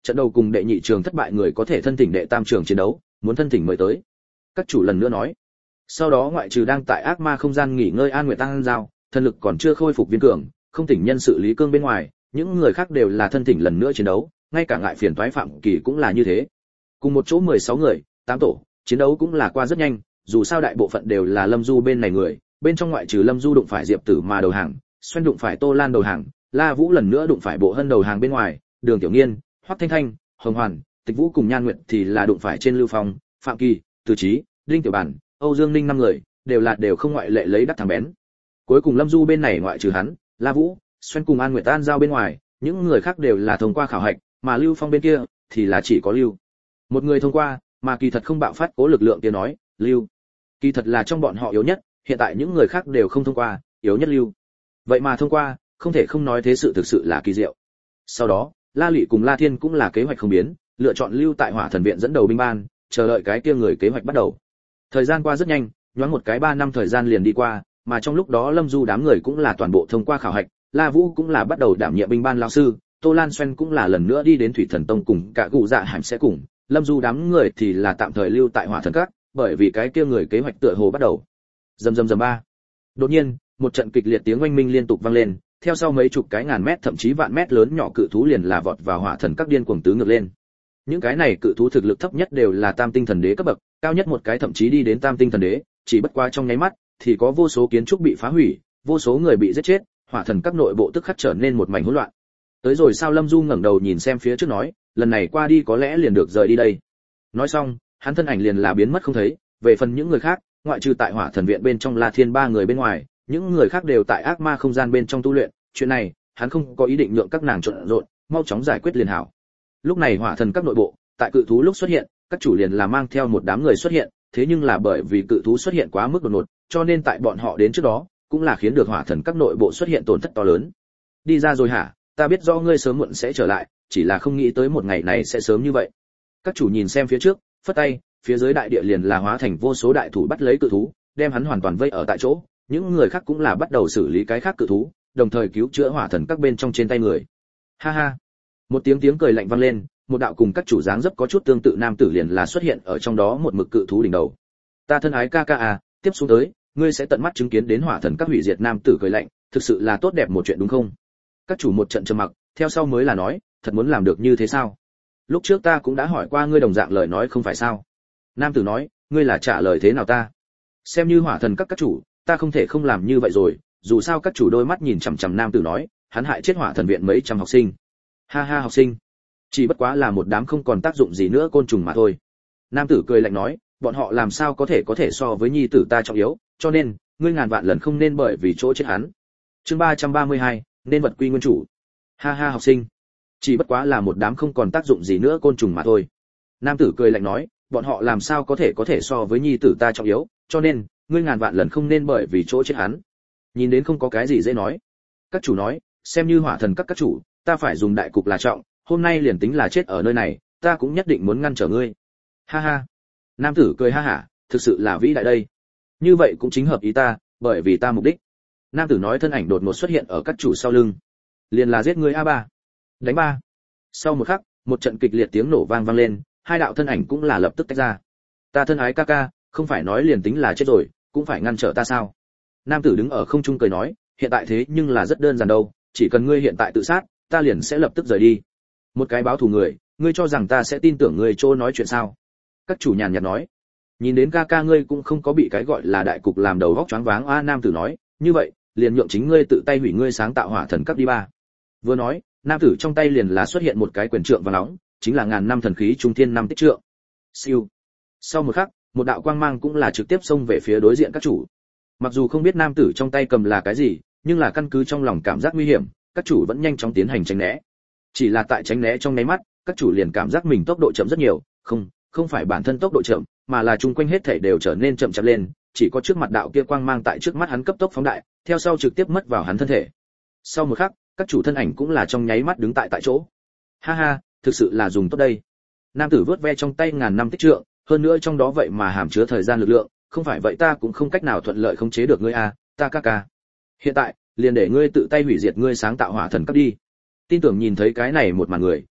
trận đầu cùng đệ nhị trường thất bại người có thể thân thỉnh đệ tam trường chiến đấu, muốn thân thỉnh mời tới. Các chủ lần nữa nói. Sau đó ngoại trừ đang tại ác ma không gian nghỉ ngơi An Nguyệt Tăng Giao, thần lực còn chưa khôi phục viên cường, không thỉnh nhân sự Lý Cương bên ngoài, những người khác đều là thân thỉnh lần nữa chiến đấu, ngay cả ngại phiền toái Phạm Kỳ cũng là như thế. Cùng một chỗ mười sáu người, tám tổ, chiến đấu cũng là qua rất nhanh, dù sao đại bộ phận đều là Lâm Du bên này người, bên trong ngoại trừ Lâm Du đụng phải Diệp Tử mà đầu hàng, Xoen đụng phải Tô Lan đầu hàng, La Vũ lần nữa đụng phải Bộ Hân đầu hàng bên ngoài, Đường Tiểu Nghiên, Hoắc Thanh Thanh, Hồng Hoàn, Tịch Vũ cùng Nhan Nguyệt thì là đụng phải trên Lưu Phong, Phạm Kỳ, Từ Chí, Đinh Tiểu Bản, Âu Dương Ninh năm người, đều là đều không ngoại lệ lấy đắc thắng bén. Cuối cùng Lâm Du bên này ngoại trừ hắn, La Vũ, Xoen cùng An Nguyệt An giao bên ngoài, những người khác đều là thông qua khảo hạch, mà Lưu Phong bên kia thì là chỉ có Lưu một người thông qua, mà kỳ thật không bạo phát cố lực lượng kia nói, Lưu kỳ thật là trong bọn họ yếu nhất, hiện tại những người khác đều không thông qua, yếu nhất Lưu vậy mà thông qua, không thể không nói thế sự thực sự là kỳ diệu. Sau đó La Lệ cùng La Thiên cũng là kế hoạch không biến, lựa chọn lưu tại Hỏa Thần viện dẫn đầu binh ban, chờ đợi cái kia người kế hoạch bắt đầu. Thời gian qua rất nhanh, nhoáng một cái ba năm thời gian liền đi qua, mà trong lúc đó Lâm Du đám người cũng là toàn bộ thông qua khảo hạch, La Vũ cũng là bắt đầu đảm nhiệm binh ban lão sư, Tô Lan Xoen cũng là lần nữa đi đến Thủy Thần Tông cùng cả Gù Dạ Hàm sẽ cùng, Lâm Du đám người thì là tạm thời lưu tại Hỏa Thần Các, bởi vì cái kia người kế hoạch tựa hồ bắt đầu. Rầm rầm rầm ba. Đột nhiên, một trận kịch liệt tiếng oanh minh liên tục vang lên, theo sau mấy chục cái ngàn mét thậm chí vạn mét lớn nhỏ cự thú liền là vọt vào Hỏa Thần Các điên cuồng tứ ngược lên. Những cái này cự thú thực lực thấp nhất đều là Tam Tinh Thần Đế cấp bậc, cao nhất một cái thậm chí đi đến Tam Tinh Thần Đế, chỉ bất quá trong nháy mắt thì có vô số kiến trúc bị phá hủy, vô số người bị giết chết, Hỏa Thần Các nội bộ tức khắc trở nên một mảnh hỗn loạn. Tới rồi sao? Lâm Du ngẩng đầu nhìn xem phía trước nói, lần này qua đi có lẽ liền được rời đi đây. Nói xong, hắn thân ảnh liền là biến mất không thấy, về phần những người khác, ngoại trừ tại Hỏa Thần viện bên trong La Thiên ba người bên ngoài, những người khác đều tại ác ma không gian bên trong tu luyện, chuyện này, hắn không có ý định nhượng các nàng trộn rộn, mau chóng giải quyết liền hảo. Lúc này Hỏa Thần Các nội bộ, tại cự thú lúc xuất hiện, các chủ liền là mang theo một đám người xuất hiện, thế nhưng là bởi vì cự thú xuất hiện quá mức đột ngột, cho nên tại bọn họ đến trước đó, cũng là khiến được Hỏa Thần Các nội bộ xuất hiện tổn thất to lớn. Đi ra rồi hả? Ta biết rõ ngươi sớm muộn sẽ trở lại, chỉ là không nghĩ tới một ngày này sẽ sớm như vậy. Các chủ nhìn xem phía trước, phất tay, phía dưới đại địa liền là hóa thành vô số đại thủ bắt lấy cự thú, đem hắn hoàn toàn vây ở tại chỗ, những người khác cũng là bắt đầu xử lý cái khác cự thú, đồng thời cứu chữa Hỏa Thần Các bên trong trên tay người. Ha ha. Một tiếng tiếng cười lạnh vang lên, một đạo cùng các chủ dáng dấp có chút tương tự nam tử liền là xuất hiện ở trong đó một mực cự thú đỉnh đầu. Ta thân ái ca ca à, tiếp xuống tới, ngươi sẽ tận mắt chứng kiến đến Hỏa Thần Các hủy diệt. Nam tử cười lạnh, thực sự là tốt đẹp một chuyện đúng không? Các chủ một trận trầm mặc, theo sau mới là nói, thật muốn làm được như thế sao? Lúc trước ta cũng đã hỏi qua ngươi đồng dạng lời nói không phải sao? Nam tử nói, ngươi là trả lời thế nào ta? Xem như Hỏa Thần Các các chủ, ta không thể không làm như vậy rồi, dù sao các chủ đôi mắt nhìn chằm chằm nam tử nói, hắn hại chết Hỏa Thần viện mấy trăm học sinh. Ha ha, học sinh, chỉ bất quá là một đám không còn tác dụng gì nữa côn trùng mà thôi. Nam tử cười lạnh nói, bọn họ làm sao có thể có thể so với nhi tử ta trọng yếu, cho nên ngươi ngàn vạn lần không nên bởi vì chỗ chết hắn. Chương ba trăm ba mươi hai, nên vật quy nguyên chủ. Ha ha, học sinh, chỉ bất quá là một đám không còn tác dụng gì nữa côn trùng mà thôi. Nam tử cười lạnh nói, bọn họ làm sao có thể có thể so với nhi tử ta trọng yếu, cho nên ngươi ngàn vạn lần không nên bởi vì chỗ chết hắn. Nhìn đến không có cái gì dễ nói. Các chủ nói, xem như Hỏa Thần Các các chủ, ta phải dùng đại cục là trọng, hôm nay liền tính là chết ở nơi này, ta cũng nhất định muốn ngăn trở ngươi. Ha ha. Nam tử cười ha hả, thực sự là vĩ đại đây. Như vậy cũng chính hợp ý ta, bởi vì ta mục đích. Nam tử nói, thân ảnh đột ngột xuất hiện ở các chủ sau lưng. Liền là giết ngươi a ba. Đánh ba. Sau một khắc, một trận kịch liệt tiếng nổ vang vang lên, hai đạo thân ảnh cũng là lập tức tách ra. Ta thân ái ca ca, không phải nói liền tính là chết rồi, cũng phải ngăn trở ta sao? Nam tử đứng ở không trung cười nói, hiện tại thế nhưng là rất đơn giản đâu, chỉ cần ngươi hiện tại tự sát, ta liền sẽ lập tức rời đi. Một cái báo thù người, ngươi cho rằng ta sẽ tin tưởng ngươi chỗ nói chuyện sao? Các chủ nhàn nhạt nói. Nhìn đến ca ca ngươi cũng không có bị cái gọi là đại cục làm đầu óc choáng váng a. Nam tử nói, như vậy, liền nhượng chính ngươi tự tay hủy ngươi sáng tạo Hỏa Thần Các đi ba. Vừa nói, nam tử trong tay liền là xuất hiện một cái quyền trượng vàng nóng, chính là ngàn năm thần khí trung thiên năm tích trượng. Siêu. Sau một khắc, một đạo quang mang cũng là trực tiếp xông về phía đối diện các chủ. Mặc dù không biết nam tử trong tay cầm là cái gì, nhưng là căn cứ trong lòng cảm giác nguy hiểm, các chủ vẫn nhanh chóng tiến hành tránh né. Chỉ là tại tránh né trong nháy mắt, các chủ liền cảm giác mình tốc độ chậm rất nhiều, không, không phải bản thân tốc độ chậm, mà là chung quanh hết thảy đều trở nên chậm chạp lên, chỉ có trước mặt đạo kia quang mang tại trước mắt hắn cấp tốc phóng đại, theo sau trực tiếp mất vào hắn thân thể. Sau một khắc, các chủ thân ảnh cũng là trong nháy mắt đứng tại tại chỗ. Ha ha, thực sự là dùng tốt đây. Nam tử vớt ve trong tay ngàn năm tích trượng, hơn nữa trong đó vậy mà hàm chứa thời gian lực lượng, không phải vậy ta cũng không cách nào thuận lợi khống chế được ngươi a, ta ca ca. Hiện tại, liền để ngươi tự tay hủy diệt ngươi sáng tạo Hỏa Thần Các đi. Tin tưởng nhìn thấy cái này một màn người,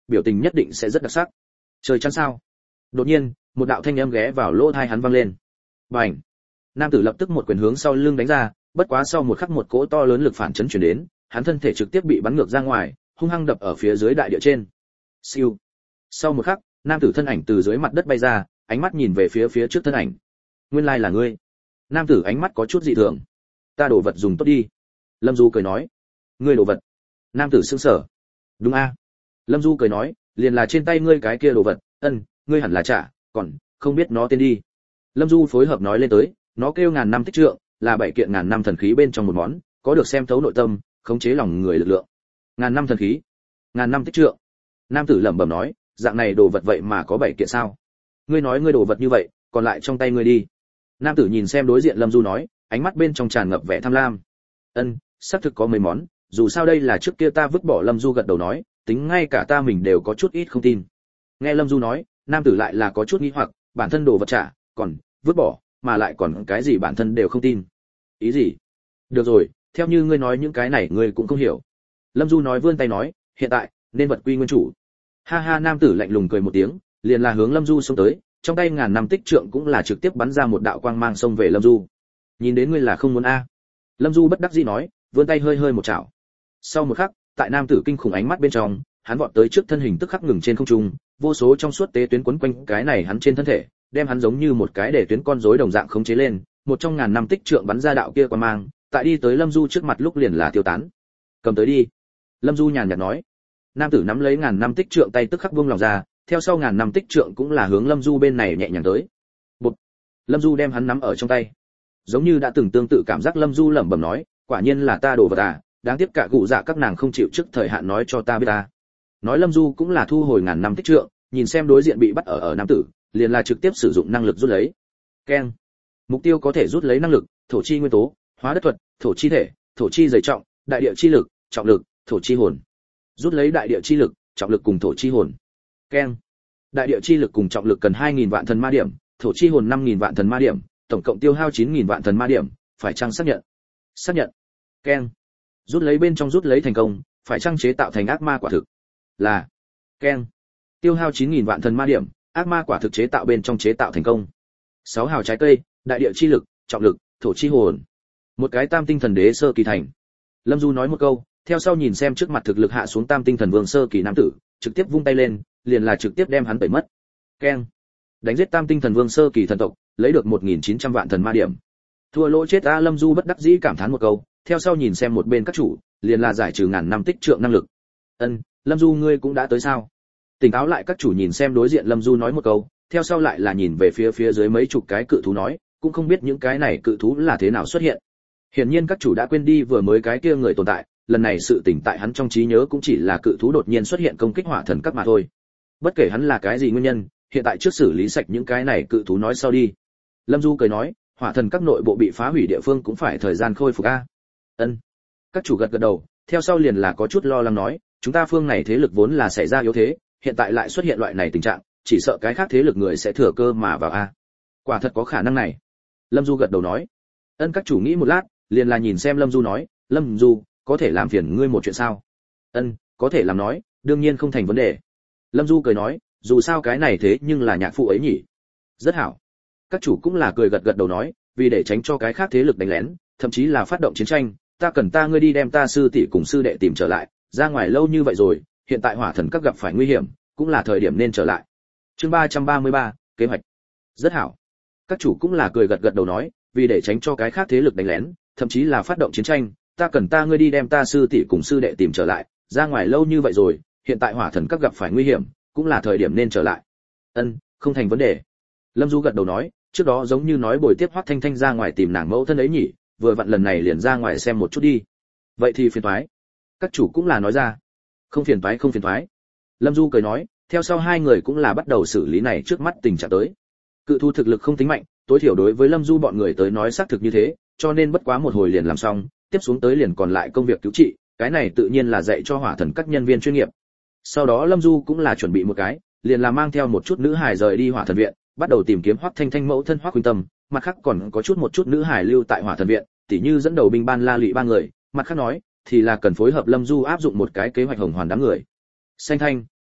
biểu tình nhất định sẽ rất đặc sắc. Trời chắn sao? Đột nhiên, một đạo thanh âm ghé vào lỗ tai hắn vang lên. Bành! Nam tử lập tức một quyền hướng sau lưng đánh ra, bất quá sau một khắc một cỗ to lớn lực phản chấn truyền đến, hắn thân thể trực tiếp bị bắn ngược ra ngoài, hung hăng đập ở phía dưới đại địa trên. Siêu! Sau một khắc, nam tử thân ảnh từ dưới mặt đất bay ra, ánh mắt nhìn về phía phía trước thân ảnh. Nguyên lai là ngươi. Nam tử ánh mắt có chút dị thường. Ta đồ vật dùng tốt đi. Lâm Du cười nói. Ngươi đồ vật? Nam tử sững sờ. Đúng a. Lâm Du cười nói, liền là trên tay ngươi cái kia đồ vật, ân, ngươi hẳn là trả, còn không biết nó tên đi. Lâm Du phối hợp nói lên tới, nó kêu ngàn năm tích trượng, là bảy kiện ngàn năm thần khí bên trong một món, có được xem thấu nội tâm, khống chế lòng người lực lượng. Ngàn năm thần khí, ngàn năm tích trượng. Nam tử lẩm bẩm nói, dạng này đồ vật vậy mà có bảy kiện sao? Ngươi nói ngươi đồ vật như vậy, còn lại trong tay ngươi đi. Nam tử nhìn xem đối diện Lâm Du nói, ánh mắt bên trong tràn ngập vẻ tham lam. Ân, xác thực có mấy món, dù sao đây là trước kia ta vứt bỏ. Lâm Du gật đầu nói, tính ngay cả ta mình đều có chút ít không tin. Nghe Lâm Du nói, nam tử lại là có chút nghi hoặc, bản thân đồ vật trả, còn vứt bỏ, mà lại còn cái gì bản thân đều không tin. Ý gì? Được rồi, theo như ngươi nói những cái này ngươi cũng không hiểu. Lâm Du nói vươn tay nói, hiện tại nên vật quy nguyên chủ. Ha ha, nam tử lạnh lùng cười một tiếng, liền là hướng Lâm Du xông tới, trong tay ngàn năm tích trượng cũng là trực tiếp bắn ra một đạo quang mang xông về Lâm Du. Nhìn đến ngươi là không muốn a? Lâm Du bất đắc dĩ nói, vươn tay hơi hơi một chảo. Sau một khắc, tại nam tử kinh khủng ánh mắt bên trong, hắn vọt tới trước thân hình tức khắc ngừng trên không trung, vô số trong suốt tế tuyến quấn quanh cái này hắn trên thân thể, đem hắn giống như một cái để tuyến con rối đồng dạng khống chế lên, một trong ngàn năm tích trượng bắn ra đạo kia quang mang, tại đi tới Lâm Du trước mặt lúc liền là tiêu tán. Cầm tới đi. Lâm Du nhàn nhạt nói. Nam tử nắm lấy ngàn năm tích trượng tay tức khắc buông lòng ra, theo sau ngàn năm tích trượng cũng là hướng Lâm Du bên này nhẹ nhàng tới. Bụt. Lâm Du đem hắn nắm ở trong tay. Giống như đã từng tương tự cảm giác, Lâm Du lẩm bẩm nói, quả nhiên là ta đồ vật à, đáng tiếc cả cụ dạ các nàng không chịu trước thời hạn nói cho ta biết ta. Nói Lâm Du cũng là thu hồi ngàn năm tích trượng, nhìn xem đối diện bị bắt ở ở nam tử, liền là trực tiếp sử dụng năng lực rút lấy. Keng. Mục tiêu có thể rút lấy năng lực, thổ chi nguyên tố, hóa đất thuật, thổ chi thể, thổ chi dày trọng, đại địa chi lực, trọng lực, thổ chi hồn. Rút lấy đại địa chi lực, trọng lực cùng thổ chi hồn. Keng. Đại địa chi lực cùng trọng lực cần hai nghìn vạn thần ma điểm, thổ chi hồn năm nghìn vạn thần ma điểm, tổng cộng tiêu hao chín nghìn vạn thần ma điểm, phải chăng xác nhận? Xác nhận. Keng. Rút lấy bên trong rút lấy thành công, phải chăng chế tạo thành ác ma quả thực? Là. Keng. Tiêu hao chín nghìn vạn thần ma điểm, ác ma quả thực chế tạo bên trong chế tạo thành công. Sáu hào trái cây, đại địa chi lực, trọng lực, thổ chi hồn. Một cái tam tinh thần đế sơ kỳ thành. Lâm Du nói một câu, theo sau nhìn xem trước mặt thực lực hạ xuống tam tinh thần vương sơ kỳ nam tử, trực tiếp vung tay lên, liền là trực tiếp đem hắn tẩy mất. Keng. Đánh giết tam tinh thần vương sơ kỳ thần tộc, lấy được một nghìn chín trăm vạn thần ma điểm. Thua lỗ chết a. Lâm Du bất đắc dĩ cảm thán một câu, theo sau nhìn xem một bên các chủ, liền là giải trừ ngàn năm tích trượng năng lực. Ân, Lâm Du ngươi cũng đã tới sao? Tỉnh táo lại các chủ nhìn xem đối diện Lâm Du nói một câu, theo sau lại là nhìn về phía phía dưới mấy chục cái cự thú nói, cũng không biết những cái này cự thú là thế nào xuất hiện. Hiển nhiên các chủ đã quên đi vừa mới cái kia người tồn tại, lần này sự tỉnh tại hắn trong trí nhớ cũng chỉ là cự thú đột nhiên xuất hiện công kích hỏa thần các mà thôi. Bất kể hắn là cái gì nguyên nhân, hiện tại trước xử lý sạch những cái này cự thú nói sau đi. Lâm Du cười nói, hỏa thần các nội bộ bị phá hủy địa phương cũng phải thời gian khôi phục a. Ân. Các chủ gật gật đầu, theo sau liền là có chút lo lắng nói, chúng ta phương này thế lực vốn là xảy ra yếu thế, hiện tại lại xuất hiện loại này tình trạng, chỉ sợ cái khác thế lực người sẽ thừa cơ mà vào a. Quả thật có khả năng này. Lâm Du gật đầu nói. Ân. Các chủ nghĩ một lát, liền là nhìn xem Lâm Du nói, Lâm Du, có thể làm phiền ngươi một chuyện sao? Ân, có thể làm nói, đương nhiên không thành vấn đề. Lâm Du cười nói, dù sao cái này thế nhưng là nhạc phụ ấy nhỉ. Rất hảo. Các chủ cũng là cười gật gật đầu nói, vì để tránh cho cái khác thế lực đánh lén, thậm chí là phát động chiến tranh, ta cần ta ngươi đi đem ta sư tỷ cùng sư đệ tìm trở lại, ra ngoài lâu như vậy rồi, hiện tại hỏa thần các gặp phải nguy hiểm, cũng là thời điểm nên trở lại. Chương ba trăm ba mươi ba, kế hoạch. Rất hảo. Các chủ cũng là cười gật gật đầu nói, vì để tránh cho cái khác thế lực đánh lén, thậm chí là phát động chiến tranh, ta cần ta ngươi đi đem ta sư tỷ cùng sư đệ tìm trở lại, ra ngoài lâu như vậy rồi, hiện tại hỏa thần các gặp phải nguy hiểm, cũng là thời điểm nên trở lại. Ân, không thành vấn đề. Lâm Du gật đầu nói, trước đó giống như nói bồi tiếp Hoắc Thanh Thanh ra ngoài tìm nàng mẫu thân ấy nhỉ, vừa vặn lần này liền ra ngoài xem một chút đi. Vậy thì phiền toái. Các chủ cũng là nói ra. Không phiền toái không phiền toái. Lâm Du cười nói, theo sau hai người cũng là bắt đầu xử lý này trước mắt tình trạng tới. Cự thu thực lực không tính mạnh, tối thiểu đối với Lâm Du bọn người tới nói xác thực như thế, cho nên bất quá một hồi liền làm xong, tiếp xuống tới liền còn lại công việc cứu trị, cái này tự nhiên là dạy cho hỏa thần các nhân viên chuyên nghiệp. Sau đó Lâm Du cũng là chuẩn bị một cái, liền là mang theo một chút nữ hài rời đi hỏa thần viện, bắt đầu tìm kiếm Hoắc Thanh Thanh mẫu thân Hoắc Khuynh Tâm, mặt khác còn có chút một chút nữ hài lưu tại hỏa thần viện, tỉ như dẫn đầu binh ban La Lụy ba người, mặt khác nói thì là cần phối hợp Lâm Du áp dụng một cái kế hoạch hồng hoàn đám người. Xanh Thanh,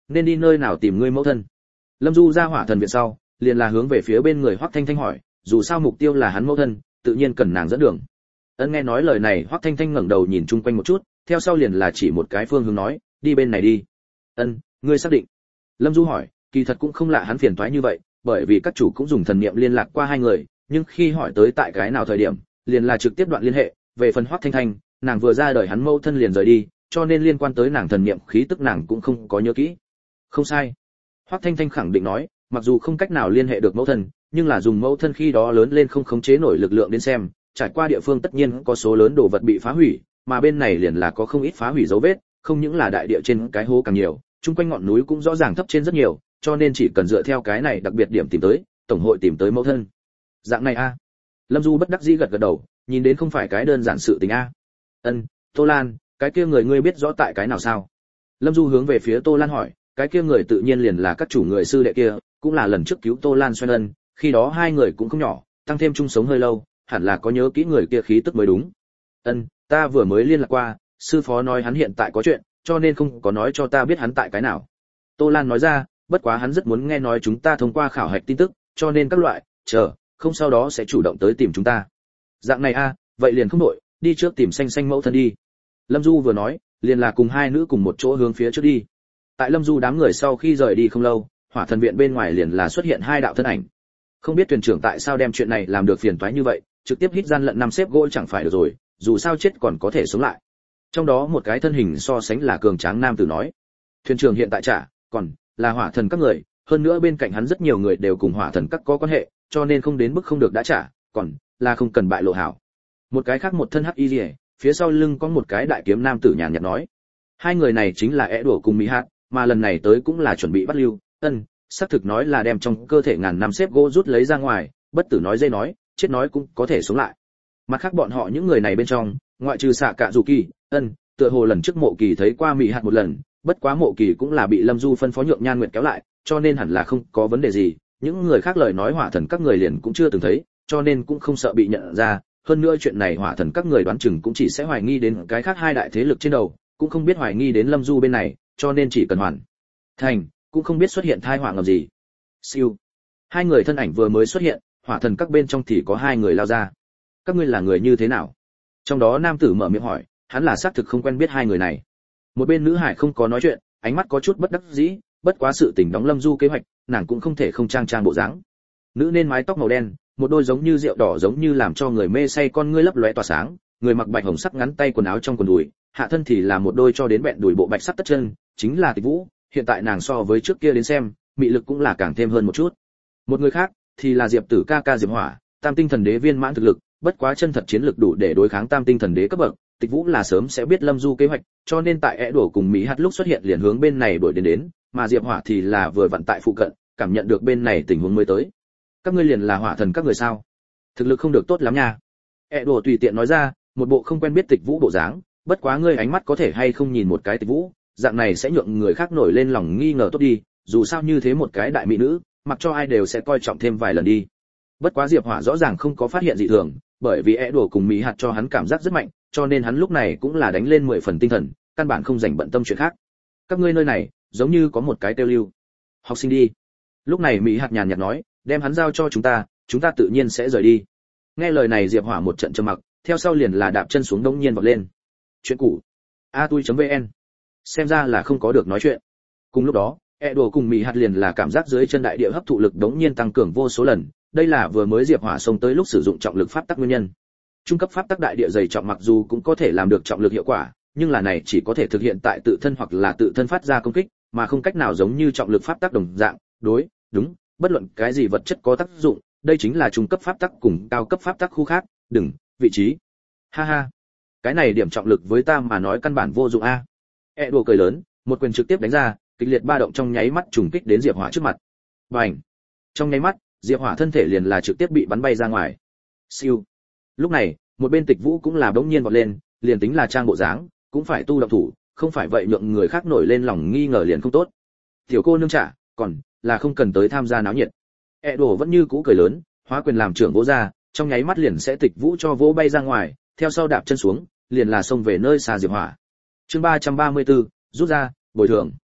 nên đi nơi nào tìm ngươi mẫu thân? Lâm Du ra hỏa thần viện sau, liền là hướng về phía bên người Hoắc Thanh Thanh hỏi, dù sao mục tiêu là hắn mẫu thân, tự nhiên cần nàng dẫn đường. Ân nghe nói lời này, Hoắc Thanh Thanh ngẩng đầu nhìn chung quanh một chút, theo sau liền là chỉ một cái phương hướng nói, đi bên này đi. Ân, ngươi xác định? Lâm Du hỏi, kỳ thật cũng không lạ hắn phiền toái như vậy, bởi vì các chủ cũng dùng thần niệm liên lạc qua hai người, nhưng khi hỏi tới tại cái nào thời điểm, liền là trực tiếp đoạn liên hệ. Về phần Hoắc Thanh Thanh, nàng vừa ra đời hắn mẫu thân liền rời đi, cho nên liên quan tới nàng thần niệm khí tức nàng cũng không có nhớ kỹ. Không sai. Hoắc Thanh Thanh khẳng định nói, mặc dù không cách nào liên hệ được mẫu thân, nhưng là dùng mẫu thân khi đó lớn lên không khống chế nổi lực lượng đến xem, trải qua địa phương tất nhiên có số lớn đồ vật bị phá hủy, mà bên này liền là có không ít phá hủy dấu vết, không những là đại địa trên cái hố càng nhiều, chung quanh ngọn núi cũng rõ ràng thấp trên rất nhiều, cho nên chỉ cần dựa theo cái này đặc biệt điểm tìm tới, tổng hội tìm tới mẫu thân. Dạng này a. Lâm Du bất đắc dĩ gật gật đầu, nhìn đến không phải cái đơn giản sự tình a. Ân, Tô Lan, cái kia người ngươi biết rõ tại cái nào sao? Lâm Du hướng về phía Tô Lan hỏi, cái kia người tự nhiên liền là các chủ người sư đệ kia, cũng là lần trước cứu Tô Lan Xoan Ân, khi đó hai người cũng không nhỏ, tăng thêm chung sống hơi lâu, hẳn là có nhớ kỹ người kia khí tức mới đúng. Ân, ta vừa mới liên lạc qua, sư phó nói hắn hiện tại có chuyện, cho nên không có nói cho ta biết hắn tại cái nào. Tô Lan nói ra, bất quá hắn rất muốn nghe nói chúng ta thông qua khảo hạch tin tức, cho nên các loại, chờ, không sau đó sẽ chủ động tới tìm chúng ta. Dạng này a, vậy liền không đổi, đi trước tìm xanh xanh mẫu thân đi. Lâm Du vừa nói, liền là cùng hai nữ cùng một chỗ hướng phía trước đi. Tại Lâm Du đám người sau khi rời đi không lâu, Hỏa Thần viện bên ngoài liền là xuất hiện hai đạo thân ảnh. Không biết thuyền trưởng tại sao đem chuyện này làm được phiền toái như vậy, trực tiếp hít gian lận năm xếp gỗ chẳng phải được rồi, dù sao chết còn có thể sống lại. Trong đó một cái thân hình so sánh là cường tráng nam tử nói, thuyền trưởng hiện tại trả, còn là Hỏa Thần các người, hơn nữa bên cạnh hắn rất nhiều người đều cùng Hỏa Thần các có quan hệ, cho nên không đến mức không được đã trả, còn là không cần bại lộ hảo. Một cái khác một thân hắc y liễu, phía sau lưng có một cái đại kiếm nam tử nhàn nhạt nói, hai người này chính là É Đùa cùng Mỹ Hạt, mà lần này tới cũng là chuẩn bị bắt lưu. Ân, xác thực nói là đem trong cơ thể ngàn năm xếp gỗ rút lấy ra ngoài, bất tử nói dây nói, chết nói cũng có thể sống lại. Mặt khác bọn họ những người này bên trong, ngoại trừ xạ cạ dù kỳ, ân, tựa hồ lần trước Mộ Kỳ thấy qua Mỹ Hạt một lần, bất quá Mộ Kỳ cũng là bị Lâm Du phân phó nhượng Nhan Nguyệt kéo lại, cho nên hẳn là không có vấn đề gì. Những người khác lời nói Hỏa Thần các người liền cũng chưa từng thấy, cho nên cũng không sợ bị nhận ra. Hơn nữa chuyện này Hỏa Thần các người đoán chừng cũng chỉ sẽ hoài nghi đến cái khác hai đại thế lực trên đầu, cũng không biết hoài nghi đến Lâm Du bên này, cho nên chỉ cần hoàn thành, cũng không biết xuất hiện tai họa ngầm gì. Siêu. Hai người thân ảnh vừa mới xuất hiện, Hỏa Thần các bên trong thì có hai người lao ra. Các ngươi là người như thế nào? Trong đó nam tử mở miệng hỏi, hắn là xác thực không quen biết hai người này. Một bên nữ hải không có nói chuyện, ánh mắt có chút bất đắc dĩ, bất quá sự tình đóng Lâm Du kế hoạch, nàng cũng không thể không trang trang bộ dáng. Nữ nên mái tóc màu đen, một đôi giống như rượu đỏ giống như làm cho người mê say con ngươi lấp lóe tỏa sáng, người mặc bạch hồng sắc ngắn tay quần áo trong quần đùi, hạ thân thì là một đôi cho đến bẹn đùi bộ bạch sắc tất chân, chính là Tịch Vũ. Hiện tại nàng so với trước kia đến xem, mị lực cũng là càng thêm hơn một chút. Một người khác thì là Diệp Tử ca ca Diệp Hỏa, Tam Tinh Thần Đế viên mãn thực lực, bất quá chân thật chiến lực đủ để đối kháng Tam Tinh Thần Đế cấp bậc. Tịch Vũ là sớm sẽ biết Lâm Du kế hoạch, cho nên tại É Đùa cùng Mỹ Hạt lúc xuất hiện liền hướng bên này đuổi đến đến, mà Diệp Hỏa thì là vừa vặn tại phụ cận, cảm nhận được bên này tình huống mới tới. Các ngươi liền là Hỏa Thần các người sao? Thực lực không được tốt lắm nha. É Đùa tùy tiện nói ra, một bộ không quen biết Tịch Vũ bộ dáng, bất quá ngươi ánh mắt có thể hay không nhìn một cái Tịch Vũ, dạng này sẽ nhượng người khác nổi lên lòng nghi ngờ tốt đi, dù sao như thế một cái đại mỹ nữ, mặc cho ai đều sẽ coi trọng thêm vài lần đi. Bất quá Diệp Hỏa rõ ràng không có phát hiện dị thường, bởi vì É Đùa cùng Mỹ Hạt cho hắn cảm giác rất mạnh, cho nên hắn lúc này cũng là đánh lên mười phần tinh thần, căn bản không dành bận tâm chuyện khác. Các ngươi nơi này, giống như có một cái tiêu lưu. Học sinh đi. Lúc này Mỹ Hạt nhàn nhạt nói, đem hắn giao cho chúng ta, chúng ta tự nhiên sẽ rời đi. Nghe lời này Diệp Hỏa một trận trầm mặc, theo sau liền là đạp chân xuống đống nhiên vọt lên. Chuyện cũ. atui.vn. Xem ra là không có được nói chuyện. Cùng lúc đó, E Đùa cùng Mỹ Hạt liền là cảm giác dưới chân đại địa hấp thụ lực đống nhiên tăng cường vô số lần, đây là vừa mới Diệp Hỏa xông tới lúc sử dụng trọng lực pháp tắc nguyên nhân. Trung cấp pháp tắc đại địa dày trọng mặc dù cũng có thể làm được trọng lực hiệu quả, nhưng là này chỉ có thể thực hiện tại tự thân hoặc là tự thân phát ra công kích, mà không cách nào giống như trọng lực pháp tắc đồng dạng, đối, đúng, bất luận cái gì vật chất có tác dụng, đây chính là trung cấp pháp tắc cùng cao cấp pháp tắc khu khác, đừng, vị trí. Ha ha, cái này điểm trọng lực với ta mà nói căn bản vô dụng a. E Đùa cười lớn, một quyền trực tiếp đánh ra, kịch liệt ba động trong nháy mắt trùng kích đến Diệp Hỏa trước mặt. Bành! Trong nháy mắt, Diệp Hỏa thân thể liền là trực tiếp bị bắn bay ra ngoài. Siêu! Lúc này, một bên Tịch Vũ cũng là bỗng nhiên vọt lên, liền tính là trang bộ dáng, cũng phải tu động thủ, không phải vậy nhượng người khác nổi lên lòng nghi ngờ liền không tốt. Tiểu cô nương trả, còn là không cần tới tham gia náo nhiệt. E Đùa vẫn như cũ cười lớn, hóa quyền làm trưởng vỗ ra, trong nháy mắt liền sẽ Tịch Vũ cho vỗ bay ra ngoài, theo sau đạp chân xuống, liền là xông về nơi xa Diệp Hỏa. Chương ba trăm ba mươi tư, rút ra, bồi thường.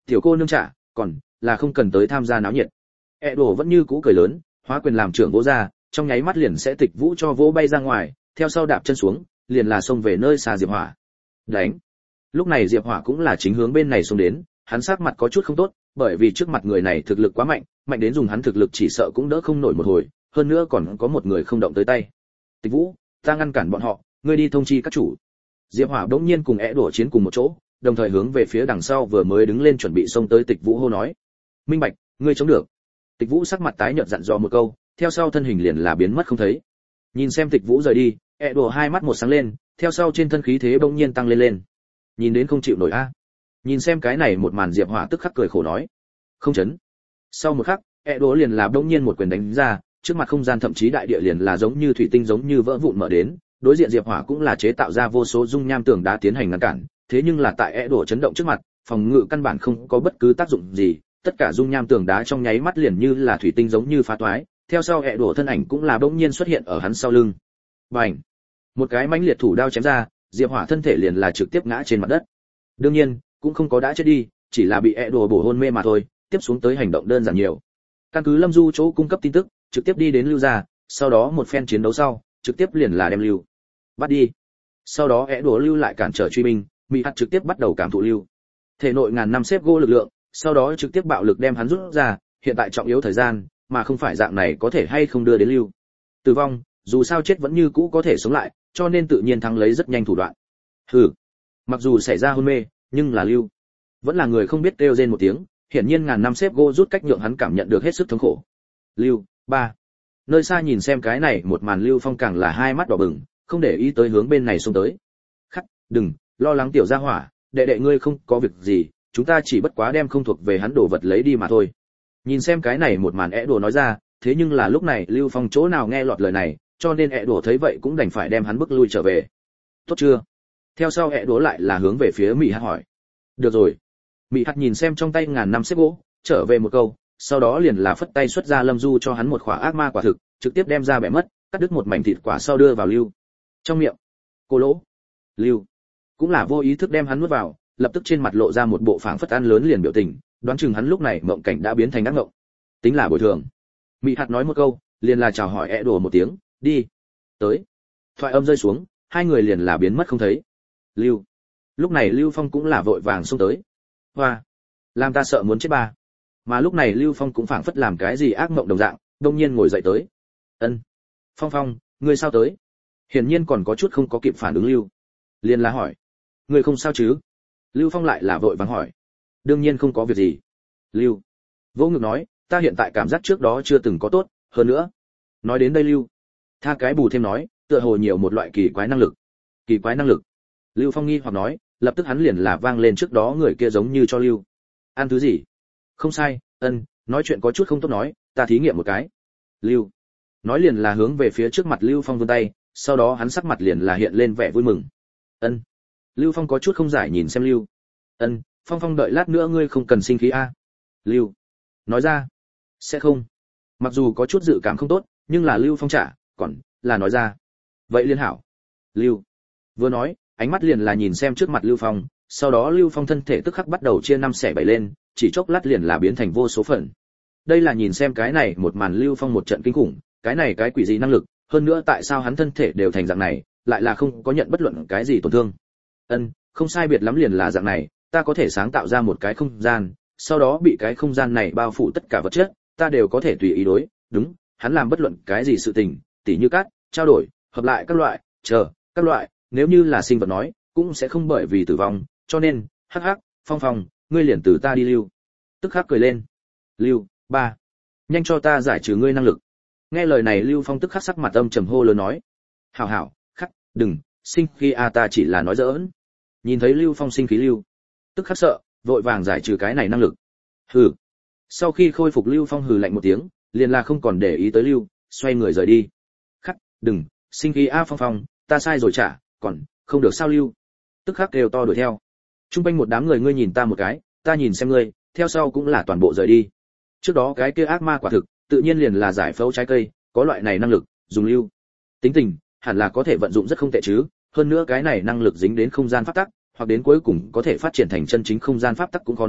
tiểu cô nương trả, còn là không cần tới tham gia náo nhiệt. E đồ vẫn như cũ cười lớn, hóa quyền làm trưởng vỗ ra, trong nháy mắt liền sẽ tịch vũ cho vỗ bay ra ngoài, theo sau đạp chân xuống, liền là xông về nơi xa Diệp Hỏa. Đánh. Lúc này Diệp Hỏa cũng là chính hướng bên này xông đến, hắn sắc mặt có chút không tốt, bởi vì trước mặt người này thực lực quá mạnh, mạnh đến dùng hắn thực lực chỉ sợ cũng đỡ không nổi một hồi, hơn nữa còn có một người không động tới tay. Tịch Vũ, ta ngăn cản bọn họ, ngươi đi thông chi các chủ. Diệp Hỏa đống nhiên cùng é đổ chiến cùng một chỗ, đồng thời hướng về phía đằng sau vừa mới đứng lên chuẩn bị xông tới Tịch Vũ hô nói: "Minh Bạch, ngươi chống được." Tịch Vũ sắc mặt tái nhợt dặn dò một câu, theo sau thân hình liền là biến mất không thấy. Nhìn xem Tịch Vũ rời đi, é đổ hai mắt một sáng lên, theo sau trên thân khí thế bỗng nhiên tăng lên lên. Nhìn đến không chịu nổi a. Nhìn xem cái này một màn Diệp Hỏa tức khắc cười khổ nói: "Không chấn." Sau một khắc, é đổ liền là bỗng nhiên một quyền đánh ra, trước mặt không gian thậm chí đại địa liền là giống như thủy tinh giống như vỡ vụn mở đến, đối diện Diệp Hỏa cũng là chế tạo ra vô số dung nham tường đá tiến hành ngăn cản, thế nhưng là tại é đổ chấn động trước mặt, phòng ngự căn bản không có bất cứ tác dụng gì, tất cả dung nham tường đá trong nháy mắt liền như là thủy tinh giống như phá toái, theo sau é đổ thân ảnh cũng là bỗng nhiên xuất hiện ở hắn sau lưng. Bành! Một cái mãnh liệt thủ đao chém ra, Diệp Hỏa thân thể liền là trực tiếp ngã trên mặt đất. Đương nhiên, cũng không có đã chết đi, chỉ là bị é đổ bổ hôn mê mà thôi, tiếp xuống tới hành động đơn giản nhiều. Căn cứ Lâm Du chỗ cung cấp tin tức, trực tiếp đi đến Lưu gia, sau đó một phen chiến đấu sau, trực tiếp liền là đem Lưu bắt đi. Sau đó é đổ Lưu lại cản trở truy binh, Mị Hạt trực tiếp bắt đầu cảm thụ Lưu thể nội ngàn năm xếp gỗ lực lượng, sau đó trực tiếp bạo lực đem hắn rút ra, hiện tại trọng yếu thời gian, mà không phải dạng này có thể hay không đưa đến Lưu tử vong, dù sao chết vẫn như cũ có thể sống lại, cho nên tự nhiên thắng lấy rất nhanh thủ đoạn. Hừ, mặc dù xảy ra hôn mê, nhưng là Lưu vẫn là người không biết kêu rên một tiếng, hiển nhiên ngàn năm xếp gỗ rút cách nhượng hắn cảm nhận được hết sức thống khổ. Lưu ba nơi xa nhìn xem cái này một màn Lưu Phong càng là hai mắt đỏ bừng, không để ý tới hướng bên này xông tới. Khắc, đừng lo lắng tiểu gia hỏa, đệ đệ ngươi không có việc gì, chúng ta chỉ bất quá đem không thuộc về hắn đồ vật lấy đi mà thôi. Nhìn xem cái này một màn é đồ nói ra, thế nhưng là lúc này Lưu Phong chỗ nào nghe lọt lời này, cho nên é đồ thấy vậy cũng đành phải đem hắn bước lui trở về. Tốt chưa? Theo sau é đồ lại là hướng về phía Mị Hạt hỏi. Được rồi. Mị Hạt nhìn xem trong tay ngàn năm xếp gỗ, trở về một câu, sau đó liền là phất tay xuất ra Lâm Du cho hắn một khỏa ác ma quả thực, trực tiếp đem ra bẻ mất, cắt đứt một mảnh thịt quả sau đưa vào Lưu trong miệng. Cô lỗ. Lưu cũng là vô ý thức đem hắn nuốt vào, lập tức trên mặt lộ ra một bộ phảng phất ăn lớn liền biểu tình, đoán chừng hắn lúc này mộng cảnh đã biến thành ác mộng. Tính là bồi thường. Mị Hạt nói một câu, liền là chào hỏi é đồ một tiếng, đi. Tới. Thoại âm rơi xuống, hai người liền là biến mất không thấy. Lưu. Lúc này Lưu Phong cũng là vội vàng xông tới. Hoa. Làm ta sợ muốn chết ba. Mà lúc này Lưu Phong cũng phảng phất làm cái gì ác mộng đồng dạng, đông nhiên ngồi dậy tới. Ân. Phong Phong, ngươi sao tới? Hiển nhiên còn có chút không có kịp phản ứng Lưu. Liền là hỏi. Ngươi không sao chứ? Lưu Phong lại là vội vàng hỏi. Đương nhiên không có việc gì. Lưu. Vô ngực nói, ta hiện tại cảm giác trước đó chưa từng có tốt, hơn nữa. Nói đến đây Lưu. Tha cái bù thêm nói, tựa hồ nhiều một loại kỳ quái năng lực. Kỳ quái năng lực. Lưu Phong nghi hoặc nói, lập tức hắn liền là vang lên trước đó người kia giống như cho Lưu. Ăn thứ gì? Không sai, ân, nói chuyện có chút không tốt nói, ta thí nghiệm một cái. Lưu. Nói liền là hướng về phía trước mặt Lưu Phong vươn tay, sau đó hắn sắc mặt liền là hiện lên vẻ vui mừng. Ân. Lưu Phong có chút không giải nhìn xem Lưu. Ân, Phong Phong đợi lát nữa ngươi không cần sinh khí a. Lưu. Nói ra. Sẽ không. Mặc dù có chút dự cảm không tốt, nhưng là Lưu Phong trả, còn là nói ra. Vậy liên hảo. Lưu. Vừa nói, ánh mắt liền là nhìn xem trước mặt Lưu Phong, sau đó Lưu Phong thân thể tức khắc bắt đầu chia năm xẻ bảy lên, chỉ chốc lát liền là biến thành vô số phần. Đây là nhìn xem cái này một màn Lưu Phong một trận kinh khủng, cái này cái quỷ gì năng lực, hơn nữa tại sao hắn thân thể đều thành dạng này, lại là không có nhận bất luận cái gì tổn thương. Ân, không sai biệt lắm liền là dạng này, ta có thể sáng tạo ra một cái không gian, sau đó bị cái không gian này bao phủ tất cả vật chất, ta đều có thể tùy ý đối, đúng, hắn làm bất luận cái gì sự tình, tỉ như cát, trao đổi, hợp lại các loại, chờ, các loại, nếu như là sinh vật nói, cũng sẽ không bởi vì tử vong, cho nên, hắc hắc, Phong Phong, ngươi liền từ ta đi Lưu. Tức khắc cười lên. Lưu, ba, nhanh cho ta giải trừ ngươi năng lực. Nghe lời này Lưu Phong tức khắc sắc mặt âm trầm hô lớn nói. Hảo hảo, khắc, đừng, sinh khí a ta chỉ là nói giỡn. Nhìn thấy Lưu Phong sinh khí Lưu, tức khắc sợ, vội vàng giải trừ cái này năng lực. Hừ. Sau khi khôi phục Lưu Phong hừ lạnh một tiếng, liền là không còn để ý tới Lưu, xoay người rời đi. Khắc, đừng, sinh khí a Phong Phong, ta sai rồi chả, còn không được sao Lưu. Tức khắc đều to đuổi theo. Trung quanh một đám người ngươi nhìn ta một cái, ta nhìn xem ngươi, theo sau cũng là toàn bộ rời đi. Trước đó cái kia ác ma quả thực, tự nhiên liền là giải phẫu trái cây, có loại này năng lực, dùng Lưu tính tình, hẳn là có thể vận dụng rất không tệ chứ, hơn nữa cái này năng lực dính đến không gian pháp tắc, hoặc đến cuối cùng có thể phát triển thành chân chính không gian pháp tắc cũng khó nói,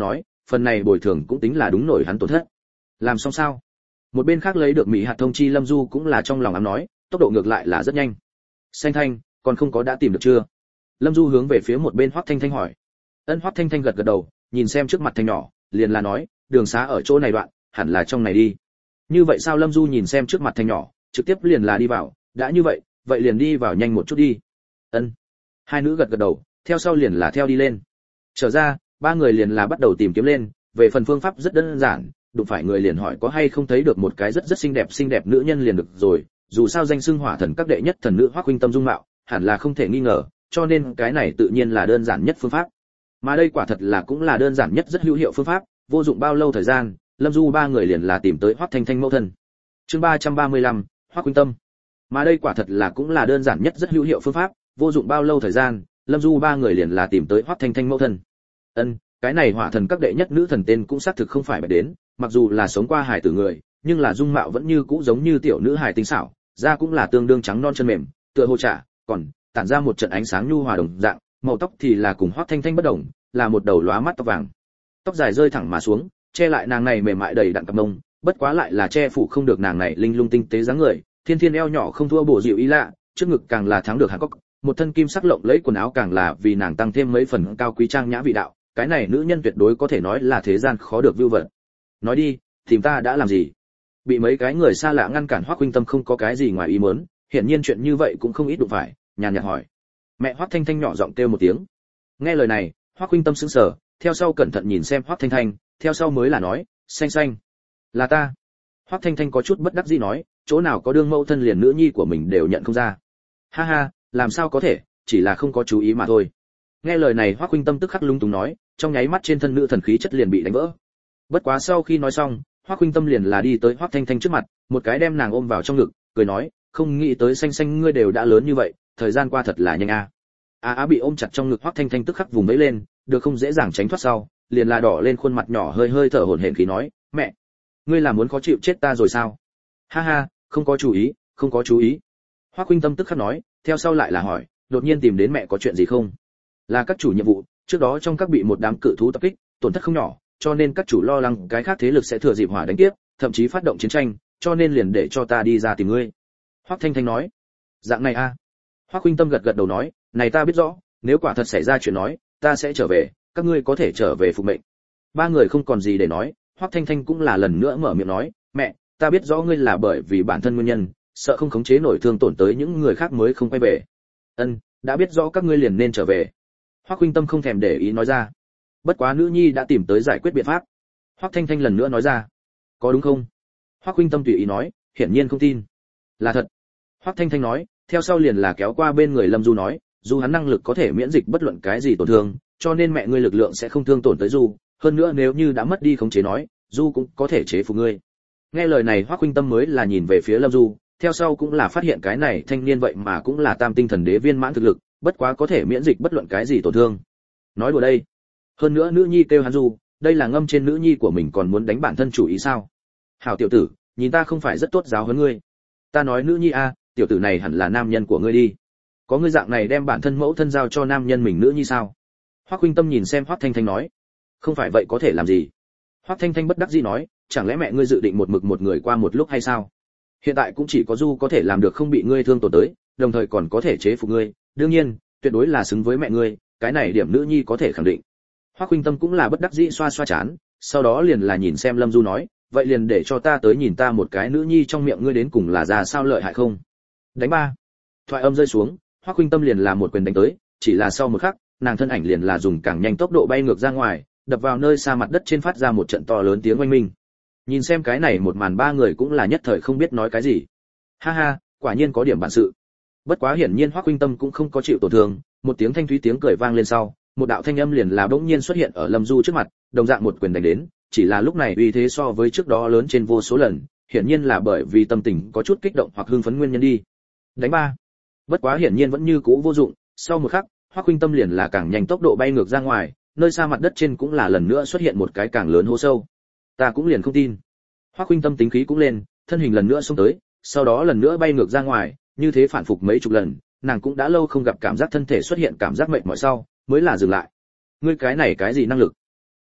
phần này bồi thường cũng tính là đúng nổi hắn tổn thất. Làm xong sao? Một bên khác lấy được mỹ hạt thông chi Lâm Du cũng là trong lòng ám nói, tốc độ ngược lại là rất nhanh. Xanh Thanh, còn không có đã tìm được chưa? Lâm Du hướng về phía một bên Hoắc Thanh Thanh hỏi. Ân Hoắc Thanh Thanh gật gật đầu, nhìn xem trước mặt Thanh nhỏ, liền là nói, đường xá ở chỗ này đoạn, hẳn là trong này đi. Như vậy sao? Lâm Du nhìn xem trước mặt Thanh nhỏ, trực tiếp liền là đi vào, đã như vậy, vậy liền đi vào nhanh một chút đi. Ân. Hai nữ gật gật đầu, theo sau liền là theo đi lên. Trở ra, ba người liền là bắt đầu tìm kiếm lên, về phần phương pháp rất đơn giản, đụng phải người liền hỏi có hay không thấy được một cái rất rất xinh đẹp xinh đẹp nữ nhân liền được rồi, dù sao danh xưng hỏa thần các đệ nhất thần nữ Hoắc Huynh Tâm dung mạo, hẳn là không thể nghi ngờ, cho nên cái này tự nhiên là đơn giản nhất phương pháp. Mà đây quả thật là cũng là đơn giản nhất rất hữu hiệu phương pháp, vô dụng bao lâu thời gian, Lâm Du ba người liền là tìm tới Hoắc Thanh Thanh mẫu thân. Chương ba trăm ba mươi lăm, Hoắc Huynh Tâm. Mà đây quả thật là cũng là đơn giản nhất rất hữu hiệu phương pháp, vô dụng bao lâu thời gian, Lâm Du ba người liền là tìm tới Hoắc Thanh Thanh mẫu thân. Ân, cái này hỏa thần các đệ nhất nữ thần tên cũng xác thực không phải bạch đến, mặc dù là sống qua hài tử người, nhưng là dung mạo vẫn như cũ giống như tiểu nữ hài tinh xảo, da cũng là tương đương trắng non chân mềm, tựa hồ trả, còn tản ra một trận ánh sáng nhu hòa đồng dạng, màu tóc thì là cùng Hoắc Thanh Thanh bất đồng, là một đầu lóa mắt tóc vàng. Tóc dài rơi thẳng mà xuống, che lại nàng này mềm mại đầy đặn cặp mông, bất quá lại là che phủ không được nàng này linh lung tinh tế dáng người, thiên thiên eo nhỏ không thua bổ dịu ý lạ, trước ngực càng là thắng được Hàn Cốc, một thân kim sắc lộng lẫy quần áo càng là vì nàng tăng thêm mấy phần cao quý trang nhã vị đạo, cái này nữ nhân tuyệt đối có thể nói là thế gian khó được vưu vật. Nói đi, tìm ta đã làm gì? Bị mấy cái người xa lạ ngăn cản Hoắc Huynh Tâm không có cái gì ngoài ý muốn, hiển nhiên chuyện như vậy cũng không ít đụng phải, nhàn nhạt hỏi. Mẹ Hoắc Thanh Thanh nhỏ giọng kêu một tiếng. Nghe lời này, Hoắc Huynh Tâm sững sờ, theo sau cẩn thận nhìn xem Hoắc Thanh Thanh, theo sau mới là nói, xanh xanh, là ta. Hoắc Thanh Thanh có chút bất đắc dĩ nói, chỗ nào có đương mẫu thân liền nữ nhi của mình đều nhận không ra. Ha ha, làm sao có thể, chỉ là không có chú ý mà thôi. Nghe lời này Hoắc Huynh Tâm tức khắc lung túng nói, trong nháy mắt trên thân nữ thần khí chất liền bị đánh vỡ. Bất quá sau khi nói xong, Hoắc Huynh Tâm liền là đi tới Hoắc Thanh Thanh trước mặt, một cái đem nàng ôm vào trong ngực, cười nói, không nghĩ tới xanh xanh ngươi đều đã lớn như vậy, thời gian qua thật là nhanh a. A Á bị ôm chặt trong ngực Hoắc Thanh Thanh tức khắc vùng vẫy lên, được không dễ dàng tránh thoát sau, liền là đỏ lên khuôn mặt nhỏ hơi hơi thở hổn hển khí nói, mẹ, ngươi là muốn khó chịu chết ta rồi sao? Ha ha, không có chú ý, không có chú ý. Hoắc Huynh Tâm tức khắc nói, theo sau lại là hỏi, đột nhiên tìm đến mẹ có chuyện gì không? Là các chủ nhiệm vụ, trước đó trong các bị một đám cự thú tập kích, tổn thất không nhỏ, cho nên các chủ lo lắng cái khác thế lực sẽ thừa dịp hỏa đánh tiếp, thậm chí phát động chiến tranh, cho nên liền để cho ta đi ra tìm ngươi. Hoắc Thanh Thanh nói, dạng này a. À? Hoắc Huynh Tâm gật gật đầu nói, này ta biết rõ, nếu quả thật xảy ra chuyện nói, ta sẽ trở về, các ngươi có thể trở về phục mệnh. Ba người không còn gì để nói, Hoắc Thanh Thanh cũng là lần nữa mở miệng nói, mẹ, ta biết rõ ngươi là bởi vì bản thân nguyên nhân, sợ không khống chế nổi thương tổn tới những người khác mới không quay về. Ân, đã biết rõ các ngươi liền nên trở về. Hoắc Huynh Tâm không thèm để ý nói ra. Bất quá nữ nhi đã tìm tới giải quyết biện pháp. Hoắc Thanh Thanh lần nữa nói ra. Có đúng không? Hoắc Huynh Tâm tùy ý nói, hiển nhiên không tin. Là thật. Hoắc Thanh Thanh nói, theo sau liền là kéo qua bên người Lâm Du nói, dù hắn năng lực có thể miễn dịch bất luận cái gì tổn thương, cho nên mẹ ngươi lực lượng sẽ không thương tổn tới Du, hơn nữa nếu như đã mất đi khống chế nói, Du cũng có thể chế phục ngươi. Nghe lời này Hoắc Huynh Tâm mới là nhìn về phía Lâm Du, theo sau cũng là phát hiện cái này thanh niên vậy mà cũng là tam tinh thần đế viên mãn thực lực, bất quá có thể miễn dịch bất luận cái gì tổn thương. Nói đùa đây. Hơn nữa nữ nhi kêu hắn Du, đây là ngâm trên nữ nhi của mình còn muốn đánh bản thân chủ ý sao? Hảo tiểu tử, nhìn ta không phải rất tốt giáo huấn ngươi. Ta nói nữ nhi a, tiểu tử này hẳn là nam nhân của ngươi đi. Có ngươi dạng này đem bản thân mẫu thân giao cho nam nhân mình nữ nhi sao? Hoắc Huynh Tâm nhìn xem Hoắc Thanh Thanh nói, không phải vậy có thể làm gì? Hoắc Thanh Thanh bất đắc dĩ nói, chẳng lẽ mẹ ngươi dự định một mực một người qua một lúc hay sao? Hiện tại cũng chỉ có Du có thể làm được không bị ngươi thương tổn tới, đồng thời còn có thể chế phục ngươi, đương nhiên, tuyệt đối là xứng với mẹ ngươi, cái này điểm nữ nhi có thể khẳng định. Hoắc Huynh Tâm cũng là bất đắc dĩ xoa xoa chán, sau đó liền là nhìn xem Lâm Du nói, vậy liền để cho ta tới nhìn ta một cái nữ nhi trong miệng ngươi đến cùng là ra sao lợi hại không? Đánh ba. Thoại âm rơi xuống, Hoắc Huynh Tâm liền là một quyền đánh tới, chỉ là sau một khắc, nàng thân ảnh liền là dùng càng nhanh tốc độ bay ngược ra ngoài, đập vào nơi xa mặt đất trên phát ra một trận to lớn tiếng oanh minh. Nhìn xem cái này một màn ba người cũng là nhất thời không biết nói cái gì. Ha ha, quả nhiên có điểm bản sự. Bất quá hiển nhiên Hoắc Huynh Tâm cũng không có chịu tổn thương, một tiếng thanh thúy tiếng cười vang lên sau, một đạo thanh âm liền là bỗng nhiên xuất hiện ở Lâm Du trước mặt, đồng dạng một quyền đánh đến, chỉ là lúc này uy thế so với trước đó lớn trên vô số lần, hiển nhiên là bởi vì tâm tình có chút kích động hoặc hưng phấn nguyên nhân đi. Đánh ba. Bất quá hiển nhiên vẫn như cũ vô dụng, sau một khắc, Hoắc Huynh Tâm liền là càng nhanh tốc độ bay ngược ra ngoài, nơi xa mặt đất trên cũng là lần nữa xuất hiện một cái càng lớn hố sâu. Ta cũng liền không tin. Hoắc Huynh Tâm tính khí cũng lên, thân hình lần nữa xông tới, sau đó lần nữa bay ngược ra ngoài, như thế phản phục mấy chục lần, nàng cũng đã lâu không gặp cảm giác thân thể xuất hiện cảm giác mệt mỏi sau, mới là dừng lại. Ngươi cái này cái gì năng lực?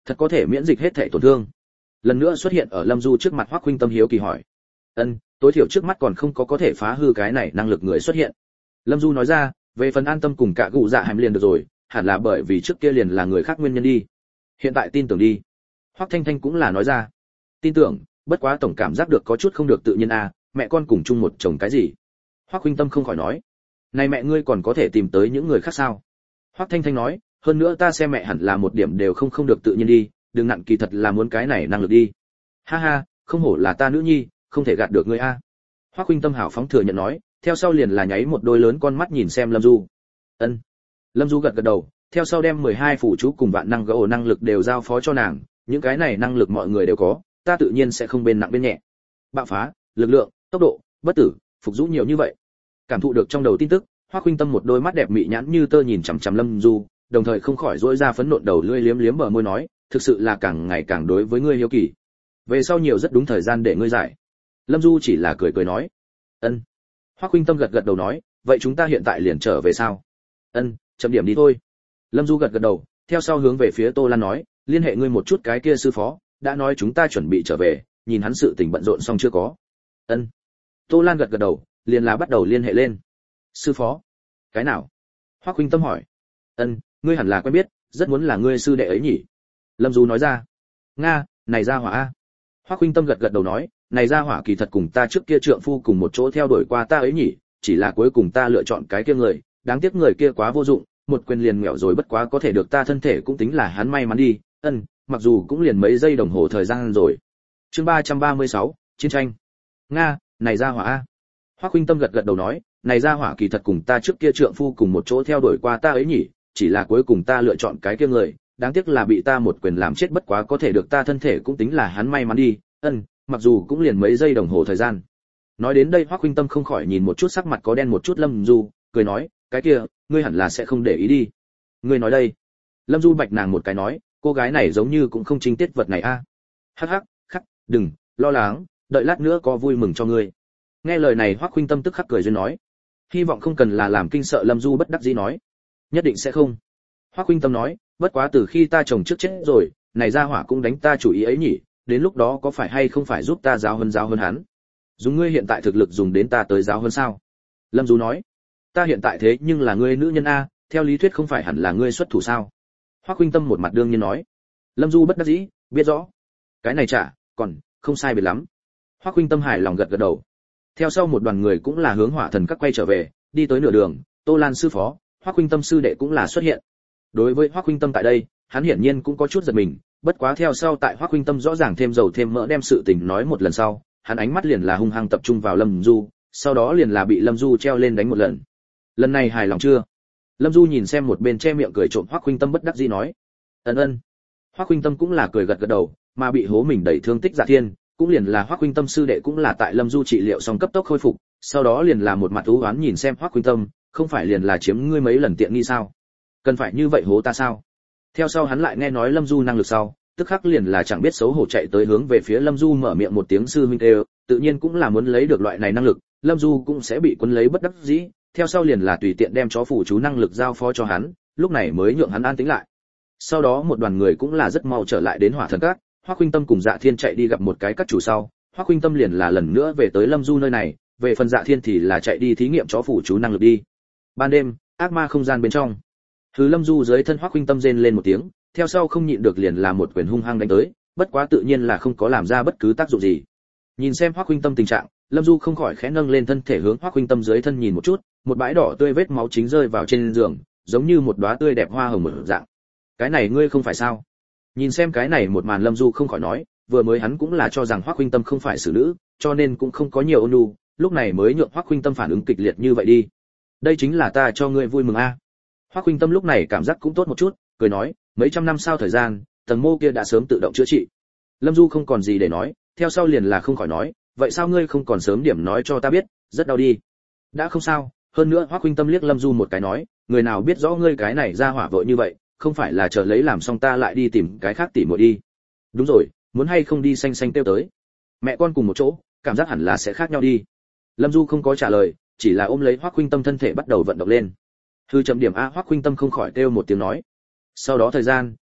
thật có thể miễn dịch hết thể tổn thương. Lần nữa xuất hiện ở Lâm Du trước mặt, Hoắc Khuynh Tâm hiếu kỳ hỏi. Ân, tối thiểu trước mắt còn không có có thể phá hư cái này năng lực người xuất hiện. Lâm Du nói ra, về phần an tâm cùng cả gụ dạ hàm liền được rồi, hẳn là bởi vì trước kia liền là người khác nguyên nhân đi. Hiện tại tin tưởng đi. Hoắc Thanh Thanh cũng là nói ra. Tin tưởng, bất quá tổng cảm giác được có chút không được tự nhiên à, mẹ con cùng chung một chồng cái gì? Hoắc Khuynh Tâm không khỏi nói. Này mẹ ngươi còn có thể tìm tới những người khác sao? Hoắc Thanh Thanh nói, hơn nữa ta xem mẹ hẳn là một điểm đều không không được tự nhiên đi, đừng nặng kỳ thật là muốn cái này năng lực đi. Ha ha, không hổ là ta nữ nhi, không thể gạt được ngươi a. Hoắc Khuynh Tâm hảo phóng thừa nhận nói, theo sau liền là nháy một đôi lớn con mắt nhìn xem Lâm Du. Ân. Lâm Du gật gật đầu, theo sau đem mười hai phụ chú cùng vạn năng gỗ năng lực đều giao phó cho nàng, những cái này năng lực mọi người đều có, ta tự nhiên sẽ không bên nặng bên nhẹ. Bạo phá, lực lượng, tốc độ, bất tử, phục dũng nhiều như vậy. Cảm thụ được trong đầu tin tức, Hoắc Khuynh Tâm một đôi mắt đẹp mị nhãn như tơ nhìn chằm chằm Lâm Du, đồng thời không khỏi rũa ra phấn nộn đầu lưỡi liếm liếm bờ môi nói, thực sự là càng ngày càng đối với ngươi hiếu kỳ. Về sau nhiều rất đúng thời gian để ngươi giải. Lâm Du chỉ là cười cười nói. Ân. Hoắc Khuynh Tâm gật gật đầu nói, vậy chúng ta hiện tại liền trở về sao? Ân, chậm điểm đi thôi. Lâm Du gật gật đầu, theo sau hướng về phía Tô Lan nói, liên hệ ngươi một chút cái kia sư phó, đã nói chúng ta chuẩn bị trở về, nhìn hắn sự tình bận rộn xong chưa có. Ân. Tô Lan gật gật đầu, liền là bắt đầu liên hệ lên. Sư phó? Cái nào? Hoắc Khuynh Tâm hỏi. Ân, ngươi hẳn là quen biết, rất muốn là ngươi sư đệ ấy nhỉ? Lâm Du nói ra. Nga, này ra hỏa a. Hoắc Khuynh Tâm gật gật đầu nói, này ra hỏa kỳ thật cùng ta trước kia trượng phu cùng một chỗ theo đuổi qua ta ấy nhỉ, chỉ là cuối cùng ta lựa chọn cái kia người, đáng tiếc người kia quá vô dụng, một quyền liền mẹo rồi, bất quá có thể được ta thân thể cũng tính là hắn may mắn đi. Ân, mặc dù cũng liền mấy giây đồng hồ thời gian rồi. Chương ba trăm ba mươi sáu, chiến tranh. Nga, này ra hỏa a. Hoắc Khuynh Tâm gật gật đầu nói, này ra hỏa kỳ thật cùng ta trước kia trượng phu cùng một chỗ theo đuổi qua ta ấy nhỉ, chỉ là cuối cùng ta lựa chọn cái kia người, đáng tiếc là bị ta một quyền làm chết, bất quá có thể được ta thân thể cũng tính là hắn may mắn đi. Ân, mặc dù cũng liền mấy giây đồng hồ thời gian. Nói đến đây Hoắc Khuynh Tâm không khỏi nhìn một chút sắc mặt có đen một chút Lâm Du, cười nói, cái kia, ngươi hẳn là sẽ không để ý đi. Ngươi nói đây. Lâm Du bạch nàng một cái nói, cô gái này giống như cũng không chính tiết vật này a. Hắc hắc, khắc, đừng lo lắng, đợi lát nữa có vui mừng cho ngươi. Nghe lời này Hoắc Khuynh Tâm tức khắc cười duyên nói, hy vọng không cần là làm kinh sợ Lâm Du bất đắc dĩ nói, nhất định sẽ không. Hoắc Khuynh Tâm nói, bất quá từ khi ta chồng trước chết rồi, này ra hỏa cũng đánh ta chủ ý ấy nhỉ, đến lúc đó có phải hay không phải giúp ta giáo hơn giáo hơn hắn. Dùng ngươi hiện tại thực lực dùng đến ta tới giáo hơn sao? Lâm Du nói, ta hiện tại thế nhưng là ngươi nữ nhân a, theo lý thuyết không phải hẳn là ngươi xuất thủ sao? Hoắc Khuynh Tâm một mặt đương nhiên nói. Lâm Du bất đắc dĩ, biết rõ, cái này chả còn không sai biệt lắm. Hoắc Khuynh Tâm hài lòng gật gật đầu. Theo sau một đoàn người cũng là hướng Hỏa Thần Các quay trở về, đi tới nửa đường, Tô Lan sư phó, Hoắc Khuynh Tâm sư đệ cũng là xuất hiện. Đối với Hoắc Khuynh Tâm tại đây, hắn hiển nhiên cũng có chút giật mình, bất quá theo sau tại Hoắc Khuynh Tâm rõ ràng thêm dầu thêm mỡ đem sự tình nói một lần sau, hắn ánh mắt liền là hung hăng tập trung vào Lâm Du, sau đó liền là bị Lâm Du treo lên đánh một lần. Lần này hài lòng chưa? Lâm Du nhìn xem một bên che miệng cười trộm Hoắc Khuynh Tâm bất đắc dĩ nói. Ân ân. Hoắc Khuynh Tâm cũng là cười gật gật đầu, mà bị hố mình đẩy thương tích Dạ Thiên, cũng liền là Hoắc Khuynh Tâm sư đệ cũng là tại Lâm Du trị liệu xong cấp tốc khôi phục, sau đó liền là một mặt u uất nhìn xem Hoắc Khuynh Tâm, không phải liền là chiếm ngươi mấy lần tiện nghi sao? Cần phải như vậy hố ta sao? Theo sau hắn lại nghe nói Lâm Du năng lực sau, tức khắc liền là chẳng biết xấu hổ chạy tới hướng về phía Lâm Du mở miệng một tiếng sư huynh kêu, tự nhiên cũng là muốn lấy được loại này năng lực, Lâm Du cũng sẽ bị quấn lấy bất đắc dĩ, theo sau liền là tùy tiện đem chó phụ chú năng lực giao phó cho hắn, lúc này mới nhượng hắn an tĩnh lại. Sau đó một đoàn người cũng là rất mau trở lại đến Hỏa Thần Các, Hoắc Khuynh Tâm cùng Dạ Thiên chạy đi gặp một cái các chủ sau, Hoắc Khuynh Tâm liền là lần nữa về tới Lâm Du nơi này, về phần Dạ Thiên thì là chạy đi thí nghiệm chó phụ chú năng lực đi. Ban đêm, ác ma không gian bên trong, Hư Lâm Du dưới thân Hoắc Khuynh Tâm rên lên một tiếng, theo sau không nhịn được liền là một quyền hung hăng đánh tới, bất quá tự nhiên là không có làm ra bất cứ tác dụng gì. Nhìn xem Hoắc Khuynh Tâm tình trạng, Lâm Du không khỏi khẽ nâng lên thân thể hướng Hoắc Khuynh Tâm dưới thân nhìn một chút, một bãi đỏ tươi vết máu chính rơi vào trên giường, giống như một đóa tươi đẹp hoa hồng mở dạng. Cái này ngươi không phải sao? Nhìn xem cái này một màn Lâm Du không khỏi nói, vừa mới hắn cũng là cho rằng Hoắc Khuynh Tâm không phải xử nữ, cho nên cũng không có nhiều ôn nhu, lúc này mới nhượng Hoắc Khuynh Tâm phản ứng kịch liệt như vậy đi. Đây chính là ta cho ngươi vui mừng a. Hoắc Khuynh Tâm lúc này cảm giác cũng tốt một chút, cười nói, mấy trăm năm sau thời gian, tầng mô kia đã sớm tự động chữa trị. Lâm Du không còn gì để nói, theo sau liền là không khỏi nói, vậy sao ngươi không còn sớm điểm nói cho ta biết, rất đau đi. Đã không sao, hơn nữa Hoắc Khuynh Tâm liếc Lâm Du một cái nói, người nào biết rõ ngươi cái này ra hỏa vội như vậy, không phải là chờ lấy làm xong ta lại đi tìm cái khác tỉ muội đi. Đúng rồi, muốn hay không đi xanh xanh tiêu tới. Mẹ con cùng một chỗ, cảm giác hẳn là sẽ khác nhau đi. Lâm Du không có trả lời, chỉ là ôm lấy Hoắc Khuynh Tâm thân thể bắt đầu vận động lên. Hư chậm điểm a, Hoắc Khuynh Tâm không khỏi kêu một tiếng nói. Sau đó thời gian,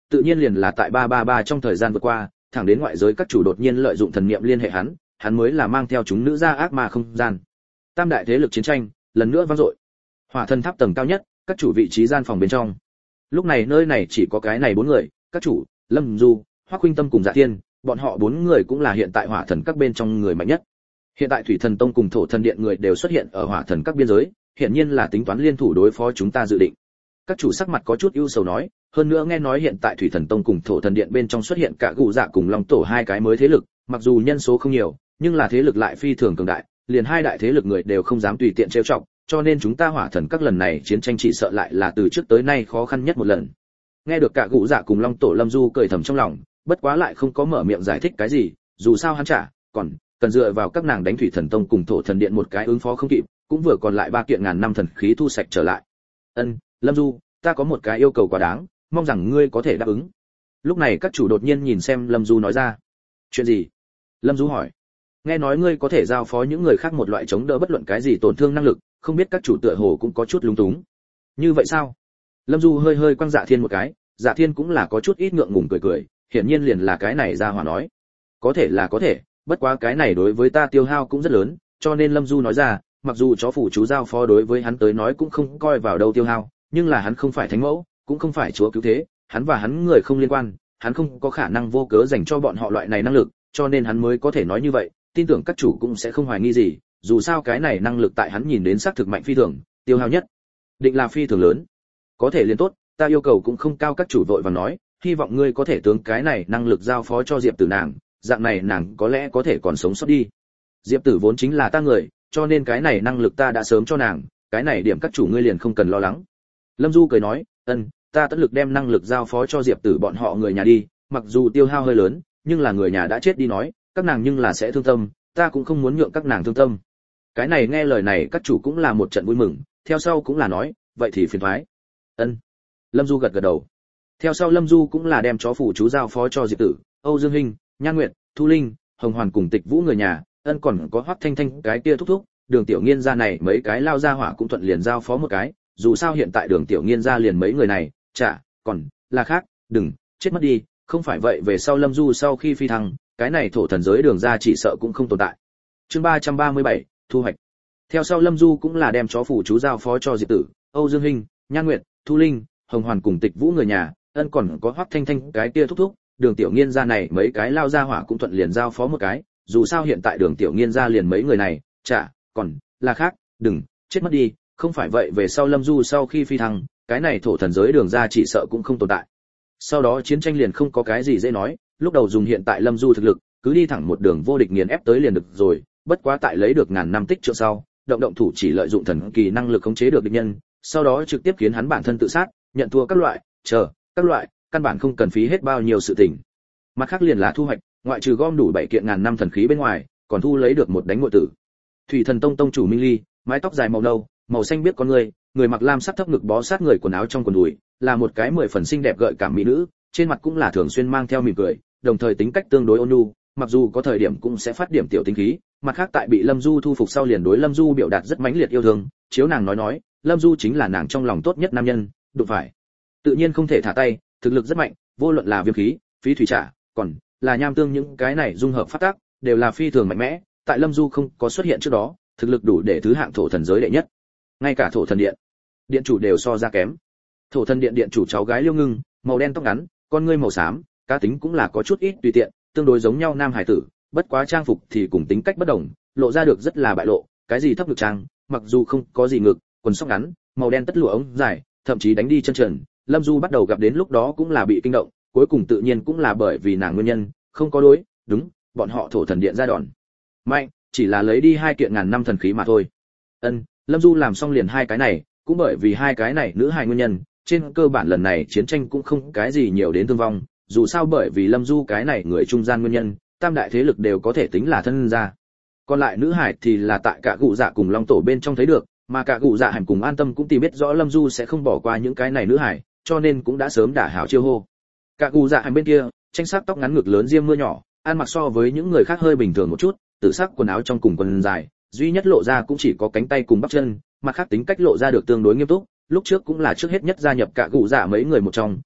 tự nhiên liền là tại ba ba ba trong thời gian vừa qua, thẳng đến ngoại giới các chủ đột nhiên lợi dụng thần niệm liên hệ hắn, hắn mới là mang theo chúng nữ ra ác ma không gian. Tam đại thế lực chiến tranh lần nữa vang dội. Hỏa thần tháp tầng cao nhất, các chủ vị trí gian phòng bên trong. Lúc này nơi này chỉ có cái này bốn người, các chủ, Lâm Du, Hoắc Khuynh Tâm cùng Dạ Thiên, bọn họ bốn người cũng là hiện tại hỏa thần các bên trong người mạnh nhất. Hiện tại Thủy Thần Tông cùng Thổ Thần Điện người đều xuất hiện ở hỏa thần các biên giới, hiển nhiên là tính toán liên thủ đối phó chúng ta dự định. Các chủ sắc mặt có chút ưu sầu nói, hơn nữa nghe nói hiện tại Thủy Thần Tông cùng Thổ Thần Điện bên trong xuất hiện cả Gù Dạ cùng Long Tổ hai cái mới thế lực, mặc dù nhân số không nhiều, nhưng là thế lực lại phi thường cường đại, liền hai đại thế lực người đều không dám tùy tiện trêu chọc, cho nên chúng ta hỏa thần các lần này chiến tranh chỉ sợ lại là từ trước tới nay khó khăn nhất một lần. Nghe được cả Gù Dạ cùng Long Tổ, Lâm Du cười thầm trong lòng, bất quá lại không có mở miệng giải thích cái gì, dù sao hắn trả, còn cần dựa vào các nàng đánh Thủy Thần Tông cùng Thổ Thần Điện một cái ứng phó không kịp, cũng vừa còn lại ba kiện ngàn năm thần khí thu sạch trở lại. Ân, Lâm Du, ta có một cái yêu cầu quá đáng, mong rằng ngươi có thể đáp ứng. Lúc này các chủ đột nhiên nhìn xem Lâm Du nói ra. Chuyện gì? Lâm Du hỏi. Nghe nói ngươi có thể giao phó những người khác một loại chống đỡ bất luận cái gì tổn thương năng lực, không biết các chủ tựa hồ cũng có chút lúng túng. Như vậy sao? Lâm Du hơi hơi quăng Dạ Thiên một cái, Dạ Thiên cũng là có chút ít ngượng ngùng cười cười, hiển nhiên liền là cái này ra hỏa nói. Có thể là có thể, bất quá cái này đối với ta tiêu hao cũng rất lớn, cho nên Lâm Du nói ra, mặc dù chó phủ chú giao phó đối với hắn tới nói cũng không coi vào đâu tiêu hao, nhưng là hắn không phải thánh mẫu, cũng không phải chúa cứu thế, hắn và hắn người không liên quan, hắn không có khả năng vô cớ dành cho bọn họ loại này năng lực, cho nên hắn mới có thể nói như vậy, tin tưởng các chủ cũng sẽ không hoài nghi gì, dù sao cái này năng lực tại hắn nhìn đến xác thực mạnh phi thường, tiêu hao nhất định là phi thường lớn. Có thể liền tốt, ta yêu cầu cũng không cao, các chủ vội vàng nói, hy vọng ngươi có thể tướng cái này năng lực giao phó cho Diệp Tử nàng, dạng này nàng có lẽ có thể còn sống sót đi. Diệp Tử vốn chính là ta người, cho nên cái này năng lực ta đã sớm cho nàng, cái này điểm các chủ ngươi liền không cần lo lắng. Lâm Du cười nói, ân, ta tận lực đem năng lực giao phó cho Diệp Tử bọn họ người nhà đi, mặc dù tiêu hao hơi lớn, nhưng là người nhà đã chết đi nói, các nàng nhưng là sẽ thương tâm, ta cũng không muốn nhượng các nàng thương tâm. Cái này nghe lời này các chủ cũng là một trận vui mừng, theo sau cũng là nói, vậy thì phiền toái. Ân. Lâm Du gật gật đầu. Theo sau Lâm Du cũng là đem chó phủ chú giao phó cho Diệp Tử, Âu Dương Hinh, Nhan Nguyệt, Thu Linh, Hồng Hoàn cùng Tịch Vũ người nhà, ân còn có Hoắc Thanh Thanh cái kia thúc thúc, Đường Tiểu Nghiên gia này mấy cái lao ra hỏa cũng thuận liền giao phó một cái, dù sao hiện tại Đường Tiểu Nghiên gia liền mấy người này, chả, còn là khác, đừng chết mất đi, không phải vậy về sau Lâm Du sau khi phi thăng, cái này thổ thần giới Đường gia chỉ sợ cũng không tồn tại. Chương ba trăm ba mươi bảy, thu hoạch. Theo sau Lâm Du cũng là đem chó phủ chú giao phó cho Diệp Tử, Âu Dương Hinh, Nhan Nguyệt, Thu Linh, Hồng Hoàn cùng Tịch Vũ người nhà, ân còn có Hoắc Thanh Thanh cái kia thúc thúc, Đường Tiểu Nghiên gia này mấy cái lao ra hỏa cũng thuận liền giao phó một cái, dù sao hiện tại Đường Tiểu Nghiên gia liền mấy người này, chả, còn là khác, đừng chết mất đi, không phải vậy về sau Lâm Du sau khi phi thăng, cái này thổ thần giới Đường gia chỉ sợ cũng không tồn tại. Sau đó chiến tranh liền không có cái gì dễ nói, lúc đầu dùng hiện tại Lâm Du thực lực, cứ đi thẳng một đường vô địch nghiền ép tới liền được rồi, bất quá tại lấy được ngàn năm tích trượng sau, động động thủ chỉ lợi dụng thần kỳ năng lực khống chế được địch nhân, sau đó trực tiếp khiến hắn bản thân tự sát, nhận thua các loại, chờ, các loại, căn bản không cần phí hết bao nhiêu sự tình. Mặt khác liền là thu hoạch, ngoại trừ gom đủ bảy kiện ngàn năm thần khí bên ngoài, còn thu lấy được một đánh ngụy tử. Thủy Thần Tông tông chủ Minh Ly, mái tóc dài màu nâu, màu xanh biết con người, người mặc lam sắc thấp ngực bó sát người quần áo trong quần đùi, là một cái mười phần xinh đẹp gợi cảm mỹ nữ, trên mặt cũng là thường xuyên mang theo mỉm cười, đồng thời tính cách tương đối ôn nhu, mặc dù có thời điểm cũng sẽ phát điểm tiểu tính khí, mặt khác tại bị Lâm Du thu phục sau liền đối Lâm Du biểu đạt rất mãnh liệt yêu thương, chiếu nàng nói nói, Lâm Du chính là nàng trong lòng tốt nhất nam nhân, đụng phải tự nhiên không thể thả tay, thực lực rất mạnh, vô luận là viêm khí, phí thủy trả, còn là nham tương, những cái này dung hợp phát tác đều là phi thường mạnh mẽ, tại Lâm Du không có xuất hiện trước đó, thực lực đủ để thứ hạng thổ thần giới đệ nhất. Ngay cả thổ thần điện, điện chủ đều so ra kém. Thổ thần điện điện chủ cháu gái Liêu Ngưng, màu đen tóc ngắn, con ngươi màu xám, cá tính cũng là có chút ít tùy tiện, tương đối giống nhau nam hải tử, bất quá trang phục thì cùng tính cách bất đồng, lộ ra được rất là bại lộ, cái gì thấp ngực trang, mặc dù không có gì ngực, quần sóc ngắn, màu đen tất lụa ống dài, thậm chí đánh đi chân trần, Lâm Du bắt đầu gặp đến lúc đó cũng là bị kinh động, cuối cùng tự nhiên cũng là bởi vì nàng nguyên nhân, không có đối, đúng, bọn họ thổ thần điện ra đòn mạnh, chỉ là lấy đi hai kiện ngàn năm thần khí mà thôi. Ân, Lâm Du làm xong liền hai cái này, cũng bởi vì hai cái này nữ hài nguyên nhân, trên cơ bản lần này chiến tranh cũng không cái gì nhiều đến thương vong, dù sao bởi vì Lâm Du cái này người trung gian nguyên nhân, tam đại thế lực đều có thể tính là thân gia. Còn lại nữ hải thì là tại cả cụ dạ cùng Long Tổ bên trong thấy được, mà cả cụ dạ hẳn cùng An Tâm cũng tìm biết rõ Lâm Du sẽ không bỏ qua những cái này nữ hải, cho nên cũng đã sớm đả hảo chiêu hô. Cả cụ dạ hẳn bên kia, tranh sắc tóc ngắn ngực lớn diêm mưa nhỏ, ăn mặc so với những người khác hơi bình thường một chút, tự sắc quần áo trong cùng quần dài, duy nhất lộ ra cũng chỉ có cánh tay cùng bắp chân, mặt khác tính cách lộ ra được tương đối nghiêm túc, lúc trước cũng là trước hết nhất gia nhập cả cụ dạ mấy người một trong,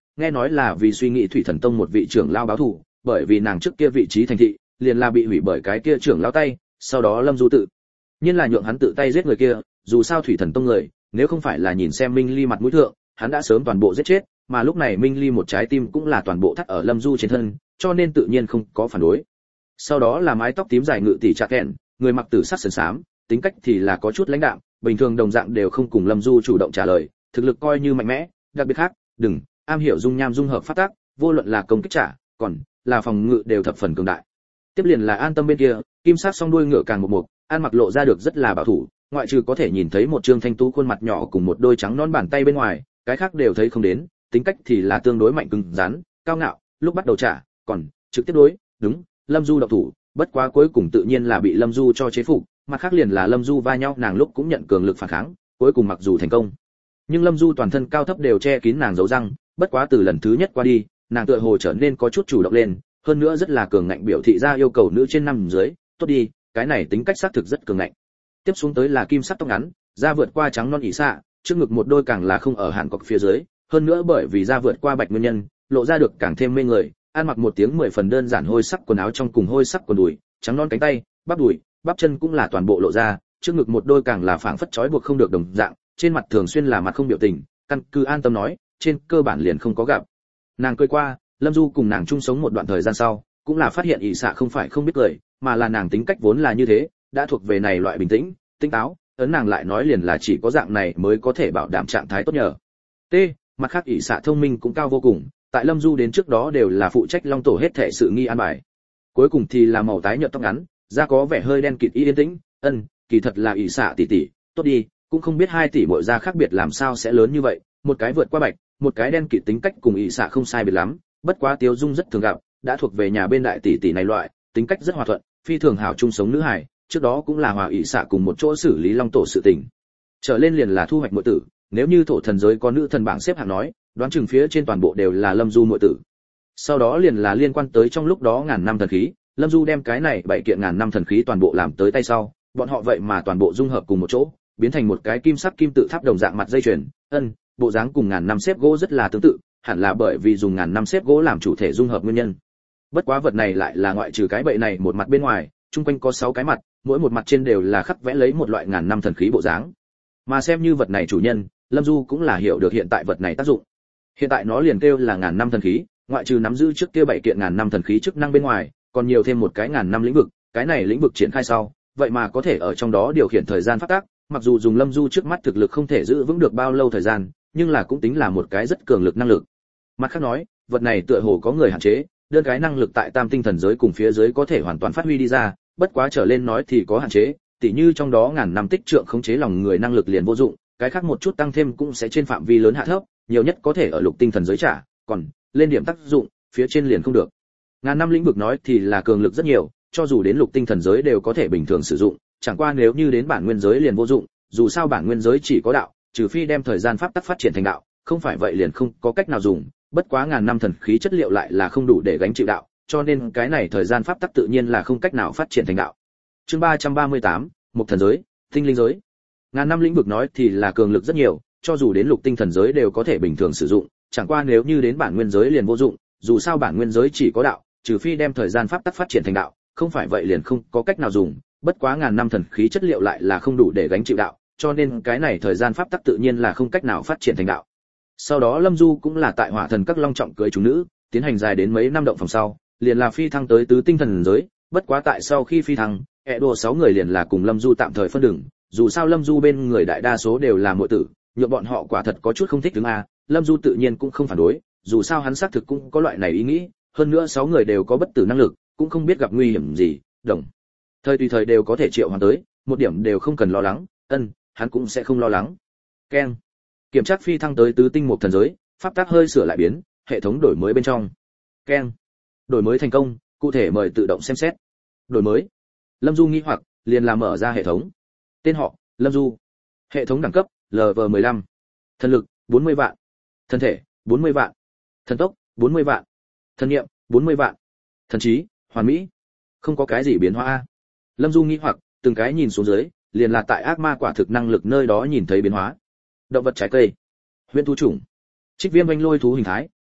nghe nói là vì suy nghĩ Thủy Thần Tông một vị trưởng lao báo thù, bởi vì nàng trước kia vị trí thành thị liền là bị hủy bởi cái kia trưởng lao tay, sau đó Lâm Du tự nhiên là nhượng hắn tự tay giết người kia, dù sao Thủy Thần Tông người, nếu không phải là nhìn xem Minh Ly mặt mũi thượng, hắn đã sớm toàn bộ giết chết, mà lúc này Minh Ly một trái tim cũng là toàn bộ thắt ở Lâm Du trên thân, cho nên tự nhiên không có phản đối. Sau đó là mái tóc tím dài ngự tỷ Trạ Kèn, người mặc tử sắc sần xám, tính cách thì là có chút lãnh đạm, bình thường đồng dạng đều không cùng Lâm Du chủ động trả lời, thực lực coi như mạnh mẽ, đặc biệt khác, đừng, am hiểu dung nham dung hợp phát tác, vô luận là công kích trả, còn là phòng ngự đều thập phần cường đại. Tiếp liền là An Tâm bên kia, kim sắc song đuôi ngựa càng một mục, ăn mặc lộ ra được rất là bảo thủ, ngoại trừ có thể nhìn thấy một trương thanh tú khuôn mặt nhỏ cùng một đôi trắng non bàn tay bên ngoài, cái khác đều thấy không đến, tính cách thì là tương đối mạnh cứng rắn, cao ngạo, lúc bắt đầu trả, còn trực tiếp đối, đúng, Lâm Du độc thủ, bất quá cuối cùng tự nhiên là bị Lâm Du cho chế phục, mặt khác liền là Lâm Du va nhau nàng lúc cũng nhận cường lực phản kháng, cuối cùng mặc dù thành công, nhưng Lâm Du toàn thân cao thấp đều che kín nàng dấu răng, bất quá từ lần thứ nhất qua đi, nàng tựa hồ trở nên có chút chủ động lên, hơn nữa rất là cường ngạnh biểu thị ra yêu cầu nữ trên năm dưới, tốt đi, cái này tính cách xác thực rất cường ngạnh. Tiếp xuống tới là kim sắc tóc ngắn, da vượt qua trắng non ỉ xạ, trước ngực một đôi càng là không ở hàn cọc phía dưới, hơn nữa bởi vì da vượt qua bạch nguyên nhân, lộ ra được càng thêm mê người, ăn mặc một tiếng mười phần đơn giản hôi sắc quần áo trong cùng hôi sắc quần đùi, trắng non cánh tay, bắp đùi, bắp chân cũng là toàn bộ lộ ra, trước ngực một đôi càng là phảng phất trói buộc không được đồng dạng, trên mặt thường xuyên là mặt không biểu tình, căn cứ An Tâm nói, trên cơ bản liền không có gặp. Nàng cười qua, Lâm Du cùng nàng chung sống một đoạn thời gian sau, cũng là phát hiện ỷ xạ không phải không biết cười, mà là nàng tính cách vốn là như thế, đã thuộc về này loại bình tĩnh, tinh táo, ấn nàng lại nói liền là chỉ có dạng này mới có thể bảo đảm trạng thái tốt nhờ. T, mặt khác ỷ xạ thông minh cũng cao vô cùng, tại Lâm Du đến trước đó đều là phụ trách Long Tổ hết thảy sự nghi an bài. Cuối cùng thì là màu tái nhợt tóc ngắn, da có vẻ hơi đen kịt yên tĩnh, ân, kỳ thật là ỷ xạ tỷ tỷ, tốt đi, cũng không biết hai tỷ muội da khác biệt làm sao sẽ lớn như vậy, một cái vượt qua bạch, một cái đen kịt tính cách cùng ỷ xạ không sai biệt lắm, bất quá Tiếu Dung rất thường gặp, đã thuộc về nhà bên đại tỷ tỷ này loại, tính cách rất hòa thuận, phi thường hảo chung sống nữ hài, trước đó cũng là hòa ỷ xạ cùng một chỗ xử lý Long Tổ sự tình. Trở lên liền là thu hoạch muội tử, nếu như thổ thần giới có nữ thần bảng xếp hạng nói, đoán chừng phía trên toàn bộ đều là Lâm Du muội tử. Sau đó liền là liên quan tới trong lúc đó ngàn năm thần khí, Lâm Du đem cái này bảy kiện ngàn năm thần khí toàn bộ làm tới tay sau, bọn họ vậy mà toàn bộ dung hợp cùng một chỗ, biến thành một cái kim sắc kim tự tháp đồng dạng mặt dây chuyền, ân, bộ dáng cùng ngàn năm xếp gỗ rất là tương tự, hẳn là bởi vì dùng ngàn năm xếp gỗ làm chủ thể dung hợp nguyên nhân. Bất quá vật này lại là ngoại trừ cái bậy này một mặt bên ngoài, chung quanh có sáu cái mặt, mỗi một mặt trên đều là khắc vẽ lấy một loại ngàn năm thần khí bộ dáng. Mà xem như vật này chủ nhân, Lâm Du cũng là hiểu được hiện tại vật này tác dụng. Hiện tại nó liền kêu là ngàn năm thần khí, ngoại trừ nắm giữ trước kia bảy kiện ngàn năm thần khí chức năng bên ngoài, còn nhiều thêm một cái ngàn năm lĩnh vực, cái này lĩnh vực triển khai sau, vậy mà có thể ở trong đó điều khiển thời gian phát tác, mặc dù dùng Lâm Du trước mắt thực lực không thể giữ vững được bao lâu thời gian, nhưng là cũng tính là một cái rất cường lực năng lực. Mặt khác nói, vật này tựa hồ có người hạn chế, đơn cái năng lực tại tam tinh thần giới cùng phía dưới có thể hoàn toàn phát huy đi ra, bất quá trở lên nói thì có hạn chế, tỉ như trong đó ngàn năm tích trượng khống chế lòng người năng lực liền vô dụng, cái khác một chút tăng thêm cũng sẽ trên phạm vi lớn hạ thấp, nhiều nhất có thể ở lục tinh thần giới trả, còn lên điểm tác dụng, phía trên liền không được. Ngàn năm lĩnh vực nói thì là cường lực rất nhiều, cho dù đến lục tinh thần giới đều có thể bình thường sử dụng, chẳng qua nếu như đến bản nguyên giới liền vô dụng, dù sao bản nguyên giới chỉ có đạo, trừ phi đem thời gian pháp tắc phát triển thành đạo, không phải vậy liền không có cách nào dùng, bất quá ngàn năm thần khí chất liệu lại là không đủ để gánh chịu đạo, cho nên cái này thời gian pháp tắc tự nhiên là không cách nào phát triển thành đạo. Chương ba trăm ba mươi tám, một thần giới, tinh linh giới. Ngàn năm lĩnh vực nói thì là cường lực rất nhiều, cho dù đến lục tinh thần giới đều có thể bình thường sử dụng, chẳng qua nếu như đến bản nguyên giới liền vô dụng, dù sao bản nguyên giới chỉ có đạo, trừ phi đem thời gian pháp tắc phát triển thành đạo, không phải vậy liền không có cách nào dùng, bất quá ngàn năm thần khí chất liệu lại là không đủ để gánh chịu đạo, cho nên cái này thời gian pháp tắc tự nhiên là không cách nào phát triển thành đạo. Sau đó Lâm Du cũng là tại Hỏa Thần Các long trọng cưới chúng nữ, tiến hành dài đến mấy năm động phòng sau, liền là phi thăng tới tứ tinh thần giới, bất quá tại sau khi phi thăng, ẹ đồ sáu người liền là cùng Lâm Du tạm thời phân đường, dù sao Lâm Du bên người đại đa số đều là muội tử, nhượng bọn họ quả thật có chút không thích đứng a, Lâm Du tự nhiên cũng không phản đối, dù sao hắn xác thực cũng có loại này ý nghĩ, hơn nữa sáu người đều có bất tử năng lực, cũng không biết gặp nguy hiểm gì, đồng thời tùy thời đều có thể triệu hoán tới, một điểm đều không cần lo lắng, ân, hắn cũng sẽ không lo lắng. Keng. Kiểm tra phi thăng tới tứ tinh một thần giới, pháp tắc hơi sửa lại biến, hệ thống đổi mới bên trong. Keng. Đổi mới thành công, cụ thể mời tự động xem xét. Đổi mới. Lâm Du nghi hoặc, liền làm mở ra hệ thống. Tên họ, Lâm Du. Hệ thống đẳng cấp, lờ vê mười lăm. Thần lực, bốn mươi vạn. Thân thể, bốn mươi vạn. Thần tốc, bốn mươi vạn. Thần niệm, bốn mươi vạn. Thần trí, hoàn mỹ. Không có cái gì biến hóa a. Lâm Du nghi hoặc, từng cái nhìn xuống dưới, liền là tại ác ma quả thực năng lực nơi đó nhìn thấy biến hóa. Động vật trái cây, huyền thú chủng, trích viêm vanh lôi thú hình thái,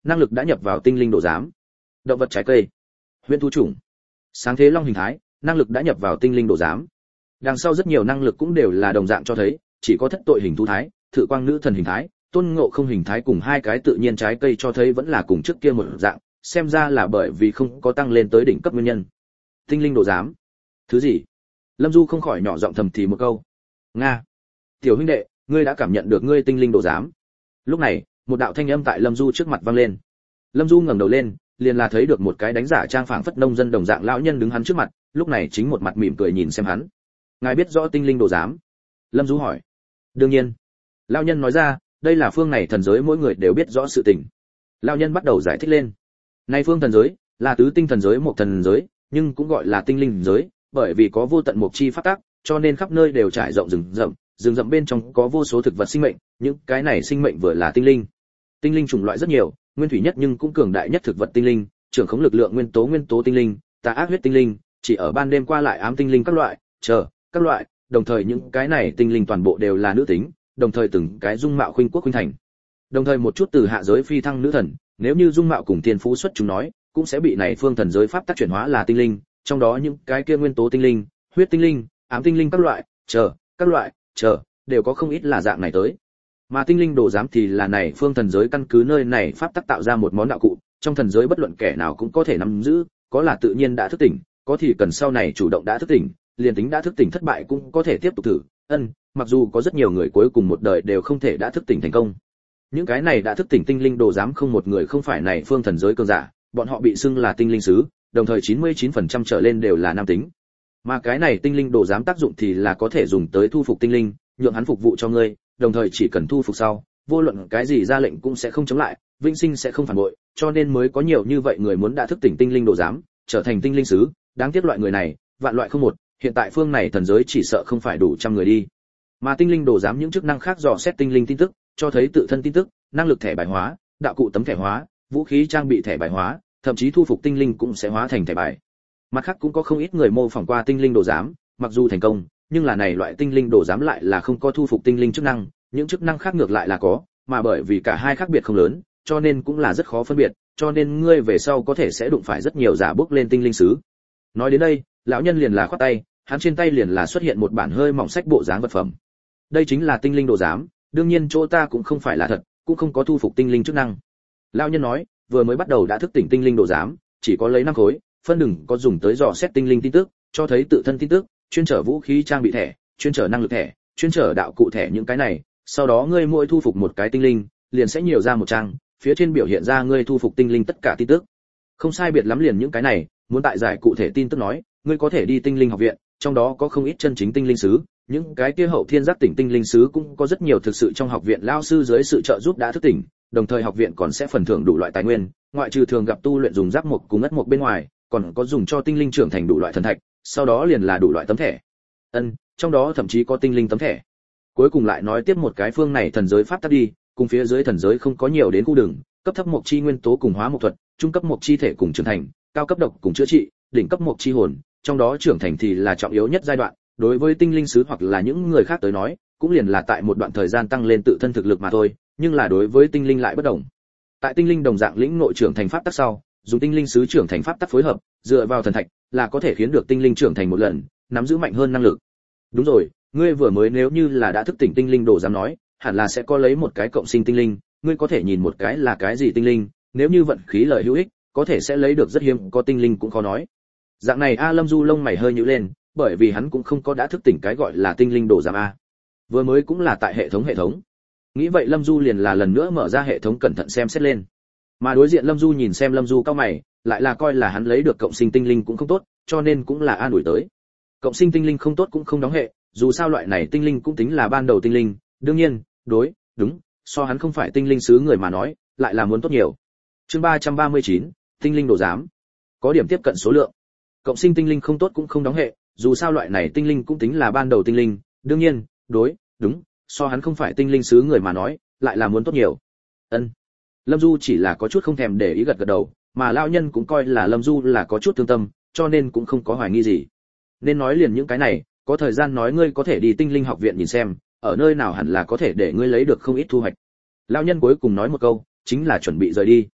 năng lực đã nhập vào tinh linh đồ giám. Động vật trái cây, huyền thú chủng, sáng thế long hình thái, năng lực đã nhập vào tinh linh đồ giám. Đằng sau rất nhiều năng lực cũng đều là đồng dạng cho thấy, chỉ có thất tội hình thú thái, thử quang nữ thần hình thái, tôn ngộ không hình thái cùng hai cái tự nhiên trái cây cho thấy vẫn là cùng trước kia một dạng, xem ra là bởi vì không có tăng lên tới đỉnh cấp nguyên nhân. Tinh linh đồ giám, thứ gì? Lâm Du không khỏi nhỏ giọng thầm thì một câu. Nga, tiểu huynh đệ, ngươi đã cảm nhận được ngươi tinh linh đồ giám. Lúc này, một đạo thanh âm tại Lâm Du trước mặt vang lên. Lâm Du ngẩng đầu lên, liền là thấy được một cái đánh giả trang phảng phất nông dân đồng dạng lão nhân đứng hắn trước mặt, lúc này chính một mặt mỉm cười nhìn xem hắn. Ngài biết rõ tinh linh đồ giám? Lâm Du hỏi. Đương nhiên. Lão nhân nói ra, đây là phương này thần giới mỗi người đều biết rõ sự tình. Lão nhân bắt đầu giải thích lên. Này phương thần giới là tứ tinh thần giới một thần giới, nhưng cũng gọi là tinh linh giới, bởi vì có vô tận mục chi phát tác, cho nên khắp nơi đều trải rộng rừng rậm, rừng rậm bên trong có vô số thực vật sinh mệnh, những cái này sinh mệnh vừa là tinh linh. Tinh linh chủng loại rất nhiều, nguyên thủy nhất nhưng cũng cường đại nhất thực vật tinh linh, trưởng khống lực lượng nguyên tố nguyên tố tinh linh, tà ác huyết tinh linh, chỉ ở ban đêm qua lại ám tinh linh các loại, chờ, các loại, đồng thời những cái này tinh linh toàn bộ đều là nữ tính, đồng thời từng cái dung mạo khuynh quốc khuynh thành. Đồng thời một chút từ hạ giới phi thăng nữ thần, nếu như dung mạo cùng tiên phú xuất chúng nói, cũng sẽ bị này phương thần giới pháp tác chuyển hóa là tinh linh, trong đó những cái kia nguyên tố tinh linh, huyết tinh linh, ám tinh linh các loại, chờ, các loại, chờ, đều có không ít là dạng này tới. Mà tinh linh đồ giám thì là này phương thần giới căn cứ nơi này pháp tác tạo ra một món đạo cụ, trong thần giới bất luận kẻ nào cũng có thể nắm giữ, có là tự nhiên đã thức tỉnh, có thì cần sau này chủ động đã thức tỉnh, liền tính đã thức tỉnh thất bại cũng có thể tiếp tục thử. Ân, mặc dù có rất nhiều người cuối cùng một đời đều không thể đã thức tỉnh thành công. Những cái này đã thức tỉnh tinh linh đồ giám không một người không phải này phương thần giới cường giả, bọn họ bị xưng là tinh linh sứ, đồng thời chín mươi chín phần trăm trở lên đều là nam tính. Mà cái này tinh linh đồ giám tác dụng thì là có thể dùng tới thu phục tinh linh, nhượng hắn phục vụ cho ngươi, đồng thời chỉ cần thu phục sau, vô luận cái gì ra lệnh cũng sẽ không chống lại, vĩnh sinh sẽ không phản bội, cho nên mới có nhiều như vậy người muốn đã thức tỉnh tinh linh đồ giám, trở thành tinh linh sứ, đáng tiếc loại người này, vạn loại không một, hiện tại phương này thần giới chỉ sợ không phải đủ trăm người đi. Mà tinh linh đồ giám những chức năng khác dò xét tinh linh tin tức, cho thấy tự thân tin tức, năng lực thẻ bài hóa, đạo cụ tấm thẻ hóa, vũ khí trang bị thẻ bài hóa, thậm chí thu phục tinh linh cũng sẽ hóa thành thẻ bài. Mặt khác cũng có không ít người mô phỏng qua tinh linh đồ giám, mặc dù thành công, nhưng là này loại tinh linh đồ giám lại là không có thu phục tinh linh chức năng, những chức năng khác ngược lại là có, mà bởi vì cả hai khác biệt không lớn, cho nên cũng là rất khó phân biệt, cho nên ngươi về sau có thể sẽ đụng phải rất nhiều giả bước lên tinh linh sứ. Nói đến đây, lão nhân liền là khoát tay, hắn trên tay liền là xuất hiện một bản hơi mỏng sách bộ dáng vật phẩm. Đây chính là tinh linh đồ giám, đương nhiên chỗ ta cũng không phải là thật, cũng không có thu phục tinh linh chức năng. Lão nhân nói, vừa mới bắt đầu đã thức tỉnh tinh linh đồ giám, chỉ có lấy năm khối, phân đừng có dùng tới dò xét tinh linh tin tức, cho thấy tự thân tin tức, chuyên trở vũ khí trang bị thẻ, chuyên trở năng lực thẻ, chuyên trở đạo cụ thẻ những cái này, sau đó ngươi mỗi thu phục một cái tinh linh, liền sẽ nhiều ra một trang, phía trên biểu hiện ra ngươi thu phục tinh linh tất cả tin tức. Không sai biệt lắm liền những cái này, muốn tại giải cụ thể tin tức nói, ngươi có thể đi tinh linh học viện, trong đó có không ít chân chính tinh linh sứ, những cái kia hậu thiên giác tỉnh tinh linh sứ cũng có rất nhiều thực sự trong học viện lao sư dưới sự trợ giúp đã thức tỉnh, đồng thời học viện còn sẽ phần thưởng đủ loại tài nguyên, ngoại trừ thường gặp tu luyện dùng giáp mục cùng ất mục bên ngoài, còn có dùng cho tinh linh trưởng thành đủ loại thần thạch, sau đó liền là đủ loại tấm thẻ. Ân, trong đó thậm chí có tinh linh tấm thẻ. Cuối cùng lại nói tiếp một cái phương này thần giới pháp tắc đi, cùng phía dưới thần giới không có nhiều đến khu đường, cấp thấp mục chi nguyên tố cùng hóa mục thuật, trung cấp mục chi thể cùng trưởng thành, cao cấp độc cùng chữa trị, đỉnh cấp mục chi hồn, trong đó trưởng thành thì là trọng yếu nhất giai đoạn, đối với tinh linh sứ hoặc là những người khác tới nói, cũng liền là tại một đoạn thời gian tăng lên tự thân thực lực mà thôi, nhưng là đối với tinh linh lại bất đồng. Tại tinh linh đồng dạng lĩnh nội trưởng thành pháp tắc sau, dùng tinh linh sứ trưởng thành pháp tắc phối hợp, dựa vào thần thạch, là có thể khiến được tinh linh trưởng thành một lần, nắm giữ mạnh hơn năng lực. Đúng rồi, ngươi vừa mới nếu như là đã thức tỉnh tinh linh đồ dám nói, hẳn là sẽ có lấy một cái cộng sinh tinh linh, ngươi có thể nhìn một cái là cái gì tinh linh, nếu như vận khí lợi hữu ích, có thể sẽ lấy được rất hiếm, có tinh linh cũng khó nói. Dạng này A Lâm Du lông mày hơi nhíu lên, bởi vì hắn cũng không có đã thức tỉnh cái gọi là tinh linh đồ giám a. Vừa mới cũng là tại hệ thống hệ thống. Nghĩ vậy Lâm Du liền là lần nữa mở ra hệ thống cẩn thận xem xét lên. Mà đối diện Lâm Du nhìn xem Lâm Du cao mày, lại là coi là hắn lấy được cộng sinh tinh linh cũng không tốt, cho nên cũng là an ủi tới. Cộng sinh tinh linh không tốt cũng không đóng hệ, dù sao loại này tinh linh cũng tính là ban đầu tinh linh, đương nhiên, đối, đúng, so hắn không phải tinh linh sứ người mà nói, lại là muốn tốt nhiều. Chương ba trăm ba mươi chín, tinh linh đồ giám. Có điểm tiếp cận số lượng. Cộng sinh tinh linh không tốt cũng không đóng hệ, dù sao loại này tinh linh cũng tính là ban đầu tinh linh, đương nhiên, đối, đúng, so hắn không phải tinh linh sứ người mà nói, lại là muốn tốt nhiều. Ân. Lâm Du chỉ là có chút không thèm để ý gật gật đầu, mà lão nhân cũng coi là Lâm Du là có chút thương tâm, cho nên cũng không có hoài nghi gì. Nên nói liền những cái này, có thời gian nói ngươi có thể đi tinh linh học viện nhìn xem, ở nơi nào hẳn là có thể để ngươi lấy được không ít thu hoạch. Lão nhân cuối cùng nói một câu, chính là chuẩn bị rời đi.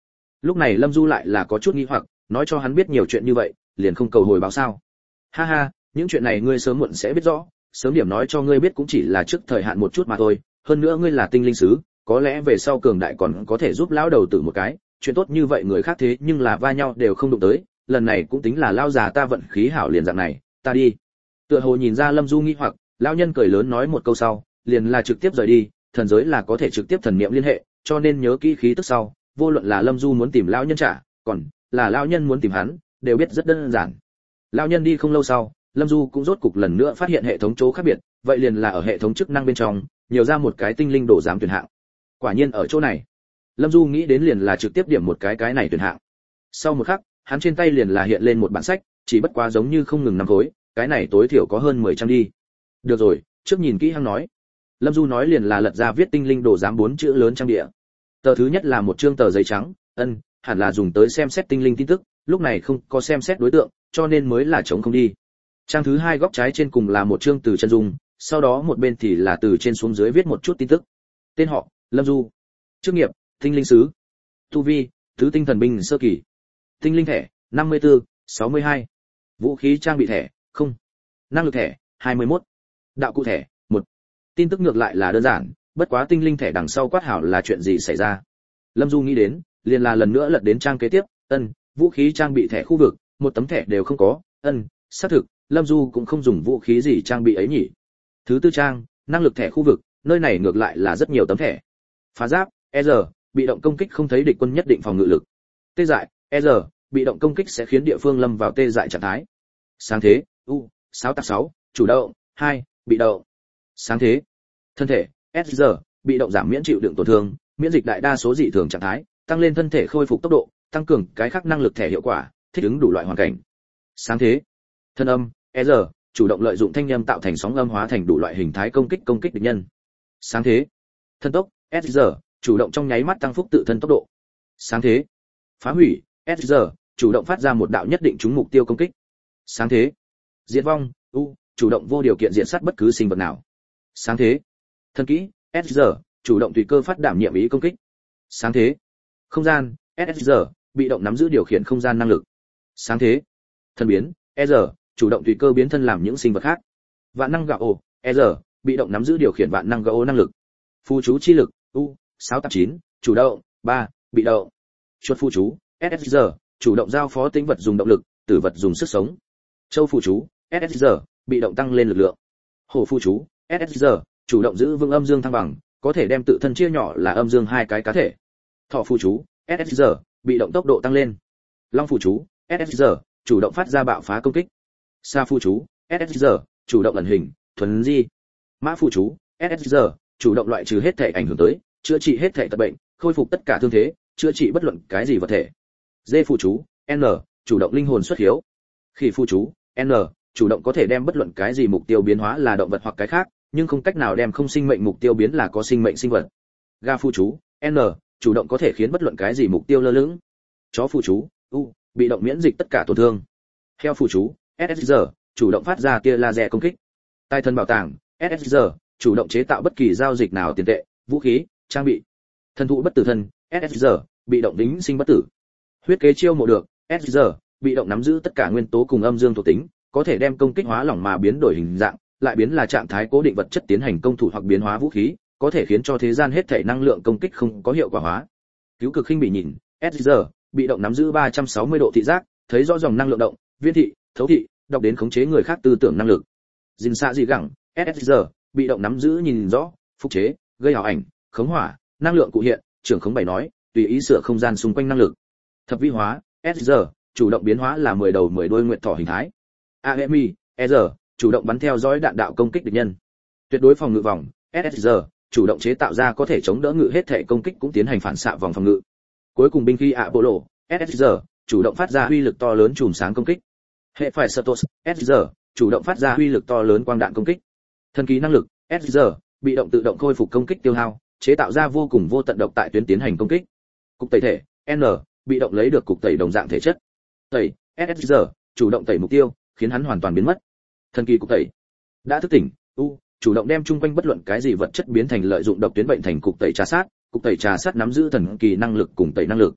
Lúc này Lâm Du lại là có chút nghi hoặc, nói cho hắn biết nhiều chuyện như vậy, liền không cầu hồi báo sao? Ha ha, những chuyện này ngươi sớm muộn sẽ biết rõ, sớm điểm nói cho ngươi biết cũng chỉ là trước thời hạn một chút mà thôi, hơn nữa ngươi là tinh linh sứ, có lẽ về sau cường đại còn có thể giúp lão đầu tử một cái, chuyện tốt như vậy người khác thế nhưng là va nhau đều không đụng tới, lần này cũng tính là lão già ta vận khí hảo liền dạng này, ta đi. Tựa hồ nhìn ra Lâm Du nghi hoặc, lão nhân cười lớn nói một câu sau, liền là trực tiếp rời đi, thần giới là có thể trực tiếp thần niệm liên hệ, cho nên nhớ kỹ khí tức sau, vô luận là Lâm Du muốn tìm lão nhân trả, còn là lão nhân muốn tìm hắn, đều biết rất đơn giản. Lão nhân đi không lâu sau, Lâm Du cũng rốt cục lần nữa phát hiện hệ thống chỗ khác biệt, vậy liền là ở hệ thống chức năng bên trong, nhiều ra một cái tinh linh đồ giám tuyển hạng. Quả nhiên ở chỗ này. Lâm Du nghĩ đến liền là trực tiếp điểm một cái cái này tuyển hạng. Sau một khắc, hắn trên tay liền là hiện lên một bản sách, chỉ bất quá giống như không ngừng năm khối, cái này tối thiểu có hơn mười trang đi. Được rồi, trước nhìn kỹ hắn nói. Lâm Du nói liền là lật ra viết tinh linh đồ giám bốn chữ lớn trang địa. Tờ thứ nhất là một chương tờ giấy trắng, ân, hẳn là dùng tới xem xét tinh linh tin tức, lúc này không có xem xét đối tượng, cho nên mới là chống không đi. Trang thứ hai góc trái trên cùng là một chương từ chân dung, sau đó một bên thì là từ trên xuống dưới viết một chút tin tức. Tên họ, Lâm Du. Chức nghiệp, tinh linh sứ. Tu vi, tứ tinh thần binh sơ kỳ. Tinh linh thẻ, năm mươi tư, sáu mươi hai. Vũ khí trang bị thẻ, không. Năng lực thẻ, hai mươi mốt. Đạo cụ thẻ, một. Tin tức ngược lại là đơn giản, bất quá tinh linh thẻ đằng sau quát hảo là chuyện gì xảy ra. Lâm Du nghĩ đến, liền là lần nữa lật đến trang kế tiếp, ân, vũ khí trang bị thẻ khu vực, một tấm thẻ đều không có, ân, xác thực, Lâm Du cũng không dùng vũ khí gì trang bị ấy nhỉ. Thứ tư trang, năng lực thẻ khu vực, nơi này ngược lại là rất nhiều tấm thẻ. Phá giáp, e rờ, bị động công kích không thấy địch quân nhất định phòng ngự lực. Tê dại, e rờ, bị động công kích sẽ khiến địa phương lâm vào tê dại trạng thái. Sáng thế, u, sáu tạp sáu, chủ động, hai, bị động. Sáng thế. Thân thể, ét rờ, bị động giảm miễn chịu đựng tổn thương, miễn dịch đại đa số dị thường trạng thái, tăng lên thân thể khôi phục tốc độ, tăng cường cái khác năng lực thẻ hiệu quả, thích ứng đủ loại hoàn cảnh. Sáng thế. Thân âm, e rờ, chủ động lợi dụng thanh âm tạo thành sóng âm hóa thành đủ loại hình thái công kích công kích địch nhân. Sáng thế. Thân tốc, ét rờ, chủ động trong nháy mắt tăng phúc tự thân tốc độ. Sáng thế. Phá hủy, ét rờ, chủ động phát ra một đạo nhất định trúng mục tiêu công kích. Sáng thế. Diệt vong, u, chủ động vô điều kiện diệt sát bất cứ sinh vật nào. Sáng thế. Thân kỹ, ét rờ, chủ động tùy cơ phát đảm nhiệm ý công kích. Sáng thế. Không gian, ét rờ, bị động nắm giữ điều khiển không gian năng lực. Sáng thế. Thân biến, e rờ, chủ động tùy cơ biến thân làm những sinh vật khác. Vạn năng gạo ồ, e rờ, bị động nắm giữ điều khiển vạn năng gạo năng lực. Phù chú chi lực, u, sáu tạp chín, chủ động, ba, bị động. Chuột phù chú, ét rờ, chủ động giao phó tính vật dùng động lực, tử vật dùng sức sống. Châu phù chú, ét rờ, bị động tăng lên lực lượng. Hổ phù chú, ét rờ, chủ động giữ vững âm dương thăng bằng, có thể đem tự thân chia nhỏ là âm dương hai cái cá thể. Thỏ phù chú, ét rờ, bị động tốc độ tăng lên. Long phù chú, ét rờ, chủ động phát ra bạo phá công kích. Sa phù chú, ét rờ, chủ động ẩn hình, thuần di. Mã phù chú, ét rờ, chủ động loại trừ hết thể ảnh hưởng tới, chữa trị hết thể tật bệnh, khôi phục tất cả thương thế, chữa trị bất luận cái gì vật thể. Dê phù chú, N, chủ động linh hồn xuất hiếu. Khỉ phù chú, N, chủ động có thể đem bất luận cái gì mục tiêu biến hóa là động vật hoặc cái khác, nhưng không cách nào đem không sinh mệnh mục tiêu biến là có sinh mệnh sinh vật. Ga phù chú, N, chủ động có thể khiến bất luận cái gì mục tiêu lơ lửng. Chó phù chú, U, bị động miễn dịch tất cả tổn thương. Heo phù chú, ét rờ, chủ động phát ra tia laser công kích. Tai thân bảo tàng, ét rờ, chủ động chế tạo bất kỳ giao dịch nào tiền tệ, vũ khí, trang bị. Thần thụ bất tử thân, ét rờ, bị động vĩnh sinh bất tử. Huyết kế chiêu mộ được, ét rờ, bị động nắm giữ tất cả nguyên tố cùng âm dương thuộc tính, có thể đem công kích hóa lỏng mà biến đổi hình dạng, lại biến là trạng thái cố định vật chất tiến hành công thủ hoặc biến hóa vũ khí, có thể khiến cho thế gian hết thể năng lượng công kích không có hiệu quả hóa. Cứu cực khinh bị nhìn, ét rờ, bị động nắm giữ ba trăm sáu mươi độ thị giác, thấy rõ dòng năng lượng động, viên thị, thấu thị, đọc đến khống chế người khác tư tưởng năng lực. Dình xạ dị gẳng, ét rờ, bị động nắm giữ nhìn rõ, phục chế, gây ảo ảnh, khống hỏa, năng lượng cụ hiện, trưởng khống bảy nói, tùy ý sửa không gian xung quanh năng lực. Thập vi hóa, ét rờ, chủ động biến hóa là mười đầu mười đuôi nguyệt thỏ hình thái. a em i, e rờ, chủ động bắn theo dõi đạn đạo công kích địch nhân. Tuyệt đối phòng ngự vòng, ét rờ, chủ động chế tạo ra có thể chống đỡ ngự hết thể công kích cũng tiến hành phản xạ vòng phòng ngự. Cuối cùng binh khí Apollo, ét rờ, chủ động phát ra uy lực to lớn chùm sáng công kích. Hệ phải Satos, ét rờ, chủ động phát ra uy lực to lớn quang đạn công kích. Thần kỳ năng lực, ét rờ, bị động tự động khôi phục công kích tiêu hao, chế tạo ra vô cùng vô tận độc tại tuyến tiến hành công kích. Cục tẩy thể, N, bị động lấy được cục tẩy đồng dạng thể chất. Tẩy, ét rờ, chủ động tẩy mục tiêu, khiến hắn hoàn toàn biến mất. Thần kỳ cục tẩy. Đã thức tỉnh, U, chủ động đem chung quanh bất luận cái gì vật chất biến thành lợi dụng độc tuyến bệnh thành cục tẩy trà sát, cục tẩy trà sát nắm giữ thần kỳ năng lực cùng tẩy năng lực.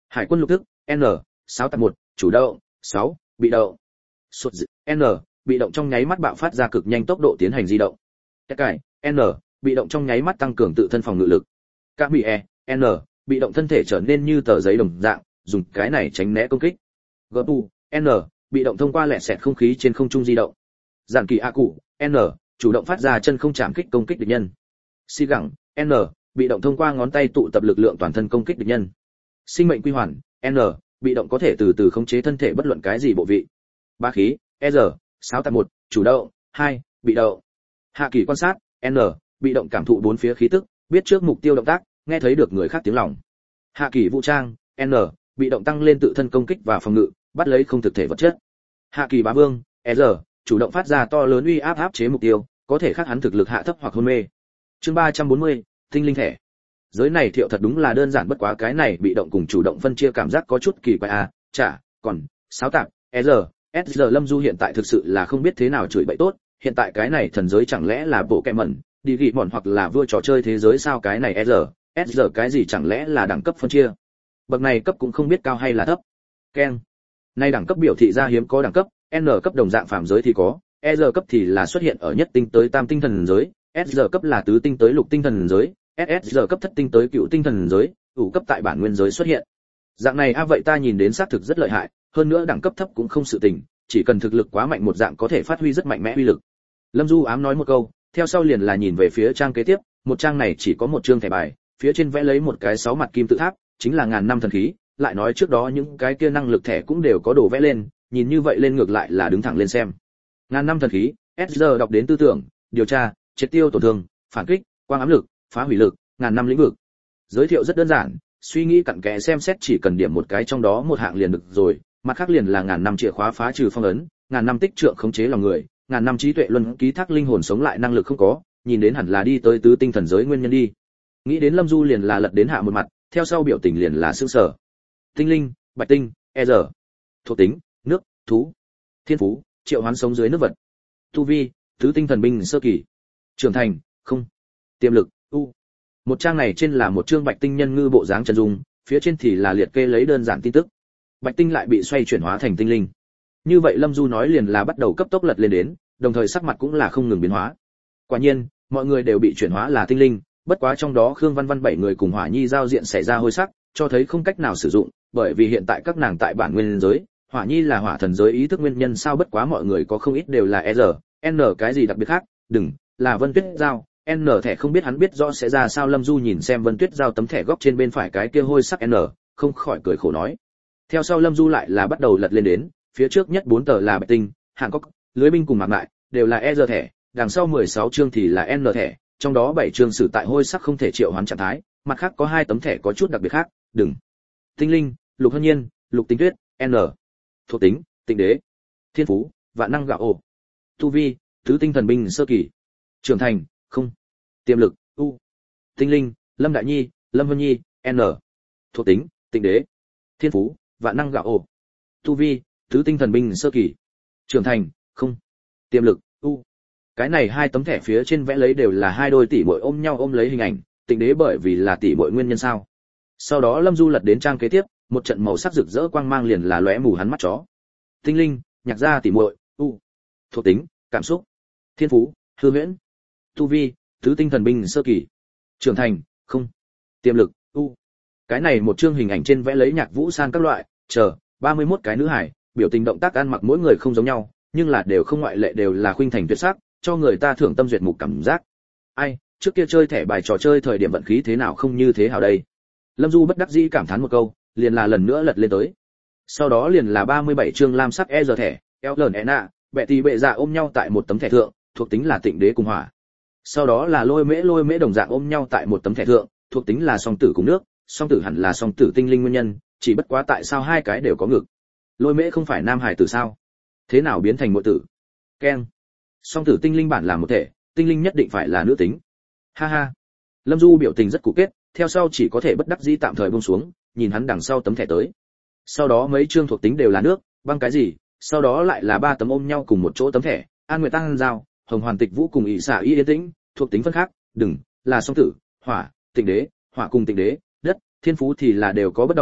Hải quân lục thức, N, sáu tập một, chủ động, sáu, bị động. Sụt dị, N, bị động trong nháy mắt bạo phát ra cực nhanh tốc độ tiến hành di động. Tất cải, N, bị động trong nháy mắt tăng cường tự thân phòng ngự lực. Các bị E, N, bị động thân thể trở nên như tờ giấy đồng dạng, dùng cái này tránh né công kích. Gpu, N, bị động thông qua lẻ xẹt không khí trên không trung di động. Giản kỳ A cụ, N, chủ động phát ra chân không chạm kích công kích địch nhân. Si gẳng, N, bị động thông qua ngón tay tụ tập lực lượng toàn thân công kích địch nhân. Sinh mệnh quy hoàn, N, bị động có thể từ từ khống chế thân thể bất luận cái gì bộ vị. Ba khí, R, sáu tập một, chủ động, hai, bị động. Hạ kỳ quan sát, N, bị động cảm thụ bốn phía khí tức, biết trước mục tiêu động tác, nghe thấy được người khác tiếng lòng. Hạ kỳ vũ trang, N, bị động tăng lên tự thân công kích và phòng ngự, bắt lấy không thực thể vật chất. Hạ kỳ bá vương, R, chủ động phát ra to lớn uy áp áp chế mục tiêu, có thể khắc hắn thực lực hạ thấp hoặc hôn mê. Chương ba trăm bốn mươi, tinh linh thẻ. Giới này thiệu thật đúng là đơn giản bất quá cái này bị động cùng chủ động phân chia cảm giác có chút kỳ quái à, chả, còn sáu tạp, R, S giờ Lâm Du hiện tại thực sự là không biết thế nào chửi bậy tốt, hiện tại cái này thần giới chẳng lẽ là bộ kẹ mẩn, đi gỉ mòn hoặc là vua trò chơi thế giới sao cái này R, S giờ cái gì chẳng lẽ là đẳng cấp phân chia. Bậc này cấp cũng không biết cao hay là thấp. Ken. Nay đẳng cấp biểu thị ra hiếm có đẳng cấp, N cấp đồng dạng phạm giới thì có, E giờ cấp thì là xuất hiện ở nhất tinh tới tam tinh thần giới, S giờ cấp là tứ tinh tới lục tinh thần giới, ét ét giờ cấp thất tinh tới cựu tinh thần giới, ủ cấp tại bản nguyên giới xuất hiện. Dạng này a vậy ta nhìn đến xác thực rất lợi hại, hơn nữa đẳng cấp thấp cũng không sự tình, chỉ cần thực lực quá mạnh một dạng có thể phát huy rất mạnh mẽ uy lực. Lâm Du ám nói một câu, theo sau liền là nhìn về phía trang kế tiếp, một trang này chỉ có một chương thẻ bài, phía trên vẽ lấy một cái sáu mặt kim tự tháp, chính là ngàn năm thần khí, lại nói trước đó những cái kia năng lực thẻ cũng đều có đồ vẽ lên, nhìn như vậy lên ngược lại là đứng thẳng lên xem. Ngàn năm thần khí, S giờ đọc đến tư tưởng, điều tra, triệt tiêu tổn thương, phản kích, quang ám lực, phá hủy lực, ngàn năm lĩnh vực. Giới thiệu rất đơn giản, suy nghĩ cặn kẽ xem xét chỉ cần điểm một cái trong đó một hạng liền được rồi, mặt khác liền là ngàn năm chìa khóa phá trừ phong ấn, ngàn năm tích trượng khống chế lòng người, ngàn năm trí tuệ luân ký thác linh hồn sống lại năng lực không có, nhìn đến hẳn là đi tới tứ tinh thần giới nguyên nhân đi. Nghĩ đến Lâm Du liền là lật đến hạ một mặt, theo sau biểu tình liền là sửng sở. Tinh linh, bạch tinh, e giờ. Thuộc tính, nước, thú. Thiên phú, triệu hoán sống dưới nước vật. Tu vi, tứ tinh thần binh sơ kỳ. Trưởng thành, không. Tiềm lực, u. Một trang này trên là một chương bạch tinh nhân ngư bộ dáng chân dung, phía trên thì là liệt kê lấy đơn giản tin tức. Bạch tinh lại bị xoay chuyển hóa thành tinh linh. Như vậy Lâm Du nói liền là bắt đầu cấp tốc lật lên đến, đồng thời sắc mặt cũng là không ngừng biến hóa. Quả nhiên, mọi người đều bị chuyển hóa là tinh linh, bất quá trong đó Khương Văn Văn bảy người cùng Hỏa Nhi giao diện xảy ra hôi sắc, cho thấy không cách nào sử dụng, bởi vì hiện tại các nàng tại bản nguyên giới, Hỏa Nhi là hỏa thần giới ý thức nguyên nhân sao bất quá mọi người có không ít đều là R, N cái gì đặc biệt khác, đừng, là Vân Tuyết Giao, N thẻ không biết hắn biết rõ sẽ ra sao. Lâm Du nhìn xem Vân Tuyết Giao tấm thẻ góc trên bên phải cái kia hôi sắc N, không khỏi cười khổ nói. Theo sau Lâm Du lại là bắt đầu lật lên đến, phía trước nhất bốn tờ là bạch tinh, hạng cốc, lưới binh cùng mạc lại, đều là R thẻ, đằng sau mười sáu chương thì là N thẻ, trong đó bảy chương sử tại hôi sắc không thể triệu hoán trạng thái, mặt khác có hai tấm thẻ có chút đặc biệt khác, đừng. Tinh linh, Lục Hân Nhiên, Lục Tinh Tuyết, N. Thuộc tính, Tịnh Đế. Thiên phú, Vạn năng gạo ổ. Tu vi, tứ tinh thần binh sơ kỳ. Trưởng thành, không. Tiềm lực, u. Tinh linh, Lâm Đại Nhi, Lâm Hân Nhi, N. Thuộc tính, Tịnh Đế. Thiên phú, Vạn năng gạo ổ. Tu vi, tứ tinh thần binh sơ kỳ. Trưởng thành, không. Tiềm lực, u. Cái này hai tấm thẻ phía trên vẽ lấy đều là hai đôi tỷ muội ôm nhau ôm lấy hình ảnh, Tịnh Đế bởi vì là tỷ muội nguyên nhân sao? Sau đó Lâm Du lật đến trang kế tiếp, một trận màu sắc rực rỡ quang mang liền là lóe mù hắn mắt chó. Tinh linh, nhạc gia tỷ muội, u. Thuộc tính, cảm xúc. Thiên phú, hư huyễn. Tu vi, tứ tinh thần binh sơ kỳ. Trưởng thành, không. Tiềm lực, u. Cái này một chương hình ảnh trên vẽ lấy nhạc vũ san các loại, chờ, ba mươi mốt cái nữ hải, biểu tình động tác ăn mặc mỗi người không giống nhau, nhưng là đều không ngoại lệ đều là khuynh thành tuyệt sắc, cho người ta thưởng tâm duyệt mục cảm giác. Ai, trước kia chơi thẻ bài trò chơi thời điểm vận khí thế nào không như thế hảo đây. Lâm Du bất đắc dĩ cảm thán một câu, liền là lần nữa lật lên tới. Sau đó liền là ba mươi bảy chương lam sắc E giờ thẻ, Elena, bệ tỷ bệ dạ ôm nhau tại một tấm thẻ thượng, thuộc tính là Tịnh Đế cùng hỏa. Sau đó là lôi mễ lôi mễ đồng dạng ôm nhau tại một tấm thẻ thượng, thuộc tính là song tử cùng nước, song tử hẳn là song tử tinh linh nguyên nhân, chỉ bất quá tại sao hai cái đều có ngực. Lôi mễ không phải nam hải tử sao? Thế nào biến thành muội tử? Keng. Song tử tinh linh bản là một thể, tinh linh nhất định phải là nữ tính. Ha ha. Lâm Du biểu tình rất cụ kết, theo sau chỉ có thể bất đắc dĩ tạm thời buông xuống, nhìn hắn đằng sau tấm thẻ tới. Sau đó mấy chương thuộc tính đều là nước, băng cái gì, sau đó lại là ba tấm ôm nhau cùng một chỗ tấm thẻ, An Nguyệt Tăng Giao, Hồng Hoàn Tịch Vũ cùng ỷ xạ y yên tĩnh, thuộc tính phân khác, đừng, là song tử, hỏa, Tịnh Đế, hỏa cùng Tịnh Đế, đất, thiên phú thì là đều có bất đồng,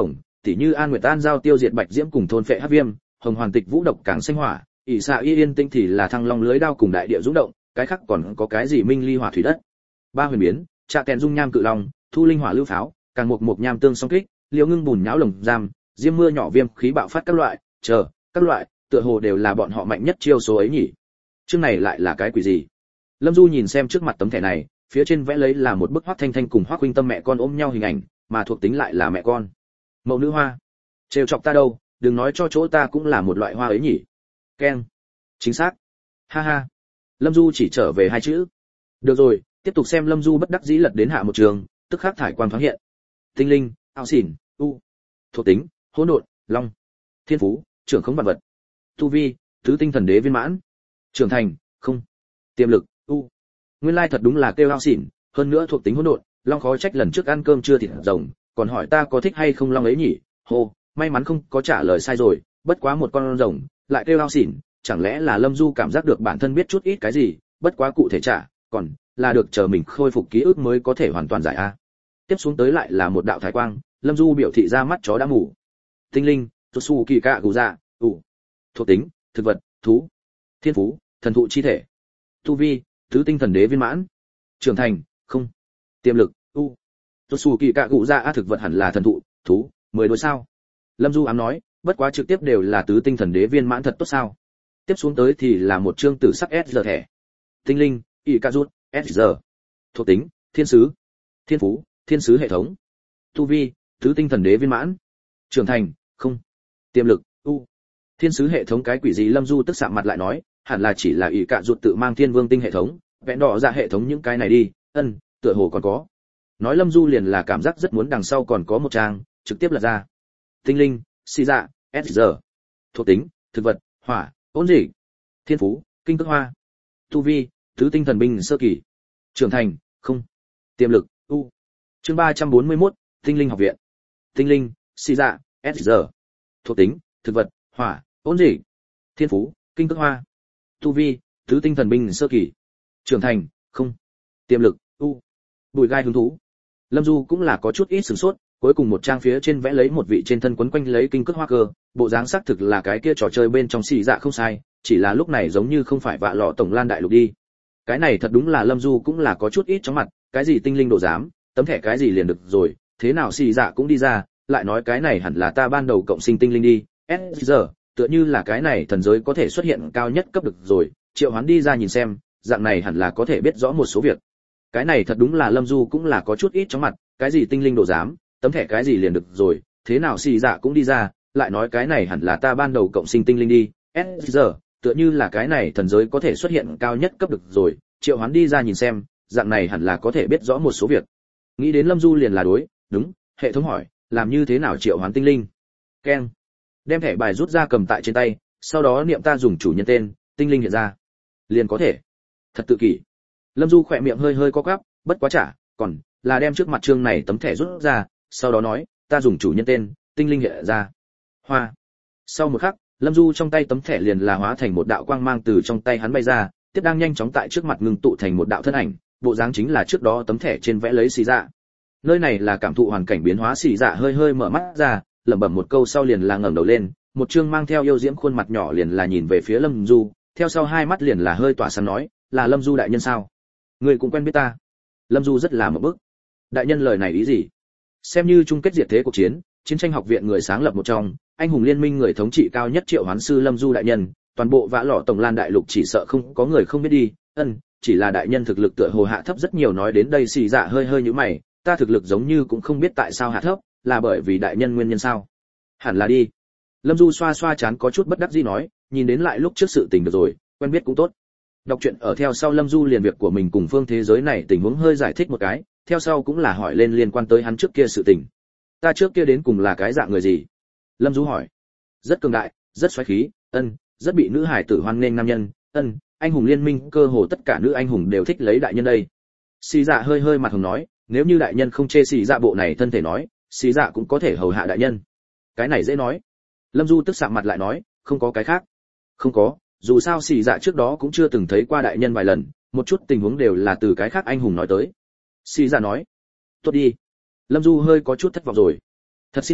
tỉ như An Nguyệt An giao tiêu diệt Bạch Diễm cùng thôn phệ hắc viêm, Hồng Hoàn Tịch vũ độc càng sinh hỏa, ỷ xạ y yên tinh thì là thăng long lưới đao cùng đại địa dũng động, cái khác còn có cái gì minh ly hỏa thủy đất. Ba huyền biến, trạ kèn dung nham cự long, thu linh hỏa lưu pháo, càng một một nham tương song kích, liều ngưng bùn nhão lồng giam, diêm mưa nhỏ viêm khí bạo phát các loại, chờ, các loại, tựa hồ đều là bọn họ mạnh nhất chiêu số ấy nhỉ. Chương này lại là cái quỷ gì? Lâm Du nhìn xem trước mặt tấm thẻ này, phía trên vẽ lấy là một bức Hoắc Thanh Thanh cùng Hoắc Huynh Tâm mẹ con ôm nhau hình ảnh, mà thuộc tính lại là mẹ con. Mẫu nữ hoa. Trêu chọc ta đâu, đừng nói cho chỗ ta cũng là một loại hoa ấy nhỉ. Keng. Chính xác. Ha ha. Lâm Du chỉ trở về hai chữ. Được rồi, tiếp tục xem. Lâm Du bất đắc dĩ lật đến hạ một trường, tức khắc thải quan thoáng hiện. Tinh linh, ao xỉn, u. Thuộc tính, hỗn độn, long. Thiên phú, trưởng khống vạn vật. Tu vi, tứ tinh thần đế viên mãn. Trưởng thành, không. Tiềm lực, u. Nguyên lai thật đúng là kêu ao xỉn, hơn nữa thuộc tính hỗn độn, long khó trách lần trước ăn cơm chưa thịt rồng, còn hỏi ta có thích hay không long ấy nhỉ. Hô, may mắn không có trả lời sai rồi, bất quá một con rồng lại kêu ao xỉn, chẳng lẽ là Lâm Du cảm giác được bản thân biết chút ít cái gì, bất quá cụ thể trả, còn là được chờ mình khôi phục ký ức mới có thể hoàn toàn giải a. Tiếp xuống tới lại là một đạo thái quang, Lâm Du biểu thị ra mắt chó đã ngủ. Tinh linh, Totsu kỳ cạ gù dạ, ủ. Thuộc tính, thực vật, thú. Thiên phú, thần thụ chi thể. Tu vi, tứ tinh thần đế viên mãn. Trưởng thành, không. Tiềm lực, u. Totsu kỳ cạ gù dạ a, thực vật hẳn là thần thụ, thú, mười đôi sao. Lâm Du ám nói, bất quá trực tiếp đều là tứ tinh thần đế viên mãn thật tốt sao. Tiếp xuống tới thì là một chương tử sắc ét giờ thẻ. Tinh linh, ỷ ca rút, ét giờ. Thuộc tính, thiên sứ. Thiên phú, thiên sứ hệ thống. Tu vi, tứ tinh thần đế viên mãn. Trưởng thành, không. Tiềm lực, u. Thiên sứ hệ thống cái quỷ gì? Lâm Du tức sạm mặt lại nói, hẳn là chỉ là ỷ cạ rụt tự mang thiên vương tinh hệ thống, vẽ đỏ ra hệ thống những cái này đi. Ân, tựa hồ còn có. Nói Lâm Du liền là cảm giác rất muốn đằng sau còn có một trang, trực tiếp là ra. Tinh linh, xì dạ, ét giờ. Thuộc tính, thực vật, hỏa, ôn dị. Thiên phú, kinh cước hoa. Tu vi, tứ tinh thần binh sơ kỳ. Trưởng thành, không. Tiềm lực, u. Chương ba trăm bốn mươi mốt, tinh linh học viện. Tinh linh, xì dạ, ét giờ. Thuộc tính, thực vật, hỏa, ôn dị. Thiên phú, kinh cước hoa. Tu vi, tứ tinh thần binh sơ kỳ. Trưởng thành, không. Tiềm lực, u. Bùi gai hứng thú. Lâm Du cũng là có chút ít sửng sốt, cuối cùng một trang phía trên vẽ lấy một vị trên thân quấn quanh lấy kinh cước hoa cơ, bộ dáng xác thực là cái kia trò chơi bên trong xì dạ không sai, chỉ là lúc này giống như không phải vạ lọ tổng lan đại lục đi. Cái này thật đúng là Lâm Du cũng là có chút ít chóng mặt, cái gì tinh linh đồ giám, tấm thẻ cái gì liền được rồi, thế nào xì dạ cũng đi ra, lại nói cái này hẳn là ta ban đầu cộng sinh tinh linh đi. S giờ, tựa như là cái này thần giới có thể xuất hiện cao nhất cấp được rồi, triệu hoán đi ra nhìn xem, dạng này hẳn là có thể biết rõ một số việc. Cái này thật đúng là Lâm Du cũng là có chút ít chóng mặt, cái gì tinh linh đồ giám, tấm thẻ cái gì liền được rồi, thế nào xì dạ cũng đi ra, lại nói cái này hẳn là ta ban đầu cộng sinh tinh linh đi. S giờ, tựa như là cái này thần giới có thể xuất hiện cao nhất cấp được rồi, triệu hoán đi ra nhìn xem, dạng này hẳn là có thể biết rõ một số việc. Nghĩ đến Lâm Du liền là đối, đúng, hệ thống hỏi, làm như thế nào triệu hoán tinh linh? Keng. Đem thẻ bài rút ra cầm tại trên tay, sau đó niệm ta dùng chủ nhân tên, tinh linh hiện ra. Liền có thể. Thật tự kỷ. Lâm Du khỏe miệng hơi hơi co quắp, bất quá chả, còn là đem trước mặt chương này tấm thẻ rút ra, sau đó nói, ta dùng chủ nhân tên, tinh linh hiện ra. Hoa. Sau một khắc, Lâm Du trong tay tấm thẻ liền là hóa thành một đạo quang mang từ trong tay hắn bay ra, tiếp đang nhanh chóng tại trước mặt ngưng tụ thành một đạo thân ảnh, bộ dáng chính là trước đó tấm thẻ trên vẽ lấy xì dạ. Nơi này là cảm thụ hoàn cảnh biến hóa, xì dạ hơi hơi mở mắt ra, lẩm bẩm một câu sau liền là ngẩng đầu lên, một trương mang theo yêu diễm khuôn mặt nhỏ liền là nhìn về phía Lâm Du, theo sau hai mắt liền là hơi tỏa sáng nói, là Lâm Du đại nhân sao? Người cũng quen biết ta? Lâm Du rất là một bức. Đại nhân lời này ý gì? Xem như chung kết diệt thế cuộc chiến, chiến tranh học viện người sáng lập một trong, anh hùng liên minh người thống trị cao nhất triệu hoán sư Lâm Du đại nhân, toàn bộ vã lọ tổng lan đại lục chỉ sợ không có người không biết đi. Ân, chỉ là đại nhân thực lực tựa hồ hạ thấp rất nhiều. Nói đến đây xì dạ hơi hơi nhíu mày, ta thực lực giống như cũng không biết tại sao hạ thấp, là bởi vì đại nhân nguyên nhân sao? Hẳn là đi. Lâm Du xoa xoa chán có chút bất đắc dĩ nói, nhìn đến lại lúc trước sự tình được rồi, quen biết cũng tốt. Đọc truyện ở theo sau Lâm Du liền việc của mình cùng phương thế giới này tình huống hơi giải thích một cái, theo sau cũng là hỏi lên liên quan tới hắn trước kia sự tình. Ta trước kia đến cùng là cái dạng người gì? Lâm Du hỏi. Rất cường đại, rất xoáy khí, ân, rất bị nữ hải tử hoan nghênh nam nhân, ân, anh hùng liên minh cơ hồ tất cả nữ anh hùng đều thích lấy đại nhân đây. Xì dạ hơi hơi mặt hồng nói, nếu như đại nhân không chê xì dạ bộ này thân thể nói, xì dạ cũng có thể hầu hạ đại nhân. Cái này dễ nói. Lâm Du tức sạm mặt lại nói, không có cái khác. Không có, dù sao xì dạ trước đó cũng chưa từng thấy qua đại nhân vài lần, một chút tình huống đều là từ cái khác anh hùng nói tới. Xì dạ nói, tốt đi. Lâm Du hơi có chút thất vọng rồi. Thật xin lỗi,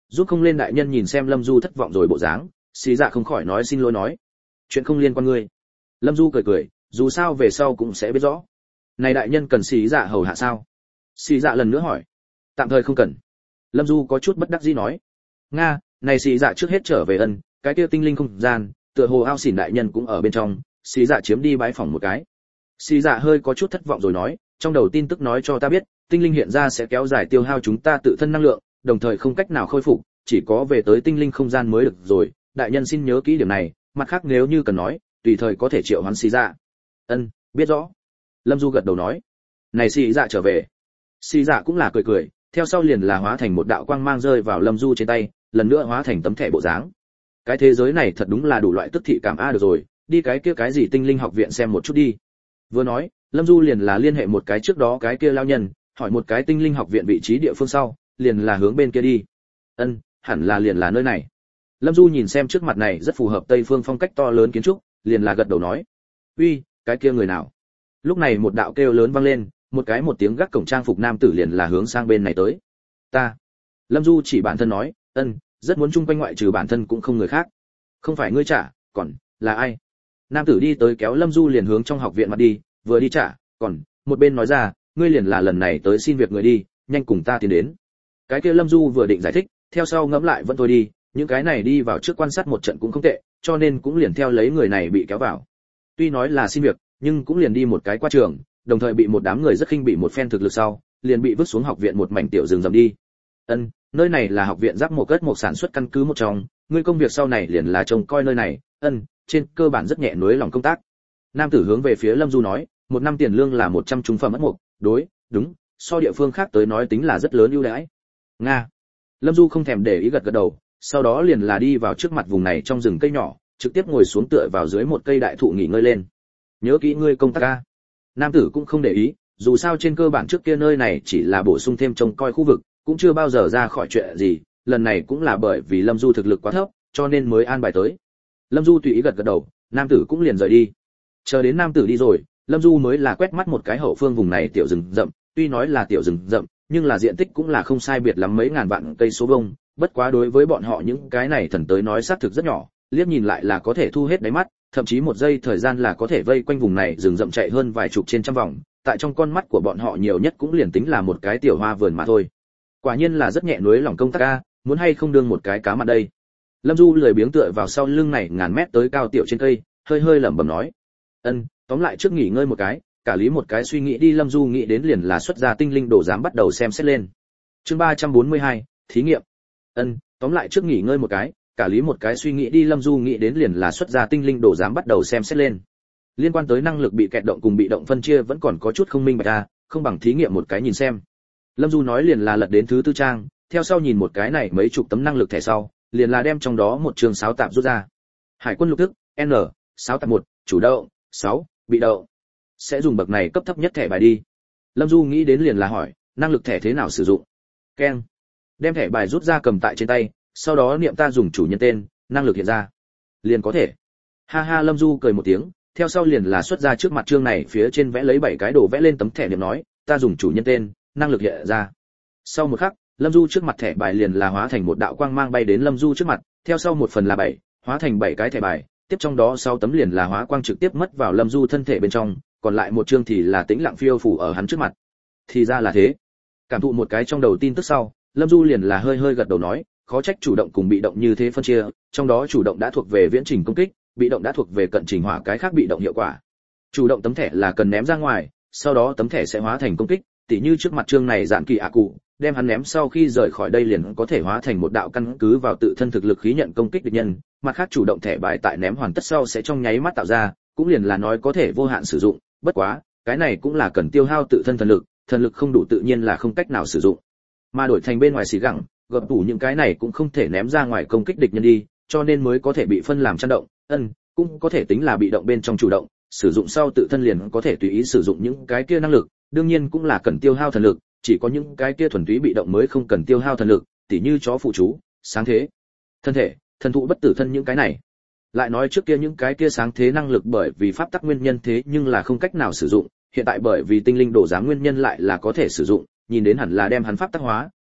giúp không lên đại nhân nhìn xem Lâm Du thất vọng rồi bộ dáng, xì dạ không khỏi nói xin lỗi nói, chuyện không liên quan ngươi. Lâm Du cười cười, dù sao về sau cũng sẽ biết rõ. Này đại nhân cần xì dạ hầu hạ sao? Xì dạ lần nữa hỏi. Tạm thời không cần. Lâm Du có chút bất đắc dĩ nói. Nga, này xì dạ trước hết trở về ân, cái kia tinh linh không gian, tựa hồ ao xỉn đại nhân cũng ở bên trong, xì dạ chiếm đi bái phòng một cái. Xì dạ hơi có chút thất vọng rồi nói, trong đầu tin tức nói cho ta biết, tinh linh hiện ra sẽ kéo dài tiêu hao chúng ta tự thân năng lượng, đồng thời không cách nào khôi phục, chỉ có về tới tinh linh không gian mới được rồi, đại nhân xin nhớ kỹ điểm này, mặt khác nếu như cần nói, tùy thời có thể triệu hoán xì dạ. Ân, biết rõ. Lâm Du gật đầu nói. Này xì dạ trở về. Xì dạ cũng là cười cười, theo sau liền là hóa thành một đạo quang mang rơi vào Lâm Du trên tay, lần nữa hóa thành tấm thẻ bộ dáng. Cái thế giới này thật đúng là đủ loại tức thị cảm a được rồi, đi cái kia cái gì tinh linh học viện xem một chút đi. Vừa nói, Lâm Du liền là liên hệ một cái trước đó cái kia lao nhân, hỏi một cái tinh linh học viện vị trí địa phương sau, liền là hướng bên kia đi. Ân, hẳn là liền là nơi này. Lâm Du nhìn xem trước mặt này rất phù hợp Tây phương phong cách to lớn kiến trúc, liền là gật đầu nói. Uy, cái kia người nào? Lúc này một đạo kêu lớn vang lên, một cái một tiếng gác cổng trang phục nam tử liền là hướng sang bên này tới. Ta. Lâm Du chỉ bản thân nói, ân, rất muốn chung quanh ngoại trừ bản thân cũng không người khác. Không phải ngươi trả, còn là ai? Nam tử đi tới kéo Lâm Du liền hướng trong học viện mà đi, vừa đi trả, còn một bên nói ra, ngươi liền là lần này tới xin việc người đi, nhanh cùng ta tiến đến. Cái kia Lâm Du vừa định giải thích, theo sau ngẫm lại vẫn thôi đi, những cái này đi vào trước quan sát một trận cũng không tệ, cho nên cũng liền theo lấy người này bị kéo vào. Tuy nói là xin việc, nhưng cũng liền đi một cái qua trường, đồng thời bị một đám người rất khinh bị một phen thực lực sau, liền bị vứt xuống học viện một mảnh tiểu rừng rậm đi. Ân, nơi này là học viện giáp một cất một sản xuất căn cứ một trong, ngươi công việc sau này liền là trông coi nơi này, ân, trên cơ bản rất nhẹ nuối lòng công tác. Nam tử hướng về phía Lâm Du nói, một năm tiền lương là một trăm trung phẩm ất mục, đối, đúng, so địa phương khác tới nói tính là rất lớn ưu đãi. Nga. Lâm Du không thèm để ý gật gật đầu, sau đó liền là đi vào trước mặt vùng này trong rừng cây nhỏ, trực tiếp ngồi xuống tựa vào dưới một cây đại thụ nghỉ ngơi lên. Nhớ kỹ ngươi công tác a. Nam tử cũng không để ý, dù sao trên cơ bản trước kia nơi này chỉ là bổ sung thêm trông coi khu vực, cũng chưa bao giờ ra khỏi chuyện gì, lần này cũng là bởi vì Lâm Du thực lực quá thấp, cho nên mới an bài tới. Lâm Du tùy ý gật gật đầu, nam tử cũng liền rời đi. Chờ đến nam tử đi rồi, Lâm Du mới là quét mắt một cái hậu phương vùng này tiểu rừng rậm, tuy nói là tiểu rừng rậm, nhưng là diện tích cũng là không sai biệt lắm mấy ngàn vạn cây số vuông, bất quá đối với bọn họ những cái này thần tới nói xác thực rất nhỏ, liếc nhìn lại là có thể thu hết đáy mắt, thậm chí một giây thời gian là có thể vây quanh vùng này rừng rậm chạy hơn vài chục trên trăm vòng, tại trong con mắt của bọn họ nhiều nhất cũng liền tính là một cái tiểu hoa vườn mà thôi. Quả nhiên là rất nhẹ nuối lòng công tác a, muốn hay không đương một cái cá mặt đây. Lâm Du lười biếng tựa vào sau lưng này ngàn mét tới cao tiểu trên cây, hơi hơi lẩm bẩm nói. Ân, tóm lại trước nghỉ ngơi một cái, cả lý một cái suy nghĩ đi. Lâm Du nghĩ đến liền là xuất ra tinh linh đồ dám bắt đầu xem xét lên. Chương ba trăm bốn mươi hai, thí nghiệm. Ân, tóm lại trước nghỉ ngơi một cái, cả lý một cái suy nghĩ đi. Lâm Du nghĩ đến liền là xuất ra tinh linh đồ dám bắt đầu xem xét lên. Liên quan tới năng lực bị kẹt động cùng bị động phân chia vẫn còn có chút không minh bạch a, không bằng thí nghiệm một cái nhìn xem. Lâm Du nói liền là lật đến thứ tư trang, theo sau nhìn một cái này mấy chục tấm năng lực thẻ sau, liền là đem trong đó một trường sáo tạp rút ra. Hải quân lục thức, N, sáo tạp một, chủ động, sáu, bị động. Sẽ dùng bậc này cấp thấp nhất thẻ bài đi. Lâm Du nghĩ đến liền là hỏi, năng lực thẻ thế nào sử dụng? Keng. Đem thẻ bài rút ra cầm tại trên tay, sau đó niệm ta dùng chủ nhân tên, năng lực hiện ra. Liền có thể. Ha ha, Lâm Du cười một tiếng, theo sau liền là xuất ra trước mặt chương này phía trên vẽ lấy bảy cái đồ vẽ lên tấm thẻ niệm nói, ta dùng chủ nhân tên, năng lực hiện ra. Sau một khắc, Lâm Du trước mặt thẻ bài liền là hóa thành một đạo quang mang bay đến Lâm Du trước mặt, theo sau một phần là bảy, hóa thành bảy cái thẻ bài, tiếp trong đó sau tấm liền là hóa quang trực tiếp mất vào Lâm Du thân thể bên trong, còn lại một chương thì là tĩnh lặng phiêu phù ở hắn trước mặt. Thì ra là thế. Cảm thụ một cái trong đầu tin tức sau, Lâm Du liền là hơi hơi gật đầu nói, khó trách chủ động cùng bị động như thế phân chia, trong đó chủ động đã thuộc về viễn trình công kích, bị động đã thuộc về cận trình hỏa cái khác bị động hiệu quả. Chủ động tấm thẻ là cần ném ra ngoài, sau đó tấm thẻ sẽ hóa thành công kích, tỉ như trước mặt chương này dạn kỳ ạ cụ, đem hắn ném sau khi rời khỏi đây liền có thể hóa thành một đạo căn cứ vào tự thân thực lực khí nhận công kích địch nhân, mặt khác chủ động thẻ bài tại ném hoàn tất sau sẽ trong nháy mắt tạo ra, cũng liền là nói có thể vô hạn sử dụng, bất quá, cái này cũng là cần tiêu hao tự thân thần lực, thần lực không đủ tự nhiên là không cách nào sử dụng. Mà đổi thành bên ngoài xì gẳng, gập tủ những cái này cũng không thể ném ra ngoài công kích địch nhân đi, cho nên mới có thể bị phân làm chăn động, ân, cũng có thể tính là bị động bên trong chủ động, sử dụng sau tự thân liền có thể tùy ý sử dụng những cái kia năng lực, đương nhiên cũng là cần tiêu hao thần lực, chỉ có những cái kia thuần túy bị động mới không cần tiêu hao thần lực, tỉ như chó phụ chú, sáng thế, thân thể, thần thụ bất tử thân những cái này. Lại nói trước kia những cái kia sáng thế năng lực bởi vì pháp tắc nguyên nhân thế nhưng là không cách nào sử dụng, hiện tại bởi vì tinh linh đổ giám nguyên nhân lại là có thể sử dụng, nhìn đến hẳn là đem hắn pháp tắc hóa, ân,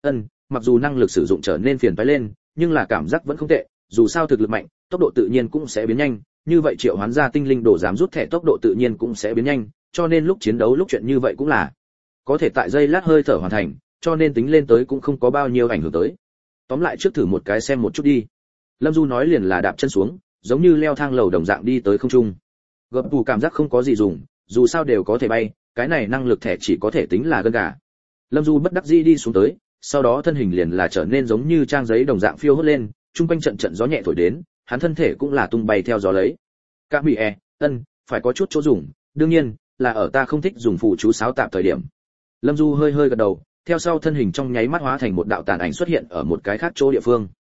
mặc dù năng lực sử dụng trở nên phiền toái lên, nhưng là cảm giác vẫn không tệ, dù sao thực lực mạnh, tốc độ tự nhiên cũng sẽ biến nhanh, như vậy triệu hoán ra tinh linh đồ dám rút thẻ tốc độ tự nhiên cũng sẽ biến nhanh, cho nên lúc chiến đấu lúc chuyện như vậy cũng là có thể tại giây lát hơi thở hoàn thành, cho nên tính lên tới cũng không có bao nhiêu ảnh hưởng tới. Tóm lại trước thử một cái xem một chút đi. Lâm Du nói liền là đạp chân xuống, giống như leo thang lầu đồng dạng đi tới không trung. Gập tù cảm giác không có gì dùng, dù sao đều có thể bay, cái này năng lực thẻ chỉ có thể tính là gân gà. Lâm Du bất đắc dĩ đi xuống tới, sau đó thân hình liền là trở nên giống như trang giấy đồng dạng phiêu hốt lên, chung quanh trận trận gió nhẹ thổi đến, hắn thân thể cũng là tung bay theo gió lấy. Cả bị e, ân, phải có chút chỗ dùng, đương nhiên là ở ta không thích dùng phụ chú sáo tạp thời điểm. Lâm Du hơi hơi gật đầu, theo sau thân hình trong nháy mắt hóa thành một đạo tàn ảnh xuất hiện ở một cái khác chỗ địa phương.